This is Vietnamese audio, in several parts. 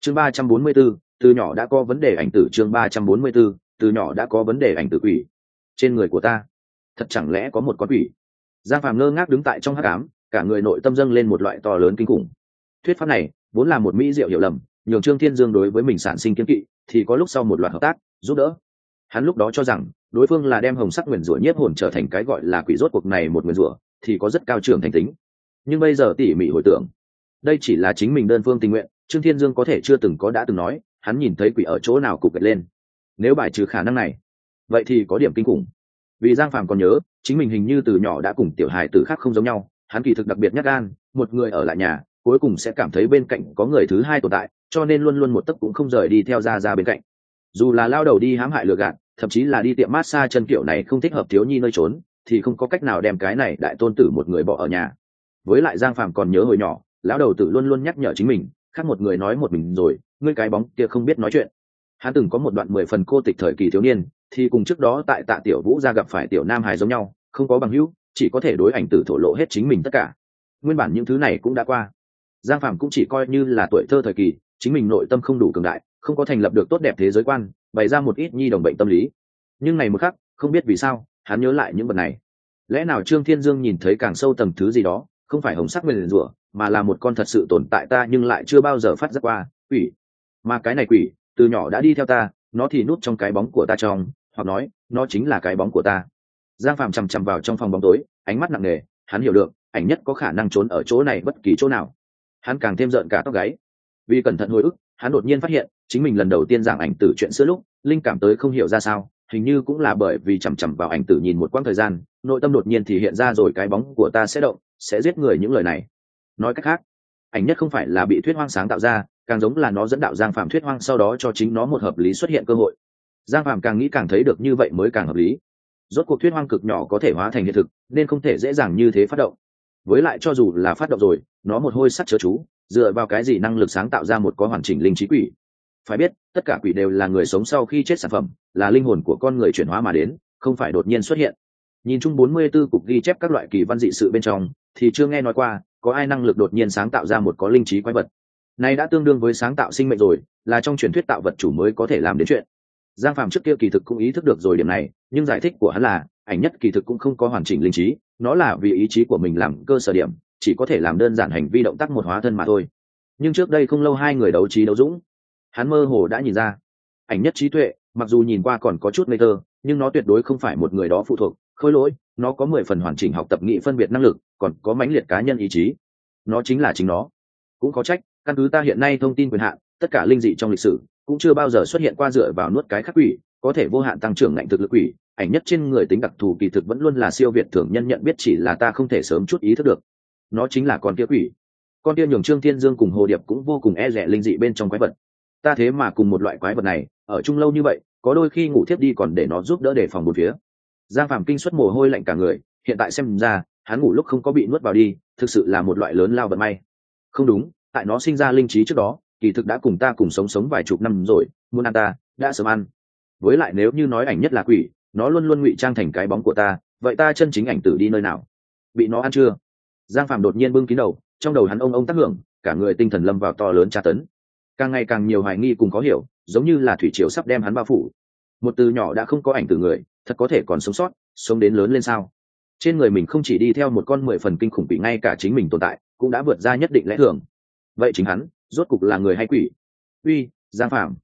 chương 344, từ nhỏ đã có vấn đề ảnh tử. chương 344, từ nhỏ đã có vấn đề ảnh tử. Quỷ trên người của ta, thật chẳng lẽ có một con quỷ? Giang Phàm ngơ ngác đứng tại trong hắc ám, cả người nội tâm dâng lên một loại to lớn kinh khủng. Thuyết pháp này vốn là một mỹ diệu hiểu lầm, nhường Trương Thiên Dương đối với mình sản sinh kiên kỵ, thì có lúc sau một loạt hợp tác giúp đỡ. Hắn lúc đó cho rằng đối phương là đem hồng sắc nguyền rủa nhiếp hồn trở thành cái gọi là quỷ, rốt cuộc này một nguyền rủa thì có rất cao trưởng thành tính. Nhưng bây giờ tỉ mỉ hồi tưởng, đây chỉ là chính mình đơn phương tình nguyện. Trương Thiên Dương có thể chưa từng có đã từng nói hắn nhìn thấy quỷ ở chỗ nào cục gạch lên. Nếu bài trừ khả năng này, vậy thì có điểm kinh khủng. Vì Giang Phàm còn nhớ chính mình hình như từ nhỏ đã cùng tiểu hài tử khác không giống nhau, hắn kỳ thực đặc biệt nhát gan, một người ở lại nhà cuối cùng sẽ cảm thấy bên cạnh có người thứ hai tồn tại, cho nên luôn luôn một tấc cũng không rời đi theo ra bên cạnh. Dù là lao đầu đi hãm hại lừa gạt, thậm chí là đi tiệm massage chân kiểu này không thích hợp thiếu nhi nơi trốn, thì không có cách nào đem cái này đại tôn tử một người bỏ ở nhà. Với lại Giang Phàm còn nhớ hồi nhỏ lão đầu tử luôn luôn nhắc nhở chính mình, khác một người nói một mình rồi, ngươi cái bóng kia không biết nói chuyện. Hắn từng có một đoạn 10 phần cô tịch thời kỳ thiếu niên, thì cùng trước đó tại Tạ Tiểu Vũ ra gặp phải tiểu nam hài giống nhau, không có bằng hữu, chỉ có thể đối ảnh tử thổ lộ hết chính mình tất cả. Nguyên bản những thứ này cũng đã qua. Giang Phàm cũng chỉ coi như là tuổi thơ thời kỳ, chính mình nội tâm không đủ cường đại, không có thành lập được tốt đẹp thế giới quan, bày ra một ít nhi đồng bệnh tâm lý. Nhưng này một khắc, không biết vì sao, hắn nhớ lại những vật này. Lẽ nào Trương Thiên Dương nhìn thấy càng sâu tầng thứ gì đó, không phải hồng sắc nguyền rủa, mà là một con thật sự tồn tại ta nhưng lại chưa bao giờ phát giác qua quỷ. Mà cái này quỷ từ nhỏ đã đi theo ta, nó thì núp trong cái bóng của ta trong, hoặc nói nó chính là cái bóng của ta. Giang Phàm chằm chằm vào trong phòng bóng tối, ánh mắt nặng nề. Hắn hiểu được ảnh nhất có khả năng trốn ở chỗ này bất kỳ chỗ nào. Hắn càng thêm rợn cả tóc gáy. Vì cẩn thận hồi ức, hắn đột nhiên phát hiện chính mình lần đầu tiên giảng ảnh tử chuyện xưa lúc linh cảm tới không hiểu ra sao, hình như cũng là bởi vì chằm chằm vào ảnh tử nhìn một quãng thời gian, nội tâm đột nhiên thì hiện ra rồi cái bóng của ta sẽ động, sẽ giết người những lời này. Nói cách khác, ảnh nhất không phải là bị thuyết hoang sáng tạo ra, càng giống là nó dẫn đạo Giang Phàm thuyết hoang, sau đó cho chính nó một hợp lý xuất hiện cơ hội. Giang Phàm càng nghĩ càng thấy được như vậy mới càng hợp lý. Rốt cuộc thuyết hoang cực nhỏ có thể hóa thành hiện thực, nên không thể dễ dàng như thế phát động. Với lại cho dù là phát động rồi, nó một hôi sắt chớ chú, dựa vào cái gì năng lực sáng tạo ra một có hoàn chỉnh linh trí quỷ? Phải biết, tất cả quỷ đều là người sống sau khi chết sản phẩm, là linh hồn của con người chuyển hóa mà đến, không phải đột nhiên xuất hiện. Nhìn chung 44 cục ghi chép các loại kỳ văn dị sự bên trong, thì chưa nghe nói qua có ai năng lực đột nhiên sáng tạo ra một có linh trí quái vật. Này đã tương đương với sáng tạo sinh mệnh rồi, là trong truyền thuyết tạo vật chủ mới có thể làm đến chuyện. Giang Phàm trước kia kỳ thực cũng ý thức được rồi điểm này, nhưng giải thích của hắn là ảnh nhất kỳ thực cũng không có hoàn chỉnh linh trí, nó là vì ý chí của mình làm cơ sở điểm, chỉ có thể làm đơn giản hành vi động tác một hóa thân mà thôi. Nhưng trước đây không lâu hai người đấu trí đấu dũng, hắn mơ hồ đã nhìn ra ảnh nhất trí tuệ mặc dù nhìn qua còn có chút ngây thơ, nhưng nó tuyệt đối không phải một người đó phụ thuộc khôi lỗi, nó có 10 phần hoàn chỉnh học tập nghị phân biệt năng lực, còn có mãnh liệt cá nhân ý chí. Nó chính là chính nó. Cũng có trách căn cứ ta hiện nay thông tin quyền hạn, tất cả linh dị trong lịch sử cũng chưa bao giờ xuất hiện qua dựa vào nuốt cái khắc quỷ có thể vô hạn tăng trưởng ngạnh thực lực quỷ. Ảnh nhất trên người tính đặc thù kỳ thực vẫn luôn là siêu việt thường nhân nhận biết, chỉ là ta không thể sớm chút ý thức được. Nó chính là con kia quỷ. Con kia nhường Trương Thiên Dương cùng Hồ Điệp cũng vô cùng e dè linh dị bên trong quái vật. Ta thế mà cùng một loại quái vật này ở chung lâu như vậy, có đôi khi ngủ thiếp đi còn để nó giúp đỡ đề phòng một phía. Giang Phàm kinh suất mồ hôi lạnh cả người, hiện tại xem ra hắn ngủ lúc không có bị nuốt vào đi, thực sự là một loại lớn lao vận may. Không đúng, tại nó sinh ra linh trí trước đó, kỳ thực đã cùng ta cùng sống vài chục năm rồi, muốn ăn ta đã sớm ăn. Với lại nếu như nói ảnh nhất là quỷ, nó luôn luôn ngụy trang thành cái bóng của ta, vậy ta chân chính ảnh tử đi nơi nào? Bị nó ăn chưa? Giang Phàm đột nhiên bưng kín đầu, trong đầu hắn ông tác hưởng, cả người tinh thần lâm vào to lớn tra tấn. Càng ngày càng nhiều hoài nghi cùng khó hiểu, giống như là thủy triều sắp đem hắn bao phủ. Một từ nhỏ đã không có ảnh tử người, thật có thể còn sống sót, sống đến lớn lên sao? Trên người mình không chỉ đi theo một con 10 phần kinh khủng quỷ, ngay cả chính mình tồn tại cũng đã vượt ra nhất định lẽ thường. Vậy chính hắn rốt cục là người hay quỷ? Uy, Giang Phàm,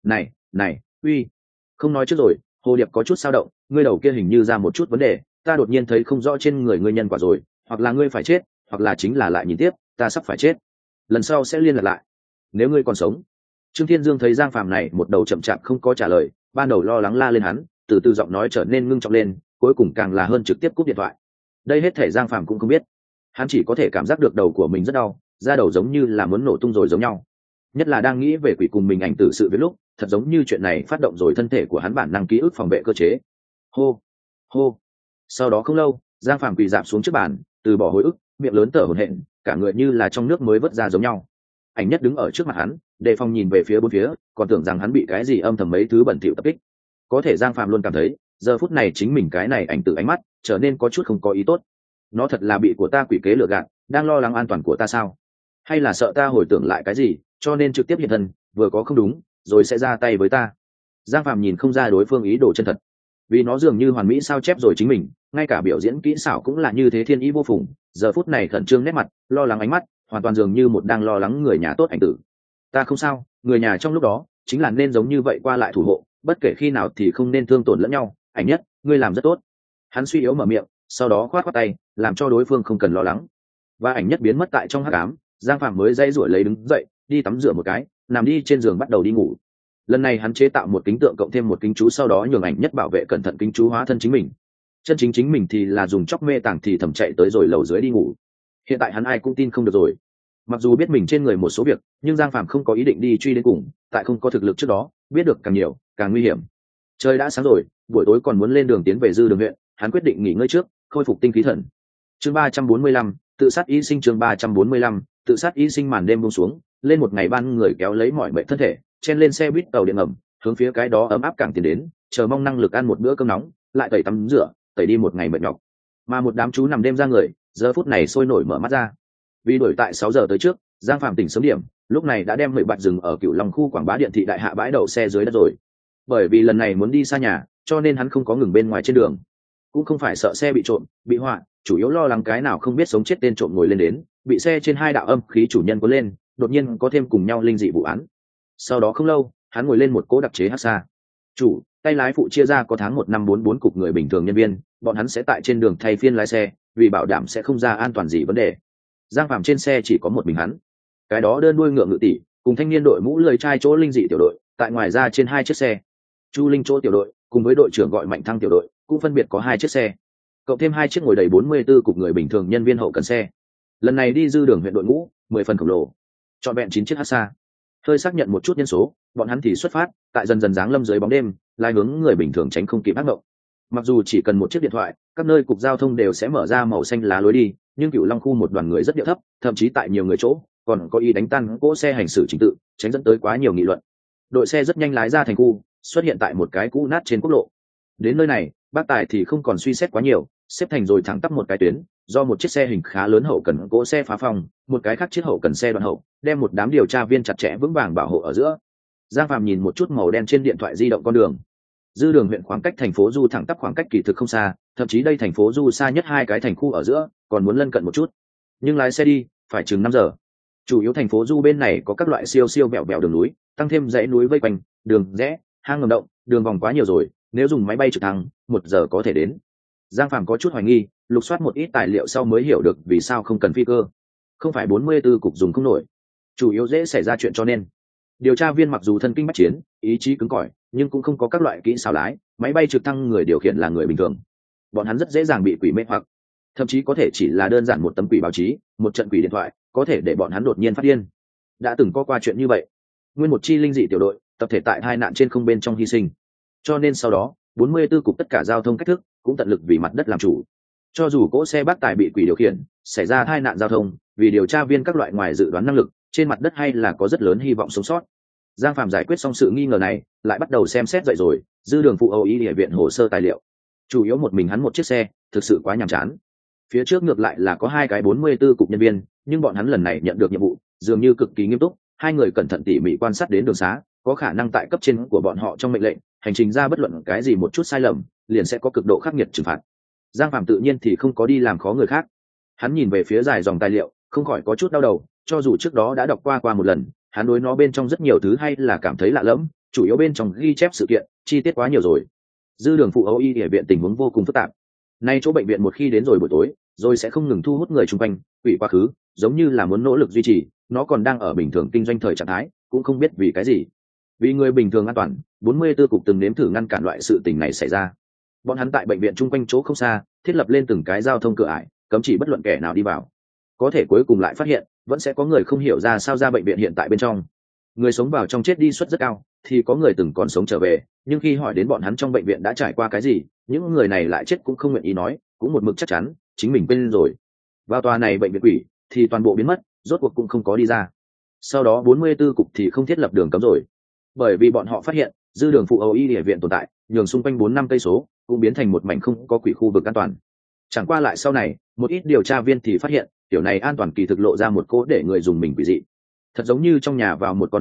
này, uy. Không nói trước rồi, Hồ Điệp có chút sao động, ngươi đầu kia hình như ra một chút vấn đề, ta đột nhiên thấy không rõ trên người ngươi nhân quả rồi, hoặc là ngươi phải chết, hoặc là chính là lại nhìn tiếp, ta sắp phải chết. Lần sau sẽ liên lạc lại, nếu ngươi còn sống. Trương Thiên Dương thấy Giang Phàm này một đầu chậm chạp không có trả lời, ban đầu lo lắng la lên hắn, từ từ giọng nói trở nên ngưng trọng lên, cuối cùng càng là hơn trực tiếp cúp điện thoại. Đây hết thể Giang Phàm cũng không biết, hắn chỉ có thể cảm giác được đầu của mình rất đau, da đầu giống như là muốn nổ tung rồi giống nhau. Nhất là đang nghĩ về quỷ cùng mình ảnh tử sự với lúc, thật giống như chuyện này phát động rồi thân thể của hắn bản năng ký ức phòng vệ cơ chế. Hô. Sau đó không lâu, Giang Phàm quỳ dạp xuống trước bàn, từ bỏ hồi ức, miệng lớn thở hổn hển, cả người như là trong nước mới vớt ra giống nhau. Ảnh nhất đứng ở trước mặt hắn, đề phòng nhìn về phía bốn phía, còn tưởng rằng hắn bị cái gì âm thầm mấy thứ bẩn thỉu tập kích. Có thể Giang Phàm luôn cảm thấy giờ phút này chính mình cái này ảnh tử ánh mắt trở nên có chút không có ý tốt. Nó thật là bị của ta quỷ kế lừa gạt, đang lo lắng an toàn của ta sao? Hay là sợ ta hồi tưởng lại cái gì cho nên trực tiếp hiện thân, vừa có không đúng rồi sẽ ra tay với ta. Giang Phạm nhìn không ra đối phương ý đồ chân thật, vì nó dường như hoàn mỹ sao chép rồi chính mình, ngay cả biểu diễn kỹ xảo cũng là như thế thiên ý vô phùng. Giờ phút này khẩn trương nét mặt, lo lắng ánh mắt, hoàn toàn dường như một đang lo lắng người nhà tốt ảnh tử. Ta không sao, người nhà trong lúc đó chính là nên giống như vậy qua lại thủ hộ, bất kể khi nào thì không nên thương tổn lẫn nhau. Ảnh nhất, ngươi làm rất tốt. Hắn suy yếu mở miệng, sau đó khoát khoát tay, làm cho đối phương không cần lo lắng. Và ảnh nhất biến mất tại trong hắc ám. Giang Phạm mới dây rủi lấy đứng dậy, đi tắm rửa một cái, nằm đi trên giường bắt đầu đi ngủ. Lần này hắn chế tạo một kính tượng cộng thêm một kính chú, sau đó nhường ảnh nhất bảo vệ cẩn thận kính chú hóa thân chính mình. Chân chính chính mình thì là dùng chóc mê tàng thì thầm chạy tới rồi lầu dưới đi ngủ. Hiện tại hắn ai cũng tin không được rồi. Mặc dù biết mình trên người một số việc, nhưng Giang Phạm không có ý định đi truy đến cùng, tại không có thực lực trước đó, biết được càng nhiều càng nguy hiểm. Trời đã sáng rồi, buổi tối còn muốn lên đường tiến về Dư Đường huyện, hắn quyết định nghỉ ngơi trước, khôi phục tinh khí thần. Chương 345, tự sát y sinh. Chương 345, tự sát y sinh. Màn đêm buông xuống, lên một ngày ban người kéo lấy mọi mệnh thân thể, chen lên xe buýt tàu điện ngầm, hướng phía cái đó ấm áp cảng tiến đến, chờ mong năng lực ăn một bữa cơm nóng, lại tẩy tắm rửa, tẩy đi một ngày mệt nhọc. Mà một đám chú nằm đêm ra người, giờ phút này sôi nổi mở mắt ra. Vì đuổi tại 6 giờ tới trước, Giang Phạm tỉnh sớm điểm, lúc này đã đem 10 bạt dừng ở Cửu Long khu Quảng Bá điện thị đại hạ bãi đậu xe dưới đất rồi. Bởi vì lần này muốn đi xa nhà, cho nên hắn không có ngừng bên ngoài trên đường. Cũng không phải sợ xe bị trộm, bị họa, chủ yếu lo lắng cái nào không biết sống chết tên trộm ngồi lên đến, bị xe trên hai đạo âm khí chủ nhân cuốn lên, đột nhiên có thêm cùng nhau linh dị vụ án. Sau đó không lâu, hắn ngồi lên một cỗ đặc chế hắc xa. Chủ, tay lái phụ chia ra có tháng 1 năm 44 cục người bình thường nhân viên, bọn hắn sẽ tại trên đường thay phiên lái xe, vì bảo đảm sẽ không ra an toàn gì vấn đề. Giang Phạm trên xe chỉ có một mình hắn. Cái đó đơn đuôi ngựa ngự tỷ cùng thanh niên đội mũ lười trai chỗ linh dị tiểu đội, tại ngoài ra trên 2 chiếc xe. Chu Linh chỗ tiểu đội cùng với đội trưởng gọi Mạnh Thăng tiểu đội cũng phân biệt có 2 chiếc xe, cộng thêm 2 chiếc ngồi đầy 44 cục người bình thường nhân viên hậu cần xe. Lần này đi Dư Đường huyện đội ngũ 10 phần khổng lồ, trọn vẹn 9 chiếc Hassa. Hơi xác nhận một chút nhân số, bọn hắn thì xuất phát, tại dần dần giáng lâm dưới bóng đêm, lai hướng người bình thường tránh không kịp ác mộng. Mặc dù chỉ cần một chiếc điện thoại, các nơi cục giao thông đều sẽ mở ra màu xanh lá lối đi, nhưng Cửu Long khu một đoàn người rất điệu thấp, thậm chí tại nhiều người chỗ còn có ý đánh tan cỗ xe hành xử trình tự, tránh dẫn tới quá nhiều nghị luận. Đội xe rất nhanh lái ra thành khu, xuất hiện tại một cái cũ nát trên quốc lộ. Đến nơi này, bác tài thì không còn suy xét quá nhiều, xếp thành rồi thẳng tắp một cái tuyến, do một chiếc xe hình khá lớn hậu cần cỗ xe phá phòng, một cái khác chiếc hậu cần xe đoạn hậu, đem một đám điều tra viên chặt chẽ vững vàng bảo hộ ở giữa. Giang Phạm nhìn một chút màu đen trên điện thoại di động con đường. Dư Đường huyện khoảng cách thành phố Du thẳng tắp khoảng cách kỳ thực không xa, thậm chí đây thành phố Du xa nhất 2 cái thành khu ở giữa, còn muốn lân cận một chút. Nhưng lái xe đi, phải chừng 5 giờ. Chủ yếu thành phố Du bên này có các loại siêu siêu bẹo bẹo đường núi, tăng thêm dãy núi vây quanh, đường rẽ, hang ngầm động, đường vòng quá nhiều rồi, nếu dùng máy bay trực thăng, 1 giờ có thể đến. Giang Phạm có chút hoài nghi, lục soát một ít tài liệu sau mới hiểu được vì sao không cần phi cơ. Không phải 44 cục dùng không nổi, chủ yếu dễ xảy ra chuyện cho nên. Điều tra viên mặc dù thân kinh bách chiến, ý chí cứng cỏi, nhưng cũng không có các loại kỹ xảo lái, máy bay trực thăng người điều khiển là người bình thường. Bọn hắn rất dễ dàng bị quỷ mê hoặc, thậm chí có thể chỉ là đơn giản một tấm quỷ báo chí, một trận quỷ điện thoại, có thể để bọn hắn đột nhiên phát điên. Đã từng có qua chuyện như vậy. Nguyên một chi linh dị tiểu đội, tập thể tại 2 nạn trên không bên trong hy sinh. Cho nên sau đó, 44 cục tất cả giao thông cách thức cũng tận lực vì mặt đất làm chủ. Cho dù cỗ xe bác tài bị quỷ điều khiển, xảy ra 2 nạn giao thông, vì điều tra viên các loại ngoài dự đoán năng lực, trên mặt đất hay là có rất lớn hy vọng sống sót. Giang Phạm giải quyết xong sự nghi ngờ này, lại bắt đầu xem xét dậy rồi, Dư Đường phụ Âu y địa viện hồ sơ tài liệu. Chủ yếu một mình hắn một chiếc xe, thực sự quá nhàm chán. Phía trước ngược lại là có 2 cái 44 cục nhân viên, nhưng bọn hắn lần này nhận được nhiệm vụ, dường như cực kỳ nghiêm túc, 2 người cẩn thận tỉ mỉ quan sát đến đường xá, có khả năng tại cấp trên của bọn họ trong mệnh lệnh, hành trình ra bất luận cái gì một chút sai lầm, liền sẽ có cực độ khắc nghiệt trừng phạt. Giang Phạm tự nhiên thì không có đi làm khó người khác. Hắn nhìn về phía dài dòng tài liệu, không khỏi có chút đau đầu, cho dù trước đó đã đọc qua một lần, hắn đối nó bên trong rất nhiều thứ hay là cảm thấy lạ lẫm, chủ yếu bên trong ghi chép sự kiện, chi tiết quá nhiều rồi. Dư Đường phụ Âu y địa viện tình huống vô cùng phức tạp. Nay chỗ bệnh viện một khi đến rồi buổi tối, rồi sẽ không ngừng thu hút người xung quanh, quỷ quá khứ, giống như là muốn nỗ lực duy trì, nó còn đang ở bình thường kinh doanh thời trạng thái, cũng không biết vì cái gì. Vì người bình thường an toàn, 44 cục từng nếm thử ngăn cản loại sự tình này xảy ra. Bọn hắn tại bệnh viện chung quanh chỗ không xa, thiết lập lên từng cái giao thông cửa ải, cấm chỉ bất luận kẻ nào đi vào. Có thể cuối cùng lại phát hiện, vẫn sẽ có người không hiểu ra sao ra bệnh viện hiện tại bên trong. Người sống vào trong chết đi suất rất cao, thì có người từng còn sống trở về, nhưng khi hỏi đến bọn hắn trong bệnh viện đã trải qua cái gì, những người này lại chết cũng không nguyện ý nói, cũng một mực chắc chắn chính mình quên rồi. Vào tòa này bệnh viện quỷ thì toàn bộ biến mất, rốt cuộc cũng không có đi ra. Sau đó 44 cục thì không thiết lập đường cấm rồi, bởi vì bọn họ phát hiện Dư Đường phụ Âu y địa viện tồn tại, nhường xung quanh 4-5 cây số cũng biến thành một mảnh không có quỷ khu vực an toàn. Chẳng qua lại sau này, một ít điều tra viên thì phát hiện, kiểu này an toàn kỳ thực lộ ra một cỗ để người dùng mình quỷ dị. Thật giống như trong nhà vào một con rắn,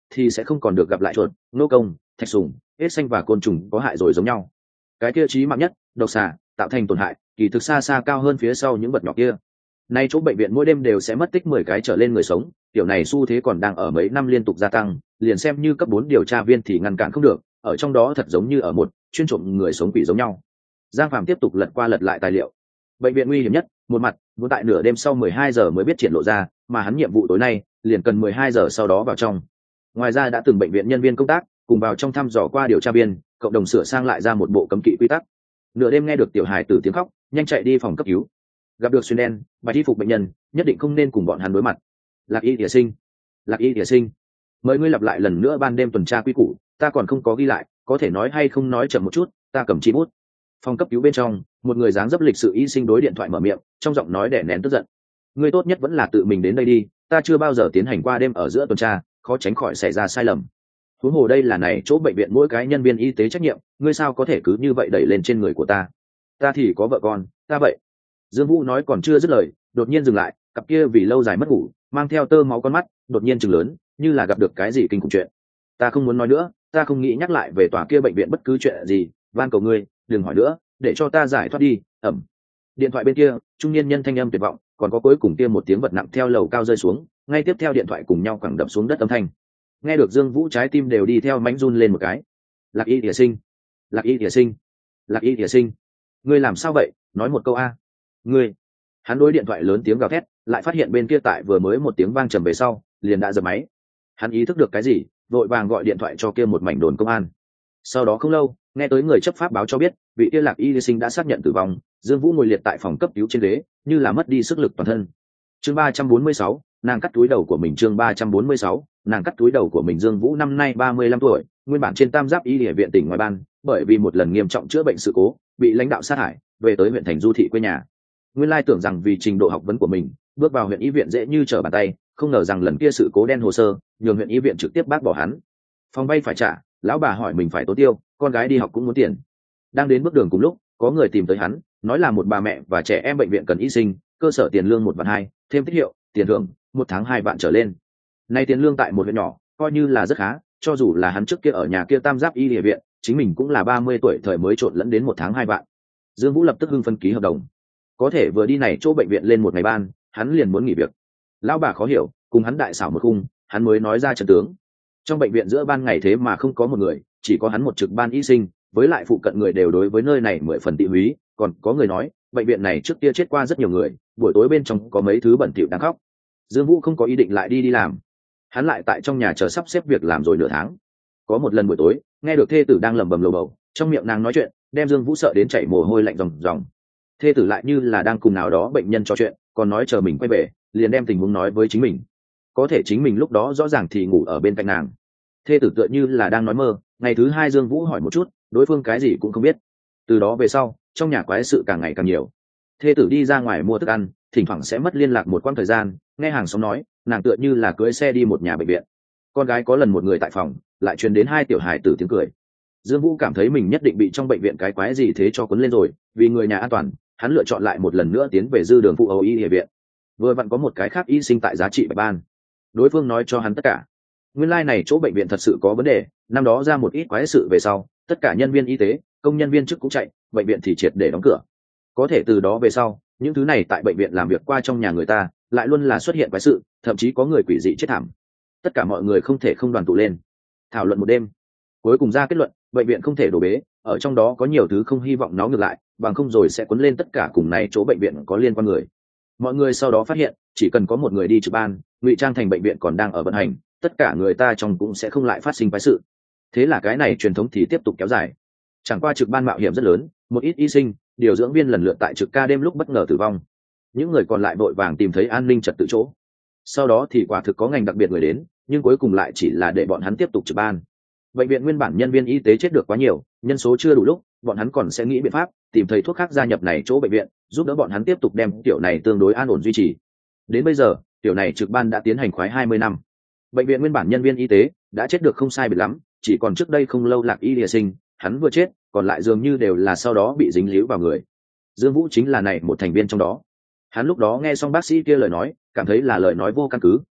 thì sẽ không còn được gặp lại chuột, nô công, thạch sùng, ếch xanh và côn trùng có hại rồi giống nhau. Cái kia chí mạng nhất, độc xà, tạo thành tổn hại kỳ thực xa xa cao hơn phía sau những vật nhỏ kia. Nay chỗ bệnh viện mỗi đêm đều sẽ mất tích 10 cái trở lên người sống, tiểu này xu thế còn đang ở mấy năm liên tục gia tăng, liền xem như cấp 4 điều tra viên thì ngăn cản không được, ở trong đó thật giống như ở một chuyên trộm người sống quỷ giống nhau. Giang Phàm tiếp tục lật qua lật lại tài liệu. Bệnh viện nguy hiểm nhất, một mặt, muốn tại nửa đêm sau 12 giờ mới biết triển lộ ra, mà hắn nhiệm vụ tối nay liền cần 12 giờ sau đó vào trong. Ngoài ra đã từng bệnh viện nhân viên công tác cùng vào trong thăm dò qua điều tra viên, cộng đồng sửa sang lại ra một bộ cấm kỵ quy tắc. Nửa đêm nghe được tiểu hài tử tiếng khóc, nhanh chạy đi phòng cấp cứu. Gặp được xuyên đen, bạch y phục bệnh nhân, nhất định không nên cùng bọn hắn đối mặt. Lạc Y Địa Sinh, Lạc Y Địa Sinh, mời ngươi lặp lại lần nữa ban đêm tuần tra quy củ, ta còn không có ghi lại, có thể nói hay không nói chậm một chút, ta cầm chi bút. Phòng cấp cứu bên trong, một người dáng dấp lịch sự y sinh đối điện thoại mở miệng, trong giọng nói đè nén tức giận. Ngươi tốt nhất vẫn là tự mình đến đây đi, ta chưa bao giờ tiến hành qua đêm ở giữa tuần tra, khó tránh khỏi xảy ra sai lầm. Huống hồ đây là này chỗ bệnh viện mỗi cái nhân viên y tế trách nhiệm, ngươi sao có thể cứ như vậy đẩy lên trên người của ta? Ta thì có vợ con, ta vậy. Dương Vũ nói còn chưa dứt lời, đột nhiên dừng lại, cặp kia vì lâu dài mất ngủ, mang theo tơ máu con mắt, đột nhiên trừng lớn, như là gặp được cái gì kinh khủng chuyện. Ta không muốn nói nữa, ta không nghĩ nhắc lại về tòa kia bệnh viện bất cứ chuyện gì, van cầu ngươi, đừng hỏi nữa, để cho ta giải thoát đi. Ẩm. Điện thoại bên kia, trung niên nhân thanh âm tuyệt vọng, còn có cuối cùng kia một tiếng vật nặng theo lầu cao rơi xuống, ngay tiếp theo điện thoại cùng nhau quẳng đập xuống đất âm thanh. Nghe được Dương Vũ trái tim đều đi theo mánh run lên một cái. Lạc Y Địa Sinh, Lạc Y Địa Sinh, Lạc Y Địa Sinh, ngươi làm sao vậy? Nói một câu a. Ngươi. Hắn đối điện thoại lớn tiếng gào thét, lại phát hiện bên kia tại vừa mới một tiếng vang trầm về sau, liền đã giật máy. Hắn ý thức được cái gì, vội vàng gọi điện thoại cho kia một mảnh đồn công an. Sau đó không lâu, nghe tới người chấp pháp báo cho biết, vị kia Lạc Y Địa Sinh đã xác nhận tử vong, Dương Vũ ngồi liệt tại phòng cấp cứu trên ghế, như là mất đi sức lực toàn thân. Chương 346, nàng cắt túi đầu của mình. Chương 346, nàng cắt túi đầu của mình. Dương Vũ năm nay 35 tuổi, nguyên bản trên Tam Giáp Y Địa viện tỉnh ngoài ban, bởi vì một lần nghiêm trọng chữa bệnh sự cố, bị lãnh đạo sát hại, về tới huyện thành du thị quê nhà. Nguyên lai tưởng rằng vì trình độ học vấn của mình, bước vào huyện y viện dễ như trở bàn tay, không ngờ rằng lần kia sự cố đen hồ sơ, nhường huyện y viện trực tiếp bác bỏ hắn. Phòng bay phải trả, lão bà hỏi mình phải tốn tiêu, con gái đi học cũng muốn tiền. Đang đến bước đường cùng lúc, có người tìm tới hắn, nói là một bà mẹ và trẻ em bệnh viện cần y sinh, cơ sở tiền lương 1 vạn 2, thêm tích hiệu, tiền thưởng 1 tháng 2 vạn trở lên. Nay tiền lương tại một huyện nhỏ, coi như là rất khá, cho dù là hắn trước kia ở nhà kia Tam Giáp Y Địa viện, chính mình cũng là 30 tuổi thời mới trộn lẫn đến 1 tháng 2 vạn. Dương Vũ lập tức hưng phấn ký hợp đồng. Có thể vừa đi này chỗ bệnh viện lên một ngày ban, hắn liền muốn nghỉ việc. Lão bà khó hiểu, cùng hắn đại xảo một khung, hắn mới nói ra trận tướng. Trong bệnh viện giữa ban ngày thế mà không có một người, chỉ có hắn một trực ban y sinh, với lại phụ cận người đều đối với nơi này 10 phần tị húy, còn có người nói, bệnh viện này trước kia chết qua rất nhiều người, buổi tối bên trong có mấy thứ bẩn thỉu đáng khóc. Dương Vũ không có ý định lại đi làm. Hắn lại tại trong nhà chờ sắp xếp việc làm rồi nửa tháng. Có một lần buổi tối, nghe được thê tử đang lẩm bẩm lầu bầu, trong miệng nàng nói chuyện, đem Dương Vũ sợ đến chảy mồ hôi lạnh ròng ròng. Thê tử lại như là đang cùng nào đó bệnh nhân trò chuyện, còn nói chờ mình quay về, liền đem tình huống nói với chính mình. Có thể chính mình lúc đó rõ ràng thì ngủ ở bên cạnh nàng. Thê tử tựa như là đang nói mơ. Ngày thứ hai Dương Vũ hỏi một chút, đối phương cái gì cũng không biết. Từ đó về sau, trong nhà quái sự càng ngày càng nhiều. Thê tử đi ra ngoài mua thức ăn, thỉnh thoảng sẽ mất liên lạc một quãng thời gian, nghe hàng xóm nói, nàng tựa như là cưỡi xe đi một nhà bệnh viện. Con gái có lần một người tại phòng, lại truyền đến 2 tiểu hài tử tiếng cười. Dương Vũ cảm thấy mình nhất định bị trong bệnh viện cái quái gì thế cho cuốn lên rồi, vì người nhà an toàn, hắn lựa chọn lại một lần nữa tiến về dư đường phụ Âu Y Địa viện. Vừa vặn có một cái khác y sinh tại giá trị bạch ban. Đối phương nói cho hắn tất cả. Nguyên lai này chỗ bệnh viện thật sự có vấn đề, năm đó ra một ít quái sự về sau, tất cả nhân viên y tế, công nhân viên chức cũng chạy, bệnh viện thì triệt để đóng cửa. Có thể từ đó về sau, những thứ này tại bệnh viện làm việc qua trong nhà người ta, lại luôn là xuất hiện quái sự, thậm chí có người quỷ dị chết thảm. Tất cả mọi người không thể không đoàn tụ lên, thảo luận một đêm. Cuối cùng ra kết luận, bệnh viện không thể đổ bế, ở trong đó có nhiều thứ không hy vọng nó ngược lại, bằng không rồi sẽ cuốn lên tất cả cùng này chỗ bệnh viện có liên quan người. Mọi người sau đó phát hiện, chỉ cần có một người đi trực ban, ngụy trang thành bệnh viện còn đang ở vận hành, tất cả người ta trong cũng sẽ không lại phát sinh quái sự. Thế là cái này truyền thống thì tiếp tục kéo dài. Chẳng qua trực ban mạo hiểm rất lớn, một ít y sinh, điều dưỡng viên lần lượt tại trực ca đêm lúc bất ngờ tử vong. Những người còn lại vội vàng tìm thấy an ninh trật tự chỗ. Sau đó thì quả thực có ngành đặc biệt người đến, nhưng cuối cùng lại chỉ là để bọn hắn tiếp tục trực ban. Bệnh viện nguyên bản nhân viên y tế chết được quá nhiều, nhân số chưa đủ lúc, bọn hắn còn sẽ nghĩ biện pháp tìm thầy thuốc khác gia nhập này chỗ bệnh viện, giúp đỡ bọn hắn tiếp tục đem tiểu này tương đối an ổn duy trì. Đến bây giờ, tiểu này trực ban đã tiến hành khoái 20 năm. Bệnh viện nguyên bản nhân viên y tế đã chết được không sai biệt lắm, chỉ còn trước đây không lâu Lạc Y Địa Sinh, hắn vừa chết, còn lại dường như đều là sau đó bị dính líu vào người. Dương Vũ chính là này một thành viên trong đó. Hắn lúc đó nghe xong bác sĩ kia lời nói, cảm thấy là lời nói vô căn cứ,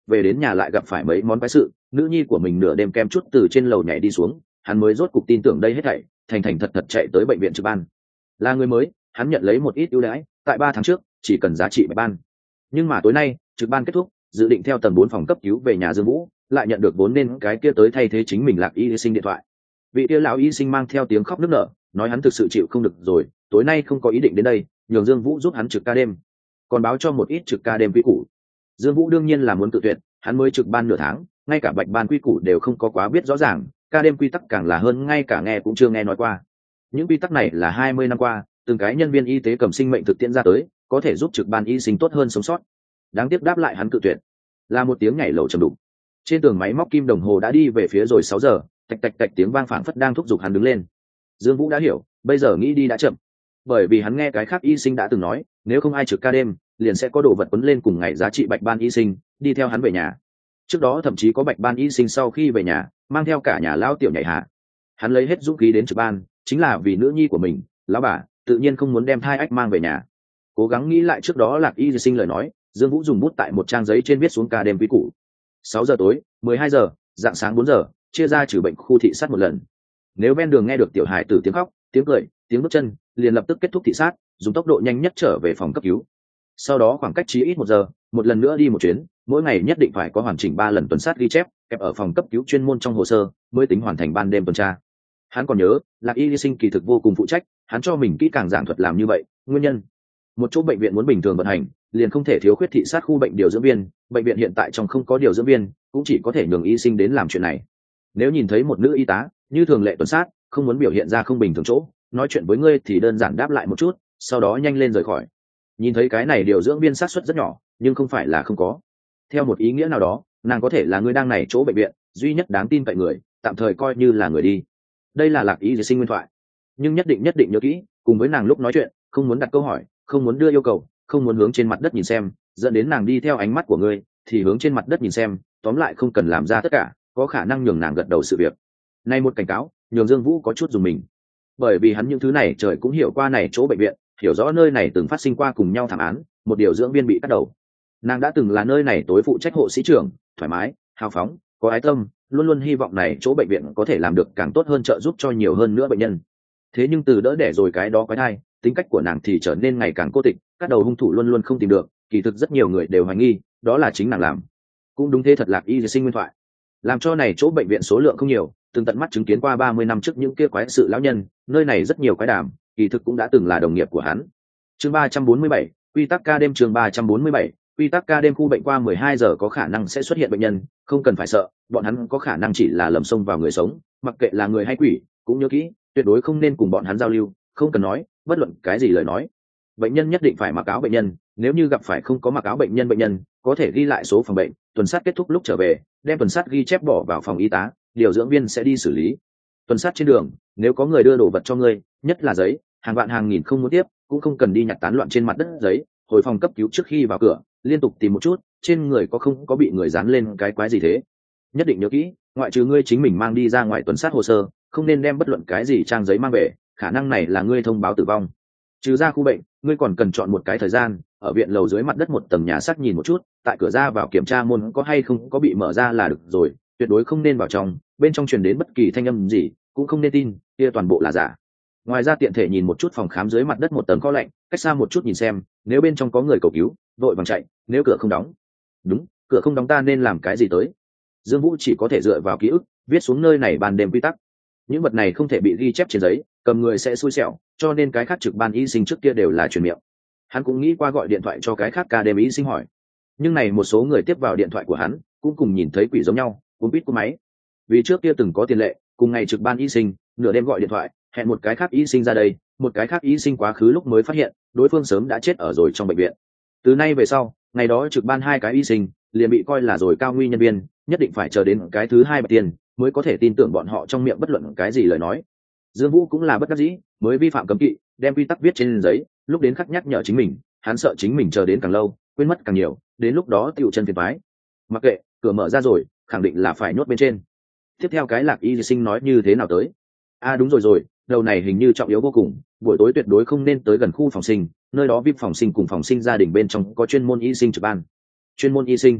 về đến nhà lại gặp phải mấy món quái sự, nữ nhi của mình nửa đêm kem chút từ trên lầu nhảy đi xuống, hắn mới rốt cục tin tưởng đây hết thảy, thành thành thật thật chạy tới bệnh viện trực ban. Là người mới, hắn nhận lấy một ít ưu đãi, tại 3 tháng trước chỉ cần giá trị bạch ban. Nhưng mà tối nay trực ban kết thúc, dự định theo tầng 4 phòng cấp cứu về nhà Dương Vũ, lại nhận được vốn nên cái kia tới thay thế chính mình Lạc Y sinh điện thoại. Vị kia lão y sinh mang theo tiếng khóc nức nở, nói hắn thực sự chịu không được rồi, tối nay không có ý định đến đây, nhường Dương Vũ giúp hắn trực ca đêm, còn báo cho một ít trực ca đêm quy củ. Dương Vũ đương nhiên là muốn tự tuyệt, hắn mới trực ban nửa tháng, ngay cả bạch ban quy củ đều không có quá biết rõ ràng, ca đêm quy tắc càng là hơn ngay cả nghe cũng chưa nghe nói qua. Những quy tắc này là 20 năm qua từng cái nhân viên y tế cầm sinh mệnh thực tiễn ra tới, có thể giúp trực ban y sinh tốt hơn sống sót. Đáng tiếc đáp lại hắn cự tuyệt là một tiếng nhảy lầu trầm đục. Trên tường máy móc kim đồng hồ đã đi về phía rồi 6 giờ, tạch tạch tạch tiếng vang phảng phất đang thúc giục hắn đứng lên. Dương Vũ đã hiểu, bây giờ nghĩ đi đã chậm, bởi vì hắn nghe cái khác y sinh đã từng nói, nếu không ai trực ca đêm liền sẽ có đồ vật quấn lên cùng ngày giá trị bạch ban y sinh đi theo hắn về nhà. Trước đó thậm chí có bạch ban y sinh sau khi về nhà mang theo cả nhà lao tiểu nhảy hạ. Hắn lấy hết dũng khí đến trực ban chính là vì nữ nhi của mình, lão bà tự nhiên không muốn đem thai ách mang về nhà. Cố gắng nghĩ lại trước đó Lạc Y sinh lời nói, Dương Vũ dùng bút tại một trang giấy trên viết xuống ca đêm quý củ. 6 giờ tối, 12 giờ, dạng sáng 4 giờ, chia ra trừ bệnh khu thị sát một lần. Nếu ven đường nghe được tiểu hải tử tiếng khóc, tiếng cười, tiếng bước chân, liền lập tức kết thúc thị sát, dùng tốc độ nhanh nhất trở về phòng cấp cứu. Sau đó khoảng cách chí ít 1 giờ, một lần nữa đi một chuyến, mỗi ngày nhất định phải có hoàn chỉnh 3 lần tuần sát ghi chép, kẹp ở phòng cấp cứu chuyên môn trong hồ sơ, mới tính hoàn thành ban đêm tuần tra. Hắn còn nhớ, Lạc Y sinh kỳ thực vô cùng phụ trách, hắn cho mình kỹ càng giảng thuật làm như vậy, nguyên nhân. Một chỗ bệnh viện muốn bình thường vận hành, liền không thể thiếu khuyết thị sát khu bệnh điều dưỡng viên, bệnh viện hiện tại trong không có điều dưỡng viên, cũng chỉ có thể nhường y sinh đến làm chuyện này. Nếu nhìn thấy một nữ y tá, như thường lệ tuần sát, không muốn biểu hiện ra không bình thường chỗ, nói chuyện với ngươi thì đơn giản đáp lại một chút, sau đó nhanh lên rời khỏi. Nhìn thấy cái này điều dưỡng viên xác suất rất nhỏ, nhưng không phải là không có. Theo một ý nghĩa nào đó, nàng có thể là người đang này chỗ bệnh viện duy nhất đáng tin cậy người, tạm thời coi như là người đi. Đây là Lạc Y sinh nguyên thoại, nhưng nhất định nhớ kỹ, cùng với nàng lúc nói chuyện, không muốn đặt câu hỏi, không muốn đưa yêu cầu, không muốn hướng trên mặt đất nhìn xem, dẫn đến nàng đi theo ánh mắt của ngươi, thì hướng trên mặt đất nhìn xem, tóm lại không cần làm ra tất cả, có khả năng nhường nàng gật đầu sự việc. Nay một cảnh cáo, nhường Dương Vũ có chút dùng mình, bởi vì hắn những thứ này trời cũng hiểu qua này chỗ bệnh viện, hiểu rõ nơi này từng phát sinh qua cùng nhau thảm án, một điều dưỡng viên bị cắt đầu. Nàng đã từng là nơi này tối phụ trách hộ sĩ trưởng, thoải mái, hào phóng, có ái tâm, luôn luôn hy vọng này chỗ bệnh viện có thể làm được càng tốt hơn, trợ giúp cho nhiều hơn nữa bệnh nhân. Thế nhưng từ đỡ đẻ rồi cái đó quái thai, tính cách của nàng thì trở nên ngày càng cô tịch, cắt đầu hung thủ luôn luôn không tìm được, kỳ thực rất nhiều người đều hoài nghi đó là chính nàng làm. Cũng đúng thế thật, Lạc Y sinh nguyên thoại làm cho này chỗ bệnh viện số lượng không nhiều, từng tận mắt chứng kiến qua 30 năm trước những kia quái sự lão nhân, nơi này rất nhiều quái đàm, kỳ thực cũng đã từng là đồng nghiệp của hắn. Chương 347, quy tắc ca đêm. Chương 347, quy tắc ca đêm. Khu bệnh qua 12 giờ có khả năng sẽ xuất hiện bệnh nhân, không cần phải sợ, bọn hắn có khả năng chỉ là lầm xông vào người sống, mặc kệ là người hay quỷ, cũng nhớ kỹ, tuyệt đối không nên cùng bọn hắn giao lưu, không cần nói bất luận cái gì lời nói. Bệnh nhân nhất định phải mặc áo bệnh nhân, nếu như gặp phải không có mặc áo bệnh nhân có thể ghi lại số phòng bệnh, tuần sát kết thúc lúc trở về, đem tuần sát ghi chép bỏ vào phòng y tá, điều dưỡng viên sẽ đi xử lý. Tuần sát trên đường, nếu có người đưa đồ vật cho ngươi, nhất là giấy, hàng vạn hàng nghìn không muốn tiếp, cũng không cần đi nhặt tán loạn trên mặt đất giấy, hồi phòng cấp cứu trước khi vào cửa, liên tục tìm một chút, trên người có không có bị người dán lên cái quái gì thế. Nhất định nhớ kỹ, ngoại trừ ngươi chính mình mang đi ra ngoài tuần sát hồ sơ, không nên đem bất luận cái gì trang giấy mang về, khả năng này là ngươi thông báo tử vong. Trừ ra khu bệnh, ngươi còn cần chọn một cái thời gian, ở viện lầu dưới mặt đất một tầng nhà xác nhìn một chút, tại cửa ra vào kiểm tra môn có hay không có bị mở ra là được rồi, tuyệt đối không nên vào trong, bên trong truyền đến bất kỳ thanh âm gì, cũng không nên tin, kia toàn bộ là giả. Ngoài ra tiện thể nhìn một chút phòng khám dưới mặt đất một tầng kho lạnh, cách xa một chút nhìn xem, nếu bên trong có người cầu cứu, vội vàng chạy, nếu cửa không đóng. Đúng, cửa không đóng ta nên làm cái gì tới? Dương Vũ chỉ có thể dựa vào ký ức, viết xuống nơi này ban đêm quy tắc. Những vật này không thể bị ghi chép trên giấy, cầm người sẽ xui xẻo, cho nên cái khác trực ban y sinh trước kia đều là truyền miệng. Hắn cũng nghĩ qua gọi điện thoại cho cái khác ca đêm y sinh hỏi, nhưng này một số người tiếp vào điện thoại của hắn cũng cùng nhìn thấy quỷ giống nhau, cũng biết cú máy. Vì trước kia từng có tiền lệ, cùng ngày trực ban y sinh nửa đêm gọi điện thoại hẹn một cái khác y sinh ra đây, một cái khác y sinh quá khứ lúc mới phát hiện đối phương sớm đã chết ở rồi trong bệnh viện. Từ nay về sau, ngày đó trực ban 2 cái y sinh liền bị coi là rồi cao nguy nhân viên, nhất định phải chờ đến cái thứ 2 bạch tiền mới có thể tin tưởng bọn họ trong miệng bất luận cái gì lời nói. Dương Vũ cũng là bất đắc dĩ, mới vi phạm cấm kỵ, đem quy tắc viết trên giấy, lúc đến khắc nhắc nhở chính mình, hắn sợ chính mình chờ đến càng lâu, quên mất càng nhiều, đến lúc đó tiểu chân phiền toái. Mặc kệ, cửa mở ra rồi, khẳng định là phải nhốt bên trên. Tiếp theo cái Lạc Y sinh nói như thế nào tới? Đúng rồi, đầu này hình như trọng yếu vô cùng, buổi tối tuyệt đối không nên tới gần khu phòng sinh, nơi đó VIP phòng sinh cùng phòng sinh gia đình bên trong có chuyên môn y sinh trực ban. Chuyên môn y sinh?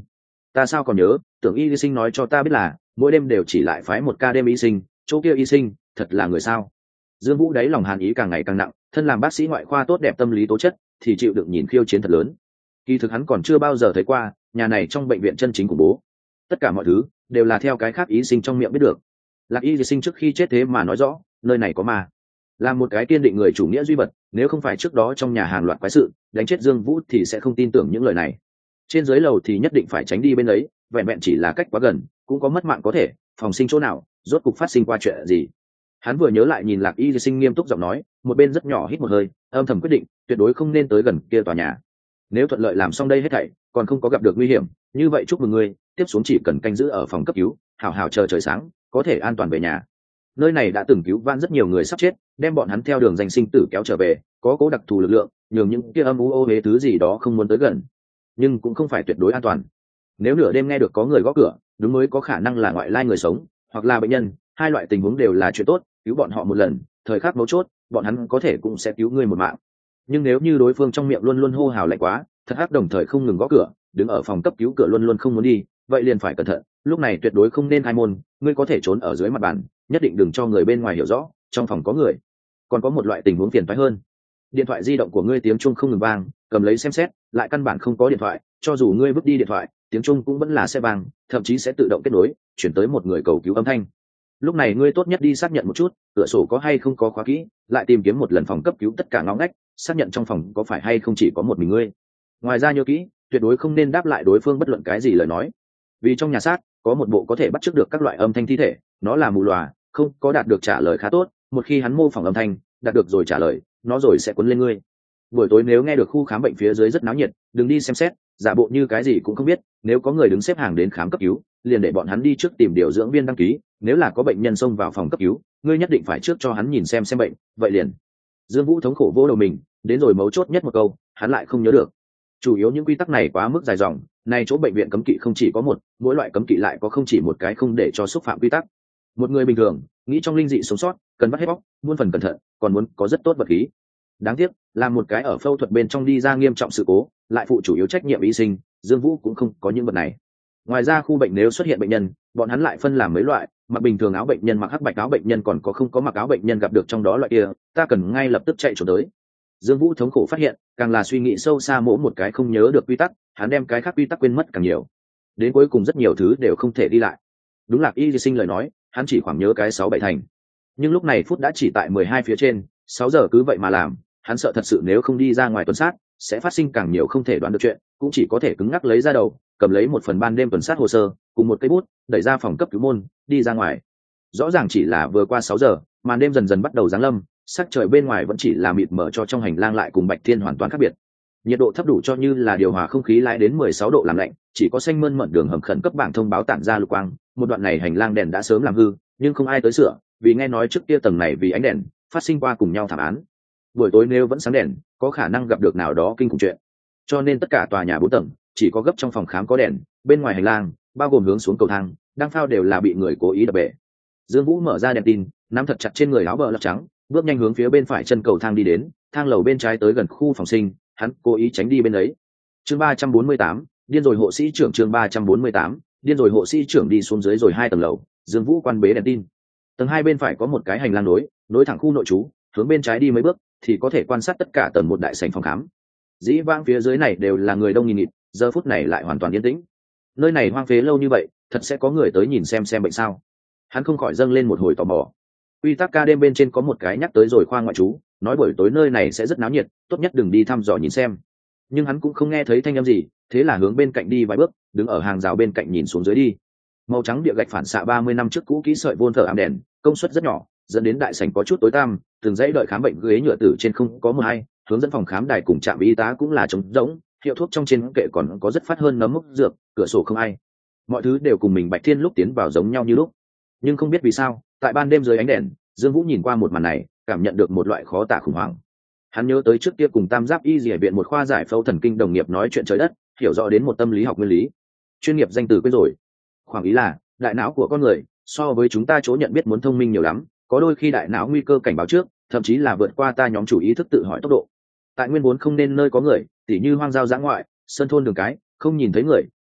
Ta sao còn nhớ, tưởng y sinh nói cho ta biết là mỗi đêm đều chỉ lại phái một ca đêm y sinh, chỗ kia y sinh thật là người sao? Dương Vũ đáy lòng hàn ý càng ngày càng nặng, thân làm bác sĩ ngoại khoa tốt đẹp tâm lý tố chất thì chịu đựng nhìn khiêu chiến thật lớn. Kỳ thực hắn còn chưa bao giờ thấy qua nhà này trong bệnh viện chân chính của bố. Tất cả mọi thứ đều là theo cái khác y sinh trong miệng biết được. Lạc y sinh trước khi chết thế mà nói rõ nơi này có ma. Là một cái kiên định người chủ nghĩa duy vật, nếu không phải trước đó trong nhà hàng loạt quái sự đánh chết Dương Vũ thì sẽ không tin tưởng những lời này. Trên dưới lầu thì nhất định phải tránh đi bên ấy, vẹn vẹn chỉ là cách quá gần cũng có mất mạng có thể, phòng sinh chỗ nào, rốt cục phát sinh qua chuyện gì. Hắn vừa nhớ lại nhìn Lạc y sinh nghiêm túc giọng nói, một bên rất nhỏ hít một hơi, âm thầm quyết định tuyệt đối không nên tới gần kia tòa nhà. Nếu thuận lợi làm xong đây hết thảy, còn không có gặp được nguy hiểm, như vậy chúc mừng ngươi, tiếp xuống chỉ cần canh giữ ở phòng cấp cứu, hảo hảo chờ trời sáng, có thể an toàn về nhà. Nơi này đã từng cứu vãn rất nhiều người sắp chết, đem bọn hắn theo đường danh sinh tử kéo trở về, có cố đặc thù lực lượng, nhường những kia âm u ô hế thứ gì đó không muốn tới gần, nhưng cũng không phải tuyệt đối an toàn. Nếu nửa đêm nghe được có người gõ cửa, đúng mới có khả năng là ngoại lai người sống hoặc là bệnh nhân, hai loại tình huống đều là chuyện tốt, cứu bọn họ một lần, thời khắc mấu chốt bọn hắn có thể cũng sẽ cứu ngươi một mạng. Nhưng nếu như đối phương trong miệng luôn luôn hô hào lạnh quá, thật ác đồng thời không ngừng gõ cửa, đứng ở phòng cấp cứu cửa luôn luôn không muốn đi, vậy liền phải cẩn thận, lúc này tuyệt đối không nên khai môn, ngươi có thể trốn ở dưới mặt bàn, nhất định đừng cho người bên ngoài hiểu rõ trong phòng có người. Còn có một loại tình huống phiền toái hơn, điện thoại di động của ngươi tiếng chuông không ngừng vang, cầm lấy xem xét lại căn bản không có điện thoại, cho dù ngươi vứt đi điện thoại, tiếng chuông cũng vẫn là sẽ vang, thậm chí sẽ tự động kết nối chuyển tới một người cầu cứu âm thanh. Lúc này ngươi tốt nhất đi xác nhận một chút cửa sổ có hay không có khóa kỹ, lại tìm kiếm một lần phòng cấp cứu tất cả ngõ ngách, xác nhận trong phòng có phải hay không chỉ có một mình ngươi. Ngoài ra nhớ kỹ, tuyệt đối không nên đáp lại đối phương bất luận cái gì lời nói, vì trong nhà xác có một bộ có thể bắt chước được các loại âm thanh thi thể, nó là mù lòa, không có đạt được trả lời khá tốt, một khi hắn mô phỏng âm thanh đạt được rồi trả lời, nó rồi sẽ cuốn lên ngươi. Buổi tối nếu nghe được khu khám bệnh phía dưới rất náo nhiệt, đừng đi xem xét, giả bộ như cái gì cũng không biết, nếu có người đứng xếp hàng đến khám cấp cứu, liền để bọn hắn đi trước tìm điều dưỡng viên đăng ký, nếu là có bệnh nhân xông vào phòng cấp cứu, ngươi nhất định phải trước cho hắn nhìn xem bệnh, vậy liền. Dương Vũ thống khổ vỗ đầu mình, đến rồi mấu chốt nhất một câu, hắn lại không nhớ được. Chủ yếu những quy tắc này quá mức dài dòng, nay chỗ bệnh viện cấm kỵ không chỉ có một, mỗi loại cấm kỵ lại có không chỉ một cái, không để cho xúc phạm quy tắc. Một người bình thường nghĩ trong linh dị sống sót cần bắt hết bóc, muôn phần cẩn thận, còn muốn có rất tốt vật khí. Đáng tiếc là một cái ở phẫu thuật bên trong đi ra nghiêm trọng sự cố, lại phụ chủ yếu trách nhiệm y sinh, Dương Vũ cũng không có những vật này. Ngoài ra khu bệnh nếu xuất hiện bệnh nhân, bọn hắn lại phân làm mấy loại, mặc bình thường áo bệnh nhân, mặc hắc bạch áo bệnh nhân, còn có không có mặc áo bệnh nhân, gặp được trong đó loại kia, ta cần ngay lập tức chạy trốn tới. Dương Vũ thống khổ phát hiện, càng là suy nghĩ sâu xa mỗi một cái không nhớ được quy tắc, hắn đem cái khác quy tắc quên mất càng nhiều, đến cuối cùng rất nhiều thứ đều không thể đi lại. Đúng là y sinh lời nói, hắn chỉ khoảng nhớ cái 6-7 thành, nhưng lúc này phút đã chỉ tại 12 phía trên, 6 giờ cứ vậy mà làm, hắn sợ thật sự nếu không đi ra ngoài tuần sát sẽ phát sinh càng nhiều không thể đoán được chuyện, cũng chỉ có thể cứng ngắc lấy ra đầu, cầm lấy một phần ban đêm tuần sát hồ sơ cùng một cây bút, đẩy ra phòng cấp cứu môn, đi ra ngoài. Rõ ràng chỉ là vừa qua 6 giờ, màn đêm dần dần bắt đầu giáng lâm, sắc trời bên ngoài vẫn chỉ là mịt mờ, cho trong hành lang lại cùng bạch thiên hoàn toàn khác biệt. Nhiệt độ thấp đủ cho như là điều hòa không khí lại đến 16 độ làm lạnh, chỉ có xanh mơn mởn đường hầm khẩn cấp bảng thông báo tản ra lục quang, một đoạn này hành lang đèn đã sớm làm hư, nhưng không ai tới sửa, vì nghe nói trước kia tầng này vì ánh đèn phát sinh qua cùng nhau thảm án. Buổi tối nếu vẫn sáng đèn, có khả năng gặp được nào đó kinh khủng chuyện, cho nên tất cả tòa nhà 4 tầng chỉ có gấp trong phòng khám có đèn, bên ngoài hành lang bao gồm hướng xuống cầu thang đang phao đều là bị người cố ý đập bể. Dương Vũ mở ra đèn tin, nắm thật chặt trên người áo bờ lọc trắng, bước nhanh hướng phía bên phải chân cầu thang đi đến, thang lầu bên trái tới gần khu phòng sinh, hắn cố ý tránh đi bên ấy. Chương 348, điên rồi hộ sĩ trưởng. Chương 348, điên rồi hộ sĩ trưởng. Đi xuống dưới rồi 2 tầng lầu, Dương Vũ quan bế đèn tin. Tầng 2 bên phải có một cái hành lang nối thẳng khu nội trú, hướng bên trái đi mấy bước thì có thể quan sát tất cả tầng một đại sảnh phòng khám. Dĩ vãng phía dưới này đều là người đông nghìn nghịt, giờ phút này lại hoàn toàn yên tĩnh. Nơi này hoang phế lâu như vậy, thật sẽ có người tới nhìn xem bệnh sao? Hắn không khỏi dâng lên một hồi tò mò. Quy tắc ca đêm bên trên có một cái nhắc tới rồi khoa ngoại trú, nói buổi tối nơi này sẽ rất náo nhiệt, tốt nhất đừng đi thăm dò nhìn xem. Nhưng hắn cũng không nghe thấy thanh âm gì, thế là hướng bên cạnh đi vài bước, đứng ở hàng rào bên cạnh nhìn xuống dưới đi. Màu trắng địa gạch phản xạ 30 năm trước cũ kỹ sợi vôn thở ám đèn, công suất rất nhỏ, dẫn đến đại sảnh có chút tối tăm, từng dãy đợi khám bệnh ghế nhựa tử trên không có mờ hay, hướng dẫn phòng khám đài cùng trạm y tá cũng là trống rỗng, hiệu thuốc trong trên kệ còn có rất phát hơn nấm mốc dược, cửa sổ không ai. Mọi thứ đều cùng mình Bạch Thiên lúc tiến vào giống nhau như lúc. Nhưng không biết vì sao, tại ban đêm dưới ánh đèn, Dương Vũ nhìn qua một màn này, cảm nhận được một loại khó tả khủng hoảng. Hắn nhớ tới trước kia cùng Tam Giáp Y Dìa viện một khoa giải phẫu thần kinh đồng nghiệp nói chuyện trời đất, hiểu rõ đến một tâm lý học nguyên lý. Chuyên nghiệp danh từ quên rồi. Khoảng ý là, đại não của con người so với chúng ta chỗ nhận biết muốn thông minh nhiều lắm, có đôi khi đại não nguy cơ cảnh báo trước, thậm chí là vượt qua ta nhóm chủ ý thức tự hỏi tốc độ. Tại nguyên vốn không nên nơi có người, tỉ như hoang giao dã ngoại, sơn thôn đường cái, không nhìn thấy người,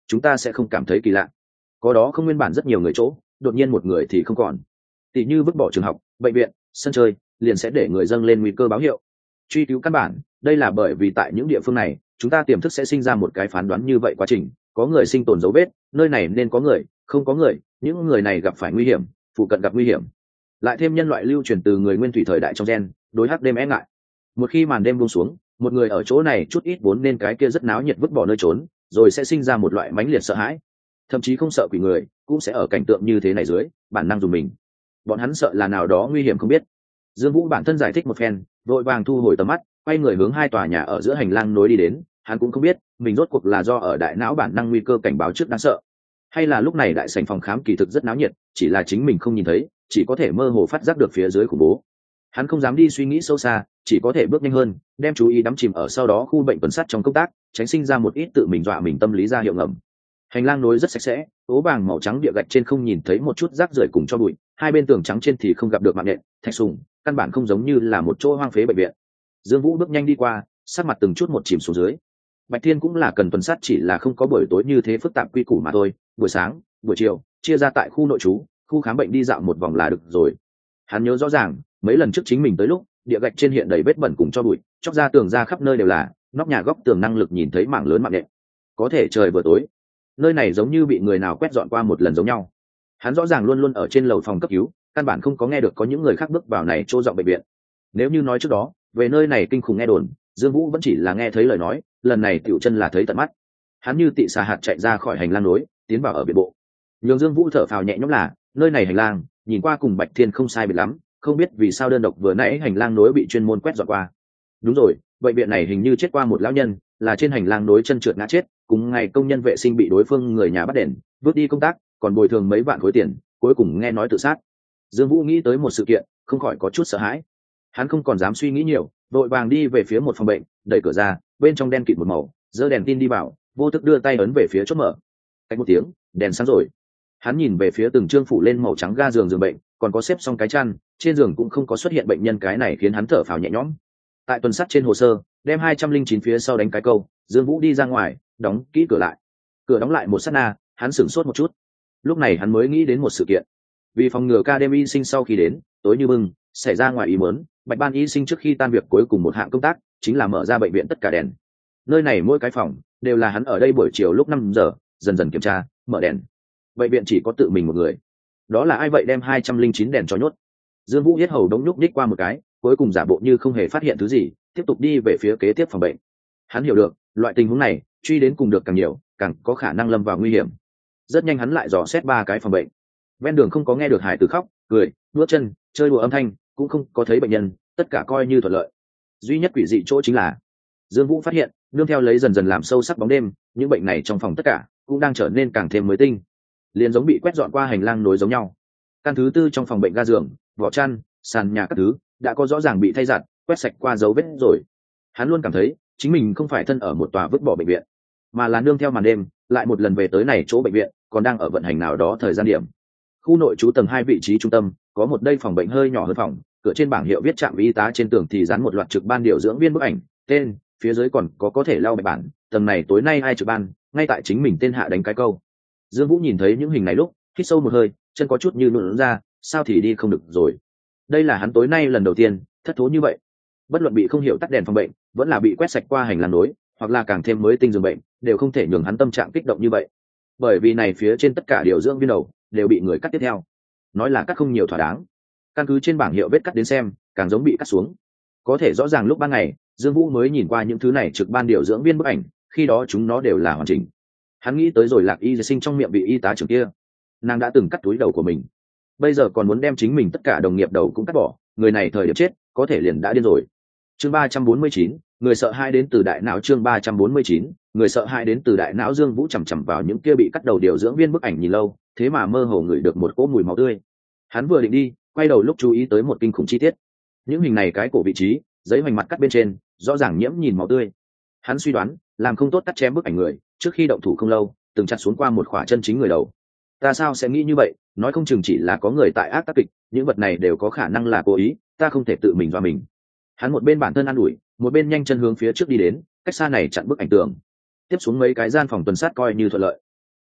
chúng ta sẽ không cảm thấy kỳ lạ. Có đó không nguyên bản rất nhiều người chỗ, đột nhiên một người thì không còn. Tỷ như vứt bỏ trường học, bệnh viện, sân chơi, liền sẽ để người dâng lên nguy cơ báo hiệu. Truy cứu căn bản, đây là bởi vì tại những địa phương này, chúng ta tiềm thức sẽ sinh ra một cái phán đoán như vậy quá trình, có người sinh tồn dấu vết, nơi này nên có người, không có người, những người này gặp phải nguy hiểm, phụ cận gặp nguy hiểm. Lại thêm nhân loại lưu truyền từ người nguyên thủy thời đại trong gen, đối hắc đêm e ngại. Một khi màn đêm buông xuống, một người ở chỗ này chút ít vốn nên cái kia rất náo nhiệt vứt bỏ nơi trốn, rồi sẽ sinh ra một loại mãnh liệt sợ hãi. Thậm chí không sợ quỷ người, cũng sẽ ở cảnh tượng như thế này dưới, bản năng dùng mình. Bọn hắn sợ là nào đó nguy hiểm không biết. Dương Vũ bản thân giải thích một phen, vội vàng thu hồi tầm mắt, quay người hướng hai tòa nhà ở giữa hành lang nối đi đến. Hắn cũng không biết mình rốt cuộc là do ở đại não bản năng nguy cơ cảnh báo trước đáng sợ, hay là lúc này đại sảnh phòng khám kỳ thực rất náo nhiệt, chỉ là chính mình không nhìn thấy, chỉ có thể mơ hồ phát giác được phía dưới khủng bố. Hắn không dám đi suy nghĩ sâu xa, chỉ có thể bước nhanh hơn, đem chú ý đắm chìm ở sau đó khu bệnh tuần sát trong công tác, tránh sinh ra một ít tự mình dọa mình tâm lý ra hiệu ngầm. Hành lang nối rất sạch sẽ, ố vàng màu trắng địa gạch trên không nhìn thấy một chút rác rưởi cùng cho bụi, hai bên tường trắng trên thì không gặp được mạng nện, thạch sùng, căn bản không giống như là một chỗ hoang phế bệnh viện. Dương Vũ bước nhanh đi qua, sát mặt từng chút một chìm xuống dưới. Bạch Thiên cũng là cần tuần sát, chỉ là không có buổi tối như thế phức tạp quy củ mà thôi, buổi sáng, buổi chiều, chia ra tại khu nội trú, khu khám bệnh đi dạo một vòng là được rồi. Hắn nhớ rõ ràng, mấy lần trước chính mình tới lúc, địa gạch trên hiện đầy vết bẩn cùng cho bụi, chóc ra tường ra khắp nơi đều là, nóc nhà góc tường năng lực nhìn thấy mảng lớn mạng nện. Có thể trời vừa tối, nơi này giống như bị người nào quét dọn qua một lần giống nhau. Hắn rõ ràng luôn luôn ở trên lầu phòng cấp cứu, căn bản không có nghe được có những người khác bước vào này chỗ dọn bệnh viện. Nếu như nói trước đó, về nơi này kinh khủng nghe đồn, Dương Vũ vẫn chỉ là nghe thấy lời nói, lần này tiểu chân là thấy tận mắt. Hắn như tị xà hạt chạy ra khỏi hành lang nối, tiến vào ở biệt bộ. Nhường Dương Vũ thở phào nhẹ nhõm là, nơi này hành lang, nhìn qua cùng Bạch Thiên không sai biệt lắm, không biết vì sao đơn độc vừa nãy hành lang nối bị chuyên môn quét dọn qua. Đúng rồi, bệnh viện này hình như chết qua một lão nhân, là trên hành lang nối chân trượt ngã chết, cùng ngày công nhân vệ sinh bị đối phương người nhà bắt đền, vứt đi công tác, còn bồi thường mấy vạn khối tiền, cuối cùng nghe nói tự sát. Dương Vũ nghĩ tới một sự kiện, không khỏi có chút sợ hãi. Hắn không còn dám suy nghĩ nhiều, vội vàng đi về phía một phòng bệnh, đẩy cửa ra, bên trong đen kịt một màu, giơ đèn tin đi vào, vô thức đưa tay ấn về phía chốt mở. Cách một tiếng, đèn sáng rồi. Hắn nhìn về phía từng trương phủ lên màu trắng ga giường giường bệnh, còn có xếp xong cái chăn, trên giường cũng không có xuất hiện bệnh nhân, cái này khiến hắn thở phào nhẹ nhõm. Tại tuần sát trên hồ sơ, đem 209 phía sau đánh cái câu, Dương Vũ đi ra ngoài, đóng kỹ cửa lại. Cửa đóng lại một sát na, hắn sửng sốt một chút. Lúc này hắn mới nghĩ đến một sự kiện. Vì phòng ngừa ca đêm y sinh sau khi đến, tối như bưng, xảy ra ngoài ý muốn, Bạch Ban y sinh trước khi tan việc cuối cùng một hạng công tác, chính là mở ra bệnh viện tất cả đèn. Nơi này mỗi cái phòng đều là hắn ở đây buổi chiều lúc 5 giờ, dần dần kiểm tra, mở đèn. Bệnh viện chỉ có tự mình một người. Đó là ai vậy đem 209 đèn cho nhốt? Dương Vũ yết hầu đống nhúc nhích qua một cái, cuối cùng giả bộ như không hề phát hiện thứ gì, tiếp tục đi về phía kế tiếp phòng bệnh. Hắn hiểu được, loại tình huống này, truy đến cùng được càng nhiều, càng có khả năng lâm vào nguy hiểm. Rất nhanh hắn lại dò xét 3 cái phòng bệnh. Ven đường không có nghe được hải tử khóc, cười, nuốt chân, chơi đùa âm thanh, cũng không có thấy bệnh nhân, tất cả coi như thuận lợi. Duy nhất quỷ dị chỗ chính là, Dương Vũ phát hiện, nương theo lấy dần dần làm sâu sắc bóng đêm, những bệnh này trong phòng tất cả cũng đang trở nên càng thêm mới tinh, liền giống bị quét dọn qua hành lang nối giống nhau. Căn thứ tư trong phòng bệnh ga giường, vỏ chăn, sàn nhà các thứ đã có rõ ràng bị thay giặt, quét sạch qua dấu vết rồi. Hắn luôn cảm thấy chính mình không phải thân ở một tòa vứt bỏ bệnh viện, mà là nương theo màn đêm lại một lần về tới này chỗ bệnh viện, còn đang ở vận hành nào đó thời gian điểm. Khu nội trú tầng 2 vị trí trung tâm có một đây phòng bệnh hơi nhỏ hơn phòng, cửa trên bảng hiệu viết trạm y tá, trên tường thì dán một loạt trực ban điều dưỡng viên bức ảnh, tên, phía dưới còn có thể lau bài bản, tầng này tối nay ai trực ban, ngay tại chính mình tên hạ đánh cái câu. Dương Vũ nhìn thấy những hình này lúc hít sâu một hơi, chân có chút như nụn ra, sao thì đi không được rồi. Đây là hắn tối nay lần đầu tiên thất thố như vậy. Bất luận bị không hiểu tắt đèn phòng bệnh, vẫn là bị quét sạch qua hành lang nối, hoặc là càng thêm mới tinh giường bệnh, đều không thể nhường hắn tâm trạng kích động như vậy. Bởi vì này phía trên tất cả điều dưỡng viên đầu đều bị người cắt tiếp theo. Nói là cắt không nhiều thỏa đáng. Căn cứ trên bảng hiệu vết cắt đến xem, càng giống bị cắt xuống. Có thể rõ ràng lúc ban ngày, Dương Vũ mới nhìn qua những thứ này trực ban điều dưỡng viên bức ảnh, khi đó chúng nó đều là hoàn chỉnh. Hắn nghĩ tới rồi Lạc Y sinh trong miệng vị y tá trưởng kia, nàng đã từng cắt túi đầu của mình, bây giờ còn muốn đem chính mình tất cả đồng nghiệp đầu cũng cắt bỏ, người này thời điểm chết có thể liền đã điên rồi. Chương 349, người sợ hãi đến từ đại não. Chương 349, người sợ hãi đến từ đại não. Dương Vũ chằm chằm vào những kia bị cắt đầu điều dưỡng viên bức ảnh nhìn lâu, thế mà mơ hồ ngửi được một cỗ mùi máu tươi. Hắn vừa định đi, quay đầu lúc chú ý tới một kinh khủng chi tiết. Những hình này cái cổ vị trí, giấy hoành mặt cắt bên trên, rõ ràng nhiễm nhìn máu tươi. Hắn suy đoán, làm không tốt cắt chém bức ảnh người, trước khi động thủ không lâu, từng chặt xuống qua một khỏa chân chính người đầu. Ta sao sẽ nghĩ như vậy, nói không chừng chỉ là có người tại ác tác kịch, những vật này đều có khả năng là cố ý, ta không thể tự mình dọa mình. Hắn một bên bản thân an ủi, một bên nhanh chân hướng phía trước đi đến, cách xa này chặn bức ảnh tường. Tiếp xuống mấy cái gian phòng tuần sát coi như thuận lợi.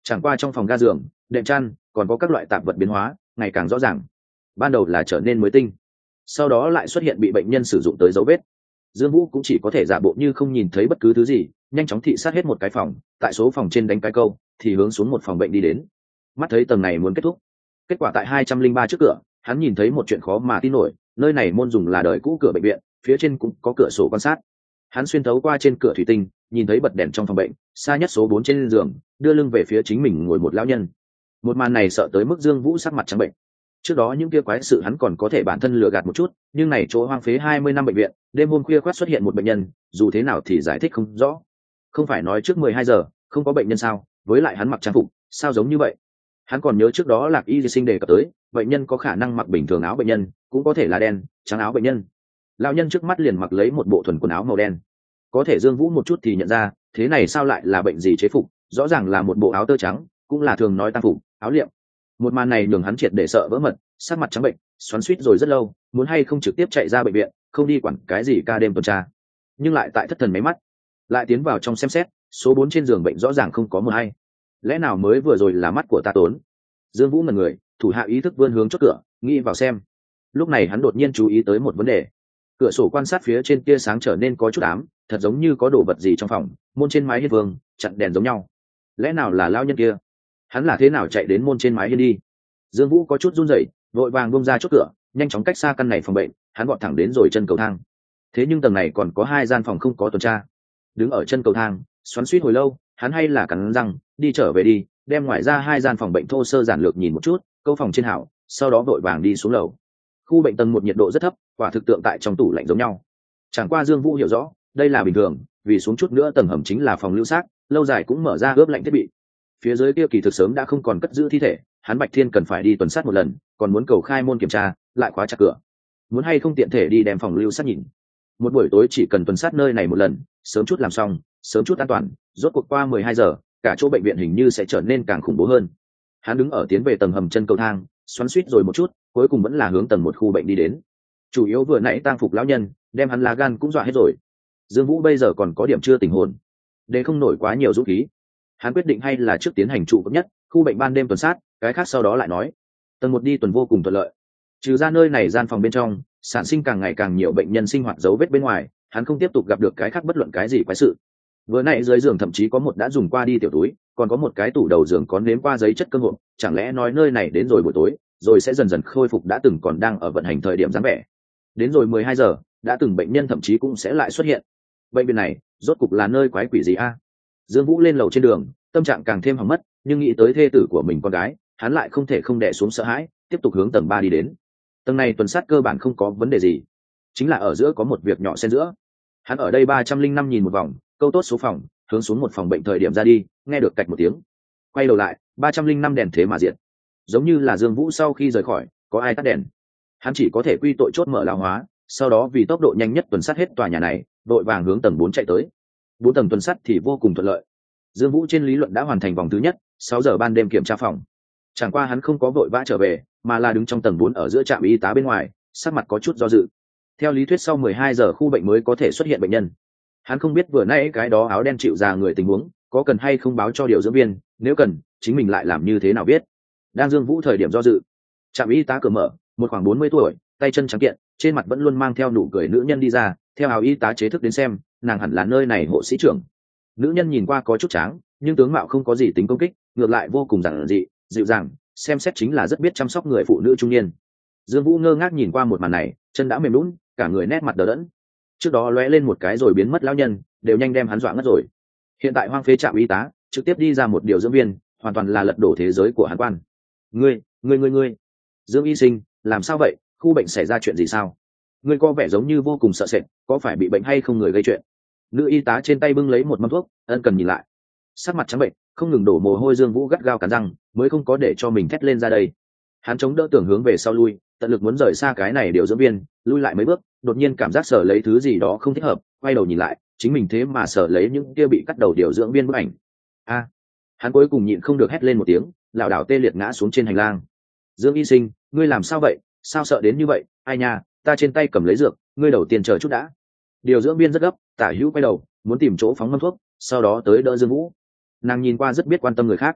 Chẳng qua trong phòng ga giường, đệm chăn còn có các loại tạp vật biến hóa ngày càng rõ ràng. Ban đầu là trở nên mới tinh, sau đó lại xuất hiện bị bệnh nhân sử dụng tới dấu vết. Dương Vũ cũng chỉ có thể giả bộ như không nhìn thấy bất cứ thứ gì, nhanh chóng thị sát hết một cái phòng, tại số phòng trên đánh cái câu thì hướng xuống một phòng bệnh đi đến. Mắt thấy tầng này muốn kết thúc, kết quả tại 203 trước cửa, hắn nhìn thấy một chuyện khó mà tin nổi. Nơi này môn dùng là đời cũ cửa bệnh viện, phía trên cũng có cửa sổ quan sát. Hắn xuyên thấu qua trên cửa thủy tinh, nhìn thấy bật đèn trong phòng bệnh, xa nhất số 4 trên giường, đưa lưng về phía chính mình ngồi một lão nhân. Một màn này sợ tới mức Dương Vũ sắc mặt trắng bệnh. Trước đó những kia quái sự hắn còn có thể bản thân lừa gạt một chút, nhưng này chỗ hoang phế 20 năm bệnh viện, đêm hôm khuya khoắt xuất hiện một bệnh nhân, dù thế nào thì giải thích không rõ. Không phải nói trước 12 giờ không có bệnh nhân sao? Với lại hắn mặc trang phục, sao giống như vậy? Hắn còn nhớ trước đó Lạc Y sinh đề cập tới, bệnh nhân có khả năng mặc bình thường áo bệnh nhân, cũng có thể là đen, trắng áo bệnh nhân. Lão nhân trước mắt liền mặc lấy một bộ thuần quần áo màu đen. Có thể Dương Vũ một chút thì nhận ra, thế này sao lại là bệnh gì chế phục, rõ ràng là một bộ áo tơ trắng, cũng là thường nói tang phục, áo liệm. Một màn này nhường hắn triệt để sợ vỡ mật, sắc mặt trắng bệnh, xoắn xuýt rồi rất lâu, muốn hay không trực tiếp chạy ra bệnh viện, không đi quản cái gì ca đêm tuần tra. Nhưng lại tại thất thần mấy mắt, lại tiến vào trong xem xét, số 4 trên giường bệnh rõ ràng không có một ai. Lẽ nào mới vừa rồi là mắt của ta tốn? Dương Vũ ngẩn người, thủ hạ ý thức vươn hướng chốt cửa, nghĩ vào xem. Lúc này hắn đột nhiên chú ý tới một vấn đề. Cửa sổ quan sát phía trên kia sáng trở nên có chút ám, thật giống như có đồ vật gì trong phòng, môn trên mái hiên vương, chặn đèn giống nhau. Lẽ nào là lão nhân kia? Hắn là thế nào chạy đến môn trên mái hiên đi? Dương Vũ có chút run rẩy, vội vàng buông ra chốt cửa, nhanh chóng cách xa căn này phòng bệnh, hắn vọt thẳng đến rồi chân cầu thang. Thế nhưng tầng này còn có 2 gian phòng không có tuần tra. Đứng ở chân cầu thang, xoắn xuýt hồi lâu, hắn hay là cắn răng, đi trở về đi, đem ngoài ra 2 gian phòng bệnh thô sơ giản lược nhìn một chút, câu phòng trên hảo, sau đó vội vàng đi xuống lầu. Khu bệnh tầng 1 nhiệt độ rất thấp, quả thực tượng tại trong tủ lạnh giống nhau. Chẳng qua Dương Vũ hiểu rõ, đây là bình thường, vì xuống chút nữa tầng hầm chính là phòng lưu xác, lâu dài cũng mở ra ướp lạnh thiết bị. Phía dưới kia kỳ thực sớm đã không còn cất giữ thi thể, hắn Bạch Thiên cần phải đi tuần sát một lần, còn muốn cầu khai môn kiểm tra, lại khóa chặt cửa. Muốn hay không tiện thể đi đem phòng lưu sát nhìn. Một buổi tối chỉ cần tuần sát nơi này một lần, sớm chút làm xong, sớm chút an toàn, rốt cuộc qua 12 giờ, cả chỗ bệnh viện hình như sẽ trở nên càng khủng bố hơn. Hắn đứng ở tiến về tầng hầm chân cầu thang, xoắn xuýt rồi một chút, cuối cùng vẫn là hướng tầng 1 khu bệnh đi đến. Chủ yếu vừa nãy tang phục lão nhân, đem hắn lá gan cũng dọa hết rồi. Dương Vũ bây giờ còn có điểm chưa tỉnh hồn, để không nổi quá nhiều dũng khí. Hắn quyết định hay là trước tiến hành trụ cấp nhất, khu bệnh ban đêm tuần sát, cái khác sau đó lại nói. Tầng 1 đi tuần vô cùng thuận lợi. Trừ ra nơi này gian phòng bên trong, sản sinh càng ngày càng nhiều bệnh nhân sinh hoạt dấu vết bên ngoài, hắn không tiếp tục gặp được cái khác bất luận cái gì quái sự. Vừa nãy dưới giường thậm chí có một đã dùng qua đi tiểu túi, còn có một cái tủ đầu giường có nếm qua giấy chất cơm hộp, chẳng lẽ nói nơi này đến rồi buổi tối, rồi sẽ dần dần khôi phục đã từng còn đang ở vận hành thời điểm dáng vẻ. Đến rồi 12 giờ, đã từng bệnh nhân thậm chí cũng sẽ lại xuất hiện. Bệnh viện này, rốt cục là nơi quái quỷ gì a? Dương Vũ lên lầu trên đường, tâm trạng càng thêm hỏng mất, nhưng nghĩ tới thê tử của mình con gái, hắn lại không thể không đè xuống sợ hãi, tiếp tục hướng tầng 3 đi đến. Tầng này tuần sát cơ bản không có vấn đề gì, chính là ở giữa có một việc nhỏ xen giữa. Hắn ở đây 305 nhìn một vòng, câu tốt số phòng, hướng xuống một phòng bệnh thời điểm ra đi, nghe được cạch một tiếng. Quay đầu lại, 305 đèn thế mà diệt. Giống như là Dương Vũ sau khi rời khỏi, có ai tắt đèn. Hắn chỉ có thể quy tội chốt mở lão hóa, sau đó vì tốc độ nhanh nhất tuần sát hết tòa nhà này, vội vàng hướng tầng 4 chạy tới. 4 tầng tuần sát thì vô cùng thuận lợi. Dương Vũ trên lý luận đã hoàn thành vòng thứ nhất, 6 giờ ban đêm kiểm tra phòng. Chẳng qua hắn không có vội vã trở về, mà là đứng trong tầng 4 ở giữa trạm y tá bên ngoài, sắc mặt có chút do dự. Theo lý thuyết sau 12 giờ khu bệnh mới có thể xuất hiện bệnh nhân. Hắn không biết vừa nãy cái đó áo đen chịu già người tình huống, có cần hay không báo cho điều dưỡng viên, nếu cần, chính mình lại làm như thế nào biết. Đang Dương Vũ thời điểm do dự, trạm y tá cửa mở, một khoảng 40 tuổi, tay chân trắng kiện, trên mặt vẫn luôn mang theo nụ cười nữ nhân đi ra, theo áo y tá chế thức đến xem, nàng hẳn là nơi này hộ sĩ trưởng. Nữ nhân nhìn qua có chút tráng, nhưng tướng mạo không có gì tính công kích, ngược lại vô cùng giản dị, dịu dàng, xem xét chính là rất biết chăm sóc người phụ nữ trung niên. Dương Vũ ngơ ngác nhìn qua một màn này, chân đã mềm nhũn, cả người nét mặt đờ đẫn. Trước đó lóe lên một cái rồi biến mất lão nhân, đều nhanh đem hắn dọa ngất rồi. Hiện tại hoang phế trạm y tá, trực tiếp đi ra một điều dưỡng viên, hoàn toàn là lật đổ thế giới của hắn quan. Ngươi, Dương y sinh, làm sao vậy? Khu bệnh xảy ra chuyện gì sao? Ngươi có vẻ giống như vô cùng sợ sệt, có phải bị bệnh hay không người gây chuyện? Nữ y tá trên tay bưng lấy một mâm thuốc, ân cần nhìn lại. Sắc mặt trắng bệnh, không ngừng đổ mồ hôi. Dương Vũ gắt gao cắn răng, mới không có để cho mình thét lên ra đây. Hắn chống đỡ tưởng hướng về sau lui, tận lực muốn rời xa cái này điều dưỡng viên, lui lại mấy bước, đột nhiên cảm giác sở lấy thứ gì đó không thích hợp, quay đầu nhìn lại, chính mình thế mà sở lấy những kia bị cắt đầu điều dưỡng viên bức ảnh. A! Hắn cuối cùng nhịn không được hét lên một tiếng, lảo đảo tê liệt ngã xuống trên hành lang. Dương y sinh, ngươi làm sao vậy? Sao sợ đến như vậy? Ai nha, ta trên tay cầm lấy dược, ngươi đầu tiên chờ chút đã. Điều dưỡng viên rất gấp, tả hữu quay đầu, muốn tìm chỗ phóng mâm thuốc, sau đó tới đỡ Dương Vũ. Nàng nhìn qua rất biết quan tâm người khác.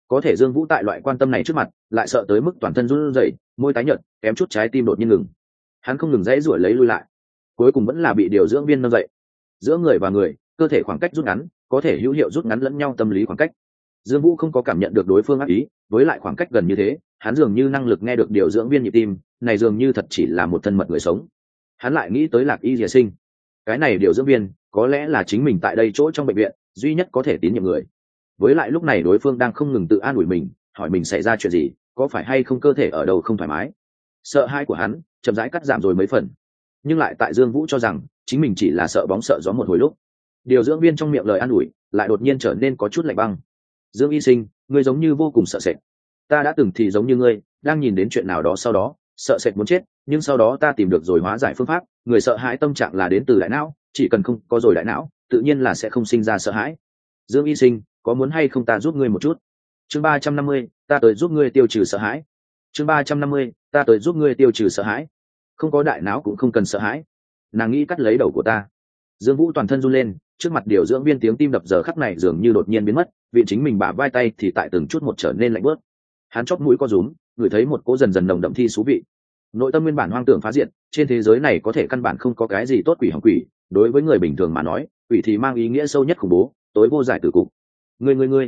có thể Dương Vũ tại loại quan tâm này trước mặt lại sợ tới mức toàn thân run rẩy, môi tái nhợt, kém chút trái tim đột nhiên ngừng. Hắn không ngừng dãy giụa lấy lui lại, cuối cùng vẫn là bị điều dưỡng viên nâng dậy. Giữa người và người, cơ thể khoảng cách rút ngắn, có thể hữu hiệu rút ngắn lẫn nhau tâm lý khoảng cách. Dương Vũ không có cảm nhận được đối phương ác ý, với lại khoảng cách gần như thế, hắn dường như năng lực nghe được điều dưỡng viên nhịp tim, này dường như thật chỉ là một thân mật người sống. Hắn lại nghĩ tới Lạc Y Lìa Sinh, cái này điều dưỡng viên, có lẽ là chính mình tại đây chỗ trong bệnh viện duy nhất có thể tín nhiệm người. Với lại lúc này đối phương đang không ngừng tự an ủi mình, hỏi mình xảy ra chuyện gì, có phải hay không cơ thể ở đâu không thoải mái. Sợ hãi của hắn chậm rãi cắt giảm rồi mấy phần, nhưng lại tại Dương Vũ cho rằng chính mình chỉ là sợ bóng sợ gió một hồi lúc, điều dưỡng viên trong miệng lời an ủi lại đột nhiên trở nên có chút lạnh băng. Dương Y Sinh, ngươi giống như vô cùng sợ sệt. Ta đã từng thì giống như ngươi, đang nhìn đến chuyện nào đó sau đó sợ sệt muốn chết, nhưng sau đó ta tìm được rồi hóa giải phương pháp. Người sợ hãi tâm trạng là đến từ đại não, chỉ cần không có rồi đại não, tự nhiên là sẽ không sinh ra sợ hãi. Dương Y Sinh, có muốn hay không ta giúp ngươi một chút? Chương 350, ta tới giúp ngươi tiêu trừ sợ hãi. Chương 350, ta tới giúp ngươi tiêu trừ sợ hãi. Không có đại não cũng không cần sợ hãi. Nàng nghĩ cắt lấy đầu của ta. Dương Vũ toàn thân run lên, trước mặt điều dưỡng viên tiếng tim đập giờ khắc này dường như đột nhiên biến mất, vị chính mình bả vai tay thì tại từng chút một trở nên lạnh bớt. Hắn chóp mũi co rúm, ngửi thấy một cỗ dần dần nồng đậm thi xú vị. Nội tâm nguyên bản hoang tưởng phá diệt, trên thế giới này có thể căn bản không có cái gì tốt quỷ hỏng quỷ, đối với người bình thường mà nói, quỷ thì mang ý nghĩa sâu nhất khủng bố, tối vô giải tử cục. Ngươi,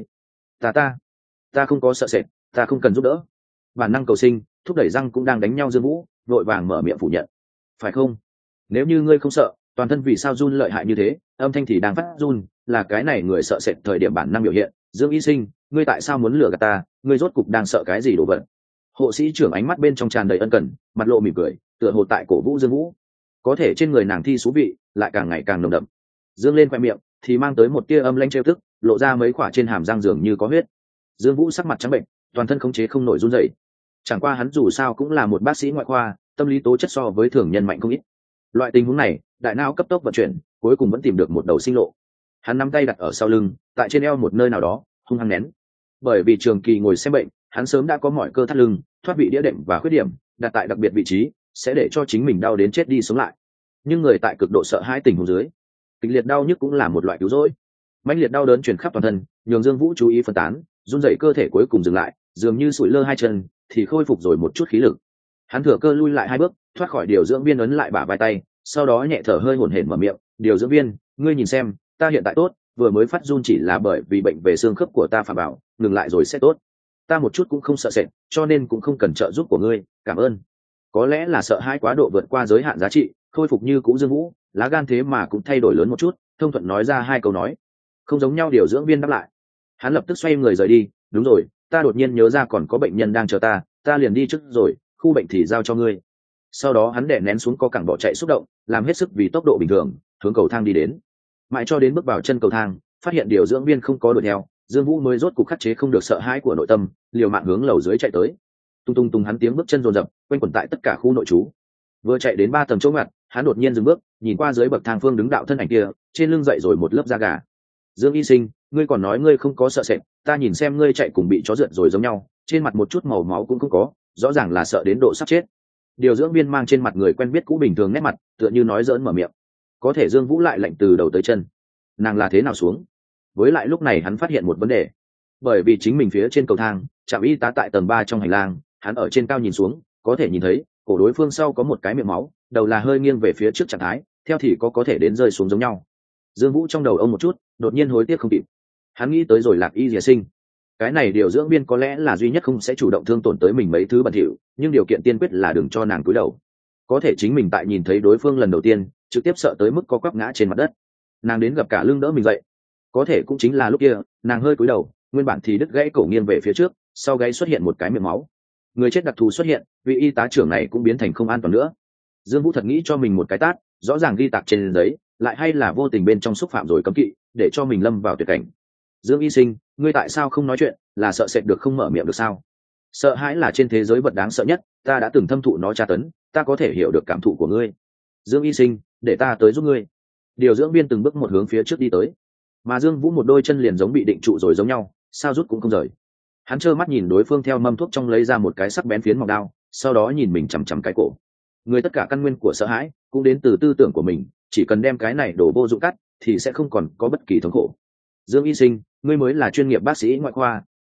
ta không có sợ sệt, ta không cần giúp đỡ. Bản năng cầu sinh, thúc đẩy răng cũng đang đánh nhau Dương Vũ, vội vàng mở miệng phủ nhận. Phải không? Nếu như ngươi không sợ, toàn thân vì sao run lợi hại như thế, âm thanh thì đang phát run, là cái này người sợ sệt thời điểm bản năng biểu hiện. Dương Y Sinh, ngươi tại sao muốn lừa gạt ta, ngươi rốt cục đang sợ cái gì đồ vật? Hộ sĩ trưởng ánh mắt bên trong tràn đầy ân cần, mặt lộ mỉm cười, tựa hồ tại cổ vũ Dương Vũ. Có thể trên người nàng thi xú vị lại càng ngày càng nồng đậm. Dương lên khoe miệng thì mang tới một tia âm lãnh trêu tức, lộ ra mấy quả trên hàm răng dường như có huyết. Dương Vũ sắc mặt trắng bệnh, toàn thân khống chế không nổi run rẩy. Chẳng qua hắn dù sao cũng là một bác sĩ ngoại khoa, tâm lý tố chất so với thường nhân mạnh không ít. Loại tình huống này, đại não cấp tốc vận chuyển, cuối cùng vẫn tìm được một đầu sinh lộ. Hắn nắm tay đặt ở sau lưng, tại trên eo một nơi nào đó, hung hăng nén. Bởi vì trường kỳ ngồi xem bệnh, hắn sớm đã có mỏi cơ thắt lưng, thoát vị đĩa đệm và khuyết điểm, đặt tại đặc biệt vị trí, sẽ để cho chính mình đau đến chết đi sống lại. Nhưng người tại cực độ sợ hãi tình huống dưới, kịch liệt đau nhức cũng là một loại cứu rỗi. Mãnh liệt đau đớn truyền khắp toàn thân, nhường Dương Vũ chú ý phân tán, run rẩy cơ thể cuối cùng dừng lại, dường như sụi lơ hai chân, thì khôi phục rồi một chút khí lực. Hắn thừa cơ lui lại hai bước, thoát khỏi điều dưỡng viên ấn lại bả vai tay, sau đó nhẹ thở hơi hổn hển mở miệng, "Điều dưỡng viên, ngươi nhìn xem, ta hiện tại tốt, vừa mới phát run chỉ là bởi vì bệnh về xương khớp của ta phạm bảo, ngừng lại rồi sẽ tốt. Ta một chút cũng không sợ sệt, cho nên cũng không cần trợ giúp của ngươi, cảm ơn." Có lẽ là sợ hãi quá độ vượt qua giới hạn giá trị, khôi phục như cũ Dương Vũ, lá gan thế mà cũng thay đổi lớn một chút, thông thuận nói ra hai câu nói. Không giống nhau điều dưỡng viên đáp lại. Hắn lập tức xoay người rời đi, "Đúng rồi, ta đột nhiên nhớ ra còn có bệnh nhân đang chờ ta liền đi trước rồi, khu bệnh thì giao cho ngươi." Sau đó hắn đè nén xuống co cẳng bỏ chạy xúc động, làm hết sức vì tốc độ bình thường, hướng cầu thang đi đến. Mãi cho đến bước vào chân cầu thang, phát hiện điều dưỡng viên không có đuổi theo, Dương Vũ mới rốt cục khắc chế không được sợ hãi của nội tâm, liều mạng hướng lầu dưới chạy tới. Tung tung tung hắn tiếng bước chân dồn dập, quanh quẩn tại tất cả khu nội trú. Vừa chạy đến 3 tầng chỗ ngoặt, hắn đột nhiên dừng bước, nhìn qua dưới bậc thang phương đứng đạo thân ảnh kia, trên lưng dậy rồi một lớp da gà. "Dương Y Sinh, ngươi còn nói ngươi không có sợ sệt, ta nhìn xem ngươi chạy cùng bị chó rượt rồi giống nhau, trên mặt một chút màu máu cũng không có, rõ ràng là sợ đến độ sắp chết." Điều dưỡng viên mang trên mặt người quen biết cũ bình thường nét mặt, tựa như nói giỡn mở miệng. Có thể Dương Vũ lại lạnh từ đầu tới chân. Nàng là thế nào xuống? Với lại lúc này hắn phát hiện một vấn đề. Bởi vì chính mình phía trên cầu thang, trạm y tá tại tầng 3 trong hành lang, hắn ở trên cao nhìn xuống, có thể nhìn thấy cổ đối phương sau có một cái miệng máu, đầu là hơi nghiêng về phía trước trạng thái, theo thì có thể đến rơi xuống giống nhau. Dương Vũ trong đầu ông một chút, đột nhiên hối tiếc không kịp. Hắn nghĩ tới rồi Lạc Y Lìa Sinh. Cái này điều dưỡng viên có lẽ là duy nhất không sẽ chủ động thương tổn tới mình mấy thứ bẩn thỉu, nhưng điều kiện tiên quyết là đừng cho nàng cúi đầu. Có thể chính mình tại nhìn thấy đối phương lần đầu tiên, trực tiếp sợ tới mức co quắp ngã trên mặt đất. Nàng đến gặp cả lưng đỡ mình dậy. Có thể cũng chính là lúc kia, nàng hơi cúi đầu, nguyên bản thì đứt gãy cổ nghiêng về phía trước, sau gáy xuất hiện một cái miệng máu. Người chết đặc thù xuất hiện, vị y tá trưởng này cũng biến thành không an toàn nữa. Dương Vũ thật nghĩ cho mình một cái tát, rõ ràng ghi tạc trên giấy, lại hay là vô tình bên trong xúc phạm rồi cấm kỵ, để cho mình lâm vào tuyệt cảnh. "Dương Y Sinh, ngươi tại sao không nói chuyện, là sợ sệt được không mở miệng được sao?" "Sợ hãi là trên thế giới vật đáng sợ nhất, ta đã từng thâm thụ nó tra tấn, ta có thể hiểu được cảm thụ của ngươi." "Dương Y Sinh, để ta tới giúp ngươi." Điều dưỡng viên từng bước một hướng phía trước đi tới, mà Dương Vũ một đôi chân liền giống bị định trụ rồi giống nhau, sao rút cũng không rời. Hắn trơ mắt nhìn đối phương theo mâm thuốc trong lấy ra một cái sắc bén phiến mỏng đao, sau đó nhìn mình chằm chằm cái cổ. Người tất cả căn nguyên của sợ hãi cũng đến từ tư tưởng của mình, chỉ cần đem cái này đổ vô dụng cắt thì sẽ không còn có bất kỳ thống khổ. "Dương Y Sinh, ngươi mới là chuyên nghiệp bác sĩ ngoại khoa,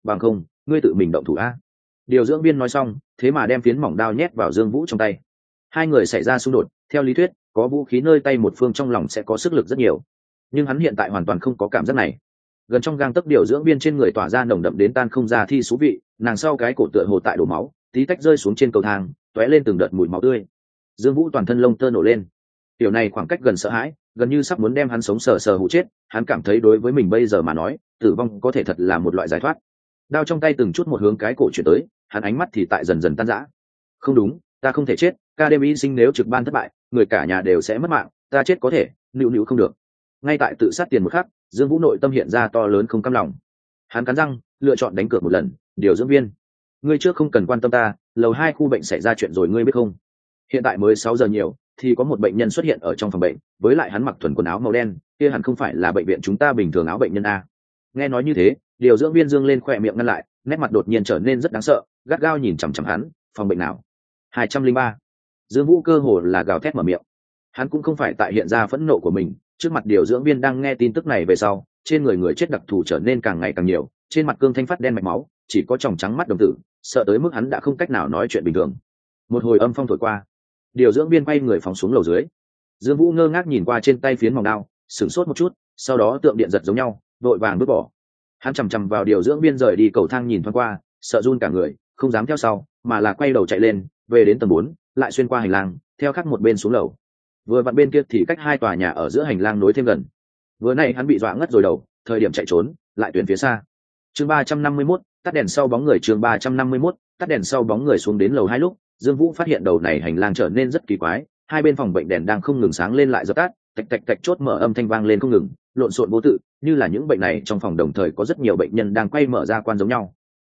bằng không ngươi tự mình động thủ a. Điều dưỡng viên nói xong thế mà đem phiến mỏng đao nhét vào Dương Vũ trong tay. Hai người xảy ra xung đột, theo lý thuyết có vũ khí nơi tay một phương trong lòng sẽ có sức lực rất nhiều, nhưng hắn hiện tại hoàn toàn không có cảm giác này. Gần trong gang tấc điều dưỡng viên trên người tỏa ra nồng đậm đến tan không ra thi xú vị, nàng sau cái cổ tựa hồ tại đổ máu, tí tách rơi xuống trên cầu thang, tóe lên từng đợt mùi máu tươi. Dương Vũ toàn thân lông tơ nổ lên. Điều này khoảng cách gần sợ hãi, gần như sắp muốn đem hắn sống sờ sờ hụ chết. Hắn cảm thấy đối với mình bây giờ mà nói, tử vong có thể thật là một loại giải thoát. Đao trong tay từng chút một hướng cái cổ chuyển tới, hắn ánh mắt thì tại dần dần tan rã. Không đúng, ta không thể chết, Academy sinh nếu trực ban thất bại, người cả nhà đều sẽ mất mạng, ta chết có thể, nữu không được. Ngay tại tự sát tiền một khắc, Dương Vũ nội tâm hiện ra to lớn không cam lòng. Hắn cắn răng, lựa chọn đánh cược một lần. Điều dưỡng viên, ngươi trước không cần quan tâm ta, lầu 2 khu bệnh xảy ra chuyện rồi ngươi biết không? Hiện tại mới 6 giờ nhiều, thì có một bệnh nhân xuất hiện ở trong phòng bệnh, với lại hắn mặc thuần quần áo màu đen, kia hẳn không phải là bệnh viện chúng ta bình thường áo bệnh nhân a. Nghe nói như thế, điều dưỡng viên dương lên khỏe miệng ngăn lại, nét mặt đột nhiên trở nên rất đáng sợ, gắt gao nhìn chằm chằm hắn. Phòng bệnh nào? 203. Dương Vũ cơ hồ là gào thét mở miệng. Hắn cũng không phải tại hiện ra phẫn nộ của mình, trước mặt điều dưỡng viên đang nghe tin tức này về sau, trên người người chết đặc thù trở nên càng ngày càng nhiều, trên mặt cương thanh phát đen mạch máu, chỉ có tròng trắng mắt đồng tử, sợ tới mức hắn đã không cách nào nói chuyện bình thường. Một hồi âm phong thổi qua, điều dưỡng viên quay người phóng xuống lầu dưới. Dương Vũ ngơ ngác nhìn qua trên tay phiến mỏng đao, sửng sốt một chút, sau đó tượng điện giật giống nhau, vội vàng bước bỏ. Hắn chằm chằm vào điều dưỡng viên rời đi cầu thang nhìn thoáng qua, sợ run cả người, không dám theo sau, mà là quay đầu chạy lên, về đến tầng 4, lại xuyên qua hành lang, theo khác một bên xuống lầu. Vừa vặn bên kia thì cách 2 tòa nhà ở giữa hành lang nối thêm gần. Vừa nãy hắn bị dọa ngất rồi đầu, thời điểm chạy trốn, lại tuyến phía xa. Chương 351, tắt đèn sau bóng người. Chương 351, tắt đèn sau bóng người. Xuống đến lầu 2 lúc, Dương Vũ phát hiện đầu này hành lang trở nên rất kỳ quái, hai bên phòng bệnh đèn đang không ngừng sáng lên lại dập tắt, tạch tạch tạch chốt mở âm thanh vang lên không ngừng, lộn xộn vô tự, như là những bệnh này trong phòng đồng thời có rất nhiều bệnh nhân đang quay mở ra quan giống nhau.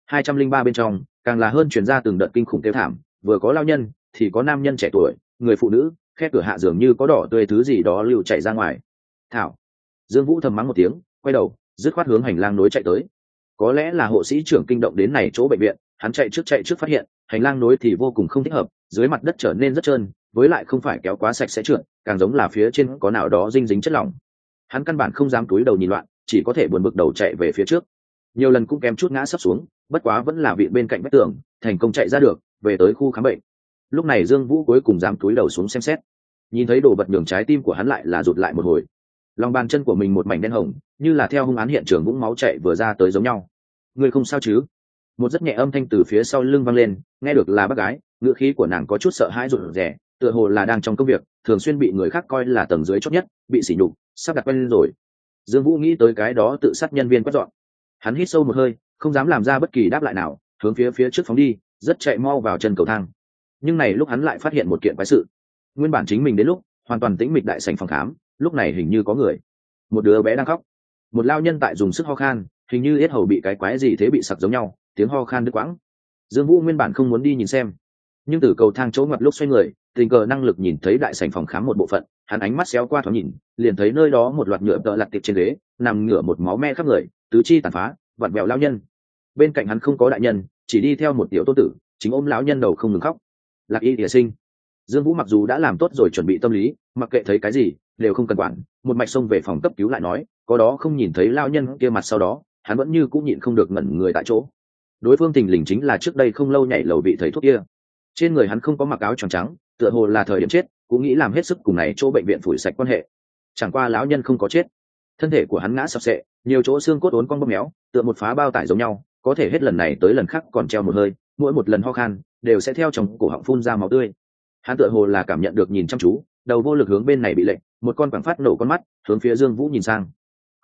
203 bên trong, càng là hơn truyền ra từng đợt kinh khủng kêu thảm, vừa có lao nhân, thì có nam nhân trẻ tuổi, người phụ nữ, khép cửa hạ dường như có đỏ tươi thứ gì đó lưu chảy ra ngoài. Thảo. Dương Vũ thầm mắng một tiếng, quay đầu, dứt khoát hướng hành lang nối chạy tới. Có lẽ là hộ sĩ trưởng kinh động đến này chỗ bệnh viện, hắn chạy trước phát hiện, hành lang nối thì vô cùng không thích hợp, dưới mặt đất trở nên rất trơn, với lại không phải kéo quá sạch sẽ trượt, càng giống là phía trên có nào đó dinh dính chất lỏng. Hắn căn bản không dám cúi đầu nhìn loạn, chỉ có thể buồn bực đầu chạy về phía trước. Nhiều lần cũng kém chút ngã sấp xuống, bất quá vẫn là vị bên cạnh vách tường, thành công chạy ra được, về tới khu khám bệnh. Lúc này Dương Vũ cuối cùng dám cúi đầu xuống xem xét. Nhìn thấy đồ vật nhường trái tim của hắn lại là rụt lại một hồi. Lòng bàn chân của mình một mảnh đen hồng, như là theo hung án hiện trường vũng máu chảy vừa ra tới giống nhau. Người không sao chứ? Một rất nhẹ âm thanh từ phía sau lưng vang lên, nghe được là bác gái, ngữ khí của nàng có chút sợ hãi rụt rè, tựa hồ là đang trong công việc, thường xuyên bị người khác coi là tầng dưới chót nhất, bị sỉ nhục, sắp đặt quen lên rồi. Dương Vũ nghĩ tới cái đó tự sát nhân viên quét dọn. Hắn hít sâu một hơi, không dám làm ra bất kỳ đáp lại nào, hướng phía trước phóng đi, rất chạy mau vào chân cầu thang. Nhưng này lúc hắn lại phát hiện một kiện quái sự. Nguyên bản chính mình đến lúc hoàn toàn tĩnh mịch đại sảnh phòng khám, lúc này hình như có người. Một đứa bé đang khóc, một lao nhân tại dùng sức ho khan, hình như yết hầu bị cái quái gì thế bị sặc giống nhau, tiếng ho khan đứt quãng. Dương Vũ nguyên bản không muốn đi nhìn xem, nhưng từ cầu thang chỗ ngoặt lúc xoay người, tình cờ năng lực nhìn thấy đại sảnh phòng khám một bộ phận, hắn ánh mắt xéo qua thoáng nhìn, liền thấy nơi đó một loạt nhựa tợ lặt tiệp trên ghế, nằm ngửa một máu me khắp người, tứ chi tàn phá, vặn vẹo lao nhân. Bên cạnh hắn không có đại nhân, chỉ đi theo một tiểu tôn tử, chính ôm lão nhân đầu không ngừng khóc. Lạc Y Địa Sinh. Dương Vũ mặc dù đã làm tốt rồi chuẩn bị tâm lý, mặc kệ thấy cái gì đều không cần quản, một mạch xông về phòng cấp cứu lại nói, có đó không nhìn thấy lao nhân kia mặt sau đó, hắn vẫn như cũng nhịn không được ngẩn người tại chỗ. Đối phương thình lình chính là trước đây không lâu nhảy lầu vị thầy thuốc kia. Trên người hắn không có mặc áo tròn trắng, tựa hồ là thời điểm chết, cũng nghĩ làm hết sức cùng này chỗ bệnh viện phủi sạch quan hệ. Chẳng qua lão nhân không có chết, thân thể của hắn ngã sập sệ, nhiều chỗ xương cốt uốn cong bóp méo, tựa một phá bao tải giống nhau, có thể hết lần này tới lần khác còn treo một hơi, mỗi một lần ho khan đều sẽ theo trong cổ họng phun ra máu tươi. Hắn tựa hồ là cảm nhận được nhìn chăm chú, đầu vô lực hướng bên này bị lệnh, một con quảng phát nổ con mắt, hướng phía Dương Vũ nhìn sang.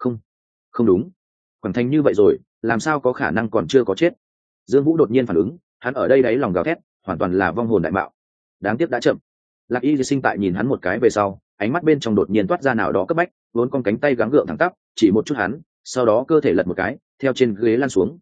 Không đúng, quảng thành như vậy rồi, làm sao có khả năng còn chưa có chết? Dương Vũ đột nhiên phản ứng, hắn ở đây đáy lòng gào thét, hoàn toàn là vong hồn đại mạo. Đáng tiếc đã chậm. Lạc Y Sinh tại nhìn hắn một cái về sau, ánh mắt bên trong đột nhiên toát ra nào đó cấp bách, vốn con cánh tay gắng gượng thẳng tắp, chỉ một chút hắn, sau đó cơ thể lật một cái, theo trên ghế lăn xuống.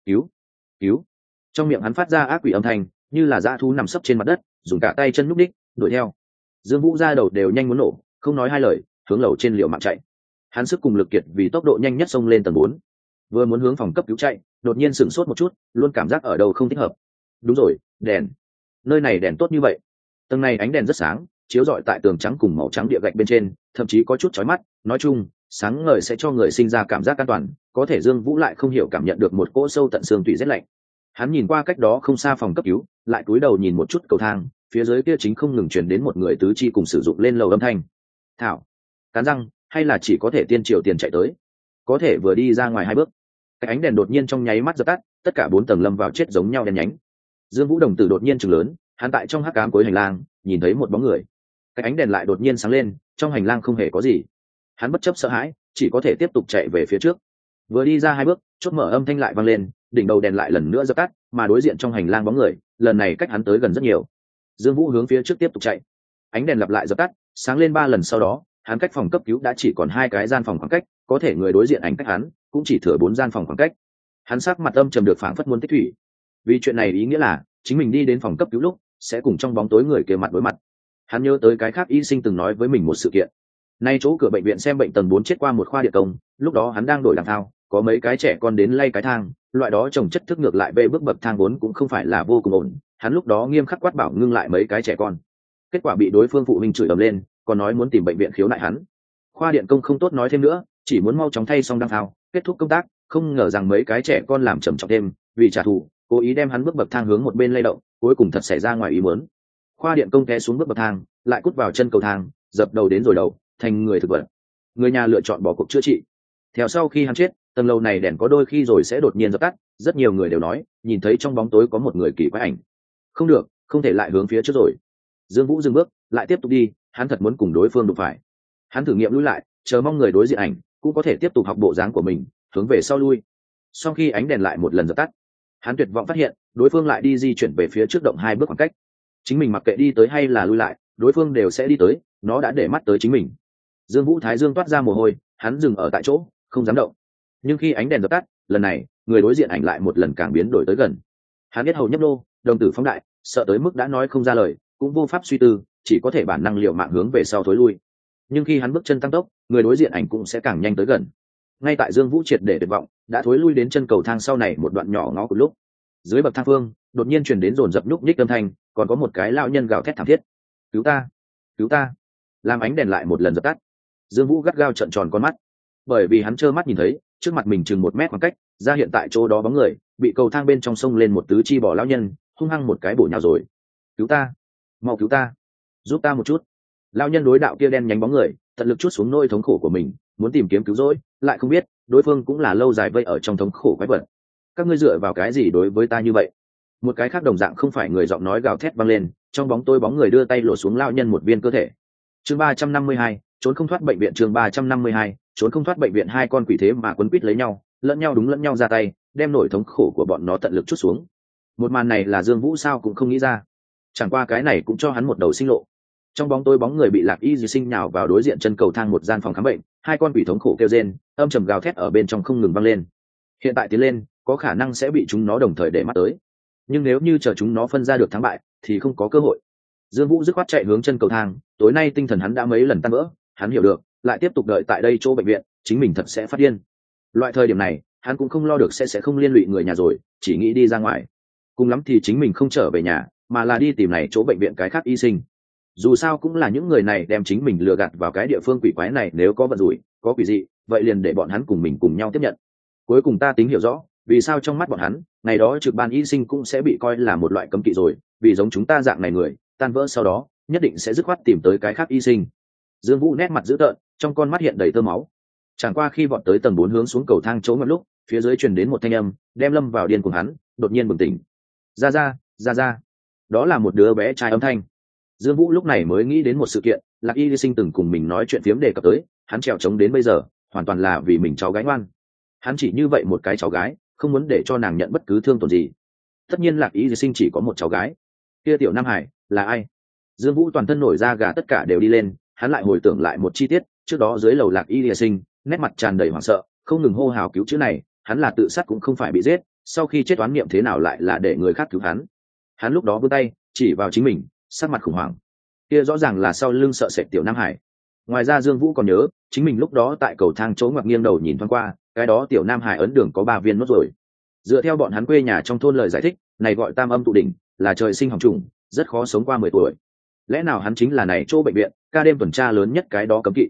Cứu! Trong miệng hắn phát ra ác quỷ âm thanh, như là dã thú nằm sấp trên mặt đất, dùng cả tay chân núp đích, đuổi theo. Dương Vũ ra đầu đều nhanh muốn nổ, không nói hai lời, hướng lầu trên liều mạng chạy. Hắn sức cùng lực kiệt vì tốc độ nhanh nhất xông lên tầng 4. Vừa muốn hướng phòng cấp cứu chạy, đột nhiên sửng sốt một chút, luôn cảm giác ở đâu không thích hợp. Đúng rồi, đèn. Nơi này đèn tốt như vậy. Tầng này ánh đèn rất sáng, chiếu rọi tại tường trắng cùng màu trắng địa gạch bên trên, thậm chí có chút chói mắt, nói chung, sáng ngời sẽ cho người sinh ra cảm giác an toàn, có thể Dương Vũ lại không hiểu cảm nhận được một cỗ sâu tận xương tủy rét lạnh. Hắn nhìn qua cách đó không xa phòng cấp cứu, lại cúi đầu nhìn một chút cầu thang, phía dưới kia chính không ngừng truyền đến một người tứ chi cùng sử dụng lên lầu âm thanh. Thảo, cắn răng, hay là chỉ có thể tiên triều tiền chạy tới. Có thể vừa đi ra ngoài 2 bước, cái ánh đèn đột nhiên trong nháy mắt dập tắt, tất cả 4 tầng lâm vào chết giống nhau đen nhánh. Dương Vũ đồng tử đột nhiên trừng lớn, hắn tại trong hắc ám cuối hành lang, nhìn thấy một bóng người. Cái ánh đèn lại đột nhiên sáng lên, trong hành lang không hề có gì. Hắn bất chấp sợ hãi, chỉ có thể tiếp tục chạy về phía trước. Vừa đi ra 2 bước, chốt mở âm thanh lại vang lên, đỉnh đầu đèn lại lần nữa dập tắt, mà đối diện trong hành lang bóng người, lần này cách hắn tới gần rất nhiều. Dương Vũ hướng phía trước tiếp tục chạy. Ánh đèn lặp lại dập tắt, sáng lên 3 lần sau đó, hắn cách phòng cấp cứu đã chỉ còn 2 cái gian phòng khoảng cách, có thể người đối diện ảnh cách hắn, cũng chỉ thừa 4 gian phòng khoảng cách. Hắn sắc mặt âm trầm được phảng phất muốn tích thủy. Vì chuyện này ý nghĩa là, chính mình đi đến phòng cấp cứu lúc, sẽ cùng trong bóng tối người kia mặt đối mặt. Hắn nhớ tới cái khác y sinh từng nói với mình một sự kiện. Nay chỗ cửa bệnh viện xem bệnh tầng 4 chết qua một khoa địa công, lúc đó hắn đang đổi đằng thao, có mấy cái trẻ con đến lay cái thang, loại đó trồng chất thức ngược lại về bước bậc thang vốn cũng không phải là vô cùng ổn, hắn lúc đó nghiêm khắc quát bảo ngưng lại mấy cái trẻ con. Kết quả bị đối phương phụ huynh chửi ầm lên, còn nói muốn tìm bệnh viện khiếu nại hắn. Khoa điện công không tốt nói thêm nữa, chỉ muốn mau chóng thay xong đằng thao, kết thúc công tác, không ngờ rằng mấy cái trẻ con làm trầm trọng thêm, vì trả thù, cố ý đem hắn bước bậc thang hướng một bên lay động, cuối cùng thật xảy ra ngoài ý muốn. Khoa điện công té xuống bước bậc thang, lại cút vào chân cầu thang, dập đầu đến rồi đầu, thành người thực vật. Người nhà lựa chọn bỏ cuộc chữa trị. Theo sau khi hắn chết, tầng lầu này đèn có đôi khi rồi sẽ đột nhiên dập tắt, rất nhiều người đều nói, nhìn thấy trong bóng tối có một người kỳ quái ảnh. Không được, không thể lại hướng phía trước rồi. Dương Vũ dừng bước, lại tiếp tục đi, hắn thật muốn cùng đối phương đụng phải. Hắn thử nghiệm lui lại, chờ mong người đối diện ảnh cũng có thể tiếp tục học bộ dáng của mình, hướng về sau lui. Sau khi ánh đèn lại một lần dập tắt, hắn tuyệt vọng phát hiện, đối phương lại đi di chuyển về phía trước động 2 bước khoảng cách. Chính mình mặc kệ đi tới hay là lui lại, đối phương đều sẽ đi tới, nó đã để mắt tới chính mình. Dương Vũ thái dương toát ra mồ hôi, hắn dừng ở tại chỗ, không dám động. Nhưng khi ánh đèn dập tắt, lần này, người đối diện ảnh lại một lần càng biến đổi tới gần. Hắn biết hầu nhấp nô, đồng tử phóng đại, sợ tới mức đã nói không ra lời, cũng vô pháp suy tư, chỉ có thể bản năng liều mạng hướng về sau thối lui. Nhưng khi hắn bước chân tăng tốc, người đối diện ảnh cũng sẽ càng nhanh tới gần. Ngay tại Dương Vũ triệt để tuyệt vọng, đã thối lui đến chân cầu thang sau này một đoạn nhỏ ngõ của lúc, dưới bậc thang phương, đột nhiên truyền đến dồn dập nhúc nhích âm thanh, còn có một cái lão nhân gào thét thảm thiết. Cứu ta, cứu ta. Làm ánh đèn lại một lần dập tắt, Dương Vũ gắt gao trợn tròn con mắt, bởi vì hắn trơ mắt nhìn thấy trước mặt mình chừng 1 mét khoảng cách ra hiện tại chỗ đó bóng người bị cầu thang bên trong sông lên một tứ chi bỏ lão nhân, hung hăng một cái bổ nhào rồi. Cứu ta, mau cứu ta, giúp ta một chút. Lão nhân đối đạo kia đen nhánh bóng người tận lực chút xuống nỗi thống khổ của mình, muốn tìm kiếm cứu rỗi, lại không biết đối phương cũng là lâu dài vây ở trong thống khổ quái vật. Các ngươi dựa vào cái gì đối với ta như vậy? Một cái khác đồng dạng không phải người giọng nói gào thét vang lên, trong bóng tối bóng người đưa tay lột xuống lão nhân một viên cơ thể. Chương 352, trốn không thoát bệnh viện. Chương 352, trốn không thoát bệnh viện. 2 con quỷ thế mà quấn quýt lấy nhau, lẫn nhau đúng lẫn nhau ra tay, đem nỗi thống khổ của bọn nó tận lực chút xuống. Một màn này là Dương Vũ sao cũng không nghĩ ra, chẳng qua cái này cũng cho hắn một đầu sinh lộ. Trong bóng tối bóng người bị Lạc Y Dì Sinh nhào vào đối diện chân cầu thang một gian phòng khám bệnh, 2 con quỷ thống khổ kêu rên, âm trầm gào thét ở bên trong không ngừng vang lên. Hiện tại tiến lên, có khả năng sẽ bị chúng nó đồng thời để mắt tới, nhưng nếu như chờ chúng nó phân ra được thắng bại thì không có cơ hội. Dương Vũ dứt khoát chạy hướng chân cầu thang, tối nay tinh thần hắn đã mấy lần tan vỡ, hắn hiểu được, lại tiếp tục đợi tại đây chỗ bệnh viện, chính mình thật sẽ phát điên. Loại thời điểm này, hắn cũng không lo được sẽ không liên lụy người nhà rồi, chỉ nghĩ đi ra ngoài. Cùng lắm thì chính mình không trở về nhà, mà là đi tìm này chỗ bệnh viện cái khác y sinh. Dù sao cũng là những người này đem chính mình lừa gạt vào cái địa phương quỷ quái này, nếu có vận rủi, có quỷ dị, vậy liền để bọn hắn cùng mình cùng nhau tiếp nhận. Cuối cùng ta tính hiểu rõ, vì sao trong mắt bọn hắn, ngày đó trực ban y sinh cũng sẽ bị coi là một loại cấm kỵ rồi, vì giống chúng ta dạng này người, tan vỡ sau đó, nhất định sẽ dứt khoát tìm tới cái khác y sinh. Dương Vũ nét mặt dữ tợn, trong con mắt hiện đầy tơ máu. Chẳng qua khi bọn tới tầng 4 hướng xuống cầu thang chỗ ngập lúc, phía dưới truyền đến một thanh âm, đem lâm vào điên cuồng hắn, đột nhiên bừng tỉnh. Ra ra, ra ra. Đó là một đứa bé trai âm thanh. Dương Vũ lúc này mới nghĩ đến một sự kiện, Lạc Y sinh từng cùng mình nói chuyện phiếm đề cập tới, hắn trèo trống đến bây giờ, hoàn toàn là vì mình cháu gái ngoan. Hắn chỉ như vậy một cái cháu gái, không muốn để cho nàng nhận bất cứ thương tổn gì. Tất nhiên Lạc Y sinh chỉ có một cháu gái. Kia tiểu Nam Hải là ai? Dương Vũ toàn thân nổi da gà tất cả đều đi lên, hắn lại hồi tưởng lại một chi tiết, trước đó dưới lầu Lạc Y sinh, nét mặt tràn đầy hoảng sợ, không ngừng hô hào cứu chữa này, hắn là tự sát cũng không phải bị giết, sau khi chết toán niệm thế nào lại là để người khác cứu hắn. Hắn lúc đó vươn tay chỉ vào chính mình, sắc mặt khủng hoảng. Kia rõ ràng là sau lưng sợ sệt tiểu Nam Hải. Ngoài ra Dương Vũ còn nhớ, chính mình lúc đó tại cầu thang chỗ ngoặc nghiêng đầu nhìn thoáng qua, cái đó tiểu Nam Hải ấn đường có 3 viên nốt rồi. Dựa theo bọn hắn quê nhà trong thôn lời giải thích, này gọi tam âm tụ đỉnh, là trời sinh hỏng trùng, rất khó sống qua 10 tuổi. Lẽ nào hắn chính là này chỗ bệnh viện, ca đêm tuần tra lớn nhất cái đó cấm kỵ.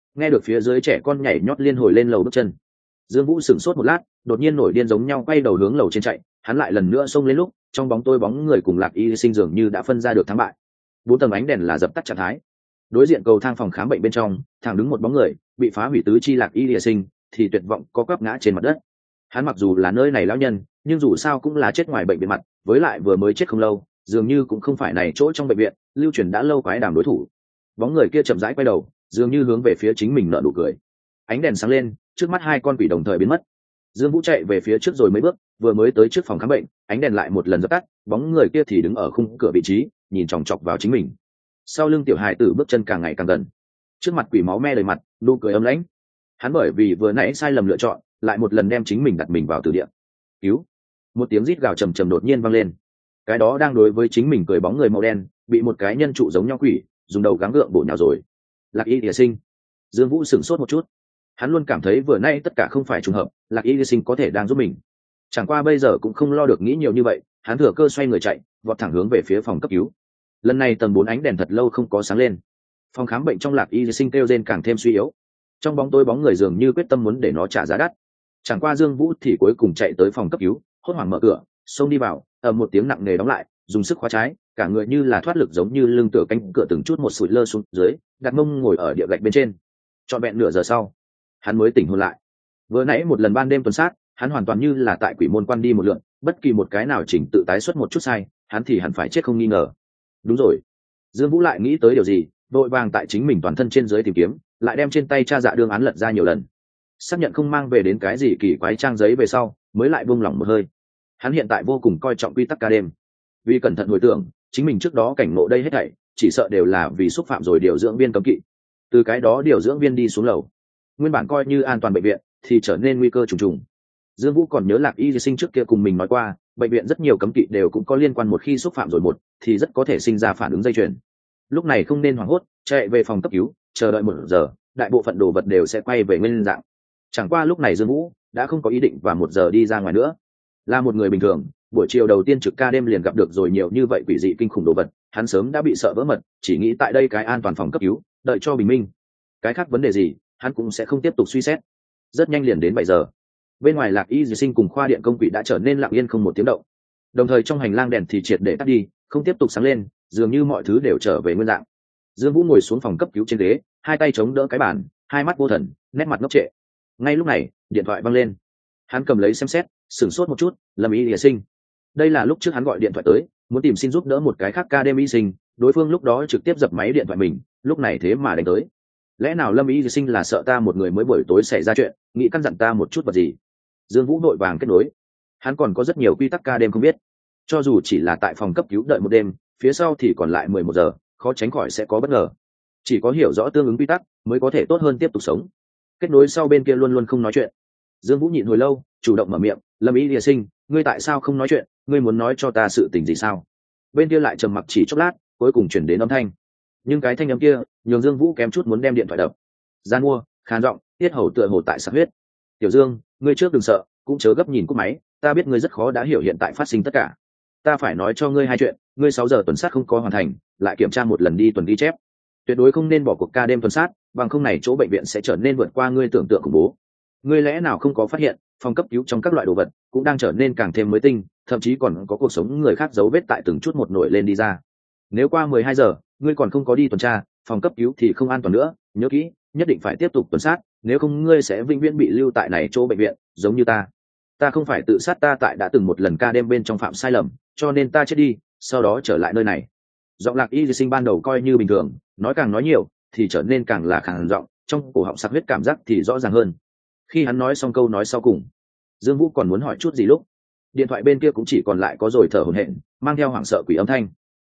Nghe được phía dưới trẻ con nhảy nhót liên hồi lên lầu bước chân, Dương Vũ sửng sốt một lát, đột nhiên nổi điên giống nhau quay đầu hướng lầu trên chạy. Hắn lại lần nữa xông lên lúc trong bóng tối bóng người cùng Lạc Y Sinh dường như đã phân ra được thắng bại. 4 tầng ánh đèn là dập tắt trạng thái. Đối diện cầu thang phòng khám bệnh bên trong thẳng đứng một bóng người bị phá hủy tứ chi Lạc Y Sinh thì tuyệt vọng có quắp ngã trên mặt đất. Hắn mặc dù là nơi này lão nhân, nhưng dù sao cũng là chết ngoài bệnh viện mặt, với lại vừa mới chết không lâu, dường như cũng không phải này chỗ trong bệnh viện lưu truyền đã lâu quái đàm đối thủ. Bóng người kia chậm rãi quay đầu, dường như hướng về phía chính mình nở nụ cười. Ánh đèn sáng lên, trước mắt 2 con quỷ đồng thời biến mất. Dương Vũ chạy về phía trước rồi mấy bước, vừa mới tới trước phòng khám bệnh, ánh đèn lại một lần dập tắt, bóng người kia thì đứng ở khung cửa vị trí, nhìn chòng chọc vào chính mình. Sau lưng tiểu hài tử bước chân càng ngày càng gần, trước mặt quỷ máu me đầy mặt, nụ cười âm lãnh. Hắn bởi vì vừa nãy sai lầm lựa chọn, lại một lần đem chính mình đặt mình vào tử địa. Cứu! Một tiếng rít gào trầm trầm đột nhiên vang lên. Cái đó đang đối với chính mình cười bóng người màu đen, bị một cái nhân trụ giống nhau quỷ dùng đầu gắng gượng bổ nhào rồi. Lạc Y Địa Sinh. Dương Vũ sửng sốt một chút. Hắn luôn cảm thấy vừa nay tất cả không phải trùng hợp, Lạc Y Địa Sinh có thể đang giúp mình. Chẳng qua bây giờ cũng không lo được nghĩ nhiều như vậy, hắn thừa cơ xoay người chạy, vọt thẳng hướng về phía phòng cấp cứu. Lần này tầng 4 ánh đèn thật lâu không có sáng lên. Phòng khám bệnh trong Lạc Y Địa Sinh kêu rên càng thêm suy yếu. Trong bóng tối bóng người dường như quyết tâm muốn để nó trả giá đắt. Chẳng qua Dương Vũ thì cuối cùng chạy tới phòng cấp cứu, hốt hoảng mở cửa, xông đi vào, một tiếng nặng nề đóng lại, dùng sức khóa trái, cả người như là thoát lực giống như lưng tựa cánh cửa từng chút một sụi lơ xuống dưới, đặt mông ngồi ở địa gạch bên trên. Trọn vẹn nửa giờ sau, hắn mới tỉnh hồn lại. Vừa nãy một lần ban đêm tuần sát, hắn hoàn toàn như là tại quỷ môn quan đi một lượt, bất kỳ một cái nào chỉnh tự tái xuất một chút sai, hắn thì hẳn phải chết không nghi ngờ. Đúng rồi. Dương Vũ lại nghĩ tới điều gì, vội vàng tại chính mình toàn thân trên dưới tìm kiếm, lại đem trên tay tra dạ đương án lật ra nhiều lần. Xác nhận không mang về đến cái gì kỳ quái trang giấy về sau, mới lại buông lỏng một hơi. Hắn hiện tại vô cùng coi trọng quy tắc ca đêm, vì cẩn thận hồi tưởng chính mình trước đó cảnh ngộ đây hết thảy chỉ sợ đều là vì xúc phạm rồi điều dưỡng viên cấm kỵ. Từ cái đó điều dưỡng viên đi xuống lầu, nguyên bản coi như an toàn bệnh viện thì trở nên nguy cơ trùng trùng. Dương Vũ còn nhớ Lạc Y Sinh trước kia cùng mình nói qua, bệnh viện rất nhiều cấm kỵ đều cũng có liên quan, một khi xúc phạm rồi một thì rất có thể sinh ra phản ứng dây chuyền. Lúc này không nên hoảng hốt, chạy về phòng cấp cứu, chờ đợi 1 giờ, đại bộ phận đồ vật đều sẽ quay về nguyên dạng. Chẳng qua lúc này Dương Vũ đã không có ý định vào 1 giờ đi ra ngoài nữa. Là một người bình thường, buổi chiều đầu tiên trực ca đêm liền gặp được rồi nhiều như vậy quỷ dị kinh khủng đồ vật, hắn sớm đã bị sợ vỡ mật, chỉ nghĩ tại đây cái an toàn phòng cấp cứu, đợi cho bình minh. Cái khác vấn đề gì, hắn cũng sẽ không tiếp tục suy xét. Rất nhanh liền đến 7 giờ. Bên ngoài Lạc Y Sinh cùng khoa điện công quỷ đã trở nên lặng yên không một tiếng động. Đồng thời trong hành lang đèn thì triệt để tắt đi, không tiếp tục sáng lên, dường như mọi thứ đều trở về nguyên dạng. Dương Vũ ngồi xuống phòng cấp cứu trên ghế, hai tay chống đỡ cái bàn, hai mắt vô thần, nét mặt ngốc trệ. Ngay lúc này, điện thoại vang lên. Hắn cầm lấy xem xét, sửng sốt một chút, Lâm Y Địa Sinh. Đây là lúc trước hắn gọi điện thoại tới, muốn tìm xin giúp đỡ một cái khác ca đêm y sinh, đối phương lúc đó trực tiếp dập máy điện thoại mình, lúc này thế mà đánh tới. Lẽ nào Lâm Y Địa Sinh là sợ ta một người mới buổi tối xảy ra chuyện, nghĩ căn dặn ta một chút vật gì? Dương Vũ vội vàng kết nối. Hắn còn có rất nhiều quy tắc ca đêm không biết, cho dù chỉ là tại phòng cấp cứu đợi một đêm, phía sau thì còn lại 11 giờ, khó tránh khỏi sẽ có bất ngờ. Chỉ có hiểu rõ tương ứng quy tắc mới có thể tốt hơn tiếp tục sống. Kết nối sau bên kia luôn luôn không nói chuyện. Dương Vũ nhịn hồi lâu, chủ động mở miệng, Lâm Y Địa Sinh, ngươi tại sao không nói chuyện, ngươi muốn nói cho ta sự tình gì sao? Bên kia lại trầm mặc chỉ chốc lát, cuối cùng chuyển đến âm thanh. Nhưng cái thanh âm kia nhường Dương Vũ kém chút muốn đem điện thoại đập. Gian mua, khàn giọng, tiết hầu tựa hồ tại sặc huyết. Tiểu Dương, ngươi trước đừng sợ, cũng chớ gấp nhìn cúp máy, ta biết ngươi rất khó đã hiểu hiện tại phát sinh tất cả. Ta phải nói cho ngươi 2 chuyện, ngươi 6 giờ tuần sát không có hoàn thành, lại kiểm tra một lần đi tuần ghi chép. Tuyệt đối không nên bỏ cuộc ca đêm tuần sát, bằng không này chỗ bệnh viện sẽ trở nên vượt qua ngươi tưởng tượng khủng bố. Ngươi lẽ nào không có phát hiện, phòng cấp cứu trong các loại đồ vật cũng đang trở nên càng thêm mới tinh, thậm chí còn có cuộc sống người khác dấu vết tại từng chút một nổi lên đi ra. Nếu qua 12 giờ, ngươi còn không có đi tuần tra, phòng cấp cứu thì không an toàn nữa, nhớ kỹ, nhất định phải tiếp tục tuần sát, nếu không ngươi sẽ vĩnh viễn bị lưu tại này chỗ bệnh viện, giống như ta. Ta không phải tự sát, ta tại đã từng một lần ca đêm bên trong phạm sai lầm, cho nên ta chết đi, sau đó trở lại nơi này. Giọng Lạc Y Sinh ban đầu coi như bình thường, nói càng nói nhiều thì trở nên càng là khàn giọng, trong cổ họng sặc huyết cảm giác thì rõ ràng hơn. Khi hắn nói xong câu nói sau cùng, Dương Vũ còn muốn hỏi chút gì lúc điện thoại bên kia cũng chỉ còn lại có rồi thở hổn hển, mang theo hoảng sợ quỷ âm thanh.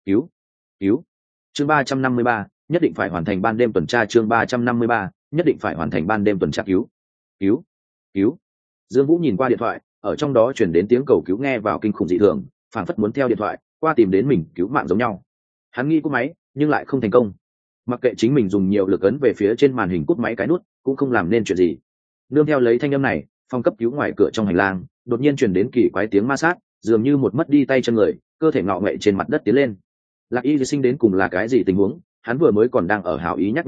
Cứu. Chương 353, nhất định phải hoàn thành ban đêm tuần tra. Chương 353, nhất định phải hoàn thành ban đêm tuần tra. Cứu. Dương Vũ nhìn qua điện thoại, ở trong đó truyền đến tiếng cầu cứu nghe vào kinh khủng dị thường, phảng phất muốn theo điện thoại qua tìm đến mình cứu mạng giống nhau. Hắn nghĩ cúp máy, nhưng lại không thành công. Mặc kệ chính mình dùng nhiều lực ấn về phía trên màn hình cúp máy cái nút, cũng không làm nên chuyện gì. Nương theo lấy thanh âm này, phòng cấp cứu ngoài cửa trong hành lang đột nhiên truyền đến kỳ quái tiếng ma sát, dường như một mất đi tay chân người, cơ thể ngọ nghệ trên mặt đất tiến lên. Lạc Y Sinh đến cùng là cái gì tình huống? Hắn vừa mới còn đang ở hảo ý nhắc nhở ta,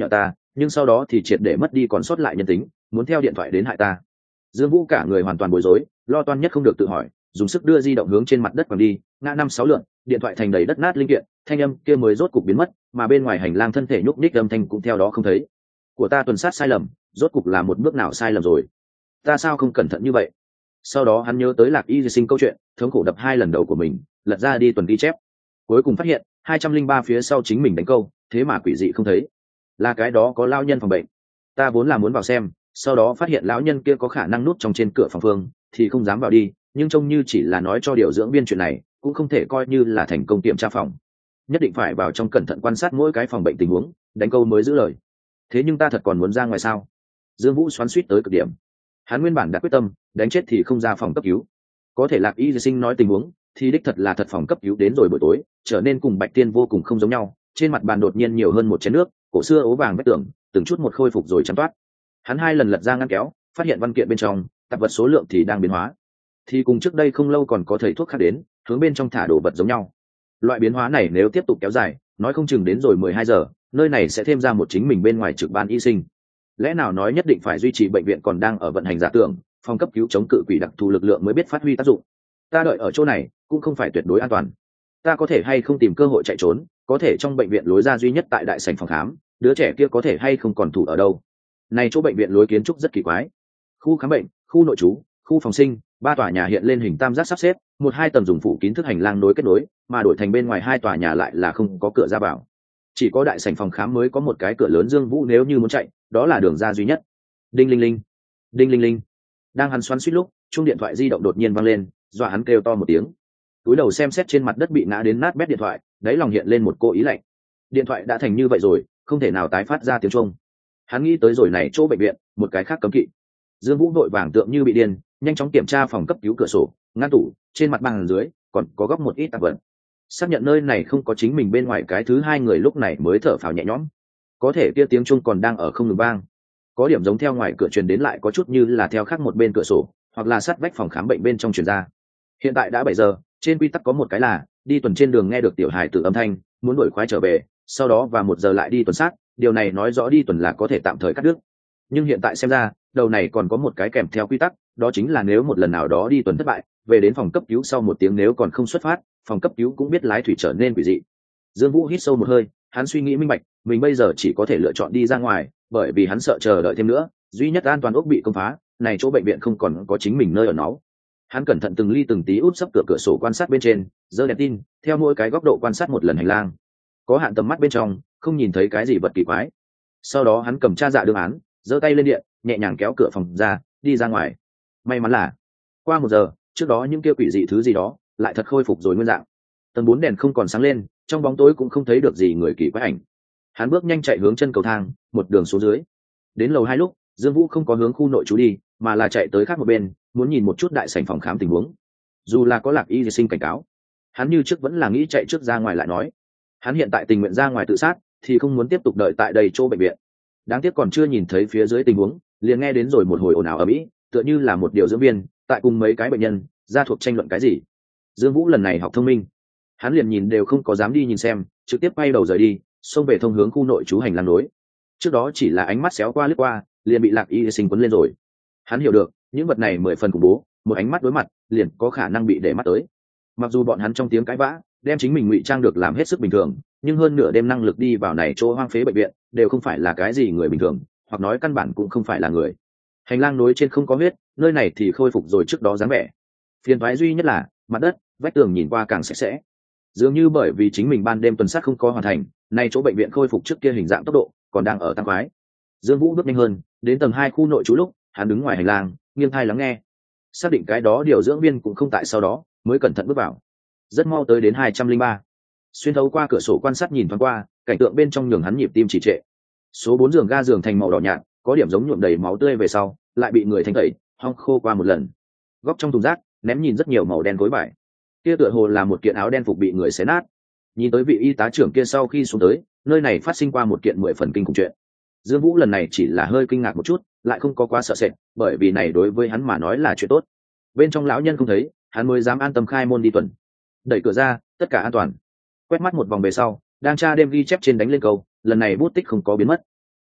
nhưng sau đó thì triệt để mất đi còn sót lại nhân tính, muốn theo điện thoại đến hại ta. Dương Vũ cả người hoàn toàn bối rối, lo toan nhất không được tự hỏi, dùng sức đưa di động hướng trên mặt đất quẳng đi, ngã 5-6 lượn, điện thoại thành đầy đất nát linh kiện, thanh âm kia mới rốt cục biến mất, mà bên ngoài hành lang thân thể nhúc nhích âm thanh cũng theo đó không thấy. Của ta tuần sát sai lầm, rốt cục là một bước nào sai lầm rồi? Ta sao không cẩn thận như vậy? Sau đó hắn nhớ tới Lạc Y Sinh câu chuyện, thống khổ đập 2 lần đầu của mình, lật ra đi tuần ghi chép, cuối cùng phát hiện 203 phía sau chính mình đánh câu, thế mà quỷ dị không thấy. Là cái đó có lão nhân phòng bệnh. Ta vốn là muốn vào xem, sau đó phát hiện lão nhân kia có khả năng núp trong trên cửa phòng phương, thì không dám vào đi, nhưng trông như chỉ là nói cho điều dưỡng viên chuyện này, cũng không thể coi như là thành công kiểm tra phòng. Nhất định phải vào trong cẩn thận quan sát mỗi cái phòng bệnh tình huống, đánh câu mới giữ lời. Thế nhưng ta thật còn muốn ra ngoài sao? Dương Vũ xoắn xuýt tới cực điểm. Hắn nguyên bản đã quyết tâm, đánh chết thì không ra phòng cấp cứu. Có thể Lạc Y Sinh nói tình huống, thì đích thật là thật phòng cấp cứu đến rồi buổi tối, trở nên cùng Bạch Tiên vô cùng không giống nhau. Trên mặt bàn đột nhiên nhiều hơn một chén nước, cổ xưa ố vàng vách tường, từng chút một khôi phục rồi chăm toát. Hắn 2 lần lật ra ngăn kéo, phát hiện văn kiện bên trong, tạp vật số lượng thì đang biến hóa. Thì cùng trước đây không lâu còn có thầy thuốc khác đến, hướng bên trong thả đồ vật giống nhau. Loại biến hóa này nếu tiếp tục kéo dài, nói không chừng đến rồi 12 giờ, nơi này sẽ thêm ra một chính mình bên ngoài trực ban y sinh. Lẽ nào nói nhất định phải duy trì bệnh viện còn đang ở vận hành giả tưởng, phòng cấp cứu chống cự quỷ đặc thù lực lượng mới biết phát huy tác dụng. Ta đợi ở chỗ này cũng không phải tuyệt đối an toàn. Ta có thể hay không tìm cơ hội chạy trốn, có thể trong bệnh viện lối ra duy nhất tại đại sảnh phòng khám, đứa trẻ kia có thể hay không còn thủ ở đâu. Này chỗ bệnh viện lối kiến trúc rất kỳ quái. Khu khám bệnh, khu nội trú, khu phòng sinh, 3 tòa nhà hiện lên hình tam giác sắp xếp, 1-2 tầng dùng phủ kín thức hành lang nối kết nối, mà đổi thành bên ngoài 2 tòa nhà lại là không có cửa ra vào. Chỉ có đại sảnh phòng khám mới có một cái cửa lớn. Dương Vũ nếu như muốn chạy, đó là đường ra duy nhất. Đinh linh linh, đinh linh linh. Đang hắn xoắn xuýt lúc, chuông điện thoại di động đột nhiên vang lên, dọa hắn kêu to một tiếng. Túi đầu xem xét trên mặt đất bị ngã đến nát bét điện thoại, đáy lòng hiện lên một cô ý lạnh. Điện thoại đã thành như vậy rồi, không thể nào tái phát ra tiếng chuông. Hắn nghĩ tới rồi này chỗ bệnh viện, một cái khác cấm kỵ. Dương Vũ vội vàng tượng như bị điên, nhanh chóng kiểm tra phòng cấp cứu, cửa sổ, ngăn tủ, trên mặt bàn dưới, còn có góc một ít tạp vật. Xác nhận nơi này không có chính mình bên ngoài cái thứ 2 người, lúc này mới thở phào nhẹ nhõm. Có thể kia tiếng chuông còn đang ở không ngừng vang. Có điểm giống theo ngoài cửa truyền đến, lại có chút như là theo khác một bên cửa sổ, hoặc là sát vách phòng khám bệnh bên trong truyền ra. Hiện tại đã 7 giờ, trên quy tắc có một cái là đi tuần trên đường nghe được tiểu hài tử âm thanh, muốn đuổi khoái trở về, sau đó và 1 giờ lại đi tuần sát, điều này nói rõ đi tuần là có thể tạm thời cắt đứt. Nhưng hiện tại xem ra, đầu này còn có một cái kèm theo quy tắc, đó chính là nếu một lần nào đó đi tuần thất bại, về đến phòng cấp cứu sau 1 tiếng nếu còn không xuất phát, phòng cấp cứu cũng biết lái thủy trở nên quỷ dị. Dương Vũ hít sâu một hơi, hắn suy nghĩ minh bạch, mình bây giờ chỉ có thể lựa chọn đi ra ngoài, bởi vì hắn sợ chờ đợi thêm nữa, duy nhất an toàn ốc bị công phá, này chỗ bệnh viện không còn có chính mình nơi ở nó. Hắn cẩn thận từng ly từng tí úp sấp cửa sổ quan sát bên trên, giơ đèn tin, theo mỗi cái góc độ quan sát một lần hành lang. Có hạn tầm mắt bên trong, không nhìn thấy cái gì vật kỳ quái. Sau đó hắn cầm tra dạ đương án, giơ tay lên điện, nhẹ nhàng kéo cửa phòng ra, đi ra ngoài. May mắn là qua 1 giờ, trước đó những kia quỷ dị thứ gì đó lại thật khôi phục rồi nguyên dạng. Tầng 4 đèn không còn sáng lên, trong bóng tối cũng không thấy được gì người kỳ quái ảnh. Hắn bước nhanh chạy hướng chân cầu thang, một đường xuống dưới. Đến lầu 2 lúc, Dương Vũ không có hướng khu nội trú đi, mà là chạy tới khác một bên, muốn nhìn một chút đại sảnh phòng khám tình huống. Dù là có Lạc Y Sinh cảnh cáo, hắn như trước vẫn là nghĩ chạy trước ra ngoài lại nói. Hắn hiện tại tình nguyện ra ngoài tự sát, thì không muốn tiếp tục đợi tại đây chỗ bệnh viện. Đáng tiếc còn chưa nhìn thấy phía dưới tình huống, liền nghe đến rồi một hồi ồn ào ở mỹ, tựa như là một điều dưỡng viên tại cùng mấy cái bệnh nhân ra thuộc tranh luận cái gì. Dương Vũ lần này học thông minh, hắn liền nhìn đều không có dám đi nhìn xem, trực tiếp quay đầu rời đi, xông về thông hướng khu nội trú hành lang nối. Trước đó chỉ là ánh mắt xéo qua lướt qua, liền bị Lạc Y Sinh quấn lên rồi. Hắn hiểu được, những vật này 10 phần khủng bố, một ánh mắt đối mặt, liền có khả năng bị để mắt tới. Mặc dù bọn hắn trong tiếng cãi vã, đem chính mình ngụy trang được làm hết sức bình thường, nhưng hơn nửa đêm năng lực đi vào này chỗ hoang phế bệnh viện, đều không phải là cái gì người bình thường, hoặc nói căn bản cũng không phải là người. Hành lang nối trên không có huyết, nơi này thì khôi phục rồi trước đó dáng vẻ. Phiền toái duy nhất là mặt đất, vách tường nhìn qua càng sạch sẽ. Dường như bởi vì chính mình ban đêm tuần sát không có hoàn thành, nay chỗ bệnh viện khôi phục trước kia hình dạng tốc độ còn đang ở tăng quái. Dương Vũ bước nhanh hơn, đến tầng 2 khu nội trú lúc, hắn đứng ngoài hành lang, nghiêng tai lắng nghe. Xác định cái đó điều dưỡng viên cũng không tại, sau đó mới cẩn thận bước vào. Rất mau tới đến 203. Xuyên thấu qua cửa sổ quan sát nhìn thoáng qua, cảnh tượng bên trong nhường hắn nhịp tim trì trệ. Số 4 giường ga giường thành màu đỏ nhạt, có điểm giống nhuộm đầy máu tươi về sau, lại bị người thanh tẩy, hong khô qua một lần. Góc trong thùng rác, ném nhìn rất nhiều màu đen gối vải. Kia tựa hồ là một kiện áo đen phục bị người xé nát. Nhìn tới vị y tá trưởng kia sau khi xuống tới, nơi này phát sinh qua một kiện 10 phần kinh khủng chuyện. Dương Vũ lần này chỉ là hơi kinh ngạc một chút, lại không có quá sợ sệt, bởi vì này đối với hắn mà nói là chuyện tốt. Bên trong lão nhân không thấy, hắn mới dám an tâm khai môn đi tuần. Đẩy cửa ra, tất cả an toàn. Quét mắt một vòng về sau, đang tra đêm ghi chép trên đánh lên câu, lần này bút tích không có biến mất.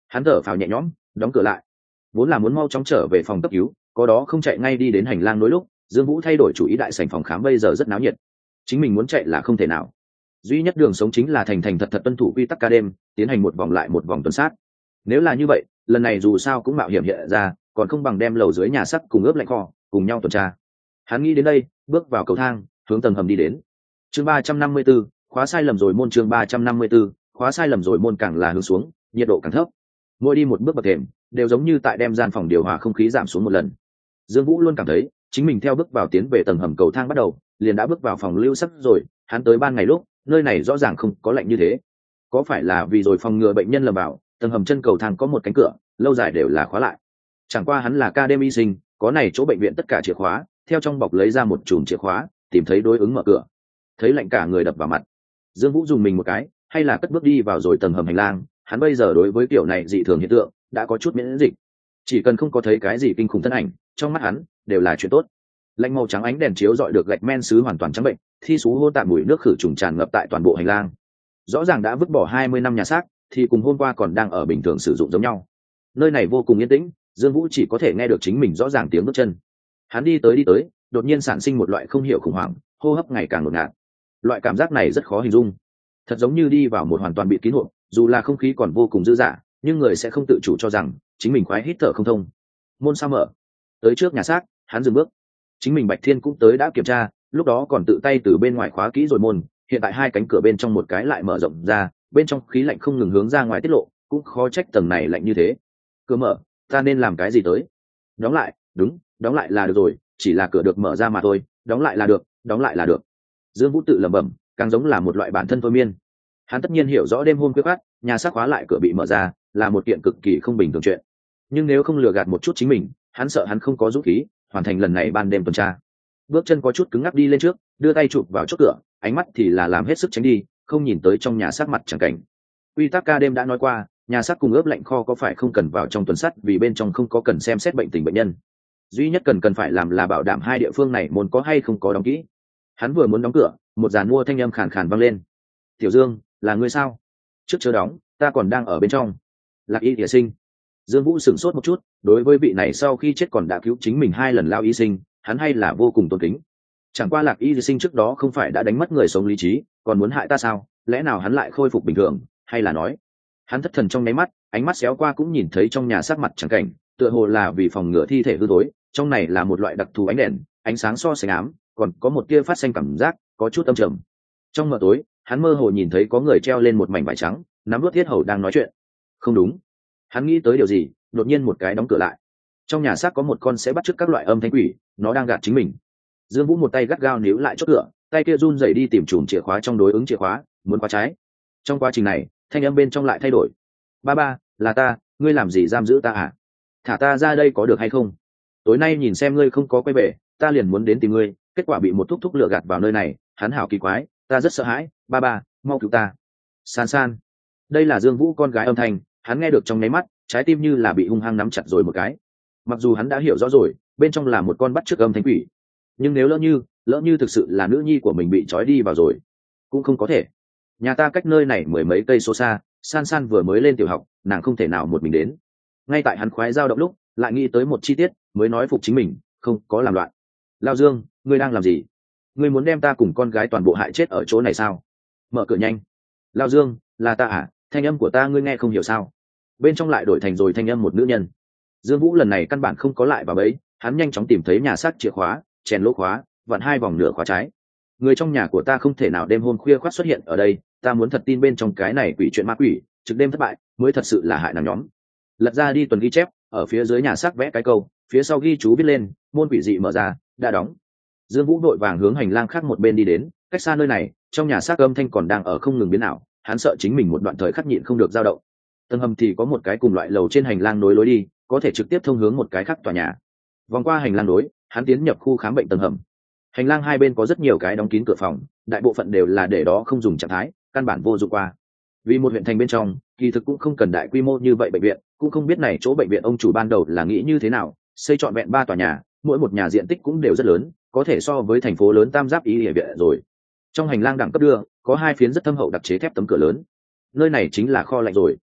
Hắn thở phào nhẹ nhõm, đóng cửa lại. Vốn là muốn mau chóng trở về phòng cấp cứu, có đó không chạy ngay đi đến hành lang nối lúc Dương Vũ thay đổi chủ ý. Đại sảnh phòng khám bây giờ rất náo nhiệt, chính mình muốn chạy là không thể nào. Duy nhất đường sống chính là thành thành thật thật tuân thủ quy tắc ca đêm, tiến hành một vòng lại một vòng tuần sát. Nếu là như vậy, lần này dù sao cũng mạo hiểm hiện ra, còn không bằng đem lầu dưới nhà sắt cùng ướp lạnh kho cùng nhau tuần tra. Hắn nghĩ đến đây, bước vào cầu thang, hướng tầng hầm đi đến. Chương 354, khóa sai lầm rồi môn. Chương 354, khóa sai lầm rồi môn. Càng là hướng xuống, nhiệt độ càng thấp. Mỗi đi một bước bậc thềm, đều giống như tại đem gian phòng điều hòa không khí giảm xuống một lần. Dương Vũ luôn cảm thấy chính mình theo bước vào tiến về tầng hầm cầu thang bắt đầu, liền đã bước vào phòng lưu sắc rồi. Hắn tới ban ngày lúc, nơi này rõ ràng không có lạnh như thế. Có phải là vì rồi phòng ngừa bệnh nhân lầm vào, tầng hầm chân cầu thang có một cánh cửa, lâu dài đều là khóa lại. Chẳng qua hắn là ca đêm y sinh, có này chỗ bệnh viện tất cả chìa khóa, theo trong bọc lấy ra một chùm chìa khóa, tìm thấy đối ứng mở cửa. Thấy lạnh cả người đập vào mặt, Dương Vũ dùng mình một cái, hay là cất bước đi vào rồi tầng hầm hành lang. Hắn bây giờ đối với kiểu này dị thường hiện tượng đã có chút miễn dịch, chỉ cần không có thấy cái gì kinh khủng thân ảnh, trong mắt hắn đều là chuyện tốt. Lạnh màu trắng ánh đèn chiếu dọi được gạch men sứ hoàn toàn trắng bệnh, thi sú hôn tạm mùi nước khử trùng tràn ngập tại toàn bộ hành lang. Rõ ràng đã vứt bỏ 20 năm nhà xác, thì cùng hôm qua còn đang ở bình thường sử dụng giống nhau. Nơi này vô cùng yên tĩnh, Dương Vũ chỉ có thể nghe được chính mình rõ ràng tiếng bước chân. Hắn đi tới, đột nhiên sản sinh một loại không hiểu khủng hoảng, hô hấp ngày càng ngột ngạt. Loại cảm giác này rất khó hình dung, thật giống như đi vào một hoàn toàn bị kín hộp, dù là không khí còn vô cùng dư dả, nhưng người sẽ không tự chủ cho rằng chính mình khoái hít thở không thông. Môn sao mở? Tới trước nhà xác, hắn dừng bước. Chính mình Bạch Thiên cũng tới đã kiểm tra, lúc đó còn tự tay từ bên ngoài khóa kỹ rồi môn, hiện tại hai cánh cửa bên trong một cái lại mở rộng ra, bên trong khí lạnh không ngừng hướng ra ngoài tiết lộ, cũng khó trách tầng này lạnh như thế. Cửa mở, ta nên làm cái gì tới? Đóng lại, đúng, đóng lại là được rồi, chỉ là cửa được mở ra mà thôi, đóng lại là được, đóng lại là được. Dương Vũ tự lẩm bẩm, càng giống là một loại bản thân thôi miên. Hắn tất nhiên hiểu rõ đêm hôm khuya khoắt, nhà xác khóa lại cửa bị mở ra là một kiện cực kỳ không bình thường chuyện, nhưng nếu không lừa gạt một chút chính mình, hắn sợ hắn không có dũng khí hoàn thành lần này ban đêm tuần tra. Bước chân có chút cứng ngắc đi lên trước, đưa tay chụp vào chốt cửa, ánh mắt thì là làm hết sức tránh đi, không nhìn tới trong nhà xác mặt chẳng cảnh. Quy tắc ca đêm đã nói qua, nhà xác cùng ướp lạnh kho có phải không cần vào trong tuần sắt, vì bên trong không có cần xem xét bệnh tình bệnh nhân. Duy nhất cần phải làm là bảo đảm hai địa phương này môn có hay không có đóng kỹ. Hắn vừa muốn đóng cửa, một dàn mua thanh âm khàn khàn vang lên. Tiểu Dương, là ngươi sao? Trước chưa đóng, ta còn đang ở bên trong. Lạc Y y sinh. Dương Vũ sửng sốt một chút, đối với vị này sau khi chết còn đã cứu chính mình 2 lần lao y sinh, hắn hay là vô cùng tôn kính. Chẳng qua Lạc Y sinh trước đó không phải đã đánh mất người sống lý trí, còn muốn hại ta sao? Lẽ nào hắn lại khôi phục bình thường, hay là nói hắn thất thần trong nháy mắt, ánh mắt xéo qua cũng nhìn thấy trong nhà sát mặt chẳng cảnh, tựa hồ là vì phòng ngừa thi thể hư tối, trong này là một loại đặc thù ánh đèn, ánh sáng so sánh ám, còn có một tia phát xanh cảm giác, có chút âm trầm. Trong mờ tối, hắn mơ hồ nhìn thấy có người treo lên một mảnh vải trắng, nắm vớt thiết hầu đang nói chuyện. Không đúng, hắn nghĩ tới điều gì, đột nhiên một cái đóng cửa lại. Trong nhà xác có một con sẽ bắt chước các loại âm thanh quỷ, nó đang gạt chính mình. Dương Vũ một tay gắt gao níu lại chốt cửa, tay kia run rẩy đi tìm chùm chìa khóa trong đối ứng chìa khóa, muốn khóa trái. Trong quá trình này, thanh âm bên trong lại thay đổi. Ba, là ta, ngươi làm gì giam giữ ta à? Thả ta ra đây có được hay không? Tối nay nhìn xem ngươi không có quay về, ta liền muốn đến tìm ngươi, kết quả bị một thúc thúc lừa gạt vào nơi này, hắn hảo kỳ quái, ta rất sợ hãi, ba, mau cứu ta. San. Đây là Dương Vũ con gái âm thanh, hắn nghe được trong nháy mắt, trái tim như là bị hung hăng nắm chặt rồi một cái. Mặc dù hắn đã hiểu rõ rồi, bên trong là một con bắt chước âm thanh quỷ, nhưng nếu lỡ như thực sự là nữ nhi của mình bị trói đi vào rồi, cũng không có thể. Nhà ta cách nơi này 10 mấy cây số xa, San vừa mới lên tiểu học, nàng không thể nào một mình đến. Ngay tại hắn khoái dao động lúc, lại nghĩ tới một chi tiết, mới nói phục chính mình, không có làm loạn. Lao Dương, ngươi đang làm gì? Ngươi muốn đem ta cùng con gái toàn bộ hại chết ở chỗ này sao? Mở cửa nhanh. Lao Dương, là ta à? Thanh âm của ta ngươi nghe không hiểu sao? Bên trong lại đổi thành rồi thanh âm một nữ nhân. Dương Vũ lần này căn bản không có lại vào bẫy, hắn nhanh chóng tìm thấy nhà xác chìa khóa, chèn lỗ khóa, vặn 2 vòng nửa khóa trái. Người trong nhà của ta không thể nào đêm hôm khuya khoắt xuất hiện ở đây, ta muốn thật tin bên trong cái này quỷ chuyện ma quỷ, trực đêm thất bại, mới thật sự là hại nàng nhóm. Lật ra đi tuần ghi chép, ở phía dưới nhà xác vẽ cái câu, phía sau ghi chú viết lên, môn quỷ dị mở ra, đã đóng. Dương Vũ vội vàng hướng hành lang khác một bên đi đến, cách xa nơi này, trong nhà xác âm thanh còn đang ở không ngừng biến ảo, hắn sợ chính mình một đoạn thời khắc nhịn không được dao động. Tầng hầm thì có một cái cùng loại lầu trên hành lang nối lối đi, có thể trực tiếp thông hướng một cái khác tòa nhà. Vòng qua hành lang nối, hắn tiến nhập khu khám bệnh tầng hầm. Hành lang hai bên có rất nhiều cái đóng kín cửa phòng, đại bộ phận đều là để đó không dùng trạng thái, căn bản vô dụng qua. Vì một huyện thành bên trong, kỳ thực cũng không cần đại quy mô như vậy bệnh viện, cũng không biết này chỗ bệnh viện ông chủ ban đầu là nghĩ như thế nào, xây trọn vẹn 3 tòa nhà, mỗi một nhà diện tích cũng đều rất lớn, có thể so với thành phố lớn Tam Giáp y địa viện rồi. Trong hành lang đẳng cấp đưa, có 2 phiến rất thâm hậu đặc chế thép tấm cửa lớn. Nơi này chính là kho lạnh rồi.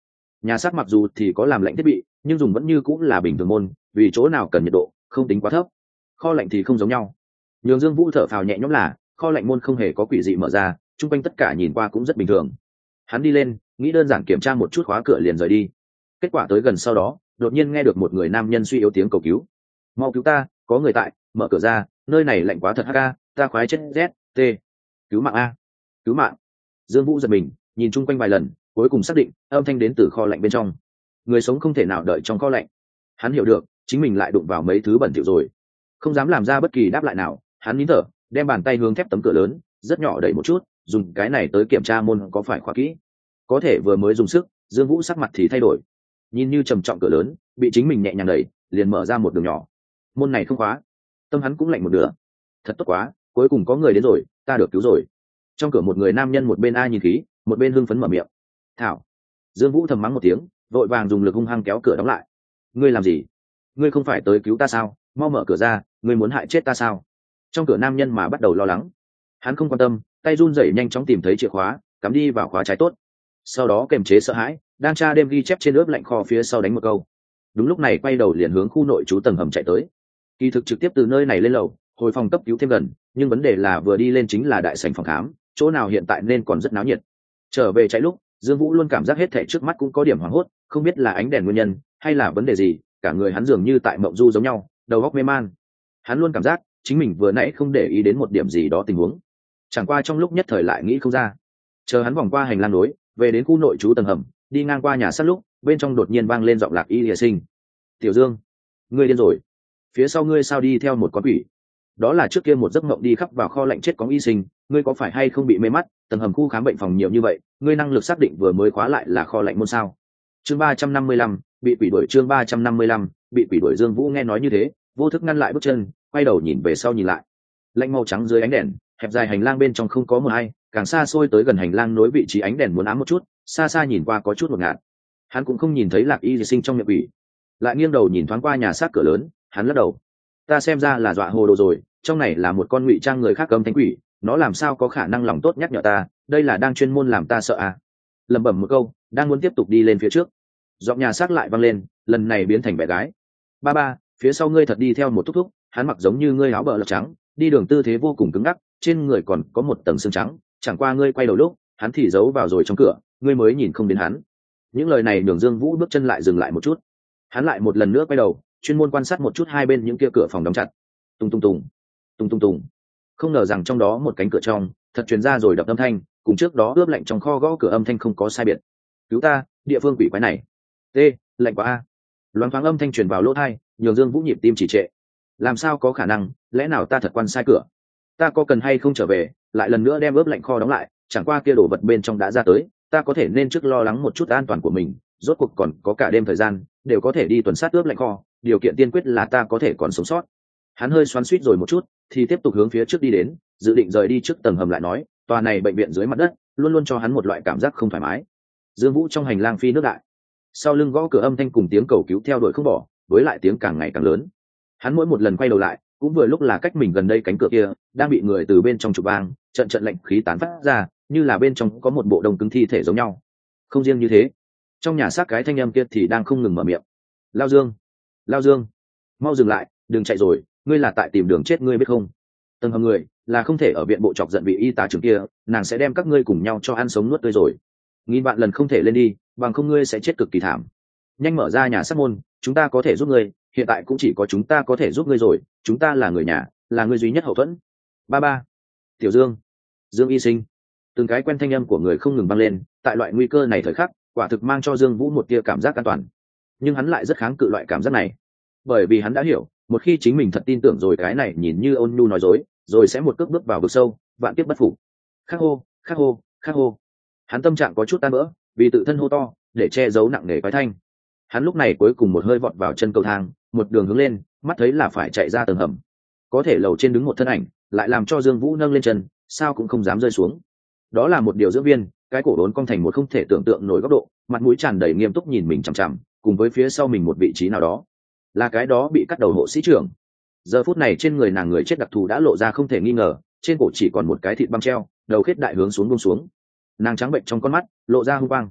Nhà xác mặc dù thì có làm lạnh thiết bị nhưng dùng vẫn như cũng là bình thường môn, vì chỗ nào cần nhiệt độ không tính quá thấp. Kho lạnh thì không giống nhau. Nhường Dương Vũ thở phào nhẹ nhõm là kho lạnh môn không hề có quỷ dị mở ra, chung quanh tất cả nhìn qua cũng rất bình thường. Hắn đi lên nghĩ đơn giản kiểm tra một chút khóa cửa liền rời đi. Kết quả tới gần sau đó đột nhiên nghe được một người nam nhân suy yếu tiếng cầu cứu. Mau cứu ta, có người tại, mở cửa ra, nơi này lạnh quá thật ha, ta khoái chết z t. Cứu mạng a, cứu mạng. Dương Vũ giật mình nhìn chung quanh vài lần, cuối cùng xác định âm thanh đến từ kho lạnh bên trong. Người sống không thể nào đợi trong kho lạnh. Hắn hiểu được chính mình lại đụng vào mấy thứ bẩn thỉu rồi, không dám làm ra bất kỳ đáp lại nào. Hắn nín thở đem bàn tay hướng thép tấm cửa lớn rất nhỏ đẩy một chút, dùng cái này tới kiểm tra môn có phải khóa kỹ. Có thể vừa mới dùng sức, Dương Vũ sắc mặt thì thay đổi. Nhìn như trầm trọng cửa lớn bị chính mình nhẹ nhàng đẩy liền mở ra một đường nhỏ. Môn này không khóa. Tâm hắn cũng lạnh một nửa. Thật tốt quá, cuối cùng có người đến rồi, ta được cứu rồi. Trong cửa một người nam nhân một bên ai nhìn khí một bên hưng phấn mở miệng. Thảo. Dương Vũ thầm mắng một tiếng, vội vàng dùng lực hung hăng kéo cửa đóng lại. Ngươi làm gì? Ngươi không phải tới cứu ta sao? Mau mở cửa ra, ngươi muốn hại chết ta sao? Trong cửa nam nhân mà bắt đầu lo lắng. Hắn không quan tâm, tay run rẩy nhanh chóng tìm thấy chìa khóa, cắm đi vào khóa trái tốt. Sau đó kềm chế sợ hãi, đang tra đêm ghi chép trên ướp lạnh kho phía sau đánh một câu. Đúng lúc này quay đầu liền hướng khu nội trú tầng hầm chạy tới. Kỳ thực trực tiếp từ nơi này lên lầu hồi phòng cấp cứu thêm gần, nhưng vấn đề là vừa đi lên chính là đại sảnh phòng khám, chỗ nào hiện tại nên còn rất náo nhiệt. Trở về chạy lúc Dương Vũ luôn cảm giác hết thảy trước mắt cũng có điểm hoảng hốt, không biết là ánh đèn nguyên nhân hay là vấn đề gì, cả người hắn dường như tại mộng du giống nhau, đầu óc mê man. Hắn luôn cảm giác chính mình vừa nãy không để ý đến một điểm gì đó tình huống, chẳng qua trong lúc nhất thời lại nghĩ không ra. Chờ hắn vòng qua hành lang nối về đến khu nội trú tầng hầm, đi ngang qua nhà sát lúc bên trong đột nhiên vang lên giọng Lạc Y Lìa Sinh. Tiểu Dương, ngươi điên rồi, phía sau ngươi sao đi theo một con quỷ? Đó là trước kia một giấc mộng đi khắp vào kho lạnh chết có Y Sinh, ngươi có phải hay không bị mê mắt? Tầng hầm khu khám bệnh phòng nhiều như vậy, ngươi năng lực xác định vừa mới khóa lại là kho lạnh môn sao? Chương 355, bị quỷ đuổi. Chương 355, bị quỷ đuổi. Dương Vũ nghe nói như thế vô thức ngăn lại bước chân, quay đầu nhìn về sau nhìn lại. Lạnh màu trắng dưới ánh đèn, hẹp dài hành lang bên trong không có một ai, càng xa xôi tới gần hành lang nối vị trí ánh đèn muốn ám một chút, xa xa nhìn qua có chút ngột ngạt. Hắn cũng không nhìn thấy Lạc Y Sinh trong miệng quỷ, lại nghiêng đầu nhìn thoáng qua nhà xác cửa lớn, hắn lắc đầu. Ta xem ra là dọa hồ đồ rồi, trong này là một con ngụy trang người khác cấm thánh quỷ, nó làm sao có khả năng lòng tốt nhắc nhở ta, đây là đang chuyên môn làm ta sợ à. Lẩm bẩm một câu, đang muốn tiếp tục đi lên phía trước, giọng nhà xác lại vang lên, lần này biến thành bé gái. Ba ba, phía sau ngươi thật đi theo một thúc thúc, hắn mặc giống như ngươi áo bờ lọc trắng, đi đường tư thế vô cùng cứng ngắc, trên người còn có một tầng xương trắng, chẳng qua ngươi quay đầu lúc hắn thì giấu vào rồi trong cửa, ngươi mới nhìn không đến hắn. Những lời này nhường Dương Vũ bước chân lại dừng lại một chút. Hắn lại một lần nữa quay đầu, chuyên môn quan sát một chút hai bên những kia cửa phòng đóng chặt. Tung tung tùng, tung tung tùng. Không ngờ rằng trong đó một cánh cửa trong thật truyền ra rồi đập âm thanh, cùng trước đó ướp lạnh trong kho gõ cửa âm thanh không có sai biệt. Cứu ta, địa phương quỷ quái này. T, lạnh quá a. Loáng thoáng âm thanh truyền vào lỗ tai, nhường Dương Vũ nhịp tim chỉ trệ. Làm sao có khả năng, lẽ nào ta thật quan sai cửa? Ta có cần hay không trở về, lại lần nữa đem ướp lạnh kho đóng lại, chẳng qua kia đồ vật bên trong đã ra tới, ta có thể nên trước lo lắng một chút an toàn của mình, rốt cuộc còn có cả đêm thời gian, đều có thể đi tuần sát ướp lạnh kho, điều kiện tiên quyết là ta có thể còn sống sót. Hắn hơi xoắn xuýt rồi một chút, thì tiếp tục hướng phía trước đi đến, dự định rời đi trước tầng hầm lại nói, tòa này bệnh viện dưới mặt đất, luôn luôn cho hắn một loại cảm giác không thoải mái. Dương Vũ trong hành lang phi nước đại, sau lưng gõ cửa âm thanh cùng tiếng cầu cứu theo đuổi không bỏ, với lại tiếng càng ngày càng lớn. Hắn mỗi một lần quay đầu lại, cũng vừa lúc là cách mình gần đây cánh cửa kia đang bị người từ bên trong chụp vang, trận trận lạnh khí tán phát ra, như là bên trong có một bộ đông cứng thi thể giống nhau. Không riêng như thế, trong nhà xác cái thanh âm kia thì đang không ngừng mở miệng. Lao Dương, Lao Dương, mau dừng lại, đừng chạy rồi, ngươi là tại tìm đường chết ngươi biết không? Tầng hầm người là không thể ở viện bộ chọc giận vị y tá trưởng kia, nàng sẽ đem các ngươi cùng nhau cho ăn sống nuốt tươi rồi. Nghìn vạn lần không thể lên đi, bằng không ngươi sẽ chết cực kỳ thảm. Nhanh mở ra nhà xác môn, chúng ta có thể giúp ngươi, hiện tại cũng chỉ có chúng ta có thể giúp ngươi rồi, chúng ta là người nhà, là ngươi duy nhất hậu thuẫn. Ba ba, Tiểu Dương, Dương Y Sinh. Từng cái quen thanh âm của người không ngừng vang lên, tại loại nguy cơ này thời khắc, quả thực mang cho Dương Vũ một tia cảm giác an toàn. Nhưng hắn lại rất kháng cự loại cảm giác này, bởi vì hắn đã hiểu, một khi chính mình thật tin tưởng rồi cái này nhìn như ôn nhu nói dối, rồi sẽ một cước bước vào vực sâu, vạn kiếp bất phục. Khắc hô, khắc hô, khắc hô. Hắn tâm trạng có chút tan vỡ, vì tự thân hô to để che giấu nặng nề quái thanh. Hắn lúc này cuối cùng một hơi vọt vào chân cầu thang, một đường hướng lên, mắt thấy là phải chạy ra tầng hầm. Có thể lầu trên đứng một thân ảnh, lại làm cho Dương Vũ nâng lên chân, sao cũng không dám rơi xuống. Đó là một điều dưỡng viên, cái cổ đốn cong thành một không thể tưởng tượng nổi góc độ, mặt mũi tràn đầy nghiêm túc nhìn mình chằm chằm, cùng với phía sau mình một vị trí nào đó, là cái đó bị cắt đầu hộ sĩ trưởng. Giờ phút này trên người nàng người chết đặc thù đã lộ ra không thể nghi ngờ, trên cổ chỉ còn một cái thịt băng treo, đầu khết đại hướng xuống buông xuống. Nàng trắng bệnh trong con mắt lộ ra hung quang.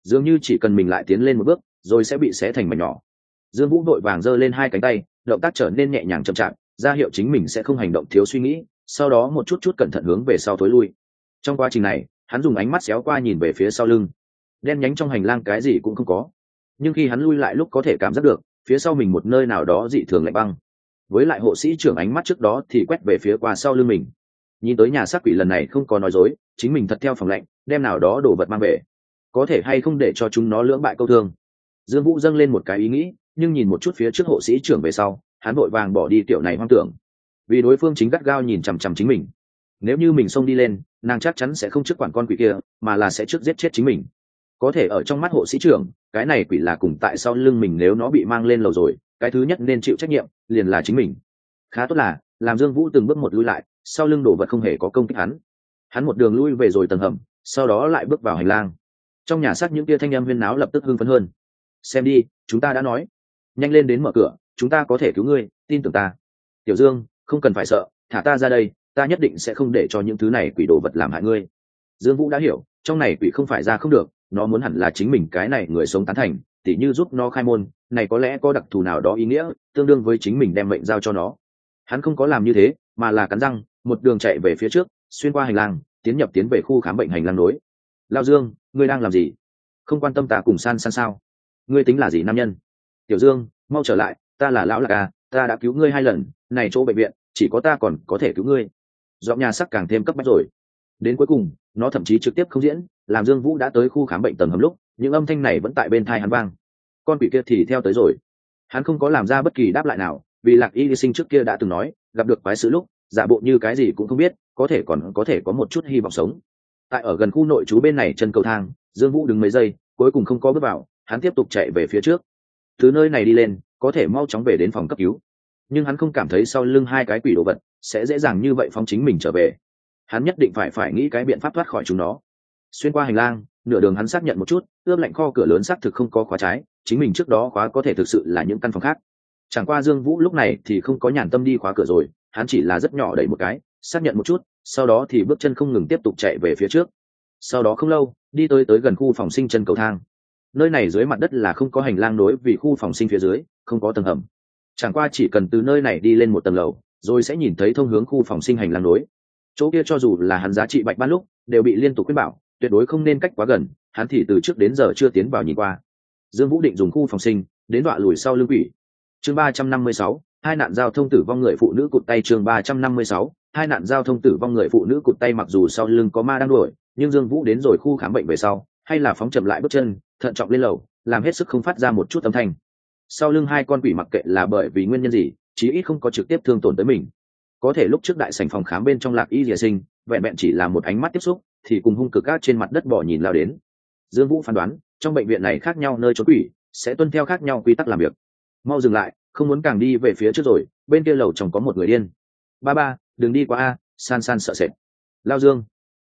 dường như chỉ cần mình lại tiến lên một bước rồi sẽ bị xé thành mảnh nhỏ. Dương Vũ vội vàng giơ lên hai cánh tay, động tác trở nên nhẹ nhàng chậm chạp, ra hiệu chính mình sẽ không hành động thiếu suy nghĩ, sau đó một chút chút cẩn thận hướng về sau thối lui. Trong quá trình này, hắn dùng ánh mắt xéo qua nhìn về phía sau lưng. Đen nhánh trong hành lang cái gì cũng không có, nhưng khi hắn lui lại lúc có thể cảm giác được phía sau mình một nơi nào đó dị thường lạnh băng. Với lại hộ sĩ trưởng ánh mắt trước đó thì quét về phía qua sau lưng mình, nhìn tới nhà xác quỷ lần này không có nói dối, chính mình thật theo phòng lạnh đem nào đó đồ vật mang về, có thể hay không để cho chúng nó lưỡng bại câu thương. Dương Vũ dâng lên một cái ý nghĩ, nhưng nhìn một chút phía trước hộ sĩ trưởng về sau, hắn vội vàng bỏ đi kiểu này hoang tưởng, vì đối phương chính gắt gao nhìn chằm chằm chính mình. Nếu như mình xông đi lên, nàng chắc chắn sẽ không trước quản con quỷ kia, mà là sẽ trước giết chết chính mình. Có thể ở trong mắt hộ sĩ trưởng, cái này quỷ là cùng tại sau lưng mình, nếu nó bị mang lên lầu rồi, cái thứ nhất nên chịu trách nhiệm liền là chính mình. Khá tốt là làm Dương Vũ từng bước một lui lại, sau lưng đồ vật không hề có công kích hắn một đường lui về rồi tầng hầm, sau đó lại bước vào hành lang. Trong nhà xác những tia thanh âm huyên náo lập tức hưng phấn hơn. Xem đi, chúng ta đã nói, nhanh lên đến mở cửa, chúng ta có thể cứu ngươi, tin tưởng ta. Tiểu Dương, không cần phải sợ, thả ta ra đây, ta nhất định sẽ không để cho những thứ này quỷ đồ vật làm hại ngươi. Dương Vũ đã hiểu, trong này quỷ không phải ra không được, nó muốn hẳn là chính mình cái này người sống tán thành, tỉ như giúp nó khai môn, này có lẽ có đặc thù nào đó ý nghĩa, tương đương với chính mình đem mệnh giao cho nó. Hắn không có làm như thế, mà là cắn răng, một đường chạy về phía trước, xuyên qua hành lang, tiến về khu khám bệnh hành lang nối. Lao Dương, ngươi đang làm gì? Không quan tâm ta cùng San San sao? Ngươi tính là gì nam nhân? Tiểu Dương, mau trở lại, ta là lão Lạc à, ta đã cứu ngươi 2 lần, này chỗ bệnh viện chỉ có ta còn có thể cứu ngươi. Giọng nhà sắc càng thêm cấp bách rồi. Đến cuối cùng, nó thậm chí trực tiếp không diễn, làm Dương Vũ đã tới khu khám bệnh tầng hầm lúc, những âm thanh này vẫn tại bên tai hắn vang. Con quỷ kia thì theo tới rồi. Hắn không có làm ra bất kỳ đáp lại nào, vì Lạc Y Sinh trước kia đã từng nói, gặp được quái sự lúc, giả bộ như cái gì cũng không biết, có thể còn có thể có một chút hy vọng sống. Tại ở gần khu nội trú bên này chân cầu thang, Dương Vũ đứng mấy giây, cuối cùng không có bước vào, hắn tiếp tục chạy về phía trước. Từ nơi này đi lên, có thể mau chóng về đến phòng cấp cứu, nhưng hắn không cảm thấy sau lưng hai cái quỷ đồ vật sẽ dễ dàng như vậy phóng chính mình trở về. Hắn nhất định phải nghĩ cái biện pháp thoát khỏi chúng nó. Xuyên qua hành lang, nửa đường hắn xác nhận một chút, ướp lạnh kho cửa lớn xác thực không có khóa trái, chính mình trước đó khóa có thể thực sự là những căn phòng khác. Chẳng qua Dương Vũ lúc này thì không có nhàn tâm đi khóa cửa rồi, hắn chỉ là rất nhỏ đẩy một cái, xác nhận một chút, sau đó thì bước chân không ngừng tiếp tục chạy về phía trước. Sau đó không lâu, đi tới gần khu phòng sinh chân cầu thang. Nơi này dưới mặt đất là không có hành lang nối, vì khu phòng sinh phía dưới không có tầng hầm. Chẳng qua chỉ cần từ nơi này đi lên một tầng lầu, rồi sẽ nhìn thấy thông hướng khu phòng sinh hành lang nối. Chỗ kia cho dù là hắn giá trị bạch ban lúc đều bị liên tục khuyên bảo, tuyệt đối không nên cách quá gần, hắn thì từ trước đến giờ chưa tiến vào nhìn qua. Dương Vũ định dùng khu phòng sinh đến đọa lùi sau lưng quỷ. Chương 356, hai nạn giao thông tử vong người phụ nữ cụt tay. Chương 356, hai nạn giao thông tử vong người phụ nữ cụt tay. Mặc dù sau lưng có ma đang đuổi, nhưng Dương Vũ đến rồi khu khám bệnh về sau, hay là phóng chậm lại bước chân, thận trọng lên lầu, làm hết sức không phát ra một chút âm thanh. Sau lưng hai con quỷ mặc kệ là bởi vì nguyên nhân gì, chí ít không có trực tiếp thương tổn tới mình. Có thể lúc trước đại sảnh phòng khám bên trong Lạc Y Dìa Sinh, vẹn vẹn chỉ là một ánh mắt tiếp xúc, thì cùng hung cực ác trên mặt đất bò nhìn lao đến. Dương Vũ phán đoán, trong bệnh viện này khác nhau nơi trốn quỷ, sẽ tuân theo khác nhau quy tắc làm việc. Mau dừng lại, không muốn càng đi về phía trước rồi, bên kia lầu chồng có một người điên. Ba, đừng đi qua a, San San sợ sệt. Lao Dương,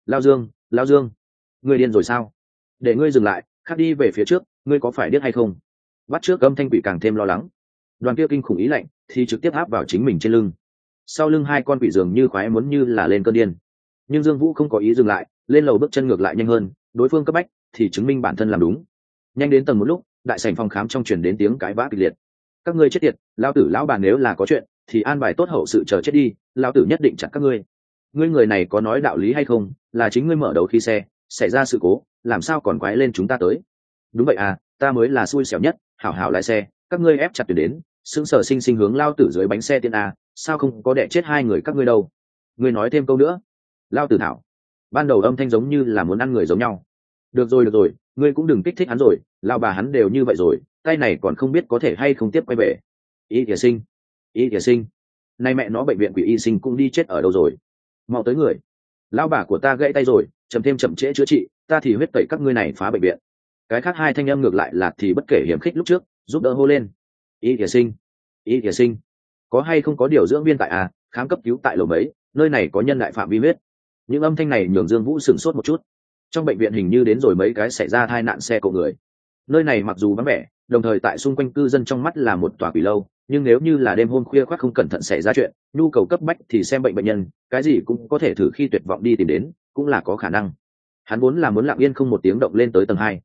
Lao Dương, ngươi điên rồi sao? Để ngươi dừng lại, khác đi về phía trước, ngươi có phải điếc hay không? Bắt trước âm thanh quỷ càng thêm lo lắng. Đoàn kia kinh khủng ý lạnh thì trực tiếp áp vào chính mình trên lưng. Sau lưng hai con quỷ dường như khoái muốn như là lên cơn điên, nhưng Dương Vũ không có ý dừng lại, lên lầu bước chân ngược lại nhanh hơn, đối phương cấp bách thì chứng minh bản thân làm đúng. Nhanh đến tầng một lúc, đại sảnh phòng khám trong truyền đến tiếng cãi vã kịch liệt. Các ngươi chết tiệt, lão tử lão bà nếu là có chuyện thì an bài tốt hậu sự chờ chết đi, lão tử nhất định chặn các ngươi. Ngươi người này có nói đạo lý hay không, là chính ngươi mở đầu khi xe xảy ra sự cố, làm sao còn quái lên chúng ta tới? Đúng vậy à, ta mới là xui xẻo nhất, hảo hảo lái xe, các ngươi ép chặt tuyến đến, sững sờ sinh sinh hướng lao tử dưới bánh xe tiên a, sao không có đẻ chết hai người các ngươi đâu? Ngươi nói thêm câu nữa. Lao tử thảo. Ban đầu âm thanh giống như là muốn ăn người giống nhau. Được rồi, ngươi cũng đừng kích thích hắn rồi, lao bà hắn đều như vậy rồi, tay này còn không biết có thể hay không tiếp quay về. Y Thìa Sinh, nay mẹ nó bệnh viện quỷ y sinh cũng đi chết ở đâu rồi? Mau tới người. Lao bà của ta gãy tay rồi, chậm trễ chữa trị, ta thì huyết tẩy các ngươi này phá bệnh viện. Cái khác hai thanh âm ngược lại là thì bất kể hiểm khích lúc trước, giúp đỡ hô lên. Y Thìa Sinh, có hay không có điều dưỡng viên tại à, khám cấp cứu tại lầu mấy, nơi này có nhân đại phạm vi huyết. Những âm thanh này nhường Dương Vũ sửng sốt một chút. Trong bệnh viện hình như đến rồi mấy cái xảy ra tai nạn xe cộ người. Nơi này mặc dù vắng vẻ, đồng thời tại xung quanh cư dân trong mắt là một tòa quỷ lâu, nhưng nếu như là đêm hôm khuya khoắt không cẩn thận xảy ra chuyện, nhu cầu cấp bách thì xem bệnh nhân, cái gì cũng có thể thử khi tuyệt vọng đi tìm đến, cũng là có khả năng. Hắn vốn là muốn lặng yên không một tiếng động lên tới tầng 2.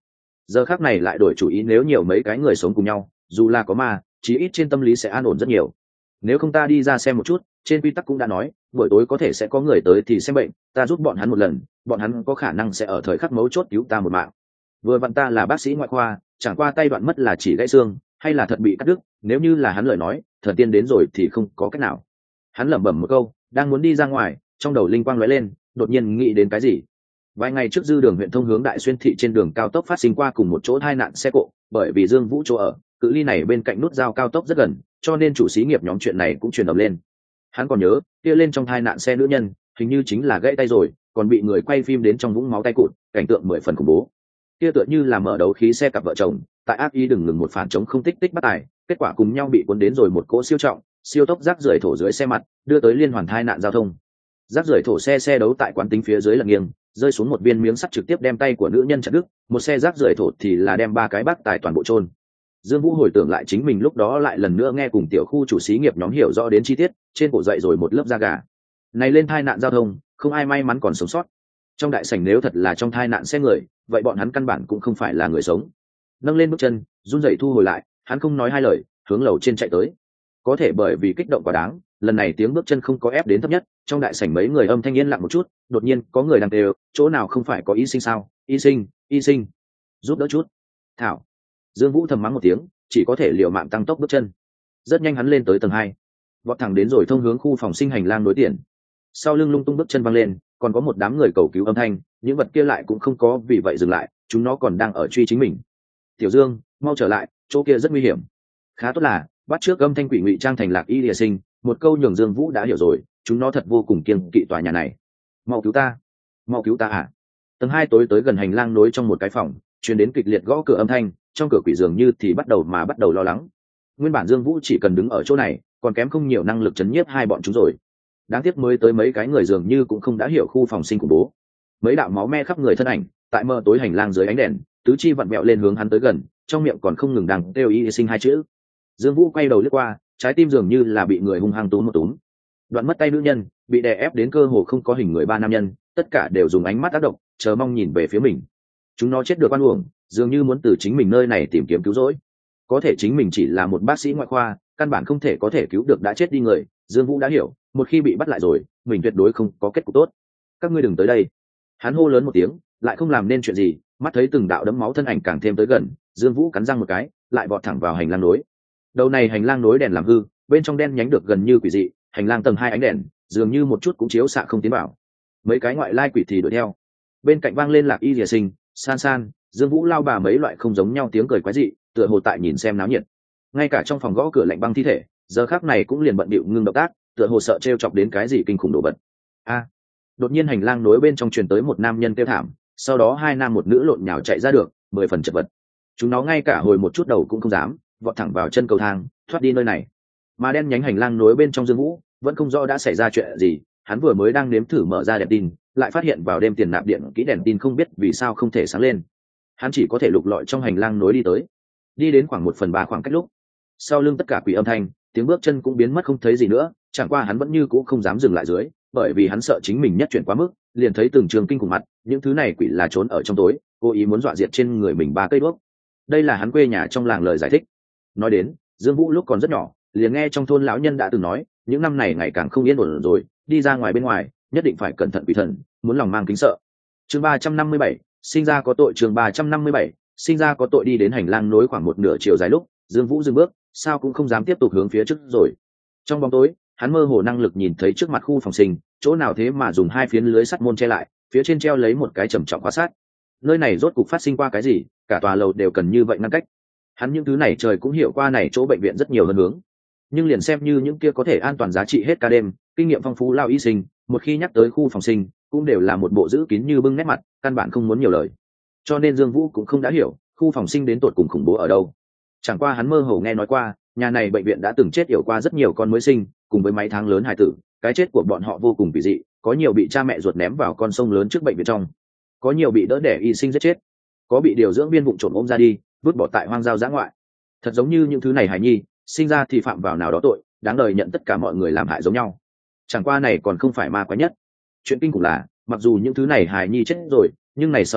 giờ khác này lại đổi chủ ý, nếu nhiều mấy cái người sống cùng nhau, dù là có ma, chí ít trên tâm lý sẽ an ổn rất nhiều. Nếu không ta đi ra xem một chút, trên quy tắc cũng đã nói buổi tối có thể sẽ có người tới thì xem bệnh, ta giúp bọn hắn một lần, bọn hắn có khả năng sẽ ở thời khắc mấu chốt cứu ta một mạng. Vừa vặn ta là bác sĩ ngoại khoa, chẳng qua tay đoạn mất là chỉ gãy xương hay là thật bị cắt đứt, nếu như là hắn lời nói thần tiên đến rồi thì không có cách nào. Hắn lẩm bẩm một câu, đang muốn đi ra ngoài, trong đầu linh quang lóe lên, đột nhiên nghĩ đến cái gì. Vài ngày trước dư đường huyện thông hướng Đại Xuyên thị trên đường cao tốc phát sinh qua cùng một chỗ tai nạn xe cộ, bởi vì Dương Vũ chỗ ở cự ly này bên cạnh nút giao cao tốc rất gần, cho nên chủ xí nghiệp nhóm chuyện này cũng truyền ầm lên. Hắn còn nhớ kia lên trong tai nạn xe nữ nhân hình như chính là gãy tay rồi, còn bị người quay phim đến trong vũng máu tay cụt, cảnh tượng 10 phần khủng bố. Kia tựa như là mở đấu khí xe cặp vợ chồng, tại ác ý đừng ngừng một phản chống không tích tích bắt tài, kết quả cùng nhau bị cuốn đến rồi một cỗ siêu trọng siêu tốc rác rưởi thổ dưới xe mặt, đưa tới liên hoàn tai nạn giao thông. Rác rưởi thổ xe đấu tại quán tính phía dưới lật nghiêng, rơi xuống một viên miếng sắt trực tiếp đem tay của nữ nhân chặt đứt, một xe rác rưởi thổ thì là đem 3 cái bác tài toàn bộ chôn. Dương Vũ hồi tưởng lại chính mình lúc đó lại lần nữa nghe cùng tiểu khu chủ xí nghiệp nhóm hiểu rõ đến chi tiết, trên cổ dậy rồi một lớp da gà. Này lên tai nạn giao thông, không ai may mắn còn sống sót. Trong đại sảnh nếu thật là trong tai nạn xe người, vậy bọn hắn căn bản cũng không phải là người sống. Nâng lên bước chân, run rẩy thu hồi lại, hắn không nói hai lời, hướng lầu trên chạy tới. Có thể bởi vì kích động quá đáng, lần này tiếng bước chân không có ép đến thấp nhất, trong đại sảnh mấy người âm thanh yên lặng một chút, đột nhiên có người đang kêu, chỗ nào không phải có y sinh sao? Y sinh, giúp đỡ chút. Thảo. Dương Vũ thầm mắng một tiếng, chỉ có thể liều mạng tăng tốc bước chân. Rất nhanh hắn lên tới tầng 2, vọt thẳng đến rồi thông hướng khu phòng sinh hành lang đối tiền. Sau lưng lung tung bước chân văng lên, còn có một đám người cầu cứu âm thanh, những vật kia lại cũng không có vì vậy dừng lại, chúng nó còn đang ở truy chính mình. Tiểu Dương, mau trở lại, chỗ kia rất nguy hiểm. Khá tốt là bắt trước âm thanh quỷ ngụy trang thành Lạc Y Lìa Sinh, một câu nhường Dương Vũ đã hiểu rồi, chúng nó thật vô cùng kiêng kỵ tòa nhà này. Mau cứu ta à. Tầng 2 tối tới gần hành lang nối trong một cái phòng, truyền đến kịch liệt gõ cửa âm thanh, trong cửa quỷ dường như thì bắt đầu lo lắng. Nguyên bản Dương Vũ chỉ cần đứng ở chỗ này, còn kém không nhiều năng lực chấn nhiếp hai bọn chúng rồi. Đáng tiếc mới tới mấy cái người dường như cũng không đã hiểu khu phòng sinh khủng bố. Mấy đạo máu me khắp người thân ảnh, tại mờ tối hành lang dưới ánh đèn, tứ chi vặn vẹo lên hướng hắn tới gần, trong miệng còn không ngừng đằng kêu y sinh hai chữ. Dương Vũ quay đầu liếc qua, trái tim dường như là bị người hung hăng túm một túm. Đoạn mất tay nữ nhân, bị đè ép đến cơ hồ không có hình người ba nam nhân, tất cả đều dùng ánh mắt tác động, chờ mong nhìn về phía mình. Chúng nó chết được oan uổng, dường như muốn từ chính mình nơi này tìm kiếm cứu rỗi. Có thể chính mình chỉ là một bác sĩ ngoại khoa, căn bản không thể có thể cứu được đã chết đi người. Dương Vũ đã hiểu, một khi bị bắt lại rồi, mình tuyệt đối không có kết cục tốt. Các ngươi đừng tới đây. Hắn hô lớn một tiếng, lại không làm nên chuyện gì, mắt thấy từng đạo đấm máu thân ảnh càng thêm tới gần, Dương Vũ cắn răng một cái, lại vọt thẳng vào hành lang nối. Đầu này hành lang nối đèn làm hư, bên trong đen nhánh được gần như quỷ dị, hành lang tầng 2 ánh đèn, dường như một chút cũng chiếu xạ không tiến vào. Mấy cái ngoại lai quỷ thì đuổi theo. Bên cạnh vang lên Lạc Y Lìa Sinh, san san, Dương Vũ lao bà mấy loại không giống nhau tiếng cười quái dị, tựa hồ tại nhìn xem náo nhiệt. Ngay cả trong phòng gõ cửa lạnh băng thi thể, giờ khắc này cũng liền bận bịu ngưng động tác, tựa hồ sợ trêu chọc đến cái gì kinh khủng đồ vật. A! Đột nhiên hành lang nối bên trong truyền tới một nam nhân kêu thảm, sau đó 2 nam một nữ lộn nhào chạy ra được, 10 phần chật vật. Chúng nó ngay cả hồi một chút đầu cũng không dám, vọt thẳng vào chân cầu thang, thoát đi nơi này. Mà đen nhánh hành lang nối bên trong Dương Vũ, vẫn không rõ đã xảy ra chuyện gì, hắn vừa mới đang nếm thử mở ra đèn tin, lại phát hiện vào đêm tiền nạp điện kỹ đèn tin không biết vì sao không thể sáng lên. Hắn chỉ có thể lục lọi trong hành lang nối đi đến khoảng 1/3 khoảng cách lúc, sau lưng tất cả quỷ âm thanh, tiếng bước chân cũng biến mất không thấy gì nữa, chẳng qua hắn vẫn như cũ không dám dừng lại dưới, bởi vì hắn sợ chính mình nhất chuyển quá mức, liền thấy từng trường kinh khủng mặt, những thứ này quỷ là trốn ở trong tối, cố ý muốn dọa diệt trên người mình 3 cây đuốc. Đây là hắn quê nhà trong làng lời giải thích. Nói đến, Dương Vũ lúc còn rất nhỏ, liền nghe trong thôn lão nhân đã từng nói, những năm này ngày càng không yên ổn rồi, đi ra ngoài bên ngoài, nhất định phải cẩn thận quỷ thần, muốn lòng mang kính sợ. Chương 357, sinh ra có tội. Chương 357, sinh ra có tội. Đi đến hành lang nối khoảng một nửa chiều dài lúc, Dương Vũ dừng bước, sao cũng không dám tiếp tục hướng phía trước rồi. Trong bóng tối, hắn mơ hồ năng lực nhìn thấy trước mặt khu phòng sinh, chỗ nào thế mà dùng 2 phiến lưới sắt môn che lại, phía trên treo lấy một cái trầm trọng khóa sát. Nơi này rốt cục phát sinh qua cái gì, cả tòa lầu đều cần như vậy ngăn cách. Hắn những thứ này trời cũng hiểu qua này chỗ bệnh viện rất nhiều hơn hướng, nhưng liền xem như những kia có thể an toàn giá trị hết cả đêm, kinh nghiệm phong phú lao y sinh, một khi nhắc tới khu phòng sinh, cũng đều là một bộ giữ kín như bưng nét mặt, căn bản không muốn nhiều lời. Cho nên Dương Vũ cũng không đã hiểu khu phòng sinh đến tột cùng khủng bố ở đâu. Chẳng qua hắn mơ hồ nghe nói qua, nhà này bệnh viện đã từng chết yểu qua rất nhiều con mới sinh, cùng với mấy tháng lớn hài tử, cái chết của bọn họ vô cùng kỳ dị, có nhiều bị cha mẹ ruột ném vào con sông lớn trước bệnh viện trong, có nhiều bị đỡ đẻ y sinh giết chết, có bị điều dưỡng viên vụng trộm ôm ra đi, vứt bỏ tại hoang giao dã ngoại. Thật giống như những thứ này hài nhi, sinh ra thì phạm vào nào đó tội, đáng đời nhận tất cả mọi người làm hại giống nhau. Chẳng qua này còn không phải ma quái nhất. Chuyện kinh khủng là, mặc dù những thứ này hài nhi chết rồi, nhưng này sau đó,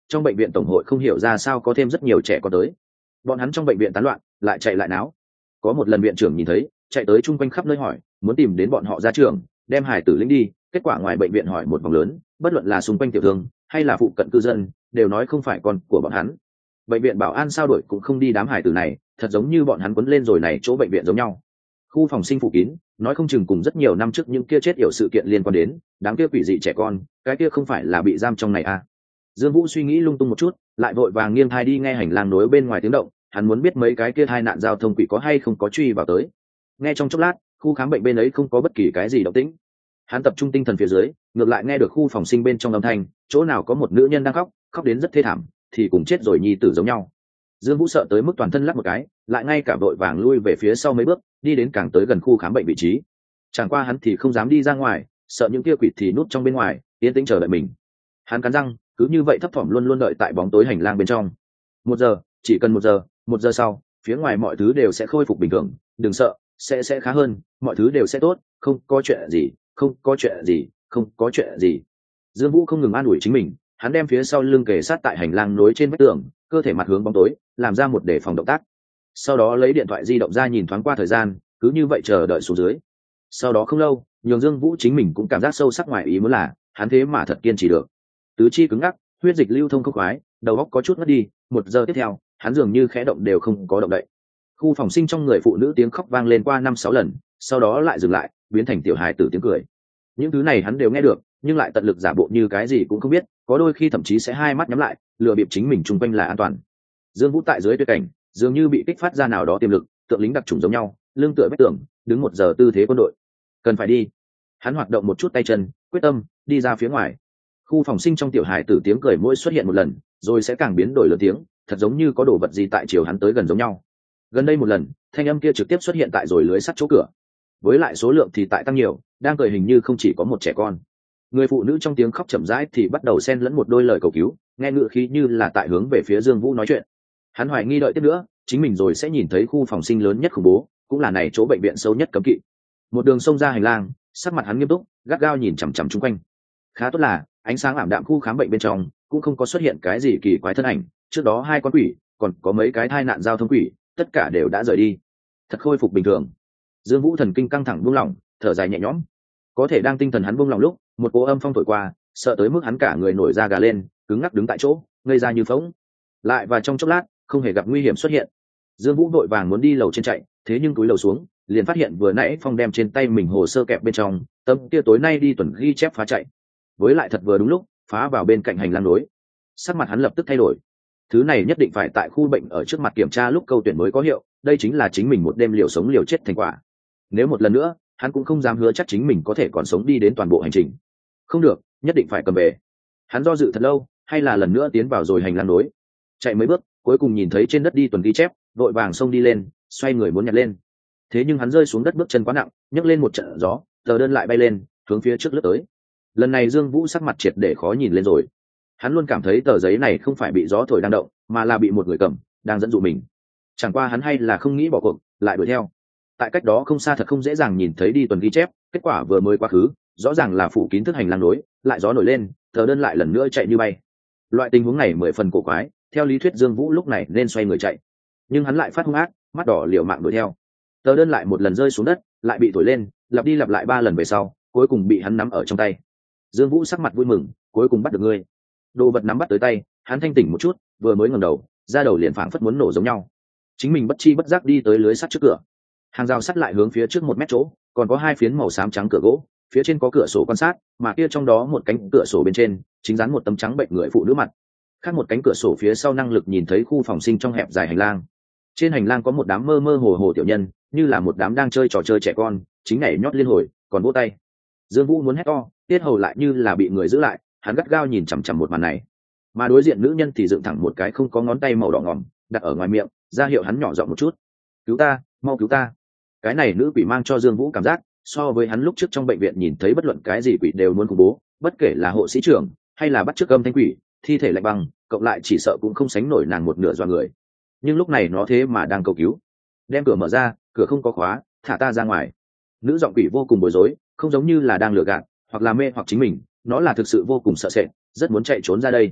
trong bệnh viện tổng hội không hiểu ra sao có thêm rất nhiều trẻ có tới. Bọn hắn trong bệnh viện tán loạn, lại chạy lại náo. Có một lần viện trưởng nhìn thấy, chạy tới chung quanh khắp nơi hỏi, muốn tìm đến bọn họ ra trường, đem hải tử lĩnh đi. Kết quả ngoài bệnh viện hỏi một vòng lớn, bất luận là xung quanh tiểu thương hay là phụ cận cư dân, đều nói không phải con của bọn hắn. Bệnh viện bảo an sao đổi cũng không đi đám hải tử này, thật giống như bọn hắn quấn lên rồi này chỗ bệnh viện giống nhau. Khu phòng sinh phủ kín, nói không chừng cùng rất nhiều năm trước những kia chết yểu sự kiện liên quan đến, đám kia quỷ dị trẻ con, cái kia không phải là bị giam trong này à? Dương Vũ suy nghĩ lung tung một chút, lại vội vàng nghiêng thai đi nghe hành lang nối bên ngoài tiếng động, hắn muốn biết mấy cái kia tai nạn giao thông quỷ có hay không có truy vào tới. Nghe trong chốc lát, khu khám bệnh bên ấy không có bất kỳ cái gì động tĩnh. Hắn tập trung tinh thần phía dưới, ngược lại nghe được khu phòng sinh bên trong âm thanh, chỗ nào có một nữ nhân đang khóc, khóc đến rất thê thảm, thì cùng chết rồi nhi tử giống nhau. Dương Vũ sợ tới mức toàn thân lắc một cái, lại ngay cả vội vàng lui về phía sau mấy bước, đi đến càng tới gần khu khám bệnh vị trí. Chẳng qua hắn thì không dám đi ra ngoài, sợ những kia quỷ thì núp trong bên ngoài, yên tĩnh chờ đợi mình. Hắn cắn răng, cứ như vậy thấp thỏm luôn luôn đợi tại bóng tối hành lang bên trong. 1 giờ, chỉ cần 1 giờ sau, phía ngoài mọi thứ đều sẽ khôi phục bình thường, đừng sợ, sẽ khá hơn, mọi thứ đều sẽ tốt, không có chuyện gì, không có chuyện gì, không có chuyện gì. Dương Vũ không ngừng an ủi chính mình, hắn đem phía sau lưng kề sát tại hành lang nối trên vách tường, cơ thể mặt hướng bóng tối, làm ra một đề phòng động tác. Sau đó lấy điện thoại di động ra nhìn thoáng qua thời gian, cứ như vậy chờ đợi xuống dưới. Sau đó không lâu, nhường Dương Vũ chính mình cũng cảm giác sâu sắc ngoài ý muốn là, hắn thế mà thật kiên trì được. Tứ chi cứng ngắc, huyết dịch lưu thông không khoái, đầu óc có chút mất đi. 1 giờ tiếp theo, hắn dường như khẽ động đều không có động đậy. Khu phòng sinh trong người phụ nữ tiếng khóc vang lên qua 5-6 lần, sau đó lại dừng lại, biến thành tiểu hài tử tiếng cười. Những thứ này hắn đều nghe được, nhưng lại tận lực giả bộ như cái gì cũng không biết, có đôi khi thậm chí sẽ hai mắt nhắm lại, lừa bịp chính mình chung quanh là an toàn. Dương Vũ tại dưới tuyệt cảnh, dường như bị kích phát ra nào đó tiềm lực, tượng lính đặc chủng giống nhau, lưng tựa vách tường, đứng 1 giờ tư thế quân đội. Cần phải đi. Hắn hoạt động một chút tay chân, quyết tâm đi ra phía ngoài. Khu phòng sinh trong tiểu hài tử tiếng cười mỗi xuất hiện một lần, rồi sẽ càng biến đổi lớn tiếng, thật giống như có đồ vật gì tại chiều hắn tới gần giống nhau. Gần đây một lần, thanh âm kia trực tiếp xuất hiện tại rồi lưới sắt chỗ cửa. Với lại số lượng thì tại tăng nhiều, đang cười hình như không chỉ có một trẻ con. Người phụ nữ trong tiếng khóc chậm rãi thì bắt đầu xen lẫn một đôi lời cầu cứu, nghe ngựa khí như là tại hướng về phía Dương Vũ nói chuyện. Hắn hoài nghi đợi tiếp nữa, chính mình rồi sẽ nhìn thấy khu phòng sinh lớn nhất khủng bố, cũng là này chỗ bệnh viện sâu nhất cấm kỵ. Một đường xông ra hành lang, sắc mặt hắn nghiêm túc, gắt gao nhìn chằm chằm xung quanh. Khá tốt là, ánh sáng ảm đạm khu khám bệnh bên trong cũng không có xuất hiện cái gì kỳ quái thân ảnh, trước đó 2 con quỷ, còn có mấy cái tai nạn giao thông quỷ, tất cả đều đã rời đi. Thật khôi phục bình thường. Dương Vũ thần kinh căng thẳng buông lỏng, thở dài nhẹ nhõm. Có thể đang tinh thần hắn buông lỏng lúc, một cỗ âm phong thổi qua, sợ tới mức hắn cả người nổi da gà lên, cứng ngắc đứng tại chỗ, ngây ra như phỗng. Lại và trong chốc lát, không hề gặp nguy hiểm xuất hiện. Dương Vũ vội vàng muốn đi lầu trên chạy, thế nhưng túi lầu xuống, liền phát hiện vừa nãy Phong đem trên tay mình hồ sơ kẹp bên trong, tấm kia tối nay đi tuần ghi chép phá chạy. Với lại thật vừa đúng lúc, phá vào bên cạnh hành lang nối. Sắc mặt hắn lập tức thay đổi. Thứ này nhất định phải tại khu bệnh ở trước mặt kiểm tra lúc câu tuyển mới có hiệu, đây chính là chính mình một đêm liều sống liều chết thành quả. Nếu một lần nữa, hắn cũng không dám hứa chắc chính mình có thể còn sống đi đến toàn bộ hành trình. Không được, nhất định phải cầm về. Hắn do dự thật lâu, hay là lần nữa tiến vào rồi hành lang nối. Chạy mấy bước, cuối cùng nhìn thấy trên đất đi tuần ghi chép, vội vàng xông đi lên, xoay người muốn nhặt lên. Thế nhưng hắn rơi xuống đất bước chân quá nặng, nhấc lên một trận gió, tờ đơn lại bay lên, hướng phía trước lướt tới. Lần này Dương Vũ sắc mặt triệt để khó nhìn lên rồi. Hắn luôn cảm thấy tờ giấy này không phải bị gió thổi đang động, mà là bị một người cầm, đang dẫn dụ mình. Chẳng qua hắn hay là không nghĩ bỏ cuộc, lại đuổi theo. Tại cách đó không xa thật không dễ dàng nhìn thấy đi tuần ghi chép, kết quả vừa mới quá khứ, rõ ràng là phủ kín thức hành lang nối, lại gió nổi lên, tờ đơn lại lần nữa chạy như bay. Loại tình huống này 10 phần cổ quái, theo lý thuyết Dương Vũ lúc này nên xoay người chạy, nhưng hắn lại phát hung ác, mắt đỏ liều mạng đuổi theo. Tờ đơn lại một lần rơi xuống đất, lại bị thổi lên, lặp đi lặp lại 3 lần về sau, cuối cùng bị hắn nắm ở trong tay. Dương Vũ sắc mặt vui mừng, cuối cùng bắt được ngươi. Đồ vật nắm bắt tới tay, hắn thanh tỉnh một chút, vừa mới ngẩng đầu, da đầu liền phảng phất muốn nổ giống nhau. Chính mình bất chi bất giác đi tới lưới sắt trước cửa. Hàng rào sắt lại hướng phía trước 1 mét chỗ, còn có 2 phiến màu xám trắng cửa gỗ, phía trên có cửa sổ quan sát, mà kia trong đó một cánh cửa sổ bên trên, chính dán một tấm trắng bệnh người phụ nữ mặt. Khác một cánh cửa sổ phía sau năng lực nhìn thấy khu phòng sinh trong hẹp dài hành lang. Trên hành lang có một đám mơ mơ hồ hồ tiểu nhân, như là một đám đang chơi trò chơi trẻ con, chính nhảy nhót liên hồi, còn vỗ tay. Dương Vũ muốn hét to, tiết hầu lại như là bị người giữ lại, hắn gắt gao nhìn chằm chằm một màn này. Mà đối diện nữ nhân thì dựng thẳng một cái không có ngón tay màu đỏ ngòm, đặt ở ngoài miệng, ra hiệu hắn nhỏ giọng một chút. "Cứu ta, mau cứu ta." Cái này nữ quỷ mang cho Dương Vũ cảm giác, so với hắn lúc trước trong bệnh viện nhìn thấy bất luận cái gì quỷ đều muốn khủng bố, bất kể là hộ sĩ trưởng hay là bắt chước âm thanh quỷ, thi thể lạnh băng, cộng lại chỉ sợ cũng không sánh nổi nàng một nửa dọa người. Nhưng lúc này nó thế mà đang cầu cứu. Đem cửa mở ra, cửa không có khóa, thả ta ra ngoài. Nữ giọng quỷ vô cùng bối rối, không giống như là đang lừa gạt, hoặc là mê hoặc chính mình, nó là thực sự vô cùng sợ sệt, rất muốn chạy trốn ra đây.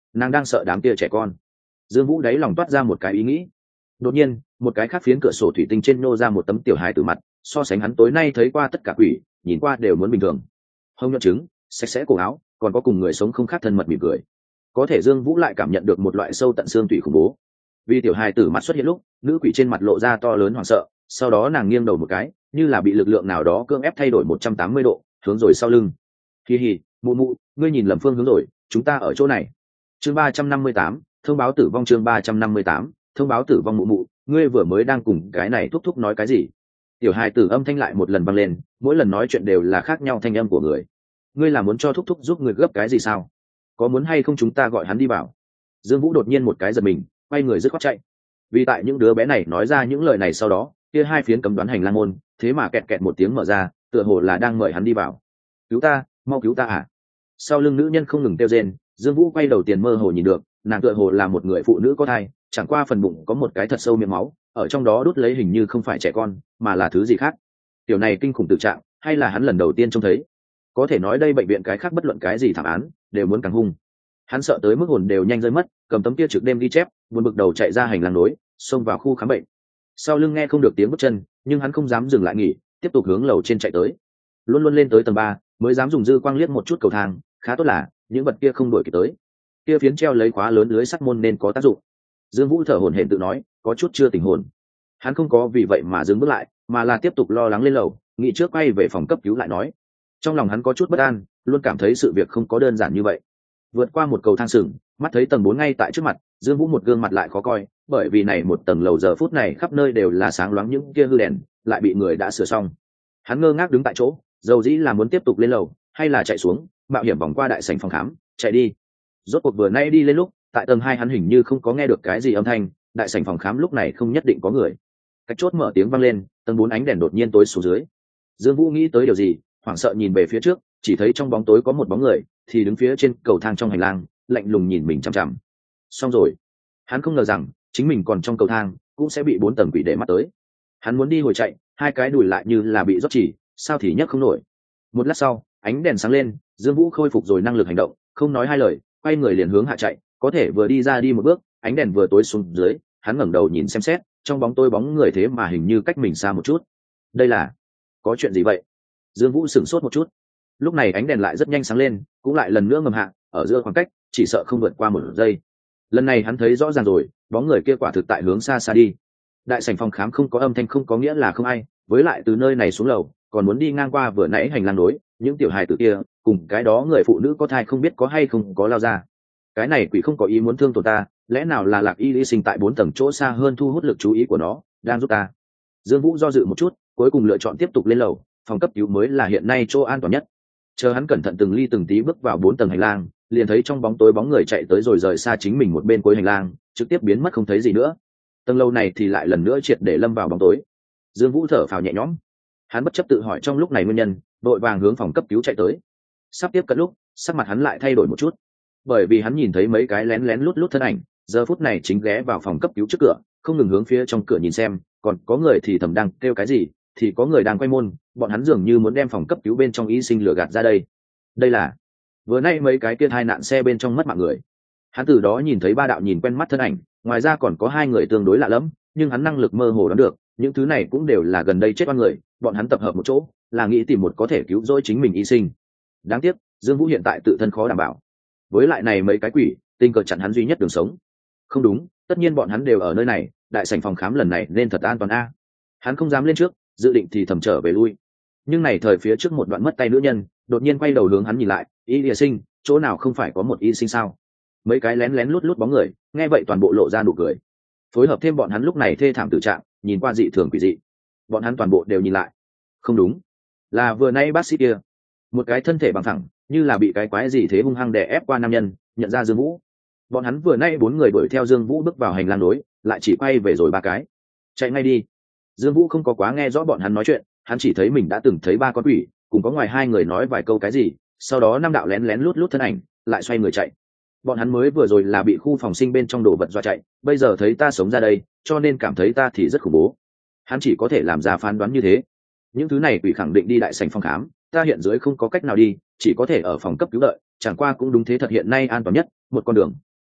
nàng đang sợ đám kia trẻ con. Dương Vũ đáy lòng toát ra một cái ý nghĩ. Đột nhiên một cái khác phiến cửa sổ thủy tinh trên nô ra một tấm tiểu hài tử mặt, so sánh hắn tối nay thấy qua tất cả quỷ, nhìn qua đều muốn bình thường. Hông nhuận trứng, sạch sẽ cổ áo, còn có cùng người sống không khác thân mật mỉm cười. Có thể Dương Vũ lại cảm nhận được một loại sâu tận xương tủy khủng bố. Vì tiểu hài tử mặt xuất hiện lúc, nữ quỷ trên mặt lộ ra to lớn hoảng sợ, sau đó nàng nghiêng đầu một cái, như là bị lực lượng nào đó cưỡng ép thay đổi 180 độ, hướng rồi sau lưng. Hi hi, mụ mụ, ngươi nhìn lầm phương hướng rồi, chúng ta ở chỗ này. Chương 358, thông báo tử vong. Chương 358, thông báo tử vong. Mụ mụ, ngươi vừa mới đang cùng cái này thúc thúc nói cái gì? Tiểu hài tử âm thanh lại một lần vang lên, mỗi lần nói chuyện đều là khác nhau thanh âm của người. Ngươi là muốn cho thúc thúc giúp người gấp cái gì sao? Có muốn hay không chúng ta gọi hắn đi vào? Dương Vũ đột nhiên một cái giật mình, quay người dứt khoát chạy. Vì tại những đứa bé này nói ra những lời này sau đó, kia hai phiến cấm đoán hành lang môn, thế mà kẹt kẹt một tiếng mở ra, tựa hồ là đang mời hắn đi vào. Cứu ta, mau cứu ta à! Sau lưng nữ nhân không ngừng kêu rên, Dương Vũ quay đầu tiền mơ hồ nhìn được, nàng tựa hồ là một người phụ nữ có thai, chẳng qua phần bụng có một cái thật sâu miệng máu, ở trong đó đút lấy hình như không phải trẻ con, mà là thứ gì khác. Tiểu này kinh khủng tự trạng, hay là hắn lần đầu tiên trông thấy. Có thể nói đây bệnh viện cái khác bất luận cái gì thảm án, đều muốn càng hung. Hắn sợ tới mức hồn đều nhanh rơi mất, cầm tấm kia trực đêm ghi chép, buồn bực đầu chạy ra hành lang nối, xông vào khu khám bệnh. Sau lưng nghe không được tiếng bước chân, nhưng hắn không dám dừng lại nghỉ, tiếp tục hướng lầu trên chạy tới. Luôn luôn lên tới tầng 3, mới dám dùng dư quang liếc một chút cầu thang, khá tốt là những vật kia không đuổi kịp tới. Kia phiến treo lấy khóa lớn lưới sắt môn nên có tác dụng. Dương Vũ thở hổn hển tự nói, có chút chưa tỉnh hồn. Hắn không có vì vậy mà dừng bước lại, mà là tiếp tục lo lắng lên lầu, nghĩ trước quay về phòng cấp cứu lại nói. Trong lòng hắn có chút bất an, luôn cảm thấy sự việc không có đơn giản như vậy. Vượt qua một cầu thang sừng, mắt thấy tầng 4 ngay tại trước mặt, Dương Vũ một gương mặt lại khó coi, bởi vì này một tầng lầu giờ phút này khắp nơi đều là sáng loáng những kia hư đèn, lại bị người đã sửa xong. Hắn ngơ ngác đứng tại chỗ, dầu dĩ là muốn tiếp tục lên lầu, hay là chạy xuống, mạo hiểm vòng qua đại sảnh phòng khám, chạy đi. Rốt cuộc vừa nãy đi lên lúc, tại tầng 2 hắn hình như không có nghe được cái gì âm thanh, đại sảnh phòng khám lúc này không nhất định có người. Cách chốt mở tiếng vang lên, tầng 4 ánh đèn đột nhiên tối xuống dưới. Dương Vũ nghĩ tới điều gì, hoảng sợ nhìn về phía trước, chỉ thấy trong bóng tối có một bóng người, thì đứng phía trên cầu thang trong hành lang, lạnh lùng nhìn mình chằm chằm. Xong rồi, hắn không ngờ rằng chính mình còn trong cầu thang cũng sẽ bị 4 tầng quỷ để mắt tới. Hắn muốn đi hồi chạy, hai cái đùi lại như là bị rót chỉ, sao thì nhấc không nổi. Một lát sau, ánh đèn sáng lên, Dương Vũ khôi phục rồi năng lực hành động, không nói hai lời, quay người liền hướng hạ chạy. Có thể vừa đi ra đi một bước, ánh đèn vừa tối xuống dưới, hắn ngẩng đầu nhìn xem xét, trong bóng tối bóng người thế mà hình như cách mình xa một chút. Đây là có chuyện gì vậy? Dương Vũ sửng sốt một chút. Lúc này ánh đèn lại rất nhanh sáng lên, cũng lại lần nữa ngầm hạ, ở giữa khoảng cách chỉ sợ không vượt qua 1 giây. Lần này hắn thấy rõ ràng rồi, bóng người kia quả thực tại hướng xa xa đi. Đại sảnh phòng khám không có âm thanh không có nghĩa là không ai, với lại từ nơi này xuống lầu, còn muốn đi ngang qua vừa nãy hành lang đối, những tiểu hài tử kia, cùng cái đó người phụ nữ có thai không biết có hay không có lao ra. Cái này quỷ không có ý muốn thương tổn ta, lẽ nào là Lạc Y Lý sinh tại 4 tầng chỗ xa hơn thu hút lực chú ý của nó, đang giúp ta. Dương Vũ do dự một chút, cuối cùng lựa chọn tiếp tục lên lầu, phòng cấp cứu mới là hiện nay chỗ an toàn nhất. Chờ hắn cẩn thận từng ly từng tí bước vào 4 tầng hành lang, liền thấy trong bóng tối bóng người chạy tới rồi rời xa chính mình một bên cuối hành lang, trực tiếp biến mất không thấy gì nữa. Tầng lâu này thì lại lần nữa triệt để lâm vào bóng tối. Dương Vũ thở phào nhẹ nhõm. Hắn bất chấp tự hỏi trong lúc này nguyên nhân, đội vàng hướng phòng cấp cứu chạy tới. Sắp tiếp cận lúc, sắc mặt hắn lại thay đổi một chút, bởi vì hắn nhìn thấy mấy cái lén lén lút lút thân ảnh, giờ phút này chính ghé vào phòng cấp cứu trước cửa, không ngừng hướng phía trong cửa nhìn xem, còn có người thì thầm đang kêu cái gì, thì có người đang quay môn, bọn hắn dường như muốn đem phòng cấp cứu bên trong y sinh lừa gạt ra đây. Đây là vừa nay mấy cái kia tai nạn xe bên trong mất mạng người. Hắn từ đó nhìn thấy 3 đạo nhìn quen mắt thân ảnh, ngoài ra còn có 2 người tương đối lạ lẫm, nhưng hắn năng lực mơ hồ đoán được, những thứ này cũng đều là gần đây chết oan người, bọn hắn tập hợp một chỗ, là nghĩ tìm một có thể cứu rỗi chính mình y sinh. Đáng tiếc, Dương Vũ hiện tại tự thân khó đảm bảo. Với lại này mấy cái quỷ, tình cờ chặn hắn duy nhất đường sống. Không đúng, tất nhiên bọn hắn đều ở nơi này, đại sảnh phòng khám lần này nên thật an toàn a. Hắn không dám lên trước, dự định thì thầm trở về lui. Nhưng này thời phía trước một đoạn mất tay nữ nhân, đột nhiên quay đầu hướng hắn nhìn lại, y lìa sinh, chỗ nào không phải có một y sinh sao? Mấy cái lén lén lút lút bóng người, nghe vậy toàn bộ lộ ra nụ cười. Phối hợp thêm bọn hắn lúc này thê thảm tự trạng, nhìn qua dị thường quỷ dị. Bọn hắn toàn bộ đều nhìn lại. Không đúng, là vừa nay bác sĩ kia, một cái thân thể bằng thẳng, như là bị cái quái gì thế hung hăng đè ép qua nam nhân, nhận ra Dương Vũ. Bọn hắn vừa nay 4 người đuổi theo Dương Vũ bước vào hành lang đối, lại chỉ quay về rồi 3 cái. Chạy ngay đi. Dương Vũ không có quá nghe rõ bọn hắn nói chuyện, hắn chỉ thấy mình đã từng thấy 3 con quỷ, cùng có ngoài 2 người nói vài câu cái gì, sau đó 5 đạo lén lén lút lút thân ảnh, lại xoay người chạy. Bọn hắn mới vừa rồi là bị khu phòng sinh bên trong đồ vật dọa chạy, bây giờ thấy ta sống ra đây, cho nên cảm thấy ta thì rất khủng bố. Hắn chỉ có thể làm ra phán đoán như thế. Những thứ này quỷ khẳng định đi đại sảnh phòng khám, ta hiện dưới không có cách nào đi, chỉ có thể ở phòng cấp cứu đợi, chẳng qua cũng đúng thế thật hiện nay an toàn nhất, một con đường.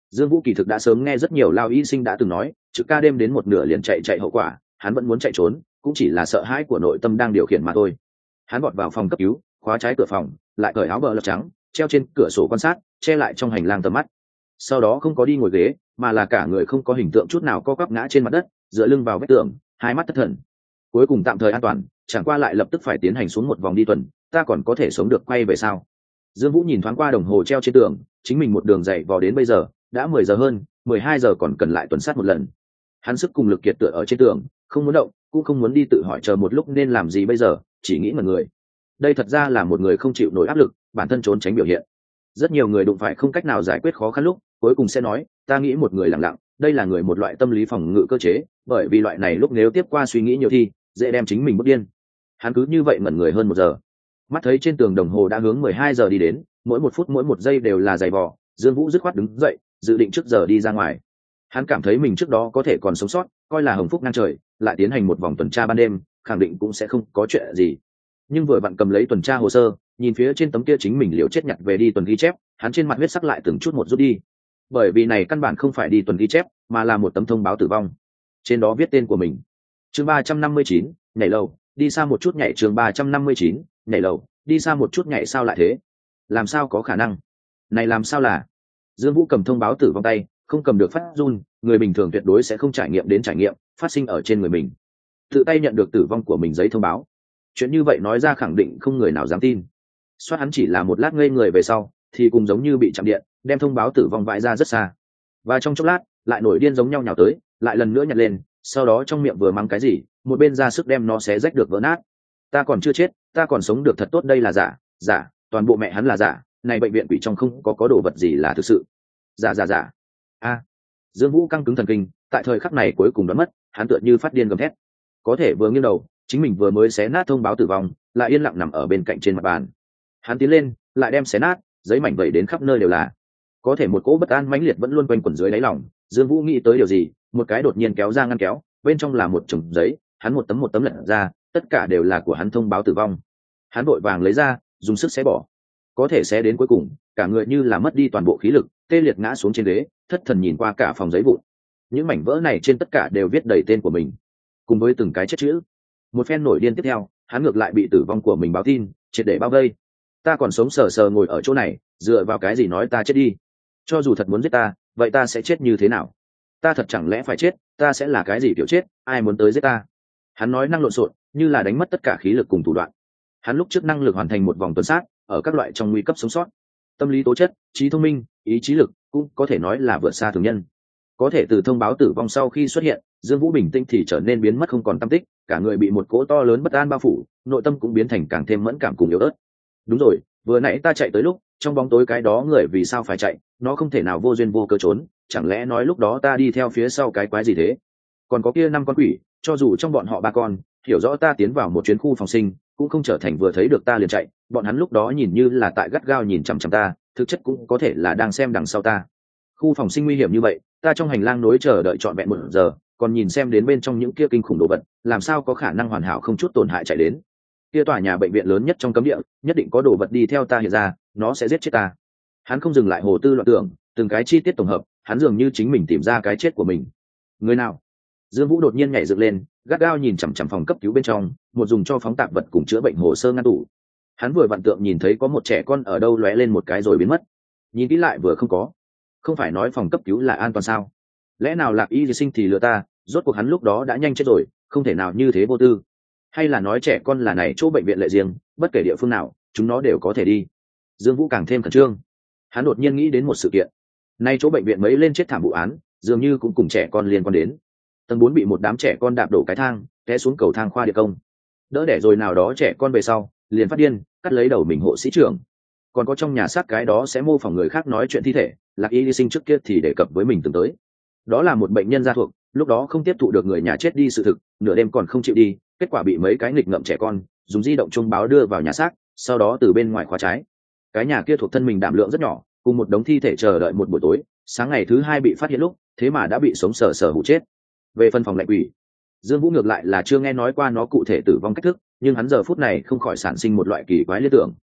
Dương Vũ kỳ thực đã sớm nghe rất nhiều lao y sinh đã từng nói, trực ca đêm đến một nửa liền chạy hậu quả, hắn vẫn muốn chạy trốn, cũng chỉ là sợ hãi của nội tâm đang điều khiển mà thôi. Hắn vọt vào phòng cấp cứu, khóa trái cửa phòng, lại cởi áo bờ lọc trắng, treo trên cửa sổ quan sát, che lại trong hành lang tầm mắt. Sau đó không có đi ngồi ghế, mà là cả người không có hình tượng chút nào co quắp ngã trên mặt đất, dựa lưng vào vách tường, hai mắt thất thần. Cuối cùng tạm thời an toàn, chẳng qua lại lập tức phải tiến hành xuống một vòng đi tuần, ta còn có thể sống được quay về sao? Dương Vũ nhìn thoáng qua đồng hồ treo trên tường, chính mình một đường dậy vò đến bây giờ, đã 10 giờ hơn, 12 giờ còn cần lại tuần sát một lần. Hắn sức cùng lực kiệt tựa ở trên tường, không muốn động, cũng không muốn đi tự hỏi chờ một lúc nên làm gì bây giờ, chỉ nghĩ mà người. Đây thật ra là một người không chịu nổi áp lực, bản thân trốn tránh biểu hiện. Rất nhiều người đụng phải không cách nào giải quyết khó khăn lúc, cuối cùng sẽ nói, ta nghĩ một người lặng lặng, đây là người một loại tâm lý phòng ngự cơ chế, bởi vì loại này lúc nếu tiếp qua suy nghĩ nhiều thì dễ đem chính mình bức điên. Hắn cứ như vậy ngẩn người hơn 1 giờ. Mắt thấy trên tường đồng hồ đã hướng 12 giờ đi đến, mỗi 1 phút mỗi 1 giây đều là giày vò, Dương Vũ dứt khoát đứng dậy, dự định trước giờ đi ra ngoài. Hắn cảm thấy mình trước đó có thể còn sống sót, coi là hồng phúc ngang trời, lại tiến hành một vòng tuần tra ban đêm, khẳng định cũng sẽ không có chuyện gì. Nhưng vừa vặn cầm lấy tuần tra hồ sơ, nhìn phía trên tấm kia chính mình liều chết nhặt về đi tuần ghi chép, hắn trên mặt huyết sắc lại từng chút một rút đi. Bởi vì này căn bản không phải đi tuần ghi chép, mà là một tấm thông báo tử vong. Trên đó viết tên của mình. Chương 359, nhảy lầu, đi xa một chút nhảy. Chương 359, nhảy lầu, đi xa một chút nhảy. Sao lại thế? Làm sao có khả năng? Này làm sao là? Dương Vũ cầm thông báo tử vong tay, không cầm được phát run, người bình thường tuyệt đối sẽ không trải nghiệm đến trải nghiệm phát sinh ở trên người mình. Tự tay nhận được tử vong của mình giấy thông báo. Chuyện như vậy nói ra khẳng định không người nào dám tin. Soát hắn chỉ là một lát ngây người về sau, thì cùng giống như bị chạm điện, đem thông báo tử vong vãi ra rất xa. Và trong chốc lát, lại nổi điên giống nhau nhào tới, lại lần nữa nhặt lên, sau đó trong miệng vừa mắng cái gì, một bên ra sức đem nó xé rách được vỡ nát. Ta còn chưa chết, ta còn sống được thật tốt, đây là giả, giả, toàn bộ mẹ hắn là giả, này bệnh viện quỷ trong không có đồ vật gì là thực sự. Giả giả giả. A. Dương Vũ căng cứng thần kinh, tại thời khắc này cuối cùng đoán mất, hắn tựa như phát điên gầm thét. Có thể vừa nghiêng đầu, chính mình vừa mới xé nát thông báo tử vong, lại yên lặng nằm ở bên cạnh trên mặt bàn. Hắn tiến lên, lại đem xé nát, giấy mảnh vẩy đến khắp nơi đều là. Có thể một cỗ bất an mãnh liệt vẫn luôn quanh quẩn dưới đáy lòng. Dương Vũ nghĩ tới điều gì, một cái đột nhiên kéo ra ngăn kéo, bên trong là một chồng giấy, hắn một tấm lật ra, tất cả đều là của hắn thông báo tử vong. Hắn vội vàng lấy ra, dùng sức xé bỏ. Có thể xé đến cuối cùng, cả người như là mất đi toàn bộ khí lực, tê liệt ngã xuống trên ghế, thất thần nhìn qua cả phòng giấy vụn. Những mảnh vỡ này trên tất cả đều viết đầy tên của mình, cùng với từng cái chết chữ. Một phen nổi điên tiếp theo, hắn ngược lại bị tử vong của mình báo tin triệt để bao vây. Ta còn sống sờ sờ ngồi ở chỗ này, dựa vào cái gì nói ta chết đi? Cho dù thật muốn giết ta, vậy ta sẽ chết như thế nào? Ta thật chẳng lẽ phải chết? Ta sẽ là cái gì kiểu chết? Ai muốn tới giết ta? Hắn nói năng lộn xộn, như là đánh mất tất cả khí lực cùng thủ đoạn. Hắn lúc trước năng lực hoàn thành một vòng tuần sát, ở các loại trong nguy cấp sống sót, tâm lý tố chất, trí thông minh, ý chí lực cũng có thể nói là vượt xa thường nhân. Có thể từ thông báo tử vong sau khi xuất hiện, Dương Vũ bình tĩnh thì trở nên biến mất không còn tăm tích, cả người bị một cỗ to lớn bất an bao phủ, nội tâm cũng biến thành càng thêm mẫn cảm cùng yếu ớt. Đúng rồi, vừa nãy ta chạy tới lúc, trong bóng tối cái đó người vì sao phải chạy, nó không thể nào vô duyên vô cớ trốn, chẳng lẽ nói lúc đó ta đi theo phía sau cái quái gì thế? Còn có kia 5 con quỷ, cho dù trong bọn họ 3 con, hiểu rõ ta tiến vào một chuyến khu phòng sinh, cũng không trở thành vừa thấy được ta liền chạy, bọn hắn lúc đó nhìn như là tại gắt gao nhìn chằm chằm ta, thực chất cũng có thể là đang xem đằng sau ta. Khu phòng sinh nguy hiểm như vậy, ta trong hành lang nối chờ đợi trọn vẹn 1 giờ, còn nhìn xem đến bên trong những kia kinh khủng đồ vật, làm sao có khả năng hoàn hảo không chút tổn hại chạy đến? Kia tòa nhà bệnh viện lớn nhất trong cấm địa, nhất định có đồ vật đi theo ta hiện ra, nó sẽ giết chết ta. Hắn không dừng lại hồ tư loạn tưởng, từng cái chi tiết tổng hợp, hắn dường như chính mình tìm ra cái chết của mình. Người nào? Dương Vũ đột nhiên nhảy dựng lên, gắt gao nhìn chằm chằm phòng cấp cứu bên trong, một dùng cho phóng tạp vật cùng chữa bệnh hồ sơ ngăn tủ. Hắn vừa vặn tượng nhìn thấy có một trẻ con ở đâu lóe lên một cái rồi biến mất. Nhìn kỹ lại vừa không có. Không phải nói phòng cấp cứu là an toàn sao? Lẽ nào Lạc Y sinh thì lừa ta, rốt cuộc hắn lúc đó đã nhanh chết rồi, không thể nào như thế vô tư. Hay là nói trẻ con là này chỗ bệnh viện lệ riêng, bất kể địa phương nào, chúng nó đều có thể đi. Dương Vũ càng thêm khẩn trương. Hắn đột nhiên nghĩ đến một sự kiện. Nay chỗ bệnh viện mấy lên chết thảm vụ án, dường như cũng cùng trẻ con liên quan đến. Tầng 4 bị một đám trẻ con đạp đổ cái thang, té xuống cầu thang khoa địa công. Đỡ đẻ rồi nào đó trẻ con về sau, liền phát điên, cắt lấy đầu mình hộ sĩ trưởng. Còn có trong nhà xác cái đó sẽ mô phỏng người khác nói chuyện thi thể, Lạc Y sinh trước kia thì đề cập với mình từng tới. Đó là một bệnh nhân gia thuộc, lúc đó không tiếp thụ được người nhà chết đi sự thực, nửa đêm còn không chịu đi, kết quả bị mấy cái nghịch ngợm trẻ con dùng di động chuông báo đưa vào nhà xác, sau đó từ bên ngoài khóa trái. Cái nhà kia thuộc thân mình đảm lượng rất nhỏ, cùng một đống thi thể chờ đợi một buổi tối, sáng ngày thứ 2 bị phát hiện lúc, thế mà đã bị sống sờ sờ hụ chết. Về phân phòng lạnh quỷ, Dương Vũ ngược lại là chưa nghe nói qua nó cụ thể tử vong cách thức, nhưng hắn giờ phút này không khỏi sản sinh một loại kỳ quái liên tưởng.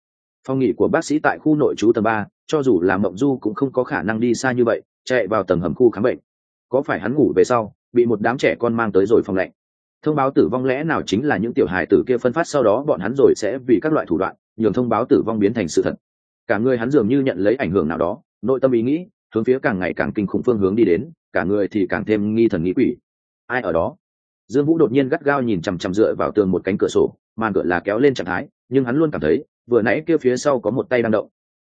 Phòng nghỉ của bác sĩ tại khu nội trú tầng 3, cho dù là Mộng Du cũng không có khả năng đi xa như vậy, chạy vào tầng hầm khu khám bệnh. Có phải hắn ngủ về sau, bị một đám trẻ con mang tới rồi phòng lạnh? Thông báo tử vong lẽ nào chính là những tiểu hài tử kia phân phát, sau đó bọn hắn rồi sẽ vì các loại thủ đoạn nhường thông báo tử vong biến thành sự thật. Cả người hắn dường như nhận lấy ảnh hưởng nào đó, nội tâm ý nghĩ hướng phía càng ngày càng kinh khủng phương hướng đi đến, cả người thì càng thêm nghi thần nghĩ quỷ. Ai ở đó? Dương Vũ đột nhiên gắt gao nhìn chằm chằm dựa vào tường một cánh cửa sổ, màn cửa là kéo lên trạng thái, nhưng hắn luôn cảm thấy vừa nãy kia phía sau có một tay đang động.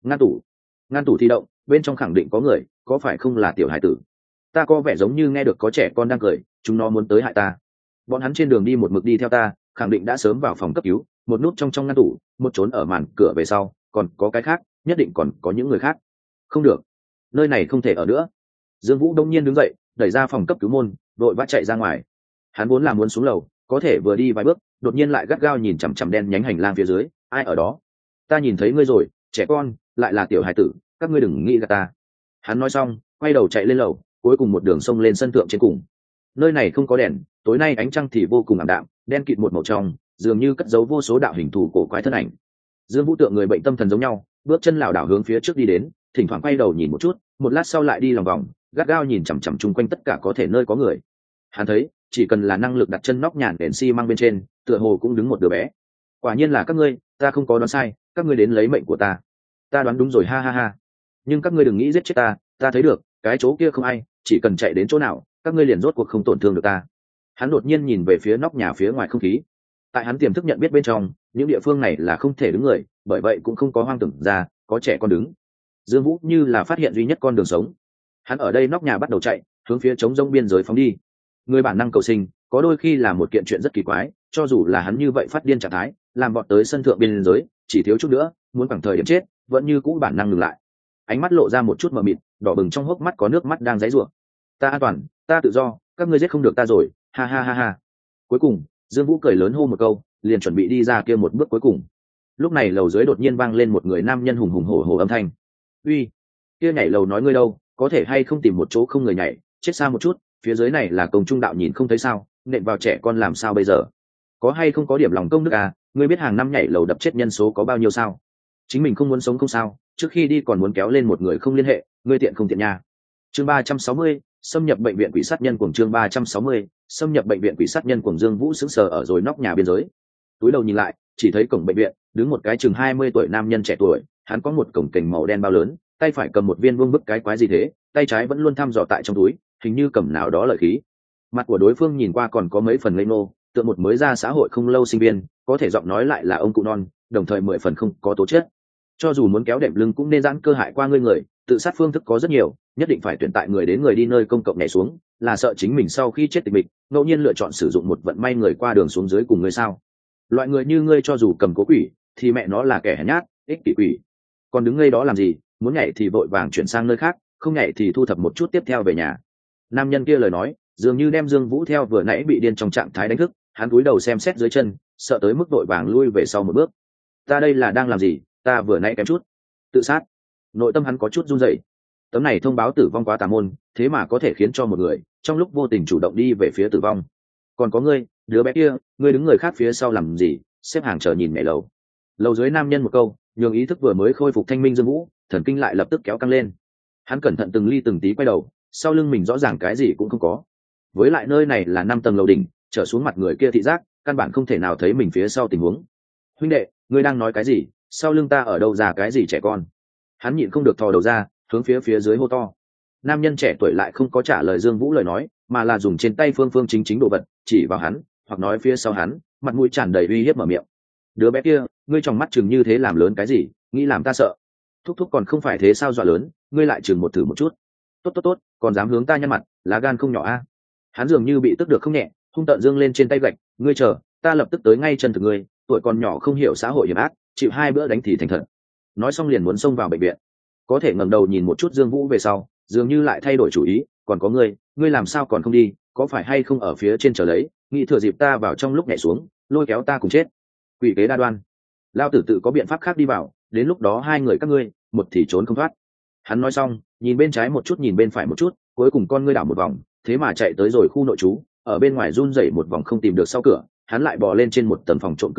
Ngăn tủ thì động, bên trong khẳng định có người, có phải không là tiểu hải tử? Ta có vẻ giống như nghe được có trẻ con đang cười, chúng nó muốn tới hại ta. Bọn hắn trên đường đi một mực đi theo ta, khẳng định đã sớm vào phòng cấp cứu, một nút trong ngăn tủ, một trốn ở màn cửa về sau, còn có cái khác, nhất định còn có những người khác. Không được, nơi này không thể ở nữa. Dương Vũ đông nhiên đứng dậy, đẩy ra phòng cấp cứu môn, vội vã chạy ra ngoài. Hắn vốn là muốn xuống lầu, có thể vừa đi vài bước, đột nhiên lại gắt gao nhìn chằm chằm đen nhánh hành lang phía dưới. Ai ở đó? Ta nhìn thấy ngươi rồi, trẻ con, lại là tiểu hải tử, các ngươi đừng nghĩ gạt ta. Hắn nói xong, quay đầu chạy lên lầu, cuối cùng một đường sông lên sân thượng trên cùng. Nơi này không có đèn, tối nay ánh trăng thì vô cùng ảm đạm, đen kịt một màu trong, dường như cất giấu vô số đạo hình thù cổ quái thân ảnh. Dương Vũ tượng người bệnh tâm thần giống nhau, bước chân lảo đảo hướng phía trước đi đến, thỉnh thoảng quay đầu nhìn một chút, một lát sau lại đi lòng vòng, gắt gao nhìn chằm chằm chung quanh tất cả có thể nơi có người. Hắn thấy, chỉ cần là năng lực đặt chân nóc nhàn đèn xi măng bên trên, tựa hồ cũng đứng một đứa bé. Quả nhiên là các ngươi, ta không có đoán sai, các ngươi đến lấy mệnh của ta. Ta đoán đúng rồi, ha ha ha. Nhưng các ngươi đừng nghĩ giết chết ta thấy được, cái chỗ kia không ai, chỉ cần chạy đến chỗ nào, các ngươi liền rốt cuộc không tổn thương được ta. Hắn đột nhiên nhìn về phía nóc nhà phía ngoài không khí. Tại hắn tiềm thức nhận biết bên trong, những địa phương này là không thể đứng người, bởi vậy cũng không có hoang tưởng ra có trẻ con đứng. Dương Vũ như là phát hiện duy nhất con đường sống. Hắn ở đây nóc nhà bắt đầu chạy, hướng phía trống rông biên giới phóng đi. Người bản năng cầu sinh, có đôi khi là một kiện chuyện rất kỳ quái, cho dù là hắn như vậy phát điên trạng thái, làm vọt tới sân thượng biên giới, chỉ thiếu chút nữa, muốn bằng thời điểm chết, vẫn như cũ bản năng ngừng lại. Ánh mắt lộ ra một chút mờ mịt, đỏ bừng trong hốc mắt có nước mắt đang giãy giụa. Ta an toàn, ta tự do, các ngươi giết không được ta rồi, ha ha ha ha. Cuối cùng, Dương Vũ cười lớn hô một câu, liền chuẩn bị đi ra kia một bước cuối cùng. Lúc này lầu dưới đột nhiên vang lên một người nam nhân hùng hùng hổ hổ âm thanh. Uy, kia nhảy lầu nói ngươi đâu, có thể hay không tìm một chỗ không người nhảy, chết xa một chút, phía dưới này là công trung đạo nhìn không thấy sao, nện vào trẻ con làm sao bây giờ? Có hay không có điểm lòng công đức à, ngươi biết hàng năm nhảy lầu đập chết nhân số có bao nhiêu sao? Chính mình không muốn sống không sao, trước khi đi còn muốn kéo lên một người không liên hệ, ngươi tiện không tiện nha. Chương 360, xâm nhập bệnh viện quỷ sát nhân cuồng. Chương 360, xâm nhập bệnh viện quỷ sát nhân cuồng. Dương Vũ sững sờ ở rồi nóc nhà biên giới. Túi đầu nhìn lại, chỉ thấy cổng bệnh viện, đứng một cái chừng 20 tuổi nam nhân trẻ tuổi, hắn có một cổng kềnh màu đen bao lớn, tay phải cầm một viên vương bức cái quái gì thế, tay trái vẫn luôn thăm dò tại trong túi, hình như cầm nào đó lợi khí. Mặt của đối phương nhìn qua còn có mấy phần ngây ngô, tựa một mới ra xã hội không lâu sinh viên, có thể giọng nói lại là ông cụ non, đồng thời 10 phần không có tố chất. Cho dù muốn kéo đệm lưng cũng nên giãn cơ hại qua ngươi người, tự sát phương thức có rất nhiều, nhất định phải tuyển tại người đến người đi nơi công cộng nhảy xuống, là sợ chính mình sau khi chết tịch mịch, ngẫu nhiên lựa chọn sử dụng một vận may người qua đường xuống dưới cùng ngươi sao? Loại người như ngươi cho dù cầm cố quỷ, thì mẹ nó là kẻ hèn nhát, ích kỷ quỷ. Còn đứng ngây đó làm gì, muốn nhảy thì vội vàng chuyển sang nơi khác, không nhảy thì thu thập một chút tiếp theo về nhà. Nam nhân kia lời nói, dường như đem Dương Vũ theo vừa nãy bị điên trong trạng thái đánh thức, hắn cúi đầu xem xét dưới chân, sợ tới mức vội vàng lui về sau một bước. Ta đây là đang làm gì, ta vừa nãy kém chút tự sát. Nội tâm hắn có chút run rẩy. Tấm này thông báo tử vong quá tà môn, thế mà có thể khiến cho một người trong lúc vô tình chủ động đi về phía tử vong. Còn có ngươi, đứa bé kia, ngươi đứng người khác phía sau làm gì, xếp hàng chờ nhìn mẹ lầu. Lầu dưới nam nhân một câu, nhường ý thức vừa mới khôi phục thanh minh Dương Vũ, thần kinh lại lập tức kéo căng lên. Hắn cẩn thận từng ly từng tí quay đầu, sau lưng mình rõ ràng cái gì cũng không có. Với lại nơi này là 5 tầng lầu đỉnh, trở xuống mặt người kia thị giác, căn bản không thể nào thấy mình phía sau tình huống. Huynh đệ, ngươi đang nói cái gì? Sau lưng ta ở đâu ra cái gì trẻ con? Hắn nhịn không được thò đầu ra, hướng phía dưới hô to. Nam nhân trẻ tuổi lại không có trả lời Dương Vũ lời nói, mà là dùng trên tay phương chính đồ vật chỉ vào hắn, hoặc nói phía sau hắn, mặt mũi tràn đầy uy hiếp mở miệng. Đứa bé kia, ngươi trong mắt chừng như thế làm lớn cái gì, nghĩ làm ta sợ? Thúc thúc còn không phải thế sao dọa lớn, ngươi lại chừng một thử một chút. Tốt, còn dám hướng ta nhăn mặt, lá gan không nhỏ a. Hắn dường như bị tức được không nhẹ, hung tợn dương lên trên tay gạch, ngươi chờ, ta lập tức tới ngay chân thực ngươi, tuổi còn nhỏ không hiểu xã hội hiểm ác, chịu 2 bữa đánh thì thành thật. Nói xong liền muốn xông vào bệnh viện. Có thể ngẩng đầu nhìn một chút Dương Vũ về sau, dường như lại thay đổi chủ ý, còn có ngươi làm sao còn không đi, có phải hay không ở phía trên chờ lấy, nghĩ thừa dịp ta vào trong lúc nhảy xuống, lôi kéo ta cùng chết. Quỷ kế đa đoan, lao tử tự có biện pháp khác đi vào, đến lúc đó 2 người các ngươi, một thì trốn không thoát. Hắn nói xong, nhìn bên trái một chút nhìn bên phải một chút, cuối cùng con ngươi đảo một vòng, thế mà chạy tới rồi khu nội trú, ở bên ngoài run rẩy một vòng không tìm được sau cửa, hắn lại bò lên trên một tầng phòng trộm cửa sổ,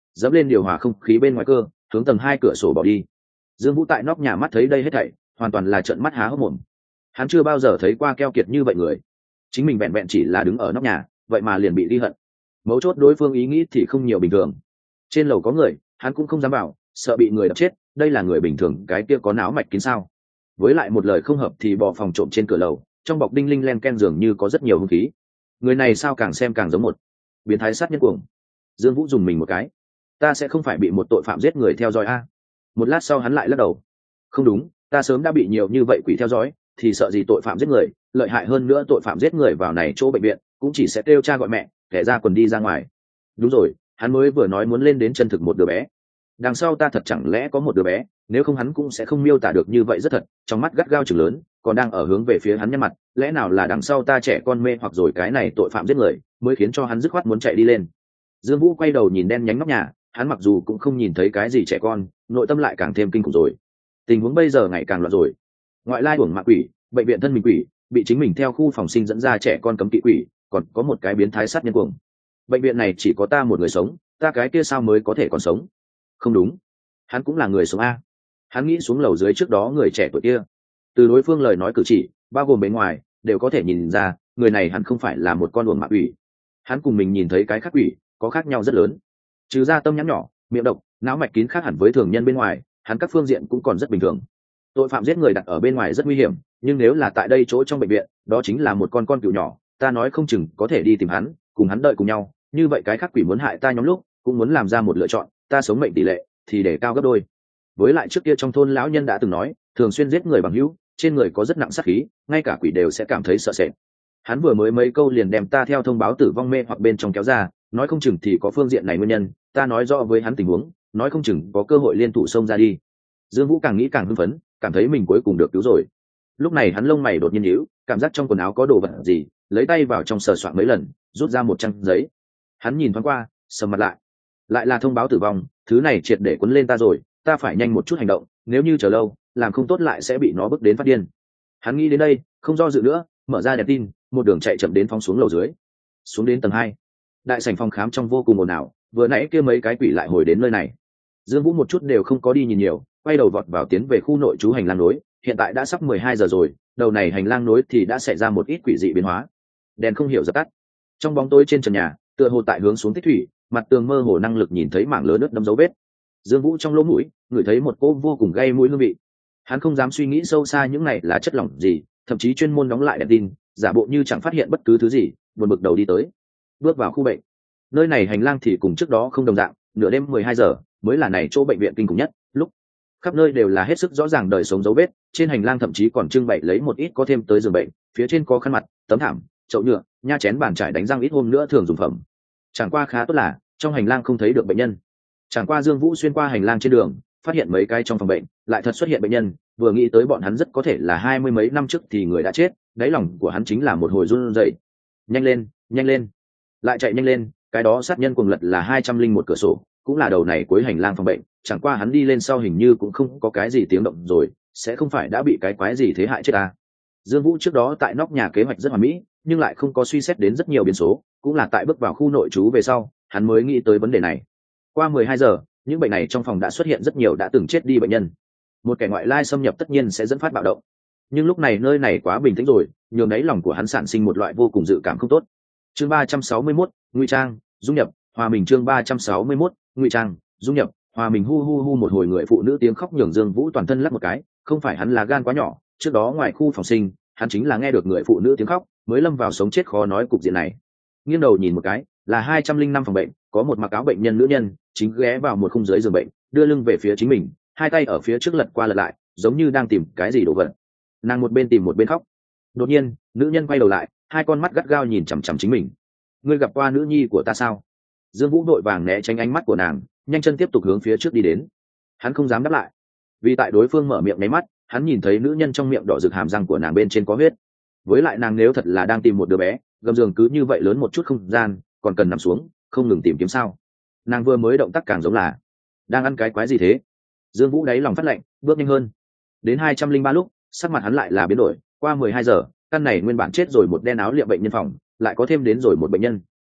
dẫm lên điều hòa không khí bên ngoài cơ, hướng tầng 2 cửa sổ bỏ đi. Dương Vũ tại nóc nhà mắt thấy đây hết thảy, hoàn toàn là trợn mắt há hốc mồm. Hắn chưa bao giờ thấy qua keo kiệt như vậy người. Chính mình vẹn vẹn chỉ là đứng ở nóc nhà, vậy mà liền bị ghi hận. Mấu chốt đối phương ý nghĩ thì không nhiều bình thường. Trên lầu có người, hắn cũng không dám bảo, sợ bị người đập chết, đây là người bình thường, cái kia có não mạch kín sao? Với lại một lời không hợp thì bỏ phòng trộm trên cửa lầu, trong bọc đinh linh len ken dường như có rất nhiều hung khí. Người này sao càng xem càng giống một biến thái sát nhân cuồng. Dương Vũ dùng mình một cái, ta sẽ không phải bị một tội phạm giết người theo dõi a? Một lát sau hắn lại lắc đầu, không đúng, ta sớm đã bị nhiều như vậy quỷ theo dõi, thì sợ gì tội phạm giết người, lợi hại hơn nữa tội phạm giết người vào này chỗ bệnh viện cũng chỉ sẽ kêu cha gọi mẹ, kẻ ra quần đi ra ngoài. Đúng rồi, hắn mới vừa nói muốn lên đến chân thực một đứa bé, đằng sau ta thật chẳng lẽ có một đứa bé, nếu không hắn cũng sẽ không miêu tả được như vậy rất thật, trong mắt gắt gao chừng lớn, còn đang ở hướng về phía hắn nhăn mặt, lẽ nào là đằng sau ta trẻ con mê hoặc rồi cái này tội phạm giết người, mới khiến cho hắn dứt khoát muốn chạy đi lên. Dương Vũ quay đầu nhìn đen nhánh nóc nhà, hắn mặc dù cũng không nhìn thấy cái gì trẻ con, nội tâm lại càng thêm kinh khủng rồi. Tình huống bây giờ ngày càng loạn rồi. Ngoại lai uổng mạng quỷ, bệnh viện thân mình quỷ, bị chính mình theo khu phòng sinh dẫn ra trẻ con cấm kỵ quỷ, còn có một cái biến thái sát nhân cuồng. Bệnh viện này chỉ có ta một người sống, ta cái kia sao mới có thể còn sống? Không đúng, hắn cũng là người sống a. Hắn nghĩ xuống lầu dưới trước đó người trẻ tuổi kia, từ đối phương lời nói cử chỉ, bao gồm bên ngoài, đều có thể nhìn ra người này hắn không phải là một con uổng mạng quỷ. Hắn cùng mình nhìn thấy cái khác quỷ có khác nhau rất lớn, trừ ra tâm nhãn nhỏ, miệng độc, não mạch kín khác hẳn với thường nhân bên ngoài, hắn các phương diện cũng còn rất bình thường. Tội phạm giết người đặt ở bên ngoài rất nguy hiểm, nhưng nếu là tại đây chỗ trong bệnh viện, đó chính là một con cừu nhỏ, ta nói không chừng có thể đi tìm hắn, cùng hắn đợi cùng nhau, như vậy cái khác quỷ muốn hại ta nhóm lúc cũng muốn làm ra một lựa chọn, ta sống mệnh tỷ lệ thì để cao gấp đôi. Với lại trước kia trong thôn lão nhân đã từng nói, thường xuyên giết người bằng hữu, trên người có rất nặng sát khí, ngay cả quỷ đều sẽ cảm thấy sợ sệt. Hắn vừa mới mấy câu liền đem ta theo thông báo tử vong mê hoặc bên trong kéo ra, nói không chừng thì có phương diện này nguyên nhân, ta nói rõ với hắn tình huống, nói không chừng có cơ hội liên thủ xông ra đi. Dương Vũ càng nghĩ càng hưng phấn, cảm thấy mình cuối cùng được cứu rồi. Lúc này hắn lông mày đột nhiên nhíu, cảm giác trong quần áo có đồ vật gì, lấy tay vào trong sờ soạn mấy lần, rút ra một trang giấy. Hắn nhìn thoáng qua, sầm mặt lại là thông báo tử vong, thứ này triệt để cuốn lên ta rồi, ta phải nhanh một chút hành động, nếu như chờ lâu, làm không tốt lại sẽ bị nó bức đến phát điên. Hắn nghĩ đến đây, không do dự nữa, mở ra đèn tin, một đường chạy chậm đến phóng xuống lầu dưới. Xuống đến tầng 2. Đại sảnh phòng khám trong vô cùng ồn ào, vừa nãy kia mấy cái quỷ lại hồi đến nơi này. Dương Vũ một chút đều không có đi nhìn nhiều, quay đầu vọt vào tiến về khu nội trú hành lang nối, hiện tại đã sắp 12 giờ rồi, đầu này hành lang nối thì đã xảy ra một ít quỷ dị biến hóa. Đèn không hiểu dập tắt. Trong bóng tối trên trần nhà, tựa hồ tại hướng xuống tích thủy, mặt tường mơ hồ năng lực nhìn thấy mảng lớn nước đấm dấu vết. Dương Vũ trong lỗ mũi ngửi thấy một cỗ vô cùng gây mũi hương vị. Hắn không dám suy nghĩ sâu xa những này là chất lỏng gì, thậm chí chuyên môn đóng lại đèn tin, giả bộ như chẳng phát hiện bất cứ thứ gì, buồn bực đầu đi tới. Bước vào khu bệnh. Nơi này hành lang thì cùng trước đó không đồng dạng, nửa đêm 12 giờ mới là này chỗ bệnh viện kinh khủng nhất, lúc khắp nơi đều là hết sức rõ ràng đời sống dấu vết, trên hành lang thậm chí còn trưng bày lấy một ít có thêm tới giường bệnh, phía trên có khăn mặt, tấm thảm, chậu nhựa, nha chén bàn chải đánh răng ít hôm nữa thường dùng phẩm. Chẳng qua khá tốt là trong hành lang không thấy được bệnh nhân. Chẳng qua Dương Vũ xuyên qua hành lang trên đường, phát hiện mấy cái trong phòng bệnh lại thật xuất hiện bệnh nhân, vừa nghĩ tới bọn hắn rất có thể là 20 mấy năm trước thì người đã chết, đáy lòng của hắn chính là một hồi run rẩy. Nhanh lên, lại chạy nhanh lên, cái đó sát nhân cuồng lật là 201 cửa sổ, cũng là đầu này cuối hành lang phòng bệnh, chẳng qua hắn đi lên sau hình như cũng không có cái gì tiếng động rồi, sẽ không phải đã bị cái quái gì thế hại chết ta. Dương Vũ trước đó tại nóc nhà kế hoạch rất hoàn mỹ, nhưng lại không có suy xét đến rất nhiều biến số, cũng là tại bước vào khu nội trú về sau, hắn mới nghĩ tới vấn đề này. Qua 12 giờ, những bệnh này trong phòng đã xuất hiện rất nhiều đã từng chết đi bệnh nhân. Một kẻ ngoại lai xâm nhập tất nhiên sẽ dẫn phát bạo động, nhưng lúc này nơi này quá bình tĩnh rồi, nhường đáy lòng của hắn sản sinh một loại vô cùng dự cảm không tốt. Chương 361, ngụy trang, dung nhập, hòa mình. Chương 361, ngụy trang, dung nhập, hòa mình. Hu hu hu, một hồi người phụ nữ tiếng khóc nhường Dương Vũ toàn thân lắc một cái, không phải hắn là gan quá nhỏ, trước đó ngoài khu phòng sinh, hắn chính là nghe được người phụ nữ tiếng khóc, mới lâm vào sống chết khó nói cục diện này. Nghiêng đầu nhìn một cái, là 205 phòng bệnh, có một mặc áo bệnh nhân nữ nhân, chính ghé vào một khung dưới giường bệnh, đưa lưng về phía chính mình, hai tay ở phía trước lật qua lật lại, giống như đang tìm cái gì đồ vật. Nàng một bên tìm một bên khóc. Đột nhiên, nữ nhân quay đầu lại, hai con mắt gắt gao nhìn chằm chằm chính mình. Ngươi gặp qua nữ nhi của ta sao? Dương Vũ đội vàng né tránh ánh mắt của nàng, nhanh chân tiếp tục hướng phía trước đi đến. Hắn không dám đáp lại, vì tại đối phương mở miệng nháy mắt, hắn nhìn thấy nữ nhân trong miệng đỏ rực hàm răng của nàng bên trên có huyết. Với lại nàng nếu thật là đang tìm một đứa bé, gầm giường cứ như vậy lớn một chút không gian, còn cần nằm xuống, không ngừng tìm kiếm sao? Nàng vừa mới động tác càng giống là đang ăn cái quái gì thế? Dương Vũ đáy lòng phát lạnh, bước nhanh hơn. Đến 203 lúc, sắc mặt hắn lại là biến đổi, qua 12 giờ, căn này nguyên bản chết rồi một đen áo liệm bệnh nhân phòng, lại có thêm đến rồi một bệnh nhân.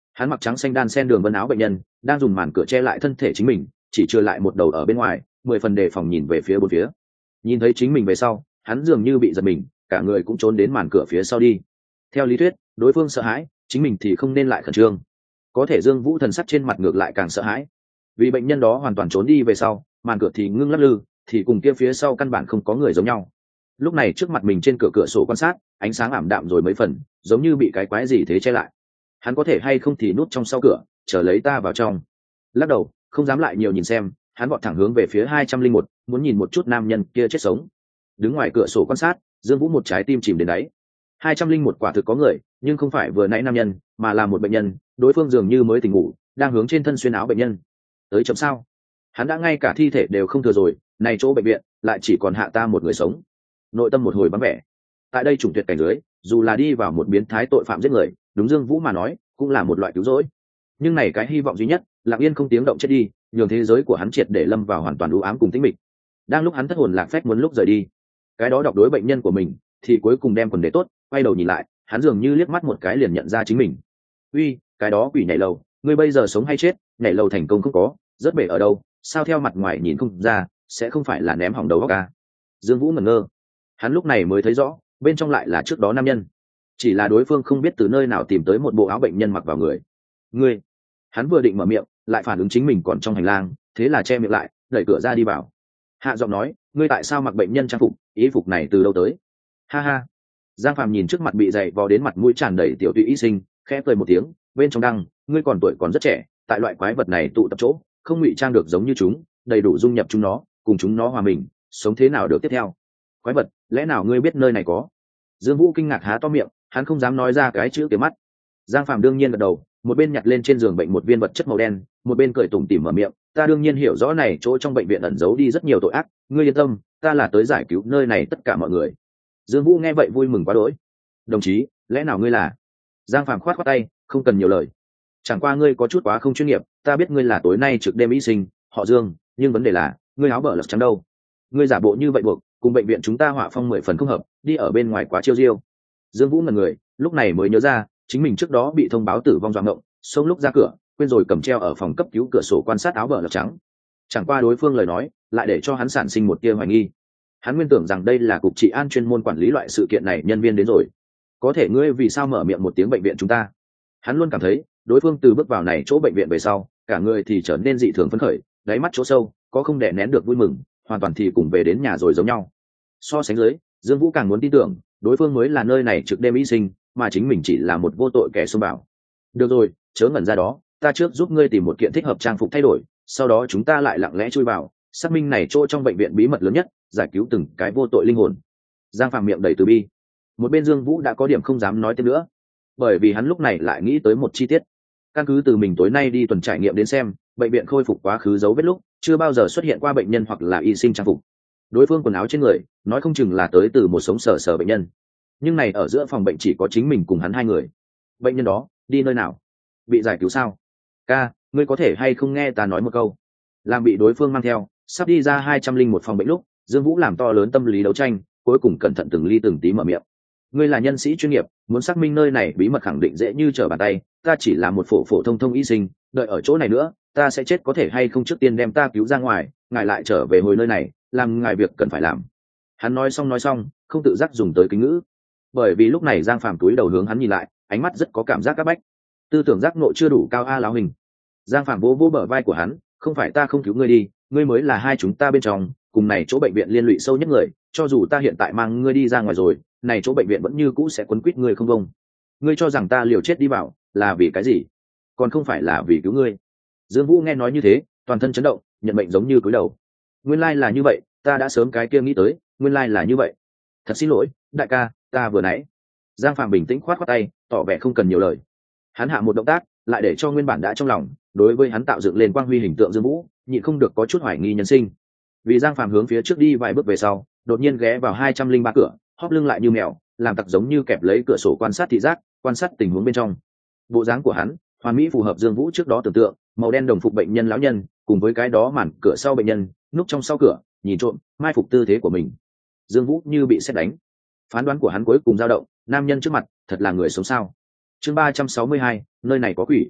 Hắn mặc trắng xanh đan sen đường vân áo bệnh nhân, đang dùng màn cửa che lại thân thể chính mình, chỉ trừ lại một đầu ở bên ngoài, 10 phần đề phòng nhìn về phía bốn phía. Nhìn thấy chính mình về sau, hắn dường như bị giật mình, cả người cũng trốn đến màn cửa phía sau đi. Theo lý thuyết, đối phương sợ hãi, chính mình thì không nên lại khẩn trương. Có thể Dương Vũ thần sắc trên mặt ngược lại càng sợ hãi, vì bệnh nhân đó hoàn toàn trốn đi về sau, màn cửa thì ngưng lắc lư, thì cùng kia phía sau căn bản không có người giống nhau. Lúc này trước mặt mình trên cửa sổ quan sát, ánh sáng ảm đạm rồi mấy phần, giống như bị cái quái gì thế che lại. Hắn có thể hay không thì núp trong sau cửa, chờ lấy ta vào trong. Lắc đầu, không dám lại nhiều nhìn xem, hắn vọt thẳng hướng về phía 201, muốn nhìn một chút nam nhân kia chết sống. Đứng ngoài cửa sổ quan sát, Dương Vũ một trái tim chìm đến đáy. 201 quả thực có người, nhưng không phải vừa nãy nam nhân, mà là một bệnh nhân, đối phương dường như mới tỉnh ngủ, đang hướng trên thân xuyên áo bệnh nhân. Tới chấm sao? Hắn đã ngay cả thi thể đều không thừa rồi, này chỗ bệnh viện lại chỉ còn hạ ta một người sống. Nội tâm một hồi vắng vẻ. Tại đây chủng tuyệt cảnh dưới, dù là đi vào một biến thái tội phạm giết người, đúng Dương Vũ mà nói, cũng là một loại cứu rỗi. Nhưng này cái hy vọng duy nhất, lặng yên không tiếng động chết đi, nhường thế giới của hắn triệt để lâm vào hoàn toàn u ám cùng tĩnh mịch. Đang lúc hắn thất hồn lạc phách muốn lúc rời đi, cái đó đọc đối bệnh nhân của mình, thì cuối cùng đem quần đế tốt, quay đầu nhìn lại, hắn dường như liếc mắt một cái liền nhận ra chính mình. Uy, cái đó quỷ nhảy lầu, ngươi bây giờ sống hay chết? Nhảy lầu thành công không có, rất bể ở đâu? Sao theo mặt ngoài nhìn không ra, sẽ không phải là ném hỏng đầu óc à? Dương Vũ ngẩn ngơ, hắn lúc này mới thấy rõ, bên trong lại là trước đó nam nhân, chỉ là đối phương không biết từ nơi nào tìm tới một bộ áo bệnh nhân mặc vào người. Ngươi, hắn vừa định mở miệng, lại phản ứng chính mình còn trong hành lang, thế là che miệng lại, đẩy cửa ra đi vào. Hạ giọng nói, ngươi tại sao mặc bệnh nhân trang phục, y phục này từ đâu tới? Ha ha. Giang Phàm nhìn trước mặt bị dày vò đến mặt mũi tràn đầy tiểu tụy y sinh, khẽ cười một tiếng, bên trong đăng, ngươi còn tuổi còn rất trẻ, tại loại quái vật này tụ tập chỗ, không ngụy trang được giống như chúng, đầy đủ dung nhập chúng nó, cùng chúng nó hòa mình, sống thế nào được tiếp theo? Quái vật, lẽ nào ngươi biết nơi này có? Dương Vũ kinh ngạc há to miệng, hắn không dám nói ra cái chữ kia mắt. Giang Phàm đương nhiên gật đầu, một bên nhặt lên trên giường bệnh một viên vật chất màu đen, một bên cười tủm tỉm mở miệng, ta đương nhiên hiểu rõ này chỗ trong bệnh viện ẩn giấu đi rất nhiều tội ác, ngươi yên tâm, ta là tới giải cứu nơi này tất cả mọi người. Dương Vũ nghe vậy vui mừng quá đỗi. Đồng chí, lẽ nào ngươi là? Giang Phàm khoát khoát tay, không cần nhiều lời. Chẳng qua ngươi có chút quá không chuyên nghiệp, ta biết ngươi là tối nay trực đêm y sinh, họ Dương, nhưng vấn đề là, ngươi áo bờ lật trắng đâu? Ngươi giả bộ như vậy buộc, cùng bệnh viện chúng ta họa phong 10 phần không hợp, đi ở bên ngoài quá chiêu diêu. Dương Vũ ngẩn người, lúc này mới nhớ ra, chính mình trước đó bị thông báo tử vong doạng ngộng, xông lúc ra cửa, quên rồi cầm treo ở phòng cấp cứu cửa sổ quan sát áo bờ lật trắng. Chẳng qua đối phương lời nói, lại để cho hắn sản sinh một tia hoài nghi. Hắn nguyên tưởng rằng đây là cục trị an chuyên môn quản lý loại sự kiện này nhân viên đến rồi. Có thể ngươi vì sao mở miệng một tiếng bệnh viện chúng ta? Hắn luôn cảm thấy, đối phương từ bước vào này chỗ bệnh viện về sau, cả người thì trở nên dị thường phấn khởi, đáy mắt chỗ sâu, có không đè nén được vui mừng, hoàn toàn thì cùng về đến nhà rồi giống nhau. So sánh dưới, Dương Vũ càng muốn tin tưởng, đối phương mới là nơi này trực đêm y sinh, mà chính mình chỉ là một vô tội kẻ xông vào. Được rồi, chớ ngẩn ra đó, ta trước giúp ngươi tìm một kiện thích hợp trang phục thay đổi, sau đó chúng ta lại lặng lẽ chui vào, xác minh này chỗ trong bệnh viện bí mật lớn nhất, giải cứu từng cái vô tội linh hồn. Giang Phàm miệng đầy từ bi. Một bên Dương Vũ đã có điểm không dám nói thêm nữa, bởi vì hắn lúc này lại nghĩ tới một chi tiết. Căn cứ từ mình tối nay đi tuần trải nghiệm đến xem, bệnh viện khôi phục quá khứ dấu vết lúc, chưa bao giờ xuất hiện qua bệnh nhân hoặc là y sinh trang phục. Đối phương quần áo trên người, nói không chừng là tới từ một sống sờ bệnh nhân. Nhưng này ở giữa phòng bệnh chỉ có chính mình cùng hắn hai người. Bệnh nhân đó, đi nơi nào? Bị giải cứu sao? Ca, ngươi có thể hay không nghe ta nói một câu? Làm bị đối phương mang theo, sắp đi ra 201 phòng bệnh lúc, Dương Vũ làm to lớn tâm lý đấu tranh, cuối cùng cẩn thận từng ly từng tí mở miệng. Ngươi là nhân sĩ chuyên nghiệp, muốn xác minh nơi này bí mật khẳng định dễ như trở bàn tay, ta chỉ là một phổ thông y sinh, đợi ở chỗ này nữa, ta sẽ chết có thể hay không trước tiên đem ta cứu ra ngoài, ngài lại trở về hồi nơi này, làm ngài việc cần phải làm. Hắn nói xong, không tự giác dùng tới kính ngữ. Bởi vì lúc này Giang Phàm túi đầu hướng hắn nhìn lại, ánh mắt rất có cảm giác các bách. Tư tưởng giác ngộ chưa đủ cao a láo hình. Giang Phàm vỗ bờ vai của hắn, không phải ta không cứu ngươi đi, ngươi mới là hai chúng ta bên trong, cùng này chỗ bệnh viện liên lụy sâu nhất người, cho dù ta hiện tại mang ngươi đi ra ngoài rồi, này chỗ bệnh viện vẫn như cũ sẽ quấn quýt ngươi không bông. Ngươi cho rằng ta liều chết đi vào, là vì cái gì? Còn không phải là vì cứu ngươi. Dương Vũ nghe nói như thế, toàn thân chấn động, nhận mệnh giống như cúi đầu. Nguyên lai là như vậy, ta đã sớm cái kia nghĩ tới, nguyên lai là như vậy. Thật xin lỗi, đại ca, ta vừa nãy. Giang Phàm bình tĩnh khoát khoát tay, tỏ vẻ không cần nhiều lời. Hắn hạ một động tác, lại để cho nguyên bản đã trong lòng, đối với hắn tạo dựng lên quang huy hình tượng Dương Vũ, nhịn không được có chút hoài nghi nhân sinh. Vì Giang Phàm hướng phía trước đi vài bước về sau, đột nhiên ghé vào 203 cửa, hóp lưng lại như mèo, làm tặc giống như kẹp lấy cửa sổ quan sát thị giác, quan sát tình huống bên trong. Bộ dáng của hắn, hoàn mỹ phù hợp Dương Vũ trước đó tưởng tượng, màu đen đồng phục bệnh nhân lão nhân, cùng với cái đó màn cửa sau bệnh nhân, núp trong sau cửa, nhìn trộm, mai phục tư thế của mình. Dương Vũ như bị sét đánh. Phán đoán của hắn cuối cùng dao động, nam nhân trước mặt, thật là người sống sao? Chương 362, nơi này có quỷ.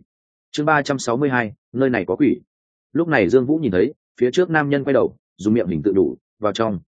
chương 362, nơi này có quỷ. Lúc này Dương Vũ nhìn thấy phía trước nam nhân quay đầu dùng miệng hình tự đủ vào trong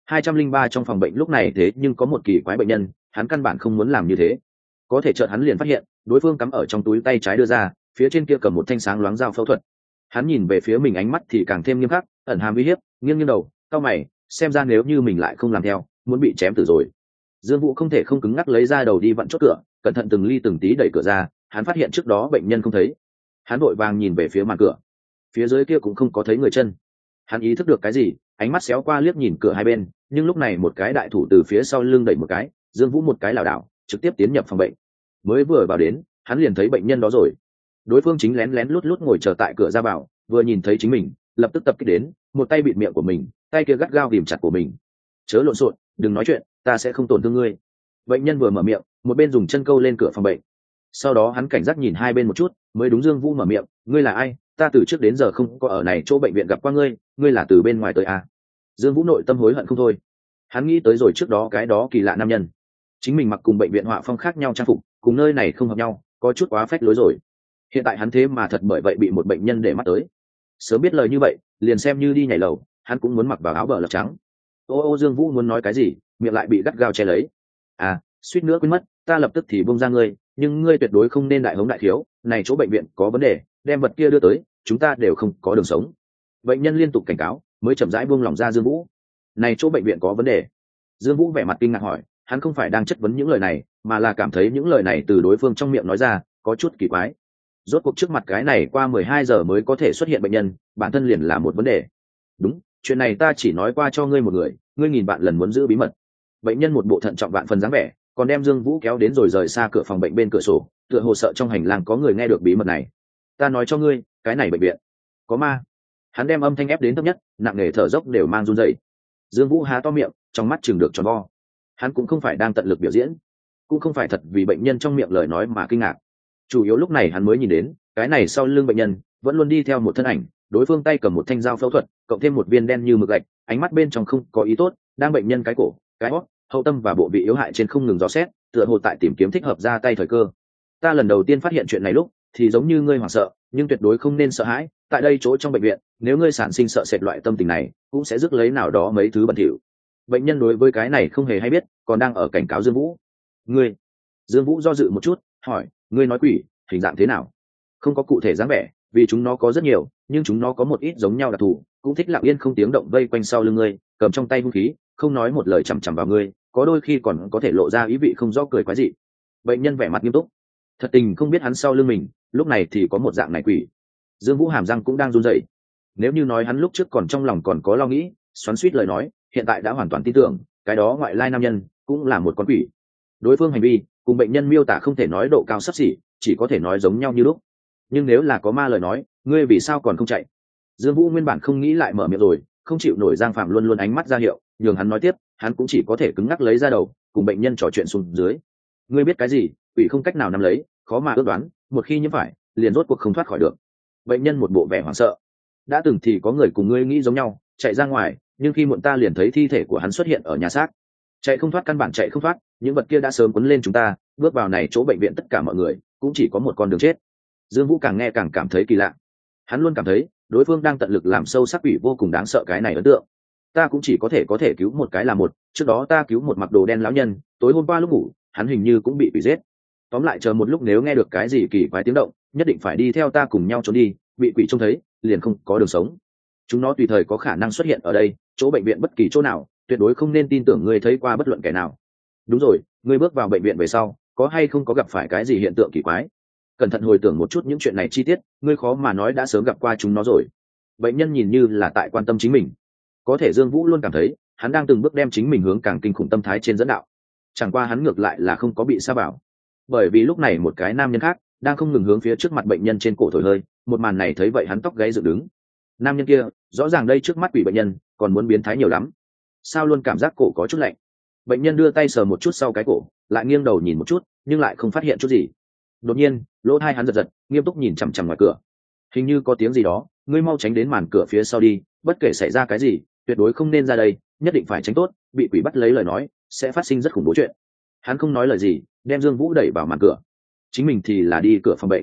203 trong phòng bệnh lúc này, thế nhưng có một kỳ quái bệnh nhân, hắn căn bản không muốn làm như thế. Có thể chợt hắn liền phát hiện đối phương cắm ở trong túi tay trái đưa ra, phía trên kia cầm một thanh sáng loáng dao phẫu thuật. Hắn nhìn về phía mình, ánh mắt thì càng thêm nghiêm khắc, ẩn hàm uy hiếp, nghiêng đầu, cau mày, xem ra nếu như mình lại không làm theo, muốn bị chém tử rồi. Dương Vũ không thể không cứng ngắc lấy ra đầu đi vặn chốt cửa, cẩn thận từng ly từng tí đẩy cửa ra. Hắn phát hiện trước đó bệnh nhân không thấy. Hắn vội vàng nhìn về phía màn cửa, phía dưới kia cũng không có thấy người chân. Hắn ý thức được cái gì, ánh mắt xéo qua liếc nhìn cửa hai bên, nhưng lúc này một cái đại thủ từ phía sau lưng đẩy một cái, Dương Vũ một cái lảo đảo trực tiếp tiến nhập phòng bệnh. Mới vừa vào đến, hắn liền thấy bệnh nhân đó rồi. Đối phương chính lén lén lút lút ngồi chờ tại cửa ra vào, vừa nhìn thấy chính mình lập tức tập kích đến, một tay bịt miệng của mình, tay kia gắt gao ghìm chặt của mình. Chớ lộn xộn, đừng nói chuyện, ta sẽ không tổn thương ngươi. Bệnh nhân vừa mở miệng, một bên dùng chân câu lên cửa phòng bệnh. Sau đó hắn cảnh giác nhìn hai bên một chút, mới đúng Dương Vũ mở miệng, ngươi là ai? Ta từ trước đến giờ không có ở này chỗ bệnh viện gặp qua ngươi, ngươi là từ bên ngoài tới à? Dương Vũ nội tâm hối hận không thôi. Hắn nghĩ tới rồi trước đó cái đó kỳ lạ nam nhân, chính mình mặc cùng bệnh viện họa phong khác nhau trang phục, cùng nơi này không hợp nhau, có chút quá phách lối rồi. Hiện tại hắn thế mà thật bởi vậy bị một bệnh nhân để mắt tới. Sớm biết lời như vậy, liền xem như đi nhảy lầu, hắn cũng muốn mặc vào áo bờ lọc trắng. Ô Dương Vũ muốn nói cái gì, miệng lại bị gắt gao che lấy. À, suýt nữa quên mất, ta lập tức thì buông ra ngươi, nhưng ngươi tuyệt đối không nên đại hống đại thiếu, này chỗ bệnh viện có vấn đề, đem vật kia đưa tới, chúng ta đều không có đường sống. Bệnh nhân liên tục cảnh cáo, mới chậm rãi buông lỏng ra Dương Vũ. Này chỗ bệnh viện có vấn đề? Dương Vũ vẻ mặt kinh ngạc hỏi, hắn không phải đang chất vấn những lời này, mà là cảm thấy những lời này từ đối phương trong miệng nói ra có chút kỳ quái. Rốt cuộc trước mặt cái này qua 12 giờ mới có thể xuất hiện bệnh nhân, bản thân liền là một vấn đề. Đúng, chuyện này ta chỉ nói qua cho ngươi một người, ngươi nghìn bạn lần muốn giữ bí mật. Bệnh nhân một bộ thận trọng vạn phần dáng vẻ, còn đem Dương Vũ kéo đến rồi rời xa cửa phòng bệnh bên cửa sổ, tựa hồ sợ trong hành lang có người nghe được bí mật này. Ta nói cho ngươi, cái này bệnh viện có ma. Hắn đem âm thanh ép đến thấp nhất, nặng nề thở dốc đều mang run rẩy. Dương Vũ há to miệng, trong mắt chừng được tròn vo. Hắn cũng không phải đang tận lực biểu diễn, cũng không phải thật vì bệnh nhân trong miệng lời nói mà kinh ngạc. Chủ yếu lúc này hắn mới nhìn đến, cái này sau lưng bệnh nhân vẫn luôn đi theo một thân ảnh, đối phương tay cầm một thanh dao phẫu thuật, cộng thêm một viên đen như mực gạch, ánh mắt bên trong không có ý tốt, đang bệnh nhân cái cổ, cái hót, hậu tâm và bộ vị yếu hại trên không ngừng dò xét, tựa hồ tại tìm kiếm thích hợp ra tay thời cơ. Ta lần đầu tiên phát hiện chuyện này lúc thì giống như ngươi hoảng sợ, nhưng tuyệt đối không nên sợ hãi, tại đây chỗ trong bệnh viện, nếu ngươi sản sinh sợ sệt loại tâm tình này, cũng sẽ rước lấy nào đó mấy thứ bẩn thỉu. Bệnh nhân đối với cái này không hề hay biết, còn đang ở cảnh cáo Dương Vũ. Ngươi? Dương Vũ do dự một chút, hỏi, ngươi nói quỷ hình dạng thế nào? Không có cụ thể dáng vẻ, vì chúng nó có rất nhiều, nhưng chúng nó có một ít giống nhau đặc thù, cũng thích lặng yên không tiếng động vây quanh sau lưng ngươi, cầm trong tay vũ khí, không nói một lời chằm chằm vào ngươi, có đôi khi còn có thể lộ ra ý vị không rõ cười quái dị. Bệnh nhân vẻ mặt nghiêm túc, thật tình không biết hắn sau lưng mình lúc này thì có một dạng này quỷ. Dương Vũ hàm răng cũng đang run rẩy. Nếu như nói hắn lúc trước còn trong lòng còn có lo nghĩ, xoắn xuýt lời nói, hiện tại đã hoàn toàn tin tưởng, cái đó ngoại lai nam nhân cũng là một con quỷ. Đối phương hành vi cùng bệnh nhân miêu tả không thể nói độ cao xấp xỉ, chỉ có thể nói giống nhau như lúc. Nhưng nếu là có ma lời nói, ngươi vì sao còn không chạy? Dương Vũ nguyên bản không nghĩ lại mở miệng rồi, không chịu nổi Giang Phạm luôn luôn ánh mắt ra hiệu, nhường hắn nói tiếp, hắn cũng chỉ có thể cứng ngắc lấy ra đầu, cùng bệnh nhân trò chuyện xuống dưới. Ngươi biết cái gì? Quỷ không cách nào nắm lấy, khó mà ước đoán, một khi nhiễm phải, liền rốt cuộc không thoát khỏi được. Bệnh nhân một bộ vẻ hoảng sợ. Đã từng thì có người cùng ngươi nghĩ giống nhau, chạy ra ngoài, nhưng khi muộn ta liền thấy thi thể của hắn xuất hiện ở nhà xác. Chạy không thoát, căn bản chạy không thoát, những vật kia đã sớm quấn lên chúng ta, bước vào này chỗ bệnh viện tất cả mọi người cũng chỉ có một con đường chết. Dương Vũ càng nghe càng cảm thấy kỳ lạ. Hắn luôn cảm thấy đối phương đang tận lực làm sâu sắc quỷ vô cùng đáng sợ cái này ấn tượng. Ta cũng chỉ có thể cứu một cái là một, trước đó ta cứu một mặc đồ đen lão nhân, tối hôm qua lúc ngủ, hắn hình như cũng bị quỷ giết. Tóm lại chờ một lúc nếu nghe được cái gì kỳ quái tiếng động, nhất định phải đi theo ta cùng nhau trốn đi, bị quỷ trông thấy, liền không có đường sống. Chúng nó tùy thời có khả năng xuất hiện ở đây, chỗ bệnh viện bất kỳ chỗ nào, tuyệt đối không nên tin tưởng ngươi thấy qua bất luận kẻ nào. Đúng rồi, ngươi bước vào bệnh viện về sau, có hay không có gặp phải cái gì hiện tượng kỳ quái? Cẩn thận hồi tưởng một chút những chuyện này chi tiết, ngươi khó mà nói đã sớm gặp qua chúng nó rồi. Bệnh nhân nhìn như là tại quan tâm chính mình, có thể Dương Vũ luôn cảm thấy hắn đang từng bước đem chính mình hướng càng kinh khủng tâm thái trên dẫn đạo. Chẳng qua hắn ngược lại là không có bị sa bảo, bởi vì lúc này một cái nam nhân khác đang không ngừng hướng phía trước mặt bệnh nhân trên cổ thổi hơi. Một màn này thấy vậy hắn tóc gáy dựng đứng. Nam nhân kia rõ ràng đây trước mắt quỷ bệnh nhân còn muốn biến thái nhiều lắm, sao luôn cảm giác cổ có chút lạnh. Bệnh nhân đưa tay sờ một chút sau cái cổ, lại nghiêng đầu nhìn một chút, nhưng lại không phát hiện chút gì. Đột nhiên lỗ tai hắn giật giật, nghiêm túc nhìn chằm chằm ngoài cửa. Hình như có tiếng gì đó, ngươi mau tránh đến màn cửa phía sau đi, bất kể xảy ra cái gì tuyệt đối không nên ra đây, nhất định phải tránh tốt, bị quỷ bắt lấy lời nói sẽ phát sinh rất khủng bố chuyện. Hắn không nói lời gì, đem Dương Vũ đẩy vào màn cửa, chính mình thì là đi cửa phòng bệnh.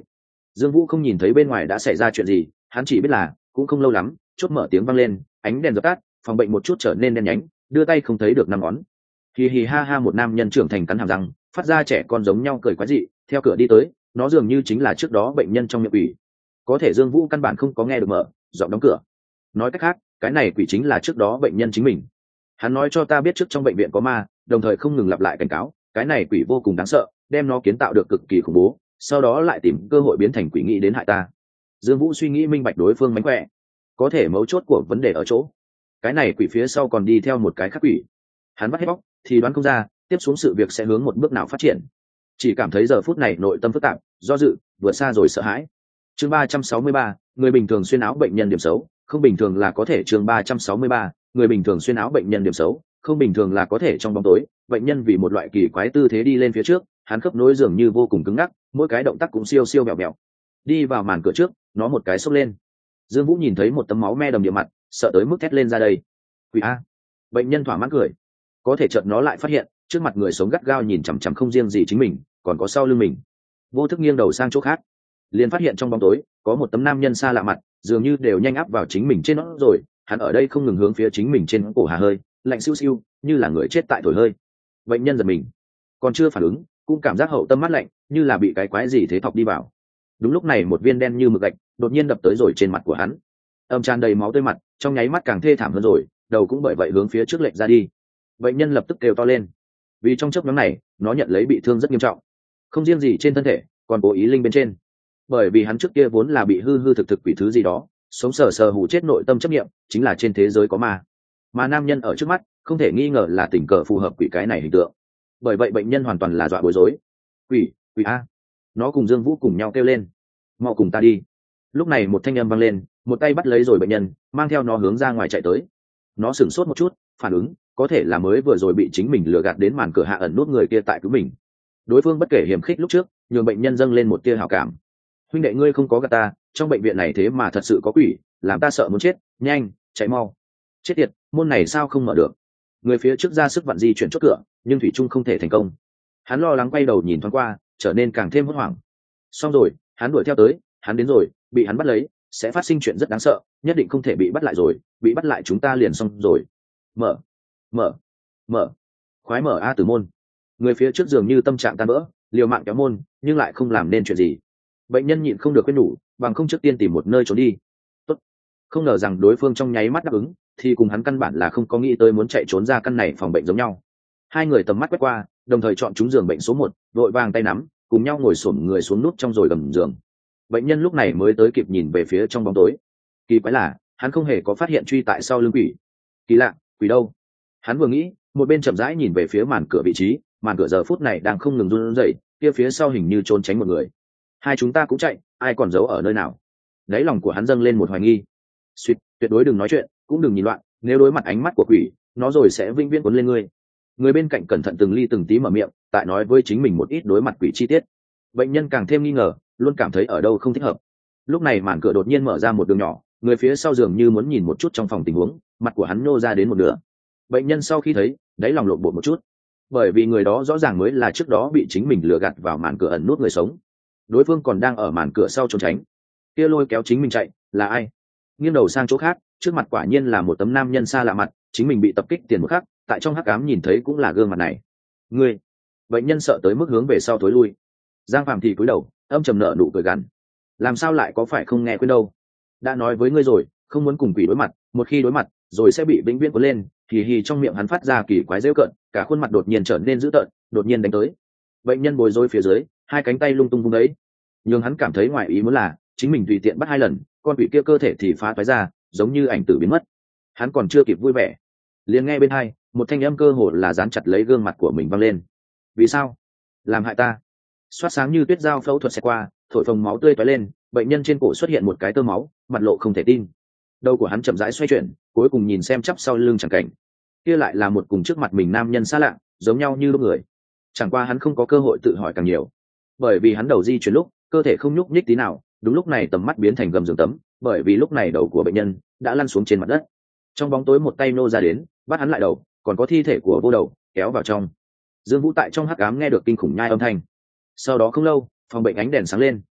Dương Vũ không nhìn thấy bên ngoài đã xảy ra chuyện gì, hắn chỉ biết là cũng không lâu lắm, chốt mở tiếng vang lên, ánh đèn dập tắt, phòng bệnh một chút trở nên đen nhánh, đưa tay không thấy được năm ngón. Hì hì ha ha, một nam nhân trưởng thành cắn hàm răng, phát ra trẻ con giống nhau cười quái dị, theo cửa đi tới, nó dường như chính là trước đó bệnh nhân trong miệng quỷ. Có thể Dương Vũ căn bản không có nghe được mở giọng đóng cửa. Nói cách khác, cái này quỷ chính là trước đó bệnh nhân chính mình. Hắn nói cho ta biết trước trong bệnh viện có ma, đồng thời không ngừng lặp lại cảnh cáo, cái này quỷ vô cùng đáng sợ, đem nó kiến tạo được cực kỳ khủng bố, sau đó lại tìm cơ hội biến thành quỷ nghĩ đến hại ta. Dương Vũ suy nghĩ minh bạch đối phương mánh khỏe, có thể mấu chốt của vấn đề ở chỗ cái này quỷ phía sau còn đi theo một cái khác quỷ. Hắn bắt hết bóc thì đoán không ra tiếp xuống sự việc sẽ hướng một bước nào phát triển, chỉ cảm thấy giờ phút này nội tâm phức tạp, do dự, vượt xa rồi sợ hãi. Chương 363, người bình thường xuyên áo bệnh nhân điểm xấu, không bình thường là có thể. Chương 363, người bình thường xuyên áo bệnh nhân điểm xấu, không bình thường là có thể. Trong bóng tối, bệnh nhân vì một loại kỳ quái tư thế đi lên phía trước, hắn khớp nối dường như vô cùng cứng ngắc, mỗi cái động tác cũng siêu siêu bẹo bẹo. Đi vào màn cửa trước, nó một cái xốc lên. Dương Vũ nhìn thấy một tấm máu me đầm địa mặt, sợ tới mức thét lên ra đây. Quỷ a! Bệnh nhân thỏa mãn cười. Có thể chợt nó lại phát hiện, trước mặt người sống gắt gao nhìn chằm chằm không riêng gì chính mình, còn có sau lưng mình. Vô thức nghiêng đầu sang chỗ khác, liền phát hiện trong bóng tối có một tấm nam nhân xa lạ mặt, dường như đều nhanh áp vào chính mình trên nó rồi. Hắn ở đây không ngừng hướng phía chính mình trên cổ hà hơi, lạnh siêu siêu, như là người chết tại thổi hơi. Bệnh nhân giật mình, còn chưa phản ứng, cũng cảm giác hậu tâm mát lạnh, như là bị cái quái gì thế thọc đi vào. Đúng lúc này một viên đen như mực gạch đột nhiên đập tới rồi trên mặt của hắn, âm tràn đầy máu tươi mặt, trong nháy mắt càng thê thảm hơn rồi, đầu cũng bởi vậy hướng phía trước lệch ra đi. Bệnh nhân lập tức kêu to lên, vì trong chớp nhoáng này nó nhận lấy bị thương rất nghiêm trọng, không riêng gì trên thân thể, còn cố ý linh bên trên. Bởi vì hắn trước kia vốn là bị hư hư thực thực quỷ thứ gì đó sống sờ sờ hù chết, nội tâm chấp nghiệm chính là trên thế giới có ma, mà nam nhân ở trước mắt không thể nghi ngờ là tình cờ phù hợp quỷ cái này hình tượng. Bởi vậy bệnh nhân hoàn toàn là dọa bối rối. Quỷ, quỷ a! Nó cùng Dương Vũ cùng nhau kêu lên, mau cùng ta đi. Lúc này một thanh âm vang lên, một tay bắt lấy rồi bệnh nhân, mang theo nó hướng ra ngoài chạy tới. Nó sửng sốt một chút, phản ứng, có thể là mới vừa rồi bị chính mình lừa gạt đến màn cửa hạ ẩn nút người kia tại cứu mình. Đối phương bất kể hiểm khích lúc trước, nhường bệnh nhân dâng lên một tia hảo cảm. Huynh đệ ngươi không có gạt ta, trong bệnh viện này thế mà thật sự có quỷ, làm ta sợ muốn chết, nhanh, chạy mau. Chết tiệt, môn này sao không mở được? Người phía trước ra sức vặn di chuyển chốt cửa, nhưng thủy chung không thể thành công. Hắn lo lắng quay đầu nhìn thoáng qua, trở nên càng thêm hốt hoảng. Xong rồi, hắn đuổi theo tới, hắn đến rồi, bị hắn bắt lấy sẽ phát sinh chuyện rất đáng sợ, nhất định không thể bị bắt lại rồi, bị bắt lại chúng ta liền xong rồi. Mở, mở, mở, khoái mở a tử môn. Người phía trước dường như tâm trạng tan vỡ, liều mạng kéo môn, nhưng lại không làm nên chuyện gì. Bệnh nhân nhịn không được khuyên nhủ, bằng không trước tiên tìm một nơi trốn đi. Tốt. Không ngờ rằng đối phương trong nháy mắt đáp ứng, thì cùng hắn căn bản là không có nghĩ tới muốn chạy trốn ra căn này phòng bệnh giống nhau. Hai người tầm mắt quét qua, đồng thời chọn trúng giường bệnh số 1, vội vàng tay nắm, cùng nhau ngồi xổm người xuống nút trong rồi gầm giường. Bệnh nhân lúc này mới tới kịp nhìn về phía trong bóng tối. Kỳ quái là hắn không hề có phát hiện truy tại sau lưng quỷ. Kỳ lạ, quỷ đâu? Hắn vừa nghĩ, một bên chậm rãi nhìn về phía màn cửa vị trí, màn cửa giờ phút này đang không ngừng run rẩy, kia phía sau hình như trốn tránh một người. Hai chúng ta cũng chạy, ai còn giấu ở nơi nào? Đáy lòng của hắn dâng lên một hoài nghi. Suýt, tuyệt đối đừng nói chuyện, cũng đừng nhìn loạn, nếu đối mặt ánh mắt của quỷ, nó rồi sẽ vĩnh viễn cuốn lên ngươi. Người bên cạnh cẩn thận từng ly từng tí mở miệng, tại nói với chính mình một ít đối mặt quỷ chi tiết. Bệnh nhân càng thêm nghi ngờ, luôn cảm thấy ở đâu không thích hợp. Lúc này màn cửa đột nhiên mở ra một đường nhỏ, người phía sau dường như muốn nhìn một chút trong phòng tình huống, mặt của hắn nhô ra đến một nửa. Bệnh nhân sau khi thấy, đáy lòng lộn bột một chút, bởi vì người đó rõ ràng mới là trước đó bị chính mình lừa gạt vào màn cửa ẩn nút người sống. Đối phương còn đang ở màn cửa sau trốn tránh, kia lôi kéo chính mình chạy là ai? Nghiêng đầu sang chỗ khác, trước mặt quả nhiên là một tấm nam nhân xa lạ mặt, chính mình bị tập kích tiền một khắc, tại trong hắc ám nhìn thấy cũng là gương mặt này. Ngươi! Bệnh nhân sợ tới mức hướng về sau tối lui. Giang Phạm thì cúi đầu, âm trầm nở nụ cười gằn. Làm sao lại có phải không nghe khuyên đâu? Đã nói với ngươi rồi, không muốn cùng quỷ đối mặt, một khi đối mặt, rồi sẽ bị vĩnh viễn cuốn lên. Hì hì, trong miệng hắn phát ra kỳ quái giễu cợt, cả khuôn mặt đột nhiên trở nên dữ tợn, đột nhiên đánh tới. Bệnh nhân bối rối phía dưới, hai cánh tay lung tung vung đấy. Nhưng hắn cảm thấy ngoài ý muốn là, chính mình tùy tiện bắt hai lần, con quỷ kia cơ thể thì phá toái ra, giống như ảnh tử biến mất. Hắn còn chưa kịp vui vẻ, liền nghe bên hai, một thanh âm cơ hồ là dán chặt lấy gương mặt của mình vang lên. Vì sao? Làm hại ta? Xoát sáng như tuyết dao phẫu thuật xẹt qua, thổi phồng máu tươi tóe lên, bệnh nhân trên cổ xuất hiện một cái tơ máu, mặt lộ không thể tin. Đầu của hắn chậm rãi xoay chuyển, cuối cùng nhìn xem chắp sau lưng chẳng cảnh. Kia lại là một cùng trước mặt mình nam nhân xa lạ, giống nhau như lúc người. Chẳng qua hắn không có cơ hội tự hỏi càng nhiều, bởi vì hắn đầu di chuyển lúc, cơ thể không nhúc nhích tí nào. Đúng lúc này tầm mắt biến thành gầm giường tấm, bởi vì lúc này đầu của bệnh nhân đã lăn xuống trên mặt đất. Trong bóng tối một tay nô ra đến, bắt hắn lại đầu, còn có thi thể của vô đầu kéo vào trong. Dương Vũ tại trong hắc ám nghe được kinh khủng nhai âm thanh. Sau đó không lâu, phòng bệnh ánh đèn sáng lên.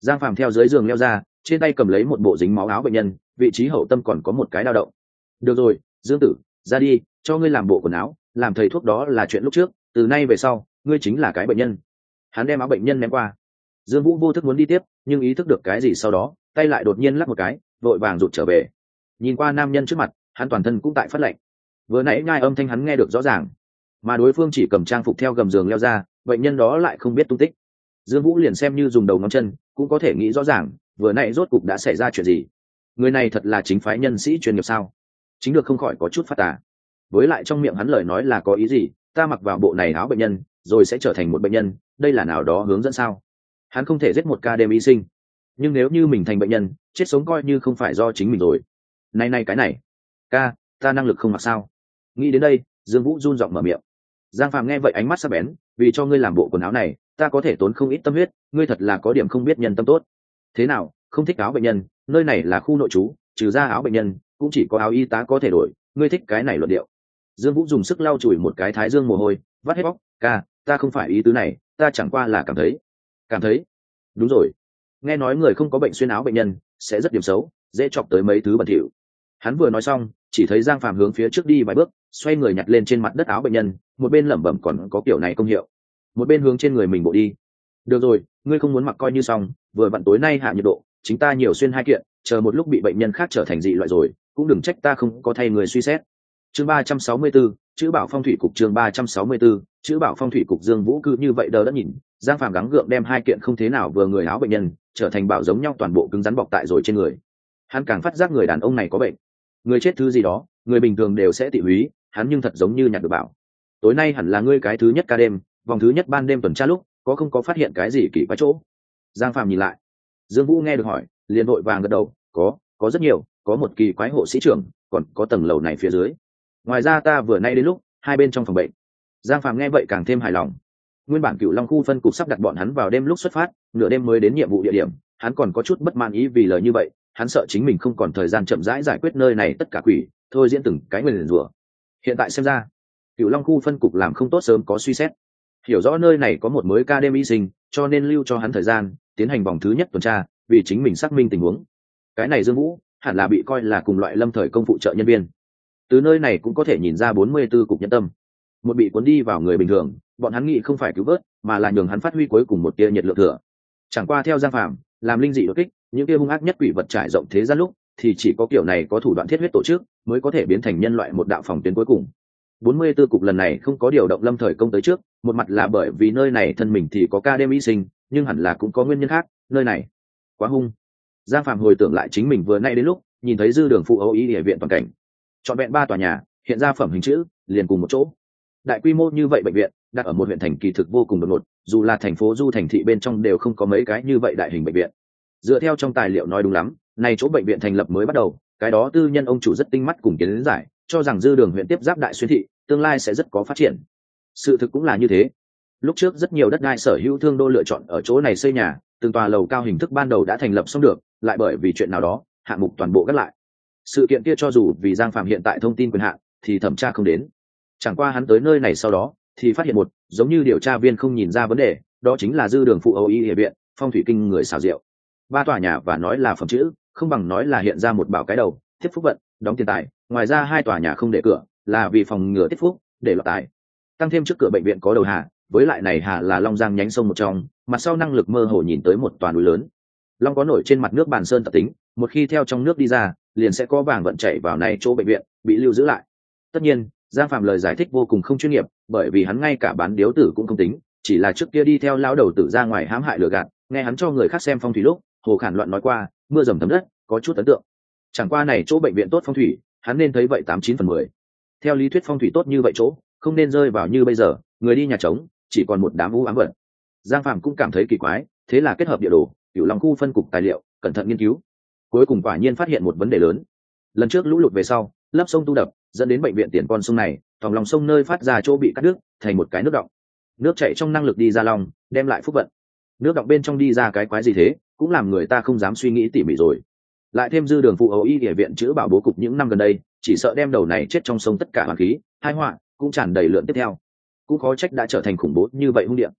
Giang Phàm theo dưới giường leo ra, trên tay cầm lấy một bộ dính máu áo bệnh nhân, vị trí hậu tâm còn có một cái dao động. Được rồi, Dương Tử, ra đi, cho ngươi làm bộ quần áo, làm thầy thuốc đó là chuyện lúc trước, từ nay về sau ngươi chính là cái bệnh nhân. Hắn đem áo bệnh nhân ném qua. Dương Vũ vô thức muốn đi tiếp, nhưng ý thức được cái gì sau đó, tay lại đột nhiên lắc một cái, vội vàng rụt trở về. Nhìn qua nam nhân trước mặt, hắn toàn thân cũng tại phát lạnh. Vừa nãy nhai âm thanh hắn nghe được rõ ràng, mà đối phương chỉ cầm trang phục theo gầm giường leo ra, bệnh nhân đó lại không biết tung tích. Dương Vũ liền xem như dùng đầu ngón chân cũng có thể nghĩ rõ ràng vừa nãy rốt cục đã xảy ra chuyện gì. Người này thật là chính phái nhân sĩ chuyên nghiệp sao? Chính được không khỏi có chút phát tà. Với lại trong miệng hắn lời nói là có ý gì? Ta mặc vào bộ này áo bệnh nhân rồi sẽ trở thành một bệnh nhân, đây là nào đó hướng dẫn sao? Hắn không thể giết một ca đêm y sinh, nhưng nếu như mình thành bệnh nhân, chết sống coi như không phải do chính mình rồi. Này cái này, ca, ta năng lực không mặc sao? Nghĩ đến đây, Dương Vũ run giọng mở miệng. Giang Phàm nghe vậy ánh mắt sắc bén, vì cho ngươi làm bộ quần áo này, ta có thể tốn không ít tâm huyết, ngươi thật là có điểm không biết nhân tâm tốt. Thế nào, không thích áo bệnh nhân, nơi này là khu nội trú, trừ ra áo bệnh nhân, cũng chỉ có áo y tá có thể đổi, ngươi thích cái này luận điệu. Dương Vũ dùng sức lau chùi một cái thái dương mồ hôi, vắt hết bóc, ca, ta không phải ý tứ này, ta chẳng qua là cảm thấy. Đúng rồi, nghe nói người không có bệnh xuyên áo bệnh nhân sẽ rất điểm xấu, dễ chọc tới mấy thứ bẩn thỉu. Hắn vừa nói xong, chỉ thấy Giang Phàm hướng phía trước đi vài bước, xoay người nhặt lên trên mặt đất áo bệnh nhân, một bên lẩm bẩm còn có kiểu này công hiệu, một bên hướng trên người mình bộ đi. Được rồi, ngươi không muốn mặc coi như xong, vừa vặn tối nay hạ nhiệt độ, chính ta nhiều xuyên 2 kiện, chờ một lúc bị bệnh nhân khác trở thành dị loại rồi, cũng đừng trách ta không có thay người suy xét. Chương 364, chữ bảo phong thủy cục. Chương 364, chữ bảo phong thủy cục. Dương Vũ cứ như vậy đờ đẫn nhìn, Giang Phàm gắng gượng đem 2 kiện không thế nào vừa người áo bệnh nhân trở thành bảo giống nhau toàn bộ cứng rắn bọc tại rồi trên người. Hắn càng phát giác người đàn ông này có bệnh. Người chết thứ gì đó, người bình thường đều sẽ tị húy, hắn nhưng thật giống như nhặt được bảo. Tối nay hẳn là ngươi cái thứ nhất ca đêm, vòng thứ nhất ban đêm tuần tra lúc, có không có phát hiện cái gì kỳ quái chỗ? Giang Phàm nhìn lại. Dương Vũ nghe được hỏi, liền vội vàng gật đầu, có rất nhiều, có một kỳ quái hộ sĩ trưởng, còn có tầng lầu này phía dưới. Ngoài ra ta vừa nay đến lúc hai bên trong phòng bệnh. Giang Phàm nghe vậy càng thêm hài lòng. Nguyên bản Cửu Long khu phân cục sắp đặt bọn hắn vào đêm lúc xuất phát, nửa đêm mới đến nhiệm vụ địa điểm, hắn còn có chút bất mãn ý vì lời như vậy, hắn sợ chính mình không còn thời gian chậm rãi giải quyết nơi này tất cả quỷ, thôi diễn từng cái nguyền rủa. Hiện tại xem ra, Cửu Long khu phân cục làm không tốt sớm có suy xét, hiểu rõ nơi này có một mới ca đêm y sinh, cho nên lưu cho hắn thời gian tiến hành vòng thứ nhất tuần tra, vì chính mình xác minh tình huống. Cái này Dương Vũ hẳn là bị coi là cùng loại lâm thời công phụ trợ nhân viên. Từ nơi này cũng có thể nhìn ra 44 cục nhân tâm. Một bị cuốn đi vào người bình thường, bọn hắn nghĩ không phải cứu vớt, mà là nhường hắn phát huy cuối cùng một tia nhiệt lượng thừa. Chẳng qua theo Giang Phàm, làm linh dị đột kích, những tia hung ác nhất quỷ vật trải rộng thế gian lúc, thì chỉ có kiểu này có thủ đoạn thiết huyết tổ chức mới có thể biến thành nhân loại một đạo phòng tuyến cuối cùng. 44 cục lần này không có điều động lâm thời công tới trước, một mặt là bởi vì nơi này thân mình thì có ca đêm y sinh, nhưng hẳn là cũng có nguyên nhân khác, nơi này quá hung. Giang Phàm hồi tưởng lại chính mình vừa nay đến lúc nhìn thấy dư đường phụ Âu y địa viện toàn cảnh, trọn vẹn 3 tòa nhà hiện ra phẩm hình chữ liền cùng một chỗ. Đại quy mô như vậy bệnh viện đặt ở một huyện thành kỳ thực vô cùng đột ngột, dù là thành phố du thành thị bên trong đều không có mấy cái như vậy đại hình bệnh viện. Dựa theo trong tài liệu nói đúng lắm, này chỗ bệnh viện thành lập mới bắt đầu, cái đó tư nhân ông chủ rất tinh mắt cùng kiến giải, cho rằng dư đường huyện tiếp giáp đại xuyên thị tương lai sẽ rất có phát triển. Sự thực cũng là như thế. Lúc trước rất nhiều đất đai sở hữu thương đô lựa chọn ở chỗ này xây nhà, từng tòa lầu cao hình thức ban đầu đã thành lập xong được, lại bởi vì chuyện nào đó hạng mục toàn bộ gác lại. Sự kiện kia cho dù vì Giang Phạm hiện tại thông tin quyền hạn thì thẩm tra không đến, chẳng qua hắn tới nơi này sau đó thì phát hiện một giống như điều tra viên không nhìn ra vấn đề, đó chính là dư đường phụ Âu y địa viện phong thủy kinh người xảo diệu. 3 tòa nhà và nói là phẩm chữ không bằng nói là hiện ra một bảo cái đầu tiếp phúc vận đóng tiền tài, ngoài ra 2 tòa nhà không để cửa là vì phòng ngừa tiếp phúc để lọt tài, tăng thêm trước cửa bệnh viện có đầu hà, với lại này hà là long giang nhánh sông một trong, mặt sau năng lực mơ hồ nhìn tới một toàn núi lớn. Long có nổi trên mặt nước bàn sơn tập tính, một khi theo trong nước đi ra liền sẽ có vàng vận chảy vào này chỗ bệnh viện bị lưu giữ lại. Tất nhiên Giang Phạm lời giải thích vô cùng không chuyên nghiệp, bởi vì hắn ngay cả bán điếu tử cũng không tính, chỉ là trước kia đi theo lão đầu tử ra ngoài hãm hại lừa gạt, nghe hắn cho người khác xem phong thủy lúc hồ khản loạn nói qua mưa dầm thấm đất, có chút ấn tượng. Chẳng qua này chỗ bệnh viện tốt phong thủy, hắn nên thấy vậy 89/10. Theo lý thuyết phong thủy tốt như vậy chỗ không nên rơi vào như bây giờ người đi nhà trống, chỉ còn một đám u ám vật. Giang Phạm cũng cảm thấy kỳ quái, thế là kết hợp địa đồ, Cửu Long khu phân cục tài liệu, cẩn thận nghiên cứu, cuối cùng quả nhiên phát hiện một vấn đề lớn. Lần trước lũ lụt về sau lấp sông tu đập dẫn đến bệnh viện tiền con sông này thòng lòng sông nơi phát ra chỗ bị cắt đứt thành một cái nước động, nước chảy trong năng lực đi ra lòng đem lại phúc vận, nước động bên trong đi ra cái quái gì thế cũng làm người ta không dám suy nghĩ tỉ mỉ rồi. Lại thêm dư đường phụ Âu y địa viện chữa bảo bố cục những năm gần đây chỉ sợ đem đầu này chết trong sông tất cả hoàn khí hai họa cũng tràn đầy lượn tiếp theo, cũng khó trách đã trở thành khủng bố như vậy hung địa.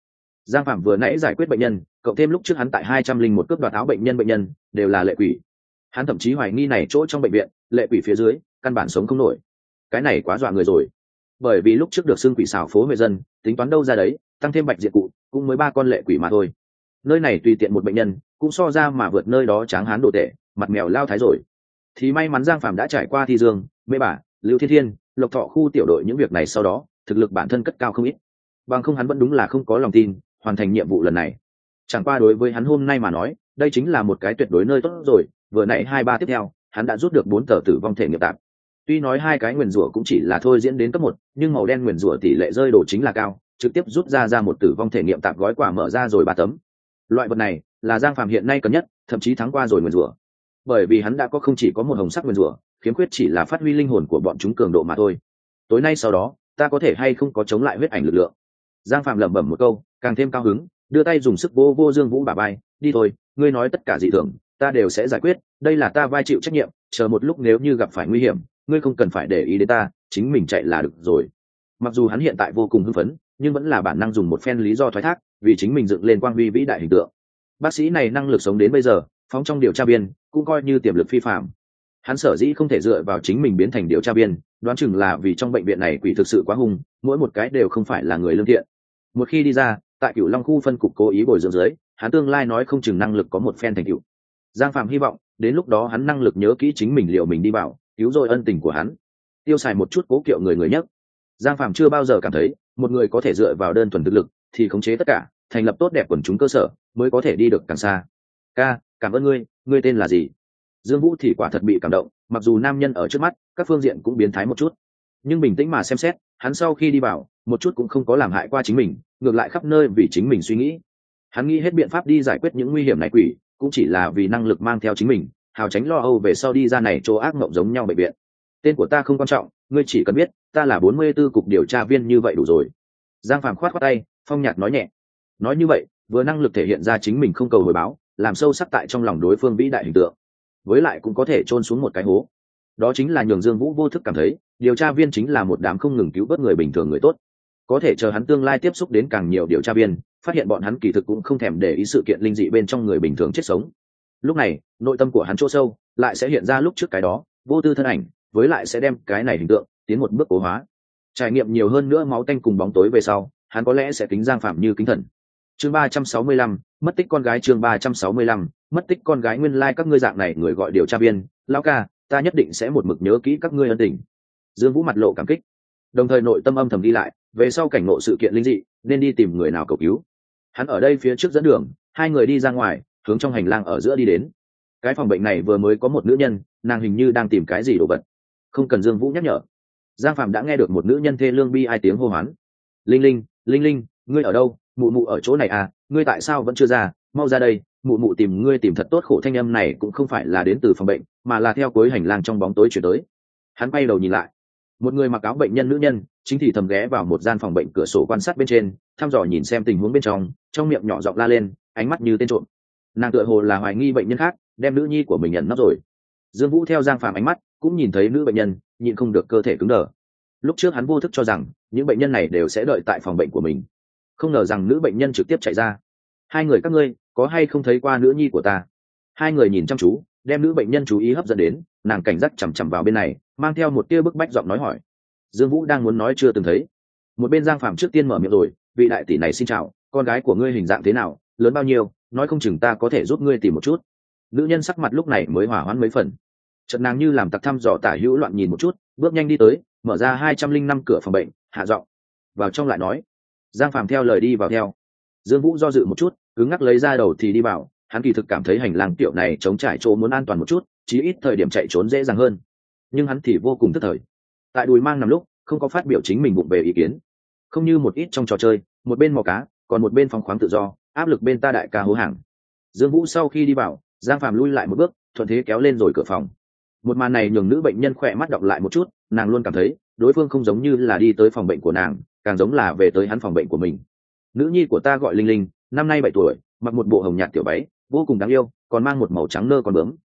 Giang Phạm vừa nãy giải quyết bệnh nhân, cộng thêm lúc trước hắn tại 201 cướp đoạt áo bệnh nhân đều là lệ quỷ. Hắn thậm chí hoài nghi này chỗ trong bệnh viện, lệ quỷ phía dưới, căn bản sống không nổi. Cái này quá dọa người rồi. Bởi vì lúc trước được xưng quỷ xảo phố huệ dân, tính toán đâu ra đấy, tăng thêm bạch diện cụ, cũng mới 3 con lệ quỷ mà thôi. Nơi này tùy tiện một bệnh nhân, cũng so ra mà vượt nơi đó tráng hán đồ tệ, mặt mèo lao thái rồi. Thì may mắn Giang Phạm đã trải qua Thi Dương, Mê Bả, Lưu Thiên Thiên, Lộc Thọ khu tiểu đội những việc này sau đó, thực lực bản thân cất cao không ít. Bằng không hắn vẫn đúng là không có lòng tin hoàn thành nhiệm vụ lần này. Chẳng qua đối với hắn hôm nay mà nói, đây chính là một cái tuyệt đối nơi tốt rồi, vừa nãy 2-3 tiếp theo, hắn đã rút được 4 tờ tử vong thể nghiệp tạp. Tuy nói 2 cái nguyền rủa cũng chỉ là thôi diễn đến cấp 1, nhưng màu đen nguyền rủa tỷ lệ rơi đồ chính là cao, trực tiếp rút ra một tử vong thể nghiệm tạp gói quả mở ra rồi 3 tấm. Loại vật này là Giang Phạm hiện nay cần nhất, thậm chí thắng qua rồi nguyền rủa. Bởi vì hắn đã có không chỉ có một hồng sắc nguyền rủa, khiếm khuyết chỉ là phát huy linh hồn của bọn chúng cường độ mà thôi. Tối nay sau đó, ta có thể hay không có chống lại huyết ảnh lực lượng. Giang Phạm lẩm bẩm một câu, càng thêm cao hứng, đưa tay dùng sức vô Dương Vũ bả vai, đi thôi, ngươi nói tất cả dị thường, ta đều sẽ giải quyết, đây là ta vai chịu trách nhiệm, chờ một lúc nếu như gặp phải nguy hiểm, ngươi không cần phải để ý đến ta, chính mình chạy là được rồi. Mặc dù hắn hiện tại vô cùng hưng phấn, nhưng vẫn là bản năng dùng một phen lý do thoái thác, vì chính mình dựng lên quang huy vĩ đại hình tượng. Bác sĩ này năng lực sống đến bây giờ, phóng trong điều tra viên, cũng coi như tiềm lực phi phạm. Hắn sở dĩ không thể dựa vào chính mình biến thành điều tra viên, đoán chừng là vì trong bệnh viện này quỷ thực sự quá hung, mỗi một cái đều không phải là người lương thiện. Một khi đi ra, tại Cửu Long khu phân cục cố ý bồi dưỡng dưới, hắn tương lai nói không chừng năng lực có một phen thành tựu. Giang Phạm hy vọng, đến lúc đó hắn năng lực nhớ kỹ chính mình liệu mình đi vào, cứu rồi ân tình của hắn. Tiêu xài một chút cố kiệu người nhất. Giang Phạm chưa bao giờ cảm thấy, một người có thể dựa vào đơn thuần thực lực, thì khống chế tất cả, thành lập tốt đẹp quần chúng cơ sở, mới có thể đi được càng xa. Ca, cảm ơn ngươi, ngươi tên là gì? Dương Vũ thì quả thật bị cảm động, mặc dù nam nhân ở trước mắt, các phương diện cũng biến thái một chút, nhưng bình tĩnh mà xem xét, hắn sau khi đi vào, một chút cũng không có làm hại qua chính mình, ngược lại khắp nơi vì chính mình suy nghĩ. Hắn nghĩ hết biện pháp đi giải quyết những nguy hiểm này quỷ, cũng chỉ là vì năng lực mang theo chính mình, hào tránh lo âu về sau đi ra này chỗ ác mộng giống nhau bệnh viện. Tên của ta không quan trọng, ngươi chỉ cần biết, ta là 44 cục điều tra viên như vậy đủ rồi. Giang Phạm khoát khoát tay, phong nhạt nói nhẹ. Nói như vậy, vừa năng lực thể hiện ra chính mình không cầu hồi báo, làm sâu sắc tại trong lòng đối phương vĩ đại hình tượng. Với lại cũng có thể chôn xuống một cái hố. Đó chính là nhường Dương Vũ vô thức cảm thấy, điều tra viên chính là một đám không ngừng cứu vớt người bình thường người tốt. Có thể chờ hắn tương lai tiếp xúc đến càng nhiều điều tra viên, phát hiện bọn hắn kỳ thực cũng không thèm để ý sự kiện linh dị bên trong người bình thường chết sống. Lúc này, nội tâm của hắn chỗ sâu lại sẽ hiện ra lúc trước cái đó, vô tư thân ảnh, với lại sẽ đem cái này hình tượng tiến một bước cố hóa. Trải nghiệm nhiều hơn nữa máu tanh cùng bóng tối về sau, hắn có lẽ sẽ kính Giang Phạm như kính thần. Chương 365, mất tích con gái. Chương 365, mất tích con gái. Nguyên lai các ngươi dạng này người gọi điều tra viên, lão ca, ta nhất định sẽ một mực nhớ kỹ các ngươi ân tình. Dương Vũ mặt lộ cảm kích, đồng thời nội tâm âm thầm đi lại, về sau cảnh ngộ sự kiện linh dị, nên đi tìm người nào cầu cứu. Hắn ở đây phía trước dẫn đường, hai người đi ra ngoài, hướng trong hành lang ở giữa đi đến. Cái phòng bệnh này vừa mới có một nữ nhân, nàng hình như đang tìm cái gì đồ vật. Không cần Dương Vũ nhắc nhở, Giang Phạm đã nghe được một nữ nhân thê lương bi ai tiếng hô hoán. Linh Linh, Linh Linh, ngươi ở đâu? Mụ mụ ở chỗ này à? Ngươi tại sao vẫn chưa ra? Mau ra đây, mụ mụ tìm ngươi tìm thật tốt. Khổ thanh âm này cũng không phải là đến từ phòng bệnh, mà là theo cuối hành lang trong bóng tối chuyển tới. Hắn quay đầu nhìn lại, một người mặc áo bệnh nhân nữ nhân chính thì thầm ghé vào một gian phòng bệnh cửa sổ quan sát bên trên, thăm dò nhìn xem tình huống bên trong miệng nhỏ giọng la lên, ánh mắt như tên trộm. Nàng tựa hồ là hoài nghi bệnh nhân khác đem nữ nhi của mình nhận nấp rồi. Dương Vũ theo Giang Phạm ánh mắt cũng nhìn thấy nữ bệnh nhân nhịn không được cơ thể cứng đờ. Lúc trước hắn vô thức cho rằng những bệnh nhân này đều sẽ đợi tại phòng bệnh của mình, không ngờ rằng nữ bệnh nhân trực tiếp chạy ra. Hai người các ngươi có hay không thấy qua nữ nhi của ta? Hai người nhìn chăm chú, đem nữ bệnh nhân chú ý hấp dẫn đến, nàng cảnh giác chằm chằm vào bên này, mang theo một tia bức bách giọng nói hỏi. Dương Vũ đang muốn nói chưa từng thấy, một bên Giang Phạm trước tiên mở miệng rồi, vị đại tỷ này xin chào, con gái của ngươi hình dạng thế nào, lớn bao nhiêu, nói không chừng ta có thể giúp ngươi tìm một chút. Nữ nhân sắc mặt lúc này mới hỏa hoãn mấy phần, chợt nàng như làm tặc thăm dò tả hữu loạn nhìn một chút, bước nhanh đi tới, mở ra 205 cửa phòng bệnh, hạ giọng vào trong lại nói. Giang Phạm theo lời đi vào theo. Dương Vũ do dự một chút, cứng ngắc lấy ra đầu thì đi vào. Hắn kỳ thực cảm thấy hành lang tiểu này chống trải chỗ muốn an toàn một chút, chí ít thời điểm chạy trốn dễ dàng hơn. Nhưng hắn thì vô cùng tức thời, tại đùi mang nằm lúc không có phát biểu chính mình bụng về ý kiến, không như một ít trong trò chơi, một bên mò cá, còn một bên phóng khoáng tự do, áp lực bên ta đại ca hố hàng. Dương Vũ sau khi đi vào, Giang Phạm lui lại một bước, thuận thế kéo lên rồi cửa phòng. Một màn này nhường nữ bệnh nhân khỏe mắt đọc lại một chút, nàng luôn cảm thấy đối phương không giống như là đi tới phòng bệnh của nàng, càng giống là về tới hắn phòng bệnh của mình. Nữ nhi của ta gọi Linh Linh, năm nay 7 tuổi, mặc một bộ hồng nhạt tiểu váy, vô cùng đáng yêu, còn mang một màu trắng nơ con bướm,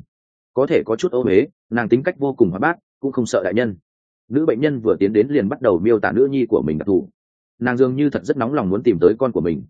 có thể có chút ô huế, nàng tính cách vô cùng hoạt bát, cũng không sợ đại nhân. Nữ bệnh nhân vừa tiến đến liền bắt đầu miêu tả nữ nhi của mình đặc thù. Nàng dường như thật rất nóng lòng muốn tìm tới con của mình.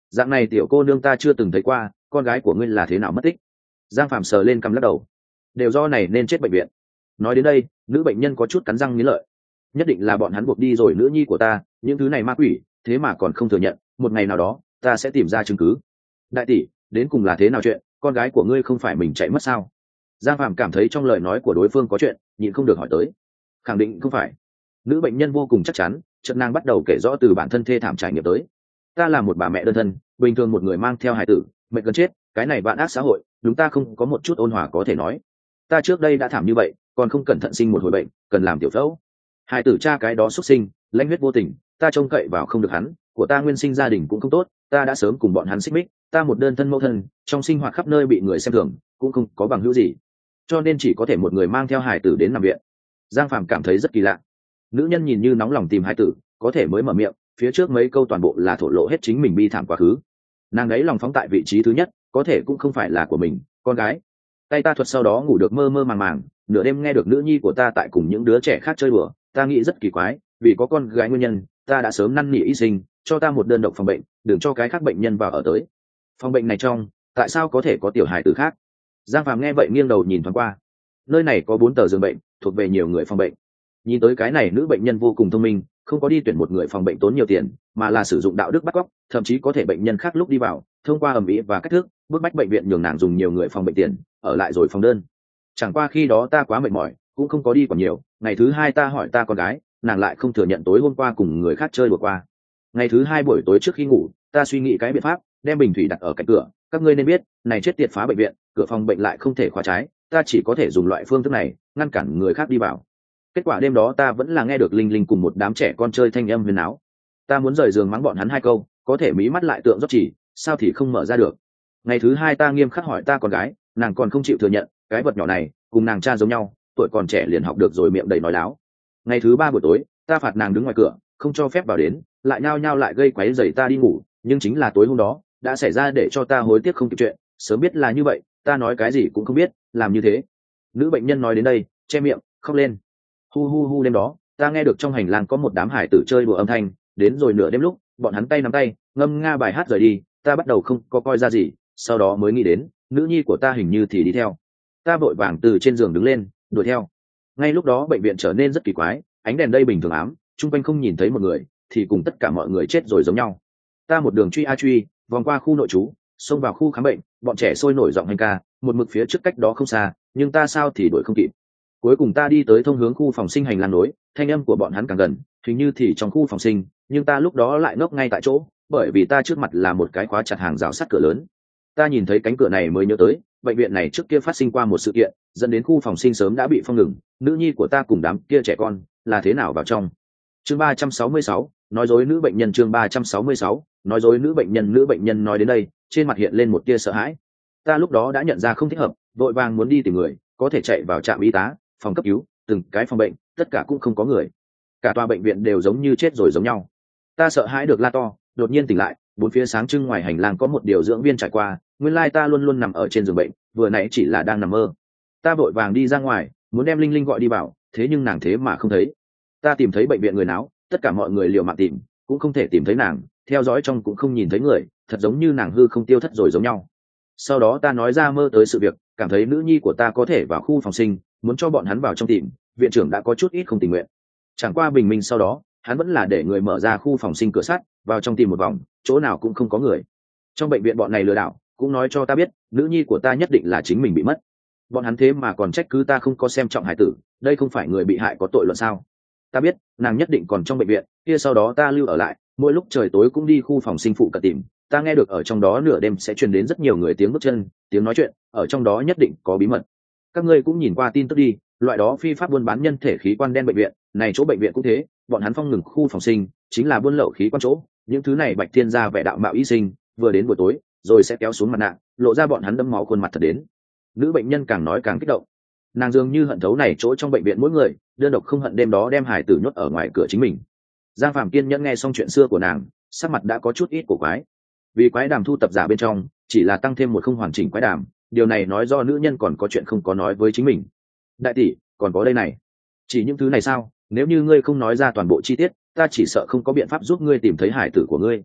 Dạng này tiểu cô nương ta chưa từng thấy qua, con gái của ngươi là thế nào mất tích? Giang Phạm sờ lên cằm lắc đầu. Đều do này nên chết bệnh viện. Nói đến đây, nữ bệnh nhân có chút cắn răng nghiến lợi. Nhất định là bọn hắn buộc đi rồi nữ nhi của ta, những thứ này ma quỷ, thế mà còn không thừa nhận, một ngày nào đó, ta sẽ tìm ra chứng cứ. Đại tỷ, đến cùng là thế nào chuyện, con gái của ngươi không phải mình chạy mất sao? Giang Phạm cảm thấy trong lời nói của đối phương có chuyện, nhịn không được hỏi tới. Khẳng định không phải. Nữ bệnh nhân vô cùng chắc chắn, chợt nàng bắt đầu kể rõ từ bản thân thê thảm trải nghiệm tới. Ta là một bà mẹ đơn thân, bình thường một người mang theo hài tử, mệt gần chết, cái này vạn ác xã hội, đúng ta không có một chút ôn hòa có thể nói. Ta trước đây đã thảm như vậy, còn không cẩn thận sinh một hồi bệnh, cần làm tiểu phẫu. Hài tử cha cái đó xuất sinh, lãnh huyết vô tình, ta trông cậy vào không được hắn, của ta nguyên sinh gia đình cũng không tốt, ta đã sớm cùng bọn hắn xích mích, ta một đơn thân mẫu thân, trong sinh hoạt khắp nơi bị người xem thường, cũng không có bằng hữu gì, cho nên chỉ có thể một người mang theo hài tử đến nằm viện. Giang Phạm cảm thấy rất kỳ lạ. Nữ nhân nhìn như nóng lòng tìm hài tử, có thể mới mở miệng, phía trước mấy câu toàn bộ là thổ lộ hết chính mình bi thảm quá khứ. Nàng ấy lòng phóng tại vị trí thứ nhất, có thể cũng không phải là của mình, con gái. Tay ta thuật sau đó ngủ được mơ mơ màng màng, nửa đêm nghe được nữ nhi của ta tại cùng những đứa trẻ khác chơi đùa, ta nghĩ rất kỳ quái, vì có con gái nguyên nhân, ta đã sớm năn nỉ y sinh, cho ta một đơn độc phòng bệnh, đừng cho cái khác bệnh nhân vào ở tới. Phòng bệnh này trong, tại sao có thể có tiểu hài tử khác? Giang Phàm nghe vậy nghiêng đầu nhìn thoáng qua. Nơi này có 4 tờ giường bệnh, thuộc về nhiều người phòng bệnh. Nhìn tới cái này nữ bệnh nhân vô cùng thông minh, không có đi tuyển một người phòng bệnh tốn nhiều tiền, mà là sử dụng đạo đức bắt cóc, thậm chí có thể bệnh nhân khác lúc đi vào, thông qua ầm ĩ và cách thức, bức bách bệnh viện nhường nàng dùng nhiều người phòng bệnh tiền, ở lại rồi phòng đơn. Chẳng qua khi đó ta quá mệt mỏi, cũng không có đi còn nhiều. Ngày thứ hai ta hỏi ta con gái, nàng lại không thừa nhận tối hôm qua cùng người khác chơi vừa qua. Ngày thứ hai buổi tối trước khi ngủ, ta suy nghĩ cái biện pháp, đem bình thủy đặt ở cạnh cửa. Các ngươi nên biết, này chết tiệt phá bệnh viện, cửa phòng bệnh lại không thể khóa trái, ta chỉ có thể dùng loại phương thức này ngăn cản người khác đi vào. Kết quả đêm đó ta vẫn là nghe được linh linh cùng một đám trẻ con chơi thanh âm huyền áo. Ta muốn rời giường mắng bọn hắn 2 câu, có thể mí mắt lại tượng rót chỉ, sao thì không mở ra được. Ngày thứ hai ta nghiêm khắc hỏi ta con gái, nàng còn không chịu thừa nhận, cái vật nhỏ này cùng nàng cha giống nhau, tuổi còn trẻ liền học được rồi miệng đầy nói láo. Ngày thứ 3 buổi tối, ta phạt nàng đứng ngoài cửa, không cho phép vào đến, lại nhao nhao lại gây quấy rầy ta đi ngủ, nhưng chính là tối hôm đó đã xảy ra để cho ta hối tiếc không kịp chuyện, sớm biết là như vậy, ta nói cái gì cũng không biết, làm như thế. Nữ bệnh nhân nói đến đây, che miệng, khóc lên. Hu hu hu, đêm đó, ta nghe được trong hành lang có một đám hải tử chơi đùa âm thanh, đến rồi nửa đêm lúc, bọn hắn tay nắm tay, ngâm nga bài hát rời đi, ta bắt đầu không có coi ra gì, sau đó mới nghĩ đến, nữ nhi của ta hình như thì đi theo. Ta vội vàng từ trên giường đứng lên, đuổi theo. Ngay lúc đó bệnh viện trở nên rất kỳ quái, ánh đèn đây bình thường ám, chung quanh không nhìn thấy một người, thì cùng tất cả mọi người chết rồi giống nhau. Ta một đường truy a truy, vòng qua khu nội trú, xông vào khu khám bệnh, bọn trẻ sôi nổi giọng hành ca, một mực phía trước cách đó không xa, nhưng ta sao thì đuổi không kịp. Cuối cùng ta đi tới thông hướng khu phòng sinh hành lang nối, thanh âm của bọn hắn càng gần, hình như thì trong khu phòng sinh, nhưng ta lúc đó lại ngốc ngay tại chỗ, bởi vì ta trước mặt là một cái khóa chặt hàng rào sắt cửa lớn. Ta nhìn thấy cánh cửa này mới nhớ tới, bệnh viện này trước kia phát sinh qua một sự kiện, dẫn đến khu phòng sinh sớm đã bị phong ngừng, nữ nhi của ta cùng đám kia trẻ con là thế nào vào trong. Chương 366, nói dối nữ bệnh nhân. Chương 366, nói dối nữ bệnh nhân. Nữ bệnh nhân nói đến đây, trên mặt hiện lên một tia sợ hãi. Ta lúc đó đã nhận ra không thích hợp, vội vàng muốn đi tìm người có thể chạy vào trạm y tá, phòng cấp cứu, từng cái phòng bệnh, tất cả cũng không có người, cả tòa bệnh viện đều giống như chết rồi giống nhau. Ta sợ hãi được la to, đột nhiên tỉnh lại, bốn phía sáng trưng ngoài hành lang có một điều dưỡng viên trải qua, nguyên lai ta luôn luôn nằm ở trên giường bệnh, vừa nãy chỉ là đang nằm mơ. Ta vội vàng đi ra ngoài, muốn đem linh linh gọi đi vào, thế nhưng nàng thế mà không thấy. Ta tìm thấy bệnh viện người náo, tất cả mọi người liều mạng tìm, cũng không thể tìm thấy nàng, theo dõi trong cũng không nhìn thấy người, thật giống như nàng hư không tiêu thất rồi giống nhau. Sau đó ta nói ra mơ tới sự việc, cảm thấy nữ nhi của ta có thể vào khu phòng sinh, muốn cho bọn hắn vào trong tìm, viện trưởng đã có chút ít không tình nguyện. Chẳng qua bình minh sau đó, hắn vẫn là để người mở ra khu phòng sinh cửa sắt, vào trong tìm một vòng, chỗ nào cũng không có người. Trong bệnh viện bọn này lừa đảo, cũng nói cho ta biết, nữ nhi của ta nhất định là chính mình bị mất. Bọn hắn thế mà còn trách cứ ta không có xem trọng hải tử, đây không phải người bị hại có tội luận sao? Ta biết, nàng nhất định còn trong bệnh viện, kia sau đó ta lưu ở lại, mỗi lúc trời tối cũng đi khu phòng sinh phụ cận tìm. Ta nghe được ở trong đó nửa đêm sẽ truyền đến rất nhiều người tiếng bước chân, tiếng nói chuyện, ở trong đó nhất định có bí mật. Các ngươi cũng nhìn qua tin tức đi, loại đó phi pháp buôn bán nhân thể khí quan đen bệnh viện, này chỗ bệnh viện cũng thế, bọn hắn phong ngừng khu phòng sinh, chính là buôn lậu khí quan chỗ. Những thứ này Bạch Thiên gia vẻ đạo mạo y sinh, vừa đến buổi tối, rồi sẽ kéo xuống mặt nạ, lộ ra bọn hắn đẫm máu khuôn mặt thật đến. Nữ bệnh nhân càng nói càng kích động, nàng dường như hận thấu này chỗ trong bệnh viện mỗi người, đơn độc không hận đêm đó đem hải tử nhốt ở ngoài cửa chính mình. Giang Phạm kiên nhẫn nghe xong chuyện xưa của nàng, sắc mặt đã có chút ít cổ quái. Vì quái đàm thu tập giả bên trong chỉ là tăng thêm một không hoàn chỉnh quái đàm, điều này nói do nữ nhân còn có chuyện không có nói với chính mình. Đại tỷ, còn có đây này, chỉ những thứ này sao? Nếu như ngươi không nói ra toàn bộ chi tiết, ta chỉ sợ không có biện pháp giúp ngươi tìm thấy hải tử của ngươi.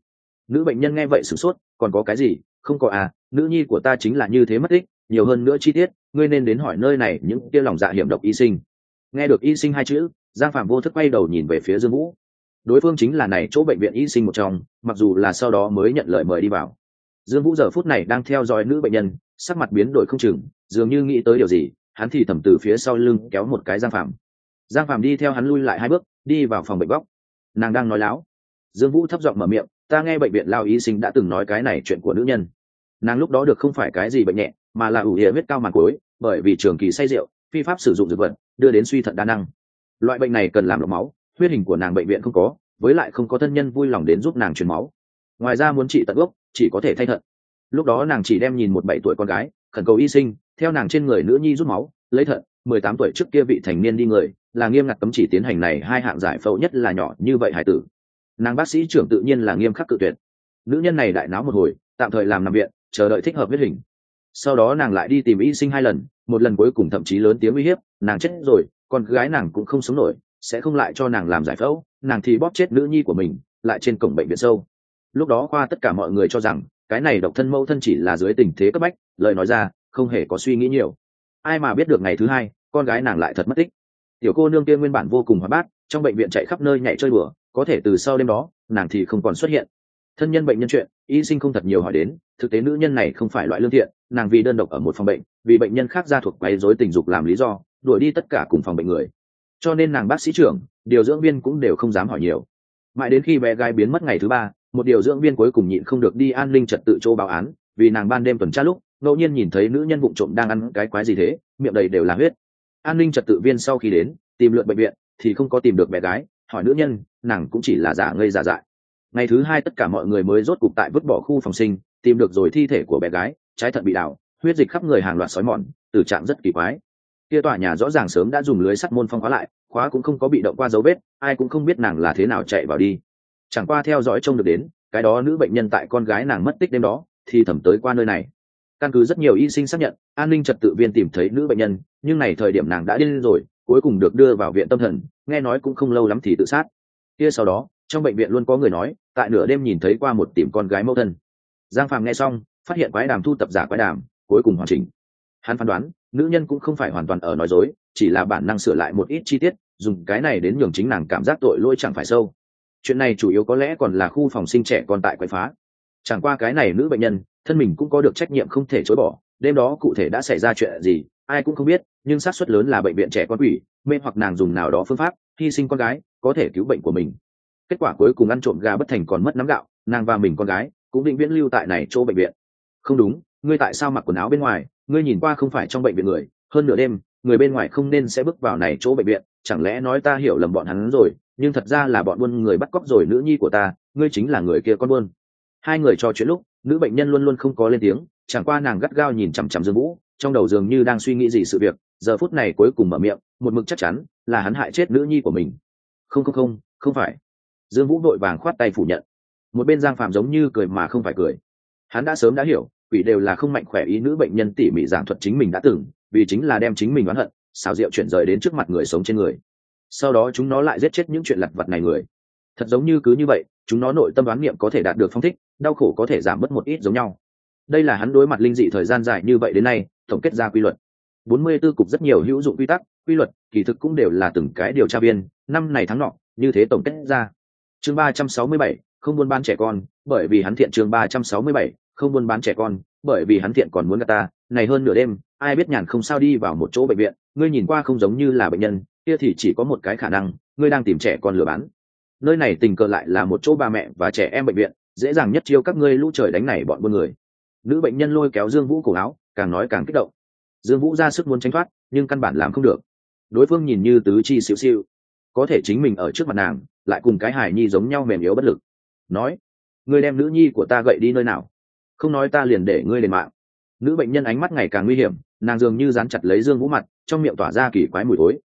Nữ bệnh nhân nghe vậy sửng sốt, còn có cái gì? Không có à, nữ nhi của ta chính là như thế mất tích, nhiều hơn nữa chi tiết ngươi nên đến hỏi nơi này những kia lòng dạ hiểm độc y sinh. Nghe được y sinh hai chữ, Giang Phạm vô thức quay đầu nhìn về phía Dương Vũ. Đối phương chính là này chỗ bệnh viện y sinh một trong, mặc dù là sau đó mới nhận lời mời đi vào. Dương Vũ giờ phút này đang theo dõi nữ bệnh nhân, sắc mặt biến đổi không chừng, dường như nghĩ tới điều gì, hắn thì thầm từ phía sau lưng kéo một cái Giang Phạm. Giang Phạm đi theo hắn lui lại hai bước, đi vào phòng bệnh góc. Nàng đang nói láo. Dương Vũ thấp giọng mở miệng, ta nghe bệnh viện lao y sinh đã từng nói cái này chuyện của nữ nhân. Nàng lúc đó được không phải cái gì bệnh nhẹ, mà là ủ ỉa huyết cao màng cối, bởi vì trường kỳ say rượu, phi pháp sử dụng dược vật, đưa đến suy thận đa năng. Loại bệnh này cần làm lọc máu, huyết hình của nàng bệnh viện không có, với lại không có thân nhân vui lòng đến giúp nàng truyền máu. Ngoài ra muốn trị tận gốc, chỉ có thể thay thận. Lúc đó nàng chỉ đem nhìn một 7 tuổi con gái, khẩn cầu y sinh, theo nàng trên người nữ nhi rút máu, lấy thận. 18 tuổi trước kia vị thành niên đi người, là nghiêm ngặt cấm chỉ tiến hành này hai hạng giải phẫu, nhất là nhỏ như vậy hải tử. Nàng bác sĩ trưởng tự nhiên là nghiêm khắc cự tuyệt. Nữ nhân này đại náo một hồi, tạm thời làm nằm viện, chờ đợi thích hợp huyết hình. Sau đó nàng lại đi tìm y sinh 2 lần, một lần cuối cùng thậm chí lớn tiếng uy hiếp, nàng chết rồi, con gái nàng cũng không sống nổi, sẽ không lại cho nàng làm giải phẫu, nàng thì bóp chết nữ nhi của mình, lại trên cổng bệnh viện sâu. Lúc đó khoa tất cả mọi người cho rằng cái này độc thân mẫu thân chỉ là dưới tình thế cấp bách, lời nói ra không hề có suy nghĩ nhiều. Ai mà biết được ngày thứ 2, con gái nàng lại thật mất tích. Tiểu cô nương kia nguyên bản vô cùng hoạt bát, trong bệnh viện chạy khắp nơi nhảy chơi đùa, có thể từ sau đêm đó nàng thì không còn xuất hiện. Thân nhân bệnh nhân chuyện y sinh không thật nhiều hỏi đến, thực tế nữ nhân này không phải loại lương thiện, nàng vì đơn độc ở một phòng bệnh, vì bệnh nhân khác ra thuộc quấy rối tình dục làm lý do đuổi đi tất cả cùng phòng bệnh người, cho nên nàng bác sĩ trưởng, điều dưỡng viên cũng đều không dám hỏi nhiều. Mãi đến khi bé gái biến mất ngày thứ 3, một điều dưỡng viên cuối cùng nhịn không được đi an ninh trật tự chỗ báo án, vì nàng ban đêm tuần tra lúc ngẫu nhiên nhìn thấy nữ nhân vụng trộm đang ăn cái quái gì thế, miệng đầy đều là huyết. An ninh trật tự viên sau khi đến tìm lượt bệnh viện thì không có tìm được bé gái, hỏi nữ nhân, nàng cũng chỉ là giả ngây giả dại. Ngày thứ 2 tất cả mọi người mới rốt cục tại vứt bỏ khu phòng sinh tìm được rồi thi thể của bé gái, trái thận bị đào, huyết dịch khắp người hàng loạt xói mòn, tử trạng rất kỳ quái. Kia tòa nhà rõ ràng sớm đã dùng lưới sắt môn phong khóa lại, khóa cũng không có bị động qua dấu vết, ai cũng không biết nàng là thế nào chạy vào đi. Chẳng qua theo dõi trông được đến, cái đó nữ bệnh nhân tại con gái nàng mất tích đêm đó thì thẩm tới qua nơi này. Căn cứ rất nhiều y sinh xác nhận, an ninh trật tự viên tìm thấy nữ bệnh nhân, nhưng này thời điểm nàng đã điên rồi, cuối cùng được đưa vào viện tâm thần, nghe nói cũng không lâu lắm thì tự sát. Kia sau đó trong bệnh viện luôn có người nói tại nửa đêm nhìn thấy qua một tìm con gái mẫu thân. Giang Phàm nghe xong phát hiện quái đàm thu tập giả quái đàm cuối cùng hoàn chỉnh. Hắn phán đoán nữ nhân cũng không phải hoàn toàn ở nói dối, chỉ là bản năng sửa lại một ít chi tiết, dùng cái này đến nhường chính nàng cảm giác tội lỗi chẳng phải sâu. Chuyện này chủ yếu có lẽ còn là khu phòng sinh trẻ còn tại quái phá. Chẳng qua cái này nữ bệnh nhân thân mình cũng có được trách nhiệm không thể chối bỏ, đêm đó cụ thể đã xảy ra chuyện gì ai cũng không biết, nhưng xác suất lớn là bệnh viện trẻ con quỷ mê hoặc nàng dùng nào đó phương pháp hy sinh con gái có thể cứu bệnh của mình. Kết quả cuối cùng ăn trộm gà bất thành còn mất nắm gạo, nàng và mình con gái cũng định viễn lưu tại này chỗ bệnh viện. Không đúng, ngươi tại sao mặc quần áo bên ngoài, ngươi nhìn qua không phải trong bệnh viện người, hơn nửa đêm người bên ngoài không nên sẽ bước vào này chỗ bệnh viện, chẳng lẽ nói ta hiểu lầm bọn hắn rồi, nhưng thật ra là bọn buôn người bắt cóc rồi nữ nhi của ta, ngươi chính là người kia con buôn. Hai người trò chuyện lúc nữ bệnh nhân luôn luôn không có lên tiếng, chẳng qua nàng gắt gao nhìn chằm chằm Dương Vũ, trong đầu dường như đang suy nghĩ gì sự việc, giờ phút này cuối cùng mở miệng, một mực chắc chắn là hắn hại chết nữ nhi của mình. Không phải. Dương Vũ vội vàng khoát tay phủ nhận. Một bên Giang Phạm giống như cười mà không phải cười. Hắn đã sớm đã hiểu, quỷ đều là không mạnh khỏe ý nữ bệnh nhân tỉ mỉ giảng thuật chính mình đã từng, vì chính là đem chính mình oán hận, xào rượu chuyển rời đến trước mặt người sống trên người. Sau đó chúng nó lại giết chết những chuyện lặt vặt này người. Thật giống như cứ như vậy, chúng nó nội tâm đoán niệm có thể đạt được phong thích, đau khổ có thể giảm bớt một ít giống nhau. Đây là hắn đối mặt linh dị thời gian dài như vậy đến nay, tổng kết ra quy luật. 44 cục rất nhiều hữu dụng quy tắc, quy luật, kỳ thực cũng đều là từng cái điều tra viên, năm này tháng nọ, như thế tổng kết ra. Chương 367, không buôn bán trẻ con, bởi vì hắn thiện. Chương 367, không buôn bán trẻ con, bởi vì hắn thiện còn muốn gạt ta, này hơn nửa đêm, ai biết nhàn không sao đi vào một chỗ bệnh viện, ngươi nhìn qua không giống như là bệnh nhân, kia thì chỉ có một cái khả năng, ngươi đang tìm trẻ con lừa bán. Nơi này tình cờ lại là một chỗ ba mẹ và trẻ em bệnh viện, dễ dàng nhất chiêu các ngươi lũ trời đánh này bọn buôn người. Nữ bệnh nhân lôi kéo Dương Vũ cổ áo, càng nói càng kích động. Dương Vũ ra sức muốn tránh thoát, nhưng căn bản làm không được. Đối phương nhìn như tứ chi xíu xiu, có thể chính mình ở trước mặt nàng lại cùng cái hài nhi giống nhau mềm yếu bất lực. Nói, ngươi đem nữ nhi của ta gậy đi nơi nào? Không nói ta liền để ngươi đền mạng. Nữ bệnh nhân ánh mắt ngày càng nguy hiểm, nàng dường như dán chặt lấy Dương Vũ mặt, trong miệng tỏa ra kỳ quái mùi thối.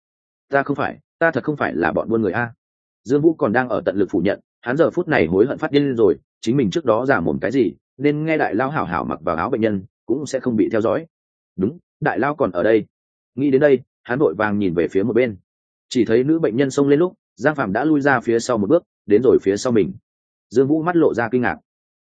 Ta thật không phải là bọn buôn người a. Dương Vũ còn đang ở tận lực phủ nhận, hắn giờ phút này hối hận phát điên rồi, chính mình trước đó giả mồm cái gì, nên nghe đại lao hảo hảo mặc vào áo bệnh nhân, cũng sẽ không bị theo dõi. Đúng, đại lao còn ở đây. Nghĩ đến đây, hắn vội vàng nhìn về phía một bên. Chỉ thấy nữ bệnh nhân xông lên lúc Giang Phạm đã lui ra phía sau một bước, đến rồi phía sau mình. Dương Vũ mắt lộ ra kinh ngạc.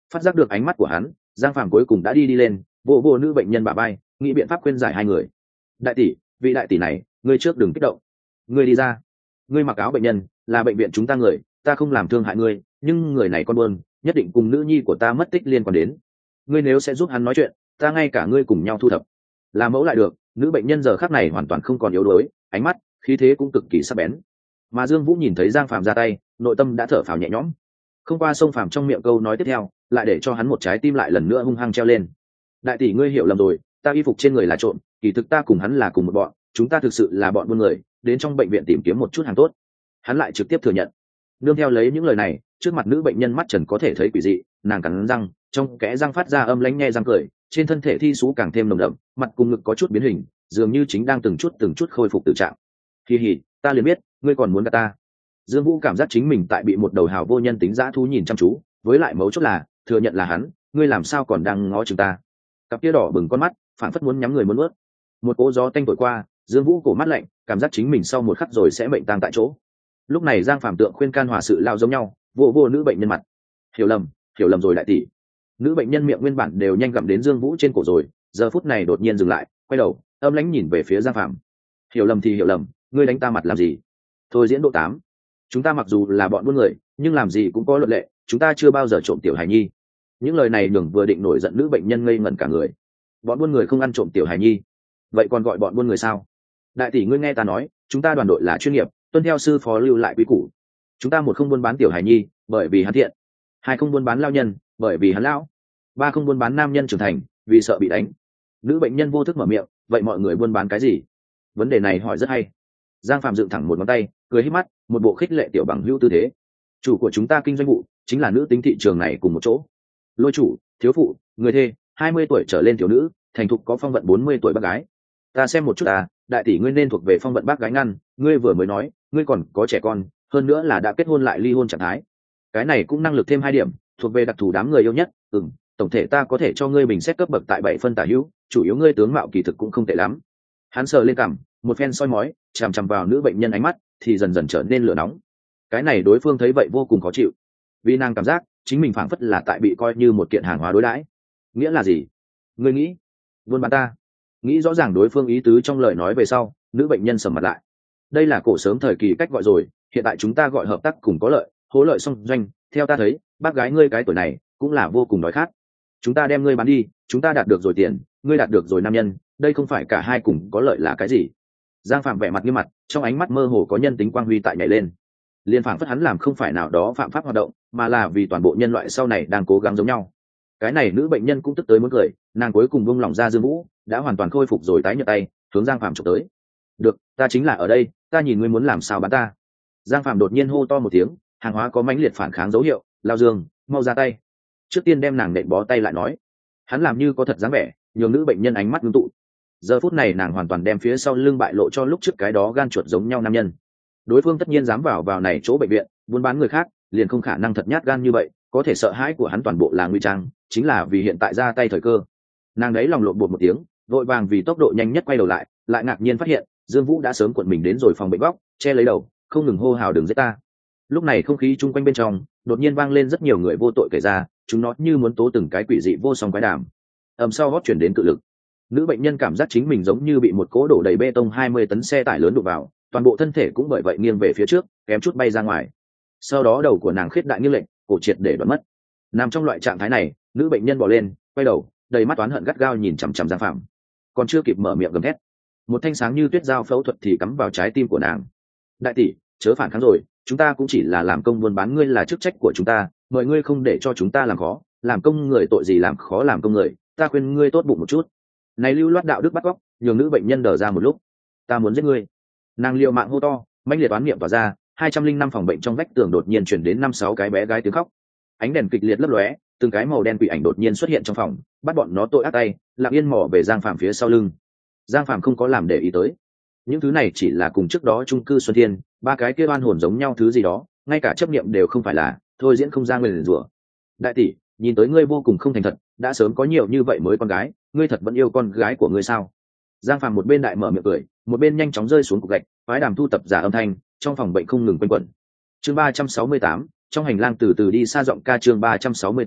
Phát giác được ánh mắt của hắn, Giang Phàm cuối cùng đã đi lên, vỗ vỗ nữ bệnh nhân bả vai, nghĩ biện pháp khuyên giải hai người. Đại tỷ, vị đại tỷ này, ngươi trước đừng kích động. Ngươi đi ra. Ngươi mặc áo bệnh nhân, là bệnh viện chúng ta người, ta không làm thương hại ngươi, nhưng người này con buôn, nhất định cùng nữ nhi của ta mất tích liên quan đến. Ngươi nếu sẽ giúp hắn nói chuyện, ta ngay cả ngươi cùng nhau thu thập. Là mẫu lại được. Nữ bệnh nhân giờ khắc này hoàn toàn không còn yếu đuối, ánh mắt, khí thế cũng cực kỳ sắc bén. Mà Dương Vũ nhìn thấy Giang Phàm ra tay, nội tâm đã thở phào nhẹ nhõm. Không qua sông Phàm trong miệng câu nói tiếp theo, lại để cho hắn một trái tim lại lần nữa hung hăng treo lên. Đại tỷ ngươi hiểu lầm rồi, ta y phục trên người là trộm, kỳ thực ta cùng hắn là cùng một bọn, chúng ta thực sự là bọn buôn người, đến trong bệnh viện tìm kiếm một chút hàng tốt. Hắn lại trực tiếp thừa nhận. Nương theo lấy những lời này, trước mặt nữ bệnh nhân mắt trần có thể thấy quỷ dị, nàng cắn răng, trong kẽ răng phát ra âm lãnh nhe răng cười, trên thân thể thi sú càng thêm nồng đậm, mặt cùng ngực có chút biến hình, dường như chính đang từng chút khôi phục tự trạng. Kỳ hỉ, ta liền biết, ngươi còn muốn gạt ta. Dương Vũ cảm giác chính mình tại bị một đầu hào vô nhân tính dã thú nhìn chăm chú, với lại mấu chốt là thừa nhận là hắn, ngươi làm sao còn đang ngó chừng ta? Cặp kia đỏ bừng con mắt, phản phất muốn nhắm người muốn nuốt. Một cỗ gió tanh thổi qua, Dương Vũ cổ mắt lạnh, cảm giác chính mình sau một khắc rồi sẽ mệnh tang tại chỗ. Lúc này Giang Phàm tượng khuyên can hòa sự lao giống nhau, vô nữ bệnh nhân mặt. Hiểu lầm rồi đại tỷ. Nữ bệnh nhân miệng nguyên bản đều nhanh gặm đến Dương Vũ trên cổ rồi, giờ phút này đột nhiên dừng lại, quay đầu, âm lãnh nhìn về phía Giang Phàm. Hiểu lầm thì hiểu lầm, ngươi đánh ta mặt làm gì? Thôi diễn độ 8. Chúng ta mặc dù là bọn buôn người, nhưng làm gì cũng có luật lệ, chúng ta chưa bao giờ trộm tiểu hài nhi. Những lời này nhường vừa định nổi giận nữ bệnh nhân ngây ngẩn cả người. Bọn buôn người không ăn trộm tiểu hài nhi, vậy còn gọi bọn buôn người sao? Đại tỷ ngươi nghe ta nói, chúng ta đoàn đội là chuyên nghiệp, tuân theo sư phó lưu lại quy củ. Chúng ta một không buôn bán tiểu hài nhi, bởi vì hắn thiện. Hai không buôn bán lao nhân, bởi vì hắn lão. Ba không buôn bán nam nhân trưởng thành, vì sợ bị đánh. Nữ bệnh nhân vô thức mở miệng, vậy mọi người buôn bán cái gì? Vấn đề này hỏi rất hay. Giang Phạm dựng thẳng một ngón tay, cười híp mắt, một bộ khích lệ tiểu bằng hữu tư thế. Chủ của chúng ta kinh doanh vụ, chính là nữ tính thị trường này cùng một chỗ. Lôi chủ, thiếu phụ, người thê, 20 tuổi trở lên thiếu nữ, thành thục có phong vận 40 tuổi bác gái. Ta xem một chút đại tỷ ngươi nên thuộc về phong vận bác gái ngăn, ngươi vừa mới nói, ngươi còn có trẻ con, hơn nữa là đã kết hôn lại ly hôn trạng thái. Cái này cũng năng lực thêm 2 điểm, thuộc về đặc thù đám người yêu nhất, tổng thể ta có thể cho ngươi bình xét cấp bậc tại 7 phân tả hữu, chủ yếu ngươi tướng mạo kỳ thực cũng không tệ lắm. Hắn sờ lên cằm, một phen soi mói, chằm chằm vào nữ bệnh nhân ánh mắt thì dần dần trở nên lửa nóng. Cái này đối phương thấy vậy vô cùng khó chịu, vì nàng cảm giác chính mình phảng phất là tại bị coi như một kiện hàng hóa đối đãi. Nghĩa là gì? Ngươi nghĩ buôn bán ta? Nghĩ rõ ràng đối phương ý tứ trong lời nói về sau, nữ bệnh nhân sầm mặt lại. Đây là cổ sớm thời kỳ cách gọi rồi, hiện tại chúng ta gọi hợp tác cùng có lợi, hỗ lợi song doanh. Theo ta thấy, bác gái ngươi cái tuổi này cũng là vô cùng đói khát. Chúng ta đem ngươi bán đi, chúng ta đạt được rồi tiền, ngươi đạt được rồi nam nhân, đây không phải cả hai cùng có lợi là cái gì? Giang Phạm vẻ mặt nghiêm mặt, trong ánh mắt mơ hồ có nhân tính quang huy tại nhảy lên. Liên phảng phất hắn làm không phải nào đó phạm pháp hoạt động, mà là vì toàn bộ nhân loại sau này đang cố gắng giống nhau. Cái này nữ bệnh nhân cũng tức tới muốn cười, nàng cuối cùng buông lỏng ra Dương Vũ, đã hoàn toàn khôi phục rồi tái nhợt tay, hướng Giang Phạm chụp tới. Được, ta chính là ở đây, ta nhìn ngươi muốn làm sao bán ta. Giang Phạm đột nhiên hô to một tiếng, hàng hóa có mãnh liệt phản kháng dấu hiệu, Lao Dương, mau ra tay. Trước tiên đem nàng nện bó tay lại nói. Hắn làm như có thật dáng vẻ, nhường nữ bệnh nhân ánh mắt ngưng tụ. Giờ phút này nàng hoàn toàn đem phía sau lưng bại lộ cho lúc trước cái đó gan chuột giống nhau nam nhân. Đối phương tất nhiên dám vào này chỗ bệnh viện buôn bán người khác, liền không khả năng thật nhát gan như vậy, có thể sợ hãi của hắn toàn bộ là nguy trang, chính là vì hiện tại ra tay thời cơ. Nàng đấy lòng lộn bột một tiếng, vội vàng vì tốc độ nhanh nhất quay đầu lại ngạc nhiên phát hiện Dương Vũ đã sớm cuộn mình đến rồi phòng bệnh góc, che lấy đầu, không ngừng hô hào đừng giết ta. Lúc này không khí chung quanh bên trong đột nhiên vang lên rất nhiều người vô tội kể ra, chúng nó như muốn tố từng cái quỷ dị vô song quái đàm. Ầm sau hót chuyển đến cự lực. Nữ bệnh nhân cảm giác chính mình giống như bị một cỗ đổ đầy bê tông 20 tấn xe tải lớn đụng vào, toàn bộ thân thể cũng bởi vậy nghiêng về phía trước, kém chút bay ra ngoài. Sau đó đầu của nàng khết đại nghiêng lệch, cổ triệt để đoán mất. Nằm trong loại trạng thái này, nữ bệnh nhân bò lên, quay đầu, đầy mắt oán hận gắt gao nhìn chằm chằm Giang Phạm. Còn chưa kịp mở miệng gầm thét, một thanh sáng như tuyết dao phẫu thuật thì cắm vào trái tim của nàng. Đại tỷ, chớ phản kháng rồi, chúng ta cũng chỉ là làm công buôn bán, ngươi là chức trách của chúng ta, mời ngươi không để cho chúng ta làm khó, làm công người tội gì làm khó làm công người, ta khuyên ngươi tốt bụng một chút. Này lưu loát đạo đức bắt cóc, nhường nữ bệnh nhân đờ ra một lúc. Ta muốn giết ngươi. Nàng liều mạng hô to, mãnh liệt oán niệm tỏa ra, 205 phòng bệnh trong vách tường đột nhiên chuyển đến 5-6 cái bé gái tiếng khóc. Ánh đèn kịch liệt lấp lóe, từng cái màu đen quỷ ảnh đột nhiên xuất hiện trong phòng, bắt bọn nó tội ác tay, lặng yên mò về Giang Phạm phía sau lưng. Giang Phạm không có làm để ý tới. Những thứ này chỉ là cùng trước đó chung cư Xuân Thiên, ba cái kia oan hồn giống nhau thứ gì đó, ngay cả chấp niệm đều không phải là, thôi diễn không ra người liền rủa. Đại tỷ, nhìn tới ngươi vô cùng không thành thật, đã sớm có nhiều như vậy mới con gái, ngươi thật vẫn yêu con gái của ngươi sao? Giang Phạm một bên đại mở miệng cười, một bên nhanh chóng rơi xuống cục gạch, phái đàm thu tập giả âm thanh, trong phòng bệnh không ngừng quanh quẩn. Chương 368, trong hành lang từ từ đi xa giọng ca chương 368,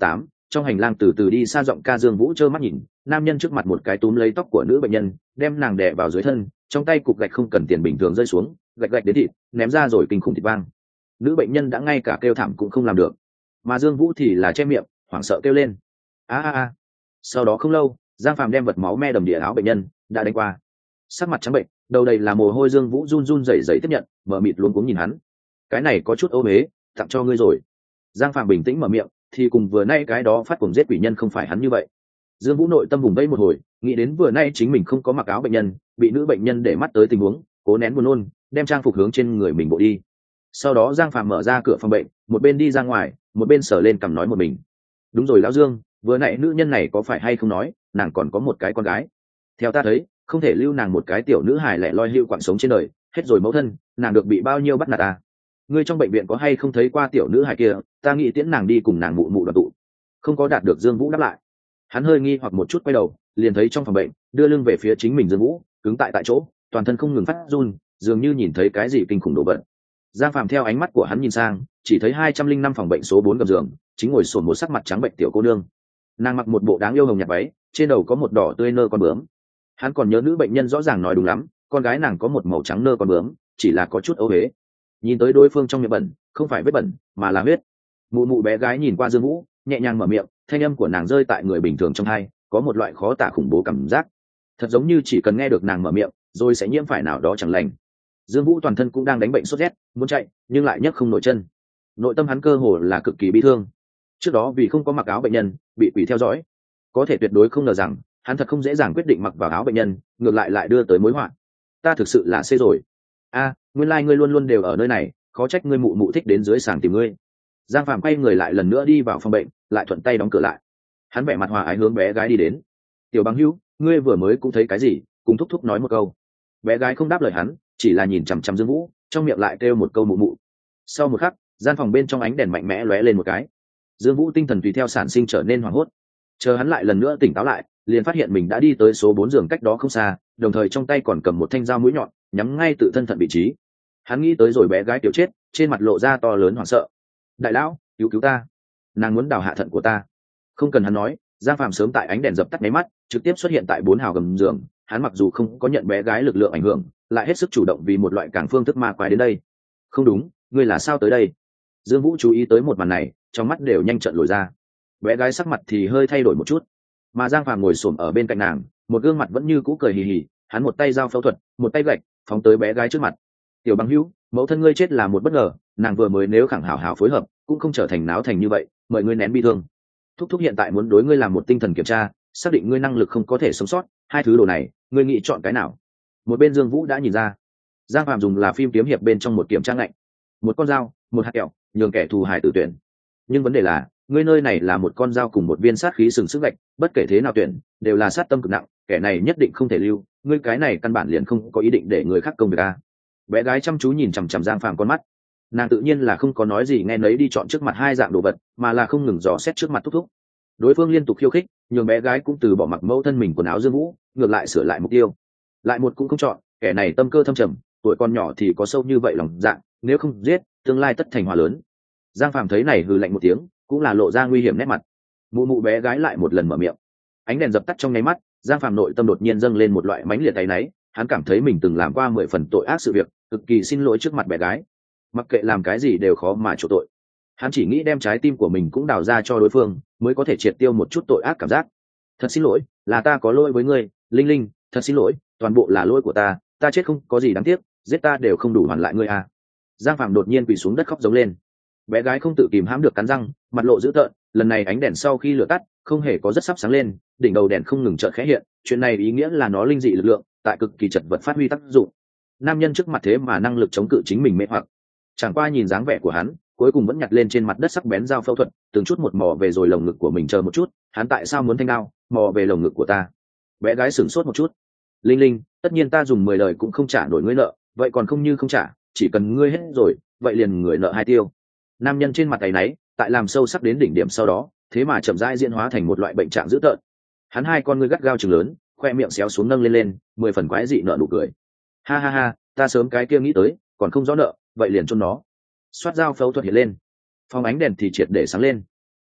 trong hành lang từ từ đi xa giọng ca Dương Vũ trơ mắt nhìn nam nhân trước mặt một cái túm lấy tóc của nữ bệnh nhân, đem nàng đè vào dưới thân, trong tay cục gạch không cần tiền bình thường rơi xuống, gạch gạch đến thịt ném ra rồi kinh khủng thịt vang. Nữ bệnh nhân đã ngay cả kêu thảm cũng không làm được, mà Dương Vũ thì là che miệng hoảng sợ kêu lên a a a. Sau đó không lâu, Giang Phàm đem vật máu me đầm địa áo bệnh nhân đã đánh qua, sắc mặt trắng bệnh, đầu đầy là mồ hôi. Dương Vũ run run rẩy rẩy tiếp nhận, mở mịt luống cuống nhìn hắn. Cái này có chút ô uế, tặng cho ngươi rồi. Giang Phàm bình tĩnh mở miệng, thì cùng vừa nay cái đó phát cuồng giết quỷ nhân không phải hắn như vậy. Dương Vũ nội tâm vùng vẫy một hồi, nghĩ đến vừa nay chính mình không có mặc áo bệnh nhân, bị nữ bệnh nhân để mắt tới tình huống, cố nén buồn nôn, đem trang phục hướng trên người mình bộ đi. Sau đó Giang Phàm mở ra cửa phòng bệnh, một bên đi ra ngoài, một bên sờ lên cằm nói một mình. Đúng rồi lão Dương, vừa nãy nữ nhân này có phải hay không nói, nàng còn có một cái con gái. Theo ta thấy, không thể lưu nàng một cái tiểu nữ hài lẻ loi hưu quặng sống trên đời, hết rồi mẫu thân, nàng được bị bao nhiêu bắt nạt à? Ngươi trong bệnh viện có hay không thấy qua tiểu nữ hài kia, ta nghĩ tiễn nàng đi cùng nàng mụ mụ đoàn tụ. Không có đạt được Dương Vũ đáp lại. Hắn hơi nghi hoặc một chút quay đầu, liền thấy trong phòng bệnh, đưa lưng về phía chính mình Dương Vũ, cứng tại chỗ, toàn thân không ngừng phát run, dường như nhìn thấy cái gì kinh khủng đồ vật. Giang Phàm theo ánh mắt của hắn nhìn sang, chỉ thấy 205 phòng bệnh số 4 gầm giường, chính ngồi xổm một sắc mặt trắng bệnh tiểu cô nương. Nàng mặc một bộ đáng yêu hồng nhạt váy, trên đầu có một đỏ tươi nơ con bướm. Hắn còn nhớ nữ bệnh nhân rõ ràng nói đúng lắm, con gái nàng có một màu trắng nơ con bướm, chỉ là có chút ấu uế. Nhìn tới đối phương trong miệng bẩn, không phải vết bẩn, mà là huyết. Mụ mụ bé gái nhìn qua Dương Vũ, nhẹ nhàng mở miệng, thanh âm của nàng rơi tại người bình thường trong tai, có một loại khó tả khủng bố cảm giác, thật giống như chỉ cần nghe được nàng mở miệng, rồi sẽ nhiễm phải nào đó chẳng lành. Dương Vũ toàn thân cũng đang đánh bệnh sốt rét, muốn chạy, nhưng lại nhấc không nổi chân. Nội tâm hắn cơ hồ là cực kỳ bi thương. Trước đó vì không có mặc áo bệnh nhân, bị quỷ theo dõi, có thể tuyệt đối không ngờ rằng hắn thật không dễ dàng quyết định mặc vào áo bệnh nhân, ngược lại đưa tới mối họa. Ta thực sự là xê rồi. A, nguyên lai ngươi luôn luôn đều ở nơi này, khó trách ngươi mụ mụ thích đến dưới sàng tìm ngươi. Giang Phàm quay người lại lần nữa đi vào phòng bệnh, lại thuận tay đóng cửa lại. Hắn vẻ mặt hòa ái hướng bé gái đi đến. Tiểu Bằng Hữu, ngươi vừa mới cũng thấy cái gì? Cùng thúc thúc nói một câu. Bé gái không đáp lời hắn, chỉ là nhìn chằm chằm Dương Vũ, trong miệng lại kêu một câu mụ mụ. Sau một khắc, gian phòng bên trong ánh đèn mạnh mẽ lóe lên một cái. Dương Vũ tinh thần tùy theo sản sinh trở nên hoảng hốt. Chờ hắn lại lần nữa tỉnh táo lại, liền phát hiện mình đã đi tới số 4 giường cách đó không xa, đồng thời trong tay còn cầm một thanh dao mũi nhọn, nhắm ngay tự thân thận vị trí. Hắn nghĩ tới rồi bé gái tiểu chết, trên mặt lộ ra to lớn hoảng sợ. Đại lão, cứu cứu ta, nàng muốn đào hạ thận của ta. Không cần hắn nói, Giang Phàm sớm tại ánh đèn dập tắt máy mắt, trực tiếp xuất hiện tại 4 hào gầm giường. Hắn mặc dù không có nhận bé gái lực lượng ảnh hưởng, lại hết sức chủ động vì một loại càng phương thức ma quái đến đây. Không đúng, ngươi là sao tới đây? Dương Vũ chú ý tới một màn này, trong mắt đều nhanh trợn lồi ra. Bé gái sắc mặt thì hơi thay đổi một chút, mà Giang Phàm ngồi xổm ở bên cạnh nàng, một gương mặt vẫn như cũ cười hì hì. Hắn một tay dao phẫu thuật, một tay gạch phóng tới bé gái trước mặt. Tiểu Bằng Hữu, mẫu thân ngươi chết là một bất ngờ, nàng vừa mới nếu khẳng hảo hảo phối hợp, cũng không trở thành náo thành như vậy. Mời ngươi nén bi thương. Thúc thúc hiện tại muốn đối ngươi làm một tinh thần kiểm tra, xác định ngươi năng lực không có thể sống sót. Hai thứ đồ này, ngươi nghĩ chọn cái nào? Một bên Dương Vũ đã nhìn ra, Giang Phàm dùng là phim kiếm hiệp bên trong một kiểm tra ngạnh, một con dao, một hạt kẹo, nhường kẻ thù hại tự tuyển. Nhưng vấn đề là, ngươi nơi này là một con dao cùng một viên sát khí sừng sức gạch, bất kể thế nào tuyển, đều là sát tâm cực nặng, kẻ này nhất định không thể lưu. Ngươi cái này căn bản liền không có ý định để người khác công việc a. Bé gái chăm chú nhìn chằm chằm Giang Phàm con mắt, nàng tự nhiên là không có nói gì nghe nấy đi chọn trước mặt hai dạng đồ vật, mà là không ngừng dò xét trước mặt thúc thúc. Đối phương liên tục khiêu khích, nhường bé gái cũng từ bỏ mặc mẫu thân mình quần áo Dương Vũ, ngược lại sửa lại mục tiêu. Lại một cũng không chọn, kẻ này tâm cơ thâm trầm, tuổi con nhỏ thì có sâu như vậy lòng dạ, nếu không giết, tương lai tất thành hòa lớn. Giang Phàm thấy này hừ lạnh một tiếng, cũng là lộ ra nguy hiểm nét mặt. Mụ mụ bé gái lại một lần mở miệng. Ánh đèn dập tắt trong nháy mắt, Giang Phàm nội tâm đột nhiên dâng lên một loại mãnh liệt áy náy. Hắn cảm thấy mình từng làm qua 10 phần tội ác sự việc, cực kỳ xin lỗi trước mặt bé gái. Mặc kệ làm cái gì đều khó mà chỗ tội. Hắn chỉ nghĩ đem trái tim của mình cũng đào ra cho đối phương, mới có thể triệt tiêu một chút tội ác cảm giác. Thật xin lỗi, là ta có lỗi với ngươi, Linh Linh, thật xin lỗi, toàn bộ là lỗi của ta, ta chết không có gì đáng tiếc, giết ta đều không đủ hoàn lại ngươi à. Giang Phàm đột nhiên quỳ xuống đất khóc giống lên. Bé gái không tự kìm hãm được cắn răng, mặt lộ dữ tợn. Lần này ánh đèn sau khi lửa tắt, không hề có rất sắp sáng lên, đỉnh đầu đèn không ngừng chợt khẽ hiện. Chuyện này ý nghĩa là nó linh dị lực lượng, tại cực kỳ chật vật phát huy tác dụng. Nam nhân trước mặt thế mà năng lực chống cự chính mình mê hoặc. Chẳng qua nhìn dáng vẻ của hắn, cuối cùng vẫn nhặt lên trên mặt đất sắc bén dao phẫu thuật, từng chút một mò về rồi lồng ngực của mình. Chờ một chút, hắn tại sao muốn thanh đao mò về lồng ngực của ta? Bé gái sửng sốt một chút. Linh Linh, tất nhiên ta dùng 10 lời cũng không trả nổi ngươi nợ, vậy còn không như không trả, chỉ cần ngươi hết rồi, vậy liền người nợ hai tiêu. Nam nhân trên mặt áy náy, tại làm sâu sắc đến đỉnh điểm sau đó, thế mà chậm rãi diễn hóa thành một loại bệnh trạng dữ tợn. Hắn hai con ngươi gắt gao trừng lớn, khoe miệng xéo xuống nâng lên 10 phần quái dị nợ nụ cười. Ha ha ha, ta sớm cái kia nghĩ tới, còn không rõ nợ, vậy liền chôn nó. Xoát dao phẫu thuật hiện lên, phòng ánh đèn thì triệt để sáng lên.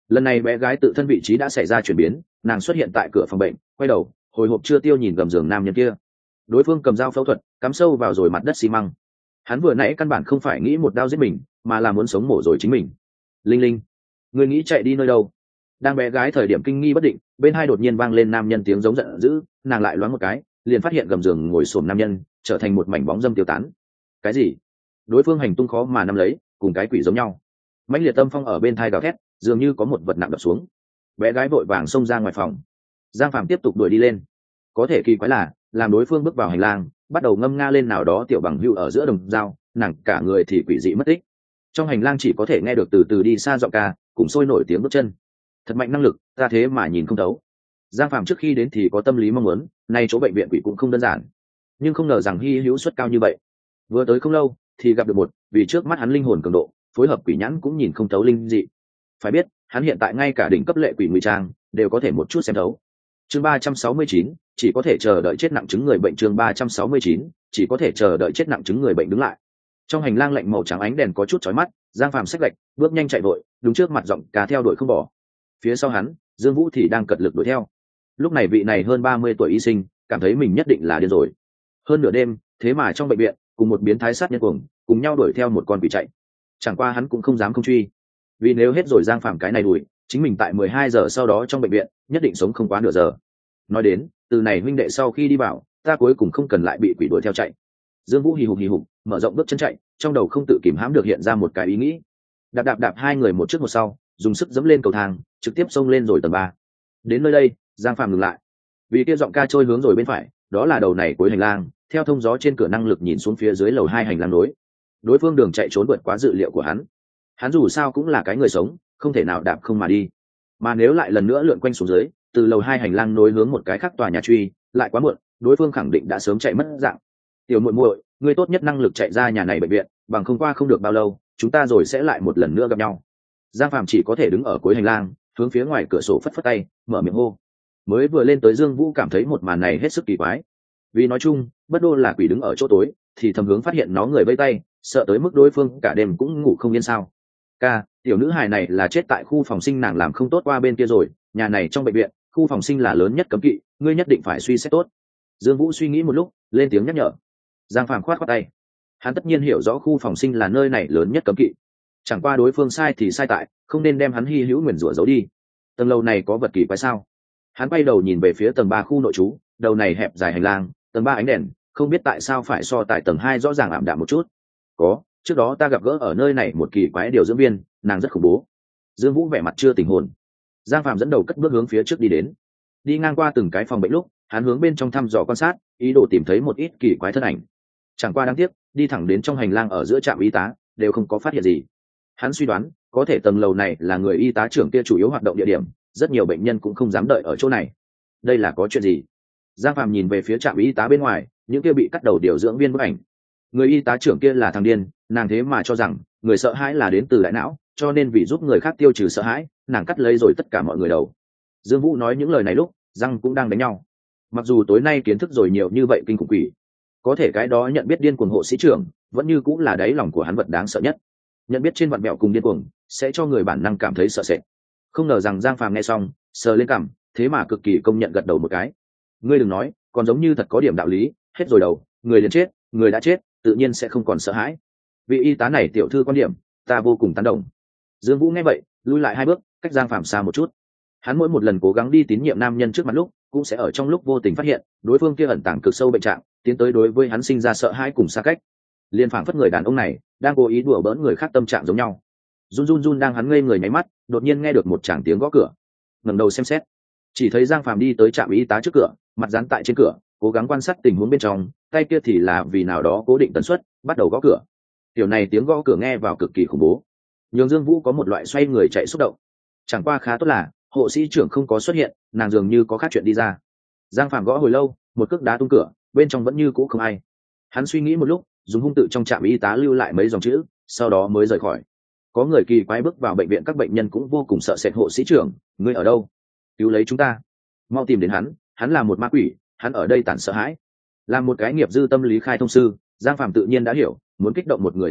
Lần này bé gái tự thân vị trí đã xảy ra chuyển biến, nàng xuất hiện tại cửa phòng bệnh, quay đầu hồi hộp chưa tiêu nhìn gầm giường nam nhân kia. Đối phương cầm dao phẫu thuật cắm sâu vào rồi mặt đất xi măng. Hắn vừa nãy căn bản không phải nghĩ một đao giết mình, mà là muốn sống mổ rồi chính mình. Linh Linh, người nghĩ chạy đi nơi đâu? Đang bé gái thời điểm kinh nghi bất định, bên hai đột nhiên vang lên nam nhân tiếng giống giận dữ, nàng lại loáng một cái liền phát hiện gầm giường ngồi xổm nam nhân trở thành một mảnh bóng dâm tiêu tán. Cái gì? Đối phương hành tung khó mà nắm lấy, cùng cái quỷ giống nhau. Mãnh liệt tâm phong ở bên thai gào thét, dường như có một vật nặng đập xuống. Bé gái vội vàng xông ra ngoài phòng. Giang Phạm tiếp tục đuổi đi lên. Có thể kỳ quái là, làm đối phương bước vào hành lang, bắt đầu ngâm nga lên nào đó tiểu bằng hưu ở giữa đồng dao, nàng cả người thì quỷ dị mất tích. Trong hành lang chỉ có thể nghe được từ từ đi xa giọng ca, cùng sôi nổi tiếng bước chân. Thật mạnh năng lực, ta thế mà nhìn không thấu. Giang Phạm trước khi đến thì có tâm lý mong muốn, nay chỗ bệnh viện quỷ cũng không đơn giản, nhưng không ngờ rằng hy hữu suất cao như vậy. Vừa tới không lâu thì gặp được một, vì trước mắt hắn linh hồn cường độ, phối hợp quỷ nhãn cũng nhìn không thấu linh dị. Phải biết, hắn hiện tại ngay cả đỉnh cấp lệ quỷ ngụy trang đều có thể một chút xem thấu. Chương 369, chỉ có thể chờ đợi chết nặng chứng người bệnh. Chương 369, chỉ có thể chờ đợi chết nặng chứng người bệnh đứng lại. Trong hành lang lạnh màu trắng ánh đèn có chút chói mắt, Giang Phạm xách gạch, bước nhanh chạy vội, đúng trước mặt giọng ca theo đuổi không bỏ. Phía sau hắn, Dương Vũ thì đang cật lực đuổi theo. Lúc này vị này hơn 30 tuổi y sinh cảm thấy mình nhất định là điên rồi. Hơn nửa đêm, thế mà trong bệnh viện cùng một biến thái sát nhân cuồng cùng nhau đuổi theo một con quỷ chạy. Chẳng qua hắn cũng không dám không truy, vì nếu hết rồi Giang Phạm cái này đuổi, chính mình tại 12 giờ sau đó trong bệnh viện nhất định sống không quá nửa giờ. Nói đến, từ này huynh đệ sau khi đi vào, ta cuối cùng không cần lại bị quỷ đuổi theo chạy. Dương Vũ hì hục mở rộng bước chân chạy, trong đầu không tự kìm hãm được hiện ra một cái ý nghĩ. Đạp hai người một trước một sau, dùng sức dẫm lên cầu thang, trực tiếp xông lên rồi tầng 3. Đến nơi đây, Giang Phạm ngừng lại, vì kia giọng ca trôi hướng rồi bên phải, đó là đầu này cuối hành lang. Theo thông gió trên cửa năng lực nhìn xuống phía dưới lầu 2 hành lang nối, đối phương đường chạy trốn vượt quá dự liệu của hắn dù sao cũng là cái người sống, không thể nào đạp không mà đi. Mà nếu lại lần nữa lượn quanh xuống dưới, từ lầu 2 hành lang nối hướng một cái khác tòa nhà truy, lại quá muộn, đối phương khẳng định đã sớm chạy mất dạng. Tiểu muội muội, ngươi tốt nhất năng lực chạy ra nhà này bệnh viện, bằng không qua không được bao lâu, chúng ta rồi sẽ lại một lần nữa gặp nhau. Giang Phạm chỉ có thể đứng ở cuối hành lang, hướng phía ngoài cửa sổ phất phất tay, mở miệng hô. Mới vừa lên tới, Dương Vũ cảm thấy một màn này hết sức kỳ quái. Vì nói chung, bất đô là quỷ đứng ở chỗ tối, thì thầm hướng phát hiện nó người vây tay, sợ tới mức đối phương cả đêm cũng ngủ không yên sao. Ca, tiểu nữ hài này là chết tại khu phòng sinh, nàng làm không tốt qua bên kia rồi, nhà này trong bệnh viện, khu phòng sinh là lớn nhất cấm kỵ, ngươi nhất định phải suy xét tốt. Dương Vũ suy nghĩ một lúc, lên tiếng nhắc nhở. Giang Phạm khoát khoát tay. Hắn tất nhiên hiểu rõ khu phòng sinh là nơi này lớn nhất cấm kỵ. Chẳng qua đối phương sai thì sai tại, không nên đem hắn hy hữu nguyền rủa giấu đi. Tầng lầu này có vật kỳ quái sao? Hắn quay đầu nhìn về phía tầng 3 khu nội trú, đầu này hẹp dài hành lang, tầng 3 ánh đèn, không biết tại sao phải so tại tầng 2 rõ ràng ảm đạm một chút. Có, trước đó ta gặp gỡ ở nơi này một kỳ quái điều dưỡng viên, nàng rất khủng bố. Dương Vũ vẻ mặt chưa tỉnh hồn. Giang Phạm dẫn đầu cất bước hướng phía trước đi đến. Đi ngang qua từng cái phòng bệnh lúc, hắn hướng bên trong thăm dò quan sát, ý đồ tìm thấy một ít kỳ quái thân ảnh. Chẳng qua đáng tiếc, đi thẳng đến trong hành lang ở giữa trạm y tá, đều không có phát hiện gì. Hắn suy đoán, có thể tầng lầu này là người y tá trưởng kia chủ yếu hoạt động địa điểm, rất nhiều bệnh nhân cũng không dám đợi ở chỗ này. Đây là có chuyện gì? Giang Phạm nhìn về phía trạm y tá bên ngoài, những kia bị cắt đầu điều dưỡng viên bức ảnh. Người y tá trưởng kia là thằng điên, nàng thế mà cho rằng người sợ hãi là đến từ đại não, cho nên vì giúp người khác tiêu trừ sợ hãi, nàng cắt lấy rồi tất cả mọi người đầu. Dương Vũ nói những lời này lúc, răng cũng đang đánh nhau. Mặc dù tối nay kiến thức rồi nhiều như vậy kinh khủng quỷ, có thể cái đó nhận biết điên cuồng hộ sĩ trưởng vẫn như cũng là đáy lòng của hắn vật đáng sợ nhất. Nhận biết trên vặn bẹo cùng điên cuồng sẽ cho người bản năng cảm thấy sợ sệt. Không ngờ rằng Giang Phàm nghe xong, sờ lên cằm, thế mà cực kỳ công nhận gật đầu một cái. Ngươi đừng nói, còn giống như thật có điểm đạo lý, hết rồi đầu, người liền chết, người đã chết, tự nhiên sẽ không còn sợ hãi. Vị y tá này tiểu thư quan điểm, ta vô cùng tán đồng. Dương Vũ nghe vậy, lui lại 2 bước, cách Giang Phàm xa một chút. Hắn mỗi một lần cố gắng đi tín nhiệm nam nhân trước mặt lúc, cũng sẽ ở trong lúc vô tình phát hiện, đối phương kia ẩn tàng cực sâu bệnh trạng, tiến tới đối với hắn sinh ra sợ hãi cùng xa cách. Liên phảng phất người đàn ông này đang cố ý đùa bỡn người khác tâm trạng giống nhau. Run đang hắn ngây người nháy mắt, đột nhiên nghe được một tràng tiếng gõ cửa. Ngẩng đầu xem xét, chỉ thấy Giang Phàm đi tới trạm y tá trước cửa, mặt dán tại trên cửa, cố gắng quan sát tình huống bên trong, tay kia thì là vì nào đó cố định tần suất, bắt đầu gõ cửa. Kiểu này tiếng gõ cửa nghe vào cực kỳ khủng bố, nhường Dương Vũ có một loại xoay người chạy xúc động. Chẳng qua khá tốt là hộ sĩ trưởng không có xuất hiện, nàng dường như có khác chuyện đi ra. Giang Phàm gõ hồi lâu, một cước đá tung cửa, bên trong vẫn như cũ không ai. Hắn suy nghĩ một lúc, dùng hung tự trong trạm y tá lưu lại mấy dòng chữ, sau đó mới rời khỏi. Có người kỳ quái bước vào bệnh viện, các bệnh nhân cũng vô cùng sợ sệt. Hộ sĩ trưởng, ngươi ở đâu? Cứu lấy chúng ta, mau tìm đến hắn là một ma quỷ, hắn ở đây tản sợ hãi. Làm một cái nghiệp dư tâm lý khai thông sư, Giang Phàm tự nhiên đã hiểu, muốn kích động một người tâm trạng,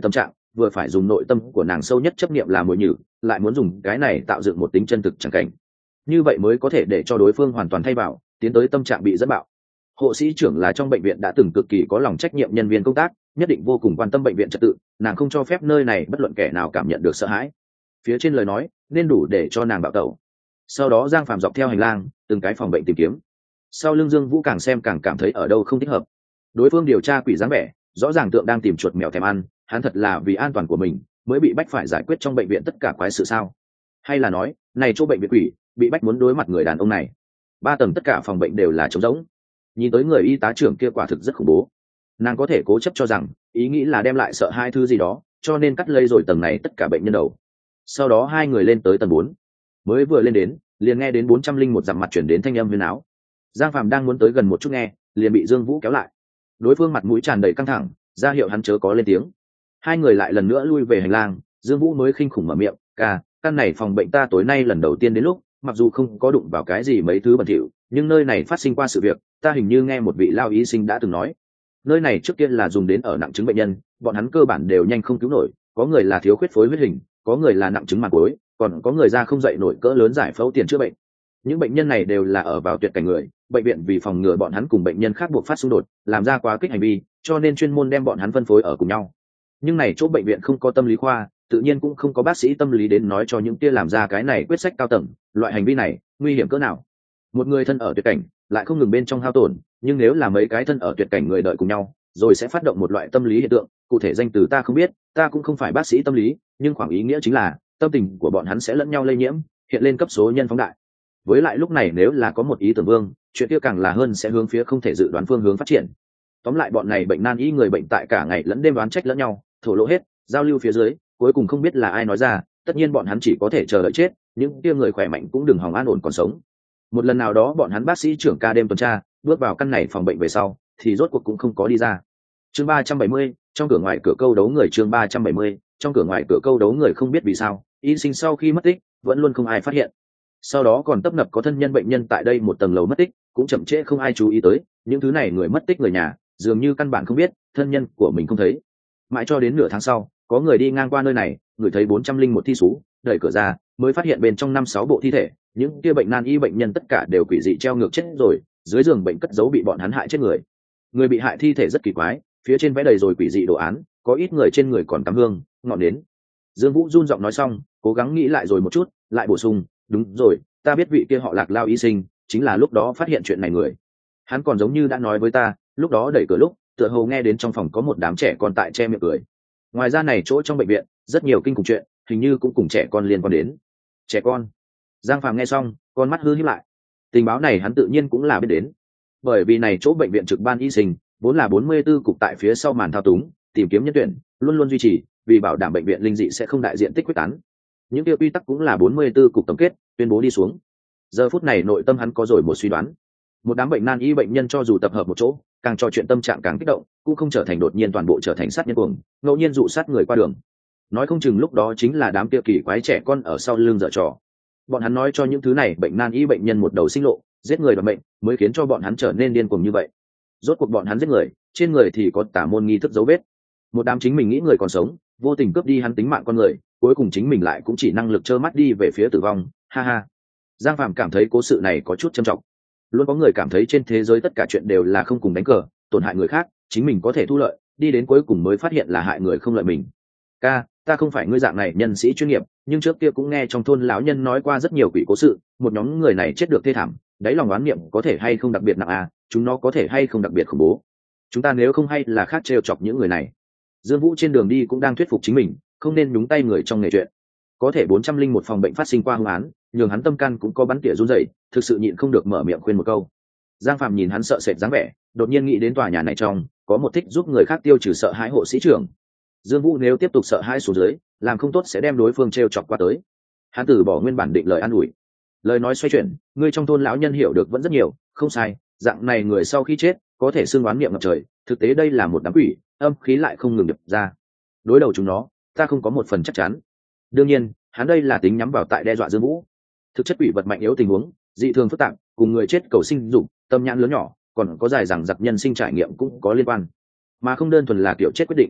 vừa phải dùng nội tâm của nàng sâu nhất chấp niệm làm mồi nhử, lại muốn dùng cái này tạo dựng một tính chân thực chẳng cảnh, như vậy mới có thể để cho đối phương hoàn toàn thay vào, tiến tới tâm trạng bị dẫn bạo. Hộ sĩ trưởng là trong bệnh viện đã từng cực kỳ có lòng trách nhiệm nhân viên công tác, nhất định vô cùng quan tâm bệnh viện trật tự, nàng không cho phép nơi này bất luận kẻ nào cảm nhận được sợ hãi. Phía trên lời nói nên đủ để cho nàng bạo tẩu. Sau đó Giang Phạm dọc theo hành lang từng cái phòng bệnh tìm kiếm. Sau lưng Dương Vũ càng xem càng cảm thấy ở đâu không thích hợp. Đối phương điều tra quỷ dáng vẻ, rõ ràng tượng đang tìm chuột mèo thèm ăn, hắn thật là vì an toàn của mình mới bị bách phải giải quyết trong bệnh viện tất cả quái sự sao? Hay là nói này chỗ bệnh viện quỷ bị bách muốn đối mặt người đàn ông này? 3 tầng tất cả phòng bệnh đều là trống rỗng. Nhìn tới người y tá trưởng kia quả thực rất khủng bố. Nàng có thể cố chấp cho rằng ý nghĩ là đem lại sợ hai thứ gì đó, cho nên cắt lây rồi tầng này tất cả bệnh nhân đầu. Sau đó hai người lên tới tầng 4. Mới vừa lên đến liền nghe đến 401 dặm mặt chuyển đến thanh âm huyên áo. Giang Phạm đang muốn tới gần một chút nghe, liền bị Dương Vũ kéo lại. Đối phương mặt mũi tràn đầy căng thẳng, ra hiệu hắn chớ có lên tiếng. Hai người lại lần nữa lui về hành lang. Dương Vũ mới khinh khủng mở miệng, "Ca, căn này phòng bệnh ta tối nay lần đầu tiên đến lúc, mặc dù không có đụng vào cái gì mấy thứ bẩn thỉu, nhưng nơi này phát sinh qua sự việc, ta hình như nghe một vị lao y sinh đã từng nói, nơi này trước kia là dùng đến ở nặng chứng bệnh nhân, bọn hắn cơ bản đều nhanh không cứu nổi, có người là thiếu khuyết phối huyết hình, có người là nặng chứng màng gối, còn có người ra không dậy nổi cỡ lớn giải phẫu tiền chữa bệnh. Những bệnh nhân này đều là ở vào tuyệt cảnh người, bệnh viện vì phòng ngừa bọn hắn cùng bệnh nhân khác buộc phát xung đột, làm ra quá kích hành vi, cho nên chuyên môn đem bọn hắn phân phối ở cùng nhau. Nhưng này chỗ bệnh viện không có tâm lý khoa, tự nhiên cũng không có bác sĩ tâm lý đến nói cho những kia làm ra cái này quyết sách cao tầng, loại hành vi này nguy hiểm cỡ nào. Một người thân ở tuyệt cảnh lại không ngừng bên trong hao tổn, nhưng nếu là mấy cái thân ở tuyệt cảnh người đợi cùng nhau, rồi sẽ phát động một loại tâm lý hiện tượng, cụ thể danh từ ta không biết, ta cũng không phải bác sĩ tâm lý, nhưng khoảng ý nghĩa chính là tâm tình của bọn hắn sẽ lẫn nhau lây nhiễm, hiện lên cấp số nhân phóng đại. Với lại lúc này nếu là có một ý tưởng vương, chuyện kia càng là hơn sẽ hướng phía không thể dự đoán phương hướng phát triển. Tóm lại bọn này bệnh nan y người bệnh tại cả ngày lẫn đêm đoán trách lẫn nhau, thổ lộ hết, giao lưu phía dưới, cuối cùng không biết là ai nói ra, tất nhiên bọn hắn chỉ có thể chờ đợi chết, những kia người khỏe mạnh cũng đừng hòng an ổn còn sống. Một lần nào đó bọn hắn bác sĩ trưởng ca đêm tuần tra, bước vào căn này phòng bệnh về sau, thì rốt cuộc cũng không có đi ra. Chương 370, trong cửa ngoài cửa câu đấu người. Chương 370, trong cửa ngoài cửa câu đấu người. Không biết vì sao, y sinh sau khi mất tích, vẫn luôn không ai phát hiện. Sau đó còn tấp nập có thân nhân bệnh nhân tại đây một tầng lầu mất tích, cũng chậm trễ không ai chú ý tới, những thứ này người mất tích người nhà, dường như căn bản không biết, thân nhân của mình không thấy. Mãi cho đến nửa tháng sau, có người đi ngang qua nơi này, người thấy 401 thi sú, đẩy cửa ra, mới phát hiện bên trong 5-6 bộ thi thể, những kia bệnh nan y bệnh nhân tất cả đều quỷ dị treo ngược chết rồi, dưới giường bệnh cất giấu bị bọn hắn hại chết người. Người bị hại thi thể rất kỳ quái, phía trên vẽ đầy rồi quỷ dị đồ án, có ít người trên người còn cắm hương, ngọn nến. Dương Vũ run giọng nói xong, cố gắng nghĩ lại rồi một chút, lại bổ sung, đúng rồi, ta biết vị kia họ Lạc lao y sinh, chính là lúc đó phát hiện chuyện này người. Hắn còn giống như đã nói với ta, lúc đó đẩy cửa lúc, tựa hồ nghe đến trong phòng có một đám trẻ con tại che miệng cười. Ngoài ra này chỗ trong bệnh viện, rất nhiều kinh khủng chuyện, hình như cũng cùng trẻ con liên quan đến. Trẻ con? Giang Phàm nghe xong, con mắt hư híp lại. Tình báo này hắn tự nhiên cũng là biết đến, bởi vì này chỗ bệnh viện trực ban y sinh vốn là 44 cục tại phía sau màn thao túng, tìm kiếm nhân tuyển, luôn luôn duy trì, vì bảo đảm bệnh viện linh dị sẽ không đại diện tích quyết tán. Những tiêu quy tắc cũng là 44 cục tổng kết, tuyên bố đi xuống. Giờ phút này nội tâm hắn có rồi một suy đoán, một đám bệnh nan y bệnh nhân cho dù tập hợp một chỗ, càng trò chuyện tâm trạng càng kích động, cũng không trở thành đột nhiên toàn bộ trở thành sát nhân cuồng, ngẫu nhiên dụ sát người qua đường. Nói không chừng lúc đó chính là đám kia kỳ quái trẻ con ở sau lưng dở trò. Bọn hắn nói cho những thứ này bệnh nan y bệnh nhân một đầu sinh lộ, giết người đoạt mệnh, mới khiến cho bọn hắn trở nên điên cuồng như vậy. Rốt cuộc bọn hắn giết người, trên người thì có tà môn nghi thức dấu vết. Một đám chính mình nghĩ người còn sống, vô tình cướp đi hắn tính mạng con người, cuối cùng chính mình lại cũng chỉ năng lực trơ mắt đi về phía tử vong. Ha ha. Giang Phàm cảm thấy cố sự này có chút trầm trọng. Luôn có người cảm thấy trên thế giới tất cả chuyện đều là không cùng đánh cờ, tổn hại người khác, chính mình có thể thu lợi, đi đến cuối cùng mới phát hiện là hại người không lợi mình. Ca, ta không phải ngươi dạng này nhân sĩ chuyên nghiệp, nhưng trước kia cũng nghe trong thôn lão nhân nói qua rất nhiều quỷ cố sự, một nhóm người này chết được thê thảm, đáy lòng oán niệm có thể hay không đặc biệt nặng à, chúng nó có thể hay không đặc biệt khủng bố. Chúng ta nếu không hay là khác trêu chọc những người này. Dương Vũ trên đường đi cũng đang thuyết phục chính mình, không nên nhúng tay người trong nghề chuyện. Có thể 401 phòng bệnh phát sinh qua hung án, nhường hắn tâm can cũng có bắn tỉa run rẩy, thực sự nhịn không được mở miệng khuyên một câu. Giang Phạm nhìn hắn sợ sệt dáng vẻ, đột nhiên nghĩ đến tòa nhà này trong có một thích giúp người khác tiêu trừ sợ hãi hộ sĩ trưởng. Dương Vũ nếu tiếp tục sợ hãi xuống dưới, làm không tốt sẽ đem đối phương trêu chọc qua tới. Hắn từ bỏ nguyên bản định lời an ủi, lời nói xoay chuyển, người trong thôn lão nhân hiểu được vẫn rất nhiều, không sai, dạng này người sau khi chết có thể xưng oán niệm ngập trời, thực tế đây là một đám quỷ, âm khí lại không ngừng đập ra. Đối đầu chúng nó, ta không có một phần chắc chắn. Đương nhiên, hắn đây là tính nhắm vào tại đe dọa Dương Vũ. Thực chất quỷ vật mạnh yếu tình huống, dị thường phức tạp, cùng người chết cầu sinh dụng, tâm nhãn lớn nhỏ, còn có dài rằng giặc nhân sinh trải nghiệm cũng có liên quan, mà không đơn thuần là kiểu chết quyết định.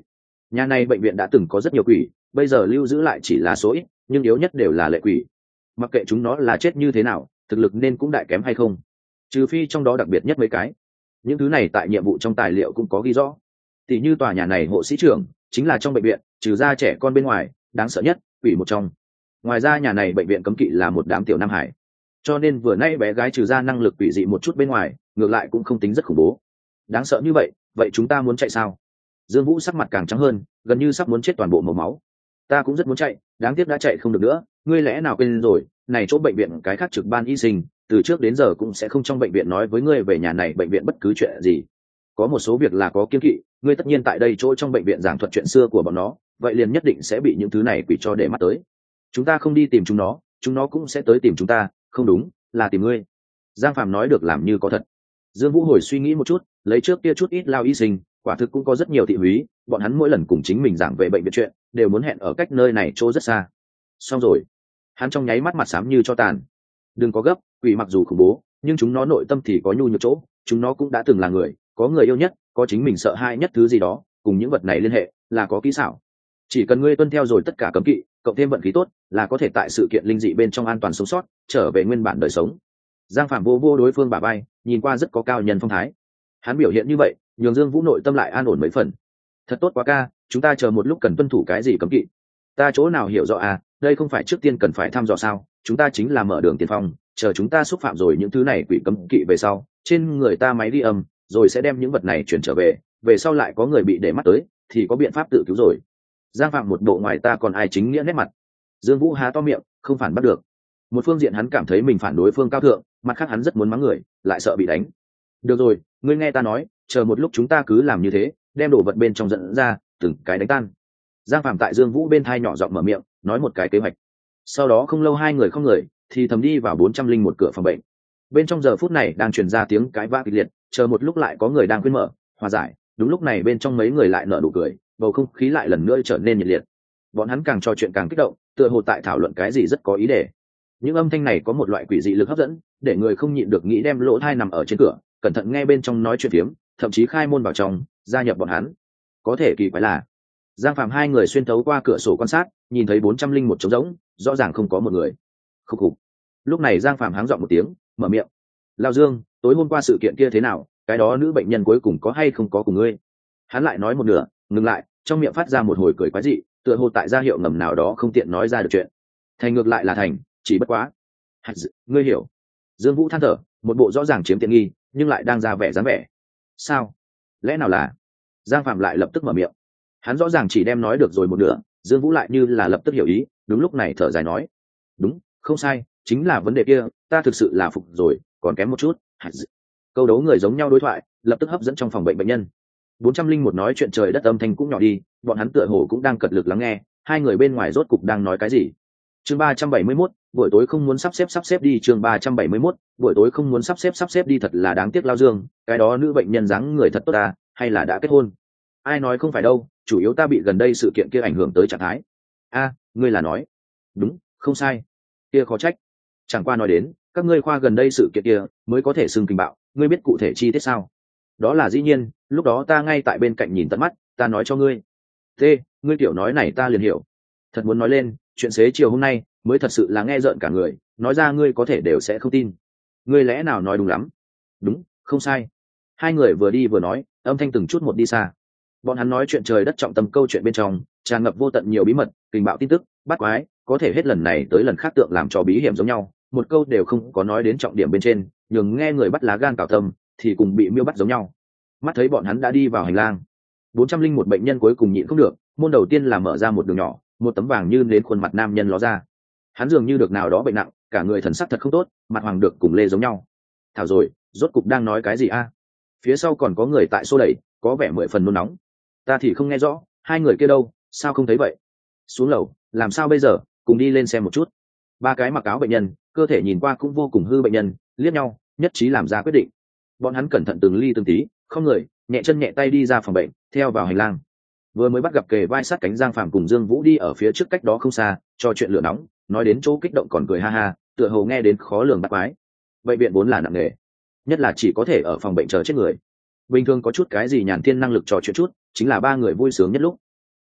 Nhà này bệnh viện đã từng có rất nhiều quỷ, bây giờ lưu giữ lại chỉ là số ít, nhưng yếu nhất đều là lệ quỷ. Mặc kệ chúng nó là chết như thế nào, thực lực nên cũng đại kém hay không, trừ phi trong đó đặc biệt nhất mấy cái. Những thứ này tại nhiệm vụ trong tài liệu cũng có ghi rõ. Tỷ như tòa nhà này hộ sĩ trưởng chính là trong bệnh viện, trừ ra trẻ con bên ngoài, đáng sợ nhất quỷ một trong. Ngoài ra nhà này bệnh viện cấm kỵ là một đám tiểu nam hải, cho nên vừa nay bé gái trừ ra năng lực quỷ dị một chút bên ngoài, ngược lại cũng không tính rất khủng bố. Đáng sợ như vậy, vậy chúng ta muốn chạy sao? Dương Vũ sắc mặt càng trắng hơn, gần như sắp muốn chết toàn bộ màu máu. Ta cũng rất muốn chạy, đáng tiếc đã chạy không được nữa. Ngươi lẽ nào quên rồi, này chỗ bệnh viện cái khác trực ban y sinh từ trước đến giờ cũng sẽ không trong bệnh viện nói với ngươi về nhà này bệnh viện bất cứ chuyện gì. Có một số việc là có kiêng kỵ, ngươi tất nhiên tại đây chỗ trong bệnh viện giảng thuật chuyện xưa của bọn nó, vậy liền nhất định sẽ bị những thứ này quỷ cho để mắt tới. Chúng ta không đi tìm chúng nó cũng sẽ tới tìm chúng ta, không đúng, là tìm ngươi. Giang Phạm nói được làm như có thật. Dương Vũ hồi suy nghĩ một chút, lấy trước kia chút ít lao y sinh, quả thực cũng có rất nhiều thị húy, bọn hắn mỗi lần cùng chính mình giảng về bệnh viện chuyện, đều muốn hẹn ở cách nơi này chỗ rất xa. Xong rồi, hắn trong nháy mắt mặt xám như cho tàn. Đừng có gấp, quỷ mặc dù khủng bố, nhưng chúng nó nội tâm thì có nhu nhược chỗ, chúng nó cũng đã từng là người, có người yêu nhất, có chính mình sợ hãi nhất thứ gì đó, cùng những vật này liên hệ, là có kỹ xảo. Chỉ cần ngươi tuân theo rồi tất cả cấm kỵ, cộng thêm vận khí tốt, là có thể tại sự kiện linh dị bên trong an toàn sống sót, trở về nguyên bản đời sống. Giang Phạm vô vô đối phương bả vai, nhìn qua rất có cao nhân phong thái. Hắn biểu hiện như vậy, nhường Dương Vũ nội tâm lại an ổn mấy phần. Thật tốt quá ca, chúng ta chờ một lúc cần tuân thủ cái gì cấm kỵ? Ta chỗ nào hiểu rõ à, đây không phải trước tiên cần phải thăm dò sao? Chúng ta chính là mở đường tiền phong, chờ chúng ta xúc phạm rồi những thứ này quỷ cấm kỵ về sau, trên người ta máy ghi âm, rồi sẽ đem những vật này chuyển trở về sau lại có người bị để mắt tới, thì có biện pháp tự cứu rồi. Giang Phạm một bộ ngoài ta còn ai chính nghĩa nét mặt. Dương Vũ há to miệng, không phản bắt được. Một phương diện hắn cảm thấy mình phản đối phương cao thượng, mặt khác hắn rất muốn mắng người, lại sợ bị đánh. Được rồi, ngươi nghe ta nói, chờ một lúc chúng ta cứ làm như thế, đem đồ vật bên trong dẫn ra, từng cái đánh tan. Giang Phạm tại Dương Vũ bên thai nhỏ giọng mở miệng, nói một cái kế hoạch. Sau đó không lâu hai người không người, thì thầm đi vào 401 cửa phòng bệnh. Bên trong giờ phút này đang truyền ra tiếng cãi vã kịch liệt, chờ một lúc lại có người đang khuyên mở, hòa giải. Đúng lúc này bên trong mấy người lại nở nụ cười, bầu không khí lại lần nữa trở nên nhiệt liệt. Bọn hắn càng trò chuyện càng kích động, tựa hồ tại thảo luận cái gì rất có ý đề. Những âm thanh này có một loại quỷ dị lực hấp dẫn, để người không nhịn được nghĩ đem lỗ tai nằm ở trên cửa, cẩn thận nghe bên trong nói chuyện phiếm, thậm chí khai môn vào trong, gia nhập bọn hắn. Có thể kỳ quái là, Giang Phạm hai người xuyên thấu qua cửa sổ quan sát, nhìn thấy 401 trống rỗng, rõ ràng không có một người. Khục khục. Lúc này Giang Phạm háng giọng một tiếng, mở miệng. Lão Dương, tối hôm qua sự kiện kia thế nào, cái đó nữ bệnh nhân cuối cùng có hay không có cùng ngươi? Hắn lại nói một nửa, ngừng lại, trong miệng phát ra một hồi cười quái dị, tựa hồ tại ra hiệu ngầm nào đó không tiện nói ra được chuyện. Thành ngược lại là thành, chỉ bất quá. Ngươi hiểu. Dương Vũ than thở, một bộ rõ ràng chiếm tiện nghi, nhưng lại đang ra vẻ dáng vẻ. Sao? Lẽ nào là? Giang Phạm lại lập tức mở miệng. Hắn rõ ràng chỉ đem nói được rồi một nửa, Dương Vũ lại như là lập tức hiểu ý, đúng lúc này thở dài nói. Đúng, không sai, chính là vấn đề kia, ta thực sự là phục rồi, còn kém một chút. Câu đấu người giống nhau đối thoại, lập tức hấp dẫn trong phòng bệnh bệnh nhân. 401 nói chuyện trời đất âm thanh cũng nhỏ đi, bọn hắn tựa hồ cũng đang cật lực lắng nghe, hai người bên ngoài rốt cục đang nói cái gì. Chương 371, buổi tối không muốn sắp xếp đi. Chương 371, buổi tối không muốn sắp xếp đi. Thật là đáng tiếc Lao Dương, cái đó nữ bệnh nhân dáng người thật tốt ta, hay là đã kết hôn? Ai nói không phải đâu, chủ yếu ta bị gần đây sự kiện kia ảnh hưởng tới trạng thái. A, ngươi là nói? Đúng, không sai. Kia khó trách. Chẳng qua nói đến, các ngươi khoa gần đây sự kiện kia mới có thể xưng kinh bạo, ngươi biết cụ thể chi tiết sao? Đó là dĩ nhiên, lúc đó ta ngay tại bên cạnh nhìn tận mắt, ta nói cho ngươi. Ngươi tiểu nói này ta liền hiểu. Thật muốn nói lên, chuyện xế chiều hôm nay mới thật sự là nghe rợn cả người, nói ra ngươi có thể đều sẽ không tin. Ngươi lẽ nào nói đúng lắm? Đúng, không sai. Hai người vừa đi vừa nói, âm thanh từng chút một đi xa. Bọn hắn nói chuyện trời đất trọng tâm câu chuyện bên trong, tràn ngập vô tận nhiều bí mật, kinh bạo tin tức, bắt quái, có thể hết lần này tới lần khác tượng làm cho bí hiểm giống nhau, một câu đều không có nói đến trọng điểm bên trên, nhường nghe người bắt lá gan cào tâm, thì cùng bị miêu bắt giống nhau. Mắt thấy bọn hắn đã đi vào hành lang, 401 bệnh nhân cuối cùng nhịn không được, môn đầu tiên là mở ra một đường nhỏ, một tấm vàng như đến khuôn mặt nam nhân ló ra. Hắn dường như được nào đó bệnh nặng, cả người thần sắc thật không tốt, mặt hoàng được cùng lê giống nhau. Thảo rồi, rốt cục đang nói cái gì a? Phía sau còn có người tại xô đẩy, có vẻ 10 phần nôn nóng. Ta thì không nghe rõ, hai người kia đâu, sao không thấy vậy? Xuống lầu, làm sao bây giờ, cùng đi lên xem một chút. Ba cái mặc áo bệnh nhân, cơ thể nhìn qua cũng vô cùng hư bệnh nhân, liếc nhau, nhất trí làm ra quyết định. Bọn hắn cẩn thận từng ly từng tí, không người, nhẹ chân nhẹ tay đi ra phòng bệnh, theo vào hành lang. Vừa mới bắt gặp kề vai sát cánh Giang Phạm cùng Dương Vũ đi ở phía trước cách đó không xa, trò chuyện lửa nóng, nói đến chỗ kích động còn cười ha ha, tựa hồ nghe đến khó lường bắt quái. Bệnh viện vốn là nặng nề, nhất là chỉ có thể ở phòng bệnh chờ chết người. Bình thường có chút cái gì nhàn thiên năng lực trò chuyện chút, chính là ba người vui sướng nhất lúc.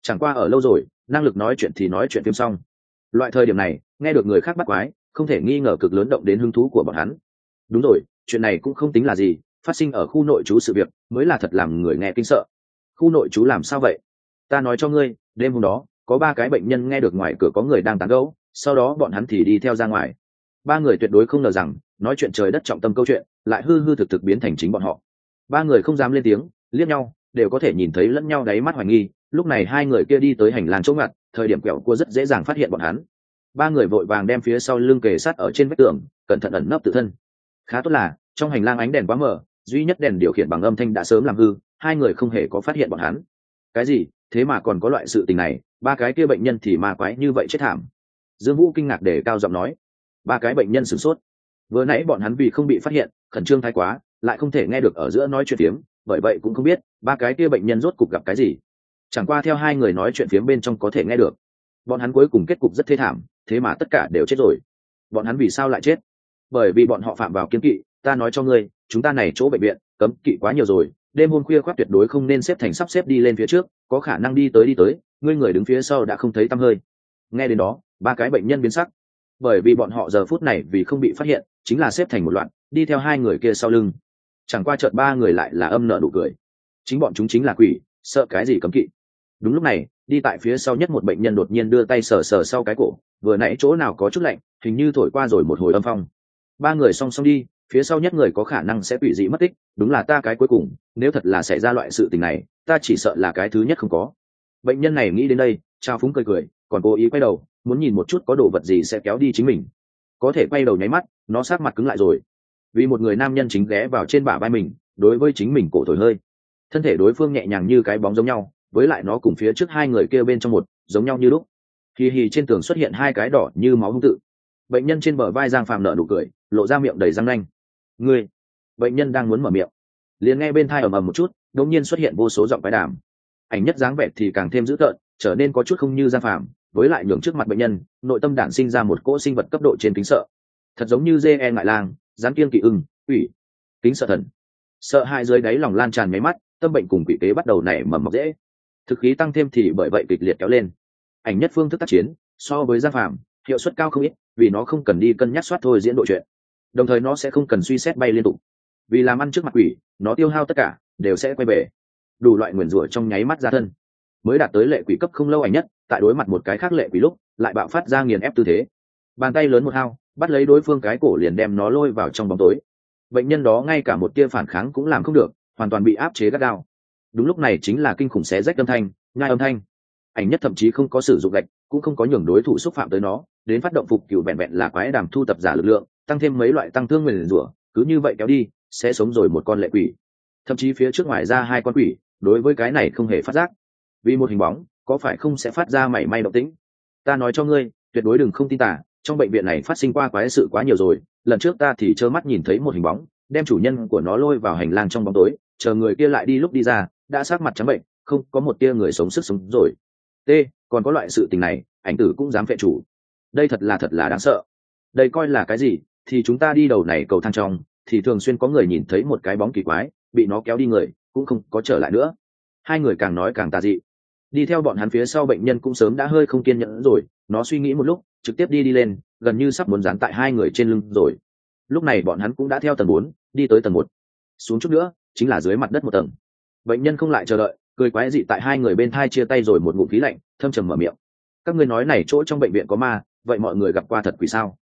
Chẳng qua ở lâu rồi, năng lực nói chuyện thì nói chuyện phim xong. Loại thời điểm này nghe được người khác bắt quái, không thể nghi ngờ cực lớn động đến hứng thú của bọn hắn. Đúng rồi, chuyện này cũng không tính là gì, phát sinh ở khu nội trú sự việc mới là thật làm người nghe kinh sợ. Khu nội trú làm sao vậy? Ta nói cho ngươi, đêm hôm đó có 3 cái bệnh nhân nghe được ngoài cửa có người đang tán gẫu, sau đó bọn hắn thì đi theo ra ngoài. 3 người tuyệt đối không ngờ rằng nói chuyện trời đất trọng tâm câu chuyện lại hư hư thực thực biến thành chính bọn họ. 3 người không dám lên tiếng, liếc nhau, đều có thể nhìn thấy lẫn nhau đáy mắt hoài nghi. Lúc này 2 người kia đi tới hành lang chỗ ngặt, thời điểm quẹo cua rất dễ dàng phát hiện bọn hắn. 3 người vội vàng đem phía sau lưng kề sát ở trên vách tường, cẩn thận ẩn nấp tự thân. Khá tốt là trong hành lang ánh đèn quá mờ, duy nhất đèn điều khiển bằng âm thanh đã sớm làm hư, 2 người không hề có phát hiện bọn hắn. Cái gì? Thế mà còn có loại sự tình này? 3 cái kia bệnh nhân thì ma quái như vậy chết thảm. Dương Vũ kinh ngạc để cao giọng nói. 3 cái bệnh nhân sửng sốt. Vừa nãy bọn hắn vì không bị phát hiện, khẩn trương thái quá, lại không thể nghe được ở giữa nói chuyện phiếm, bởi vậy cũng không biết 3 cái kia bệnh nhân rốt cục gặp cái gì. Chẳng qua theo 2 người nói chuyện phiếm bên trong có thể nghe được, bọn hắn cuối cùng kết cục rất thê thảm, thế mà tất cả đều chết rồi. Bọn hắn vì sao lại chết? Bởi vì bọn họ phạm vào kiêng kỵ. Ta nói cho ngươi, chúng ta này chỗ bệnh viện cấm kỵ quá nhiều rồi, đêm hôm khuya khoắt tuyệt đối không nên xếp thành sắp xếp đi lên phía trước, có khả năng đi tới, ngươi người đứng phía sau đã không thấy tăm hơi. Nghe đến đó, 3 cái bệnh nhân biến sắc, bởi vì bọn họ giờ phút này vì không bị phát hiện, chính là xếp thành một loạt, đi theo 2 người kia sau lưng. Chẳng qua chợt 3 người lại là âm nợ nụ cười. Chính bọn chúng chính là quỷ, sợ cái gì cấm kỵ. Đúng lúc này, đi tại phía sau nhất một bệnh nhân đột nhiên đưa tay sờ sờ sau cái cổ, vừa nãy chỗ nào có chút lạnh, hình như thổi qua rồi một hồi âm phong. 3 người song song đi, phía sau nhất người có khả năng sẽ quỷ dị mất tích, đúng là ta cái cuối cùng, nếu thật là xảy ra loại sự tình này, ta chỉ sợ là cái thứ nhất không có. Bệnh nhân này nghĩ đến đây, trao phúng cười cười, còn cố ý quay đầu, muốn nhìn một chút có đồ vật gì sẽ kéo đi chính mình. Có thể quay đầu nháy mắt, nó sát mặt cứng lại rồi, vì một người nam nhân chính ghé vào trên bả vai mình, đối với chính mình cổ thổi hơi. Thân thể đối phương nhẹ nhàng như cái bóng giống nhau, với lại nó cùng phía trước 2 người kia bên trong một giống nhau như lúc. Hì hì, trên tường xuất hiện 2 cái đỏ như máu hung tự. Bệnh nhân trên bờ vai Giang Phàm nở nụ cười, lộ ra miệng đầy răng nanh. Ngươi! Bệnh nhân đang muốn mở miệng, liền nghe bên tai ầm ầm một chút, đột nhiên xuất hiện vô số giọng quái đàm. Ảnh nhất dáng vẻ thì càng thêm dữ tợn, trở nên có chút không như Giang Phàm, với lại nhường trước mặt bệnh nhân, nội tâm đản sinh ra một cỗ sinh vật cấp độ trên kính sợ. Thật giống như dê e ngại lang, gián kiêng kỵ ưng, quỷ, kính sợ thần. Sợ hãi dưới đáy lòng lan tràn mấy mắt, tâm bệnh cùng quỷ kế bắt đầu nảy mầm mọc rễ. Thực khí tăng thêm thì bởi vậy kịch liệt kéo lên. Ảnh nhất phương thức tác chiến so với Giang Phàm hiệu suất cao không ít, vì nó không cần đi cân nhắc soát thôi diễn độ chuyện, đồng thời nó sẽ không cần suy xét bay liên tục, vì làm ăn trước mặt quỷ, nó tiêu hao tất cả đều sẽ quay về. Đủ loại nguyền rủa trong nháy mắt ra thân. Mới đạt tới lệ quỷ cấp không lâu, Ảnh nhất tại đối mặt một cái khác lệ quỷ lúc lại bạo phát ra nghiền ép tư thế, bàn tay lớn một hao bắt lấy đối phương cái cổ, liền đem nó lôi vào trong bóng tối. Bệnh nhân đó ngay cả một tia phản kháng cũng làm không được, hoàn toàn bị áp chế gắt gao. Đúng lúc này chính là kinh khủng xé rách âm thanh, nhai âm thanh. Ảnh nhất thậm chí không có sử dụng gạch, cũng không có nhường đối thủ xúc phạm tới nó, đến phát động phục cửu vẹn vẹn là quái đàm thu tập giả lực lượng, tăng thêm mấy loại tăng thương nguyền rủa, cứ như vậy kéo đi, sẽ sống rồi một con lệ quỷ. Thậm chí phía trước ngoài ra 2 con quỷ, đối với cái này không hề phát giác, vì một hình bóng có phải không sẽ phát ra mảy may động tĩnh. Ta nói cho ngươi, tuyệt đối đừng không tin tà, trong bệnh viện này phát sinh qua quái sự quá nhiều rồi. Lần trước ta thì trơ mắt nhìn thấy một hình bóng đem chủ nhân của nó lôi vào hành lang trong bóng tối, chờ người kia lại đi, lúc đi ra đã sắc mặt trắng bệnh, không có một tia người sống sức sống rồi. T, còn có loại sự tình này, ảnh tử cũng dám phệ chủ. Đây thật là đáng sợ. Đây coi là cái gì? Thì chúng ta đi đầu này cầu thang trong, thì thường xuyên có người nhìn thấy một cái bóng kỳ quái, bị nó kéo đi, người cũng không có trở lại nữa. 2 người càng nói càng tà dị. Đi theo bọn hắn phía sau bệnh nhân cũng sớm đã hơi không kiên nhẫn rồi, nó suy nghĩ một lúc, trực tiếp đi lên, gần như sắp muốn dán tại 2 người trên lưng rồi. Lúc này bọn hắn cũng đã theo tầng 4 đi tới tầng 1, xuống chút nữa chính là dưới mặt đất một tầng. Bệnh nhân không lại chờ đợi, cười quái dị tại 2 người bên thai chia tay rồi một ngụm khí lạnh, thâm trầm mở miệng. Các ngươi nói này chỗ trong bệnh viện có ma, vậy mọi người gặp qua thật quỷ sao?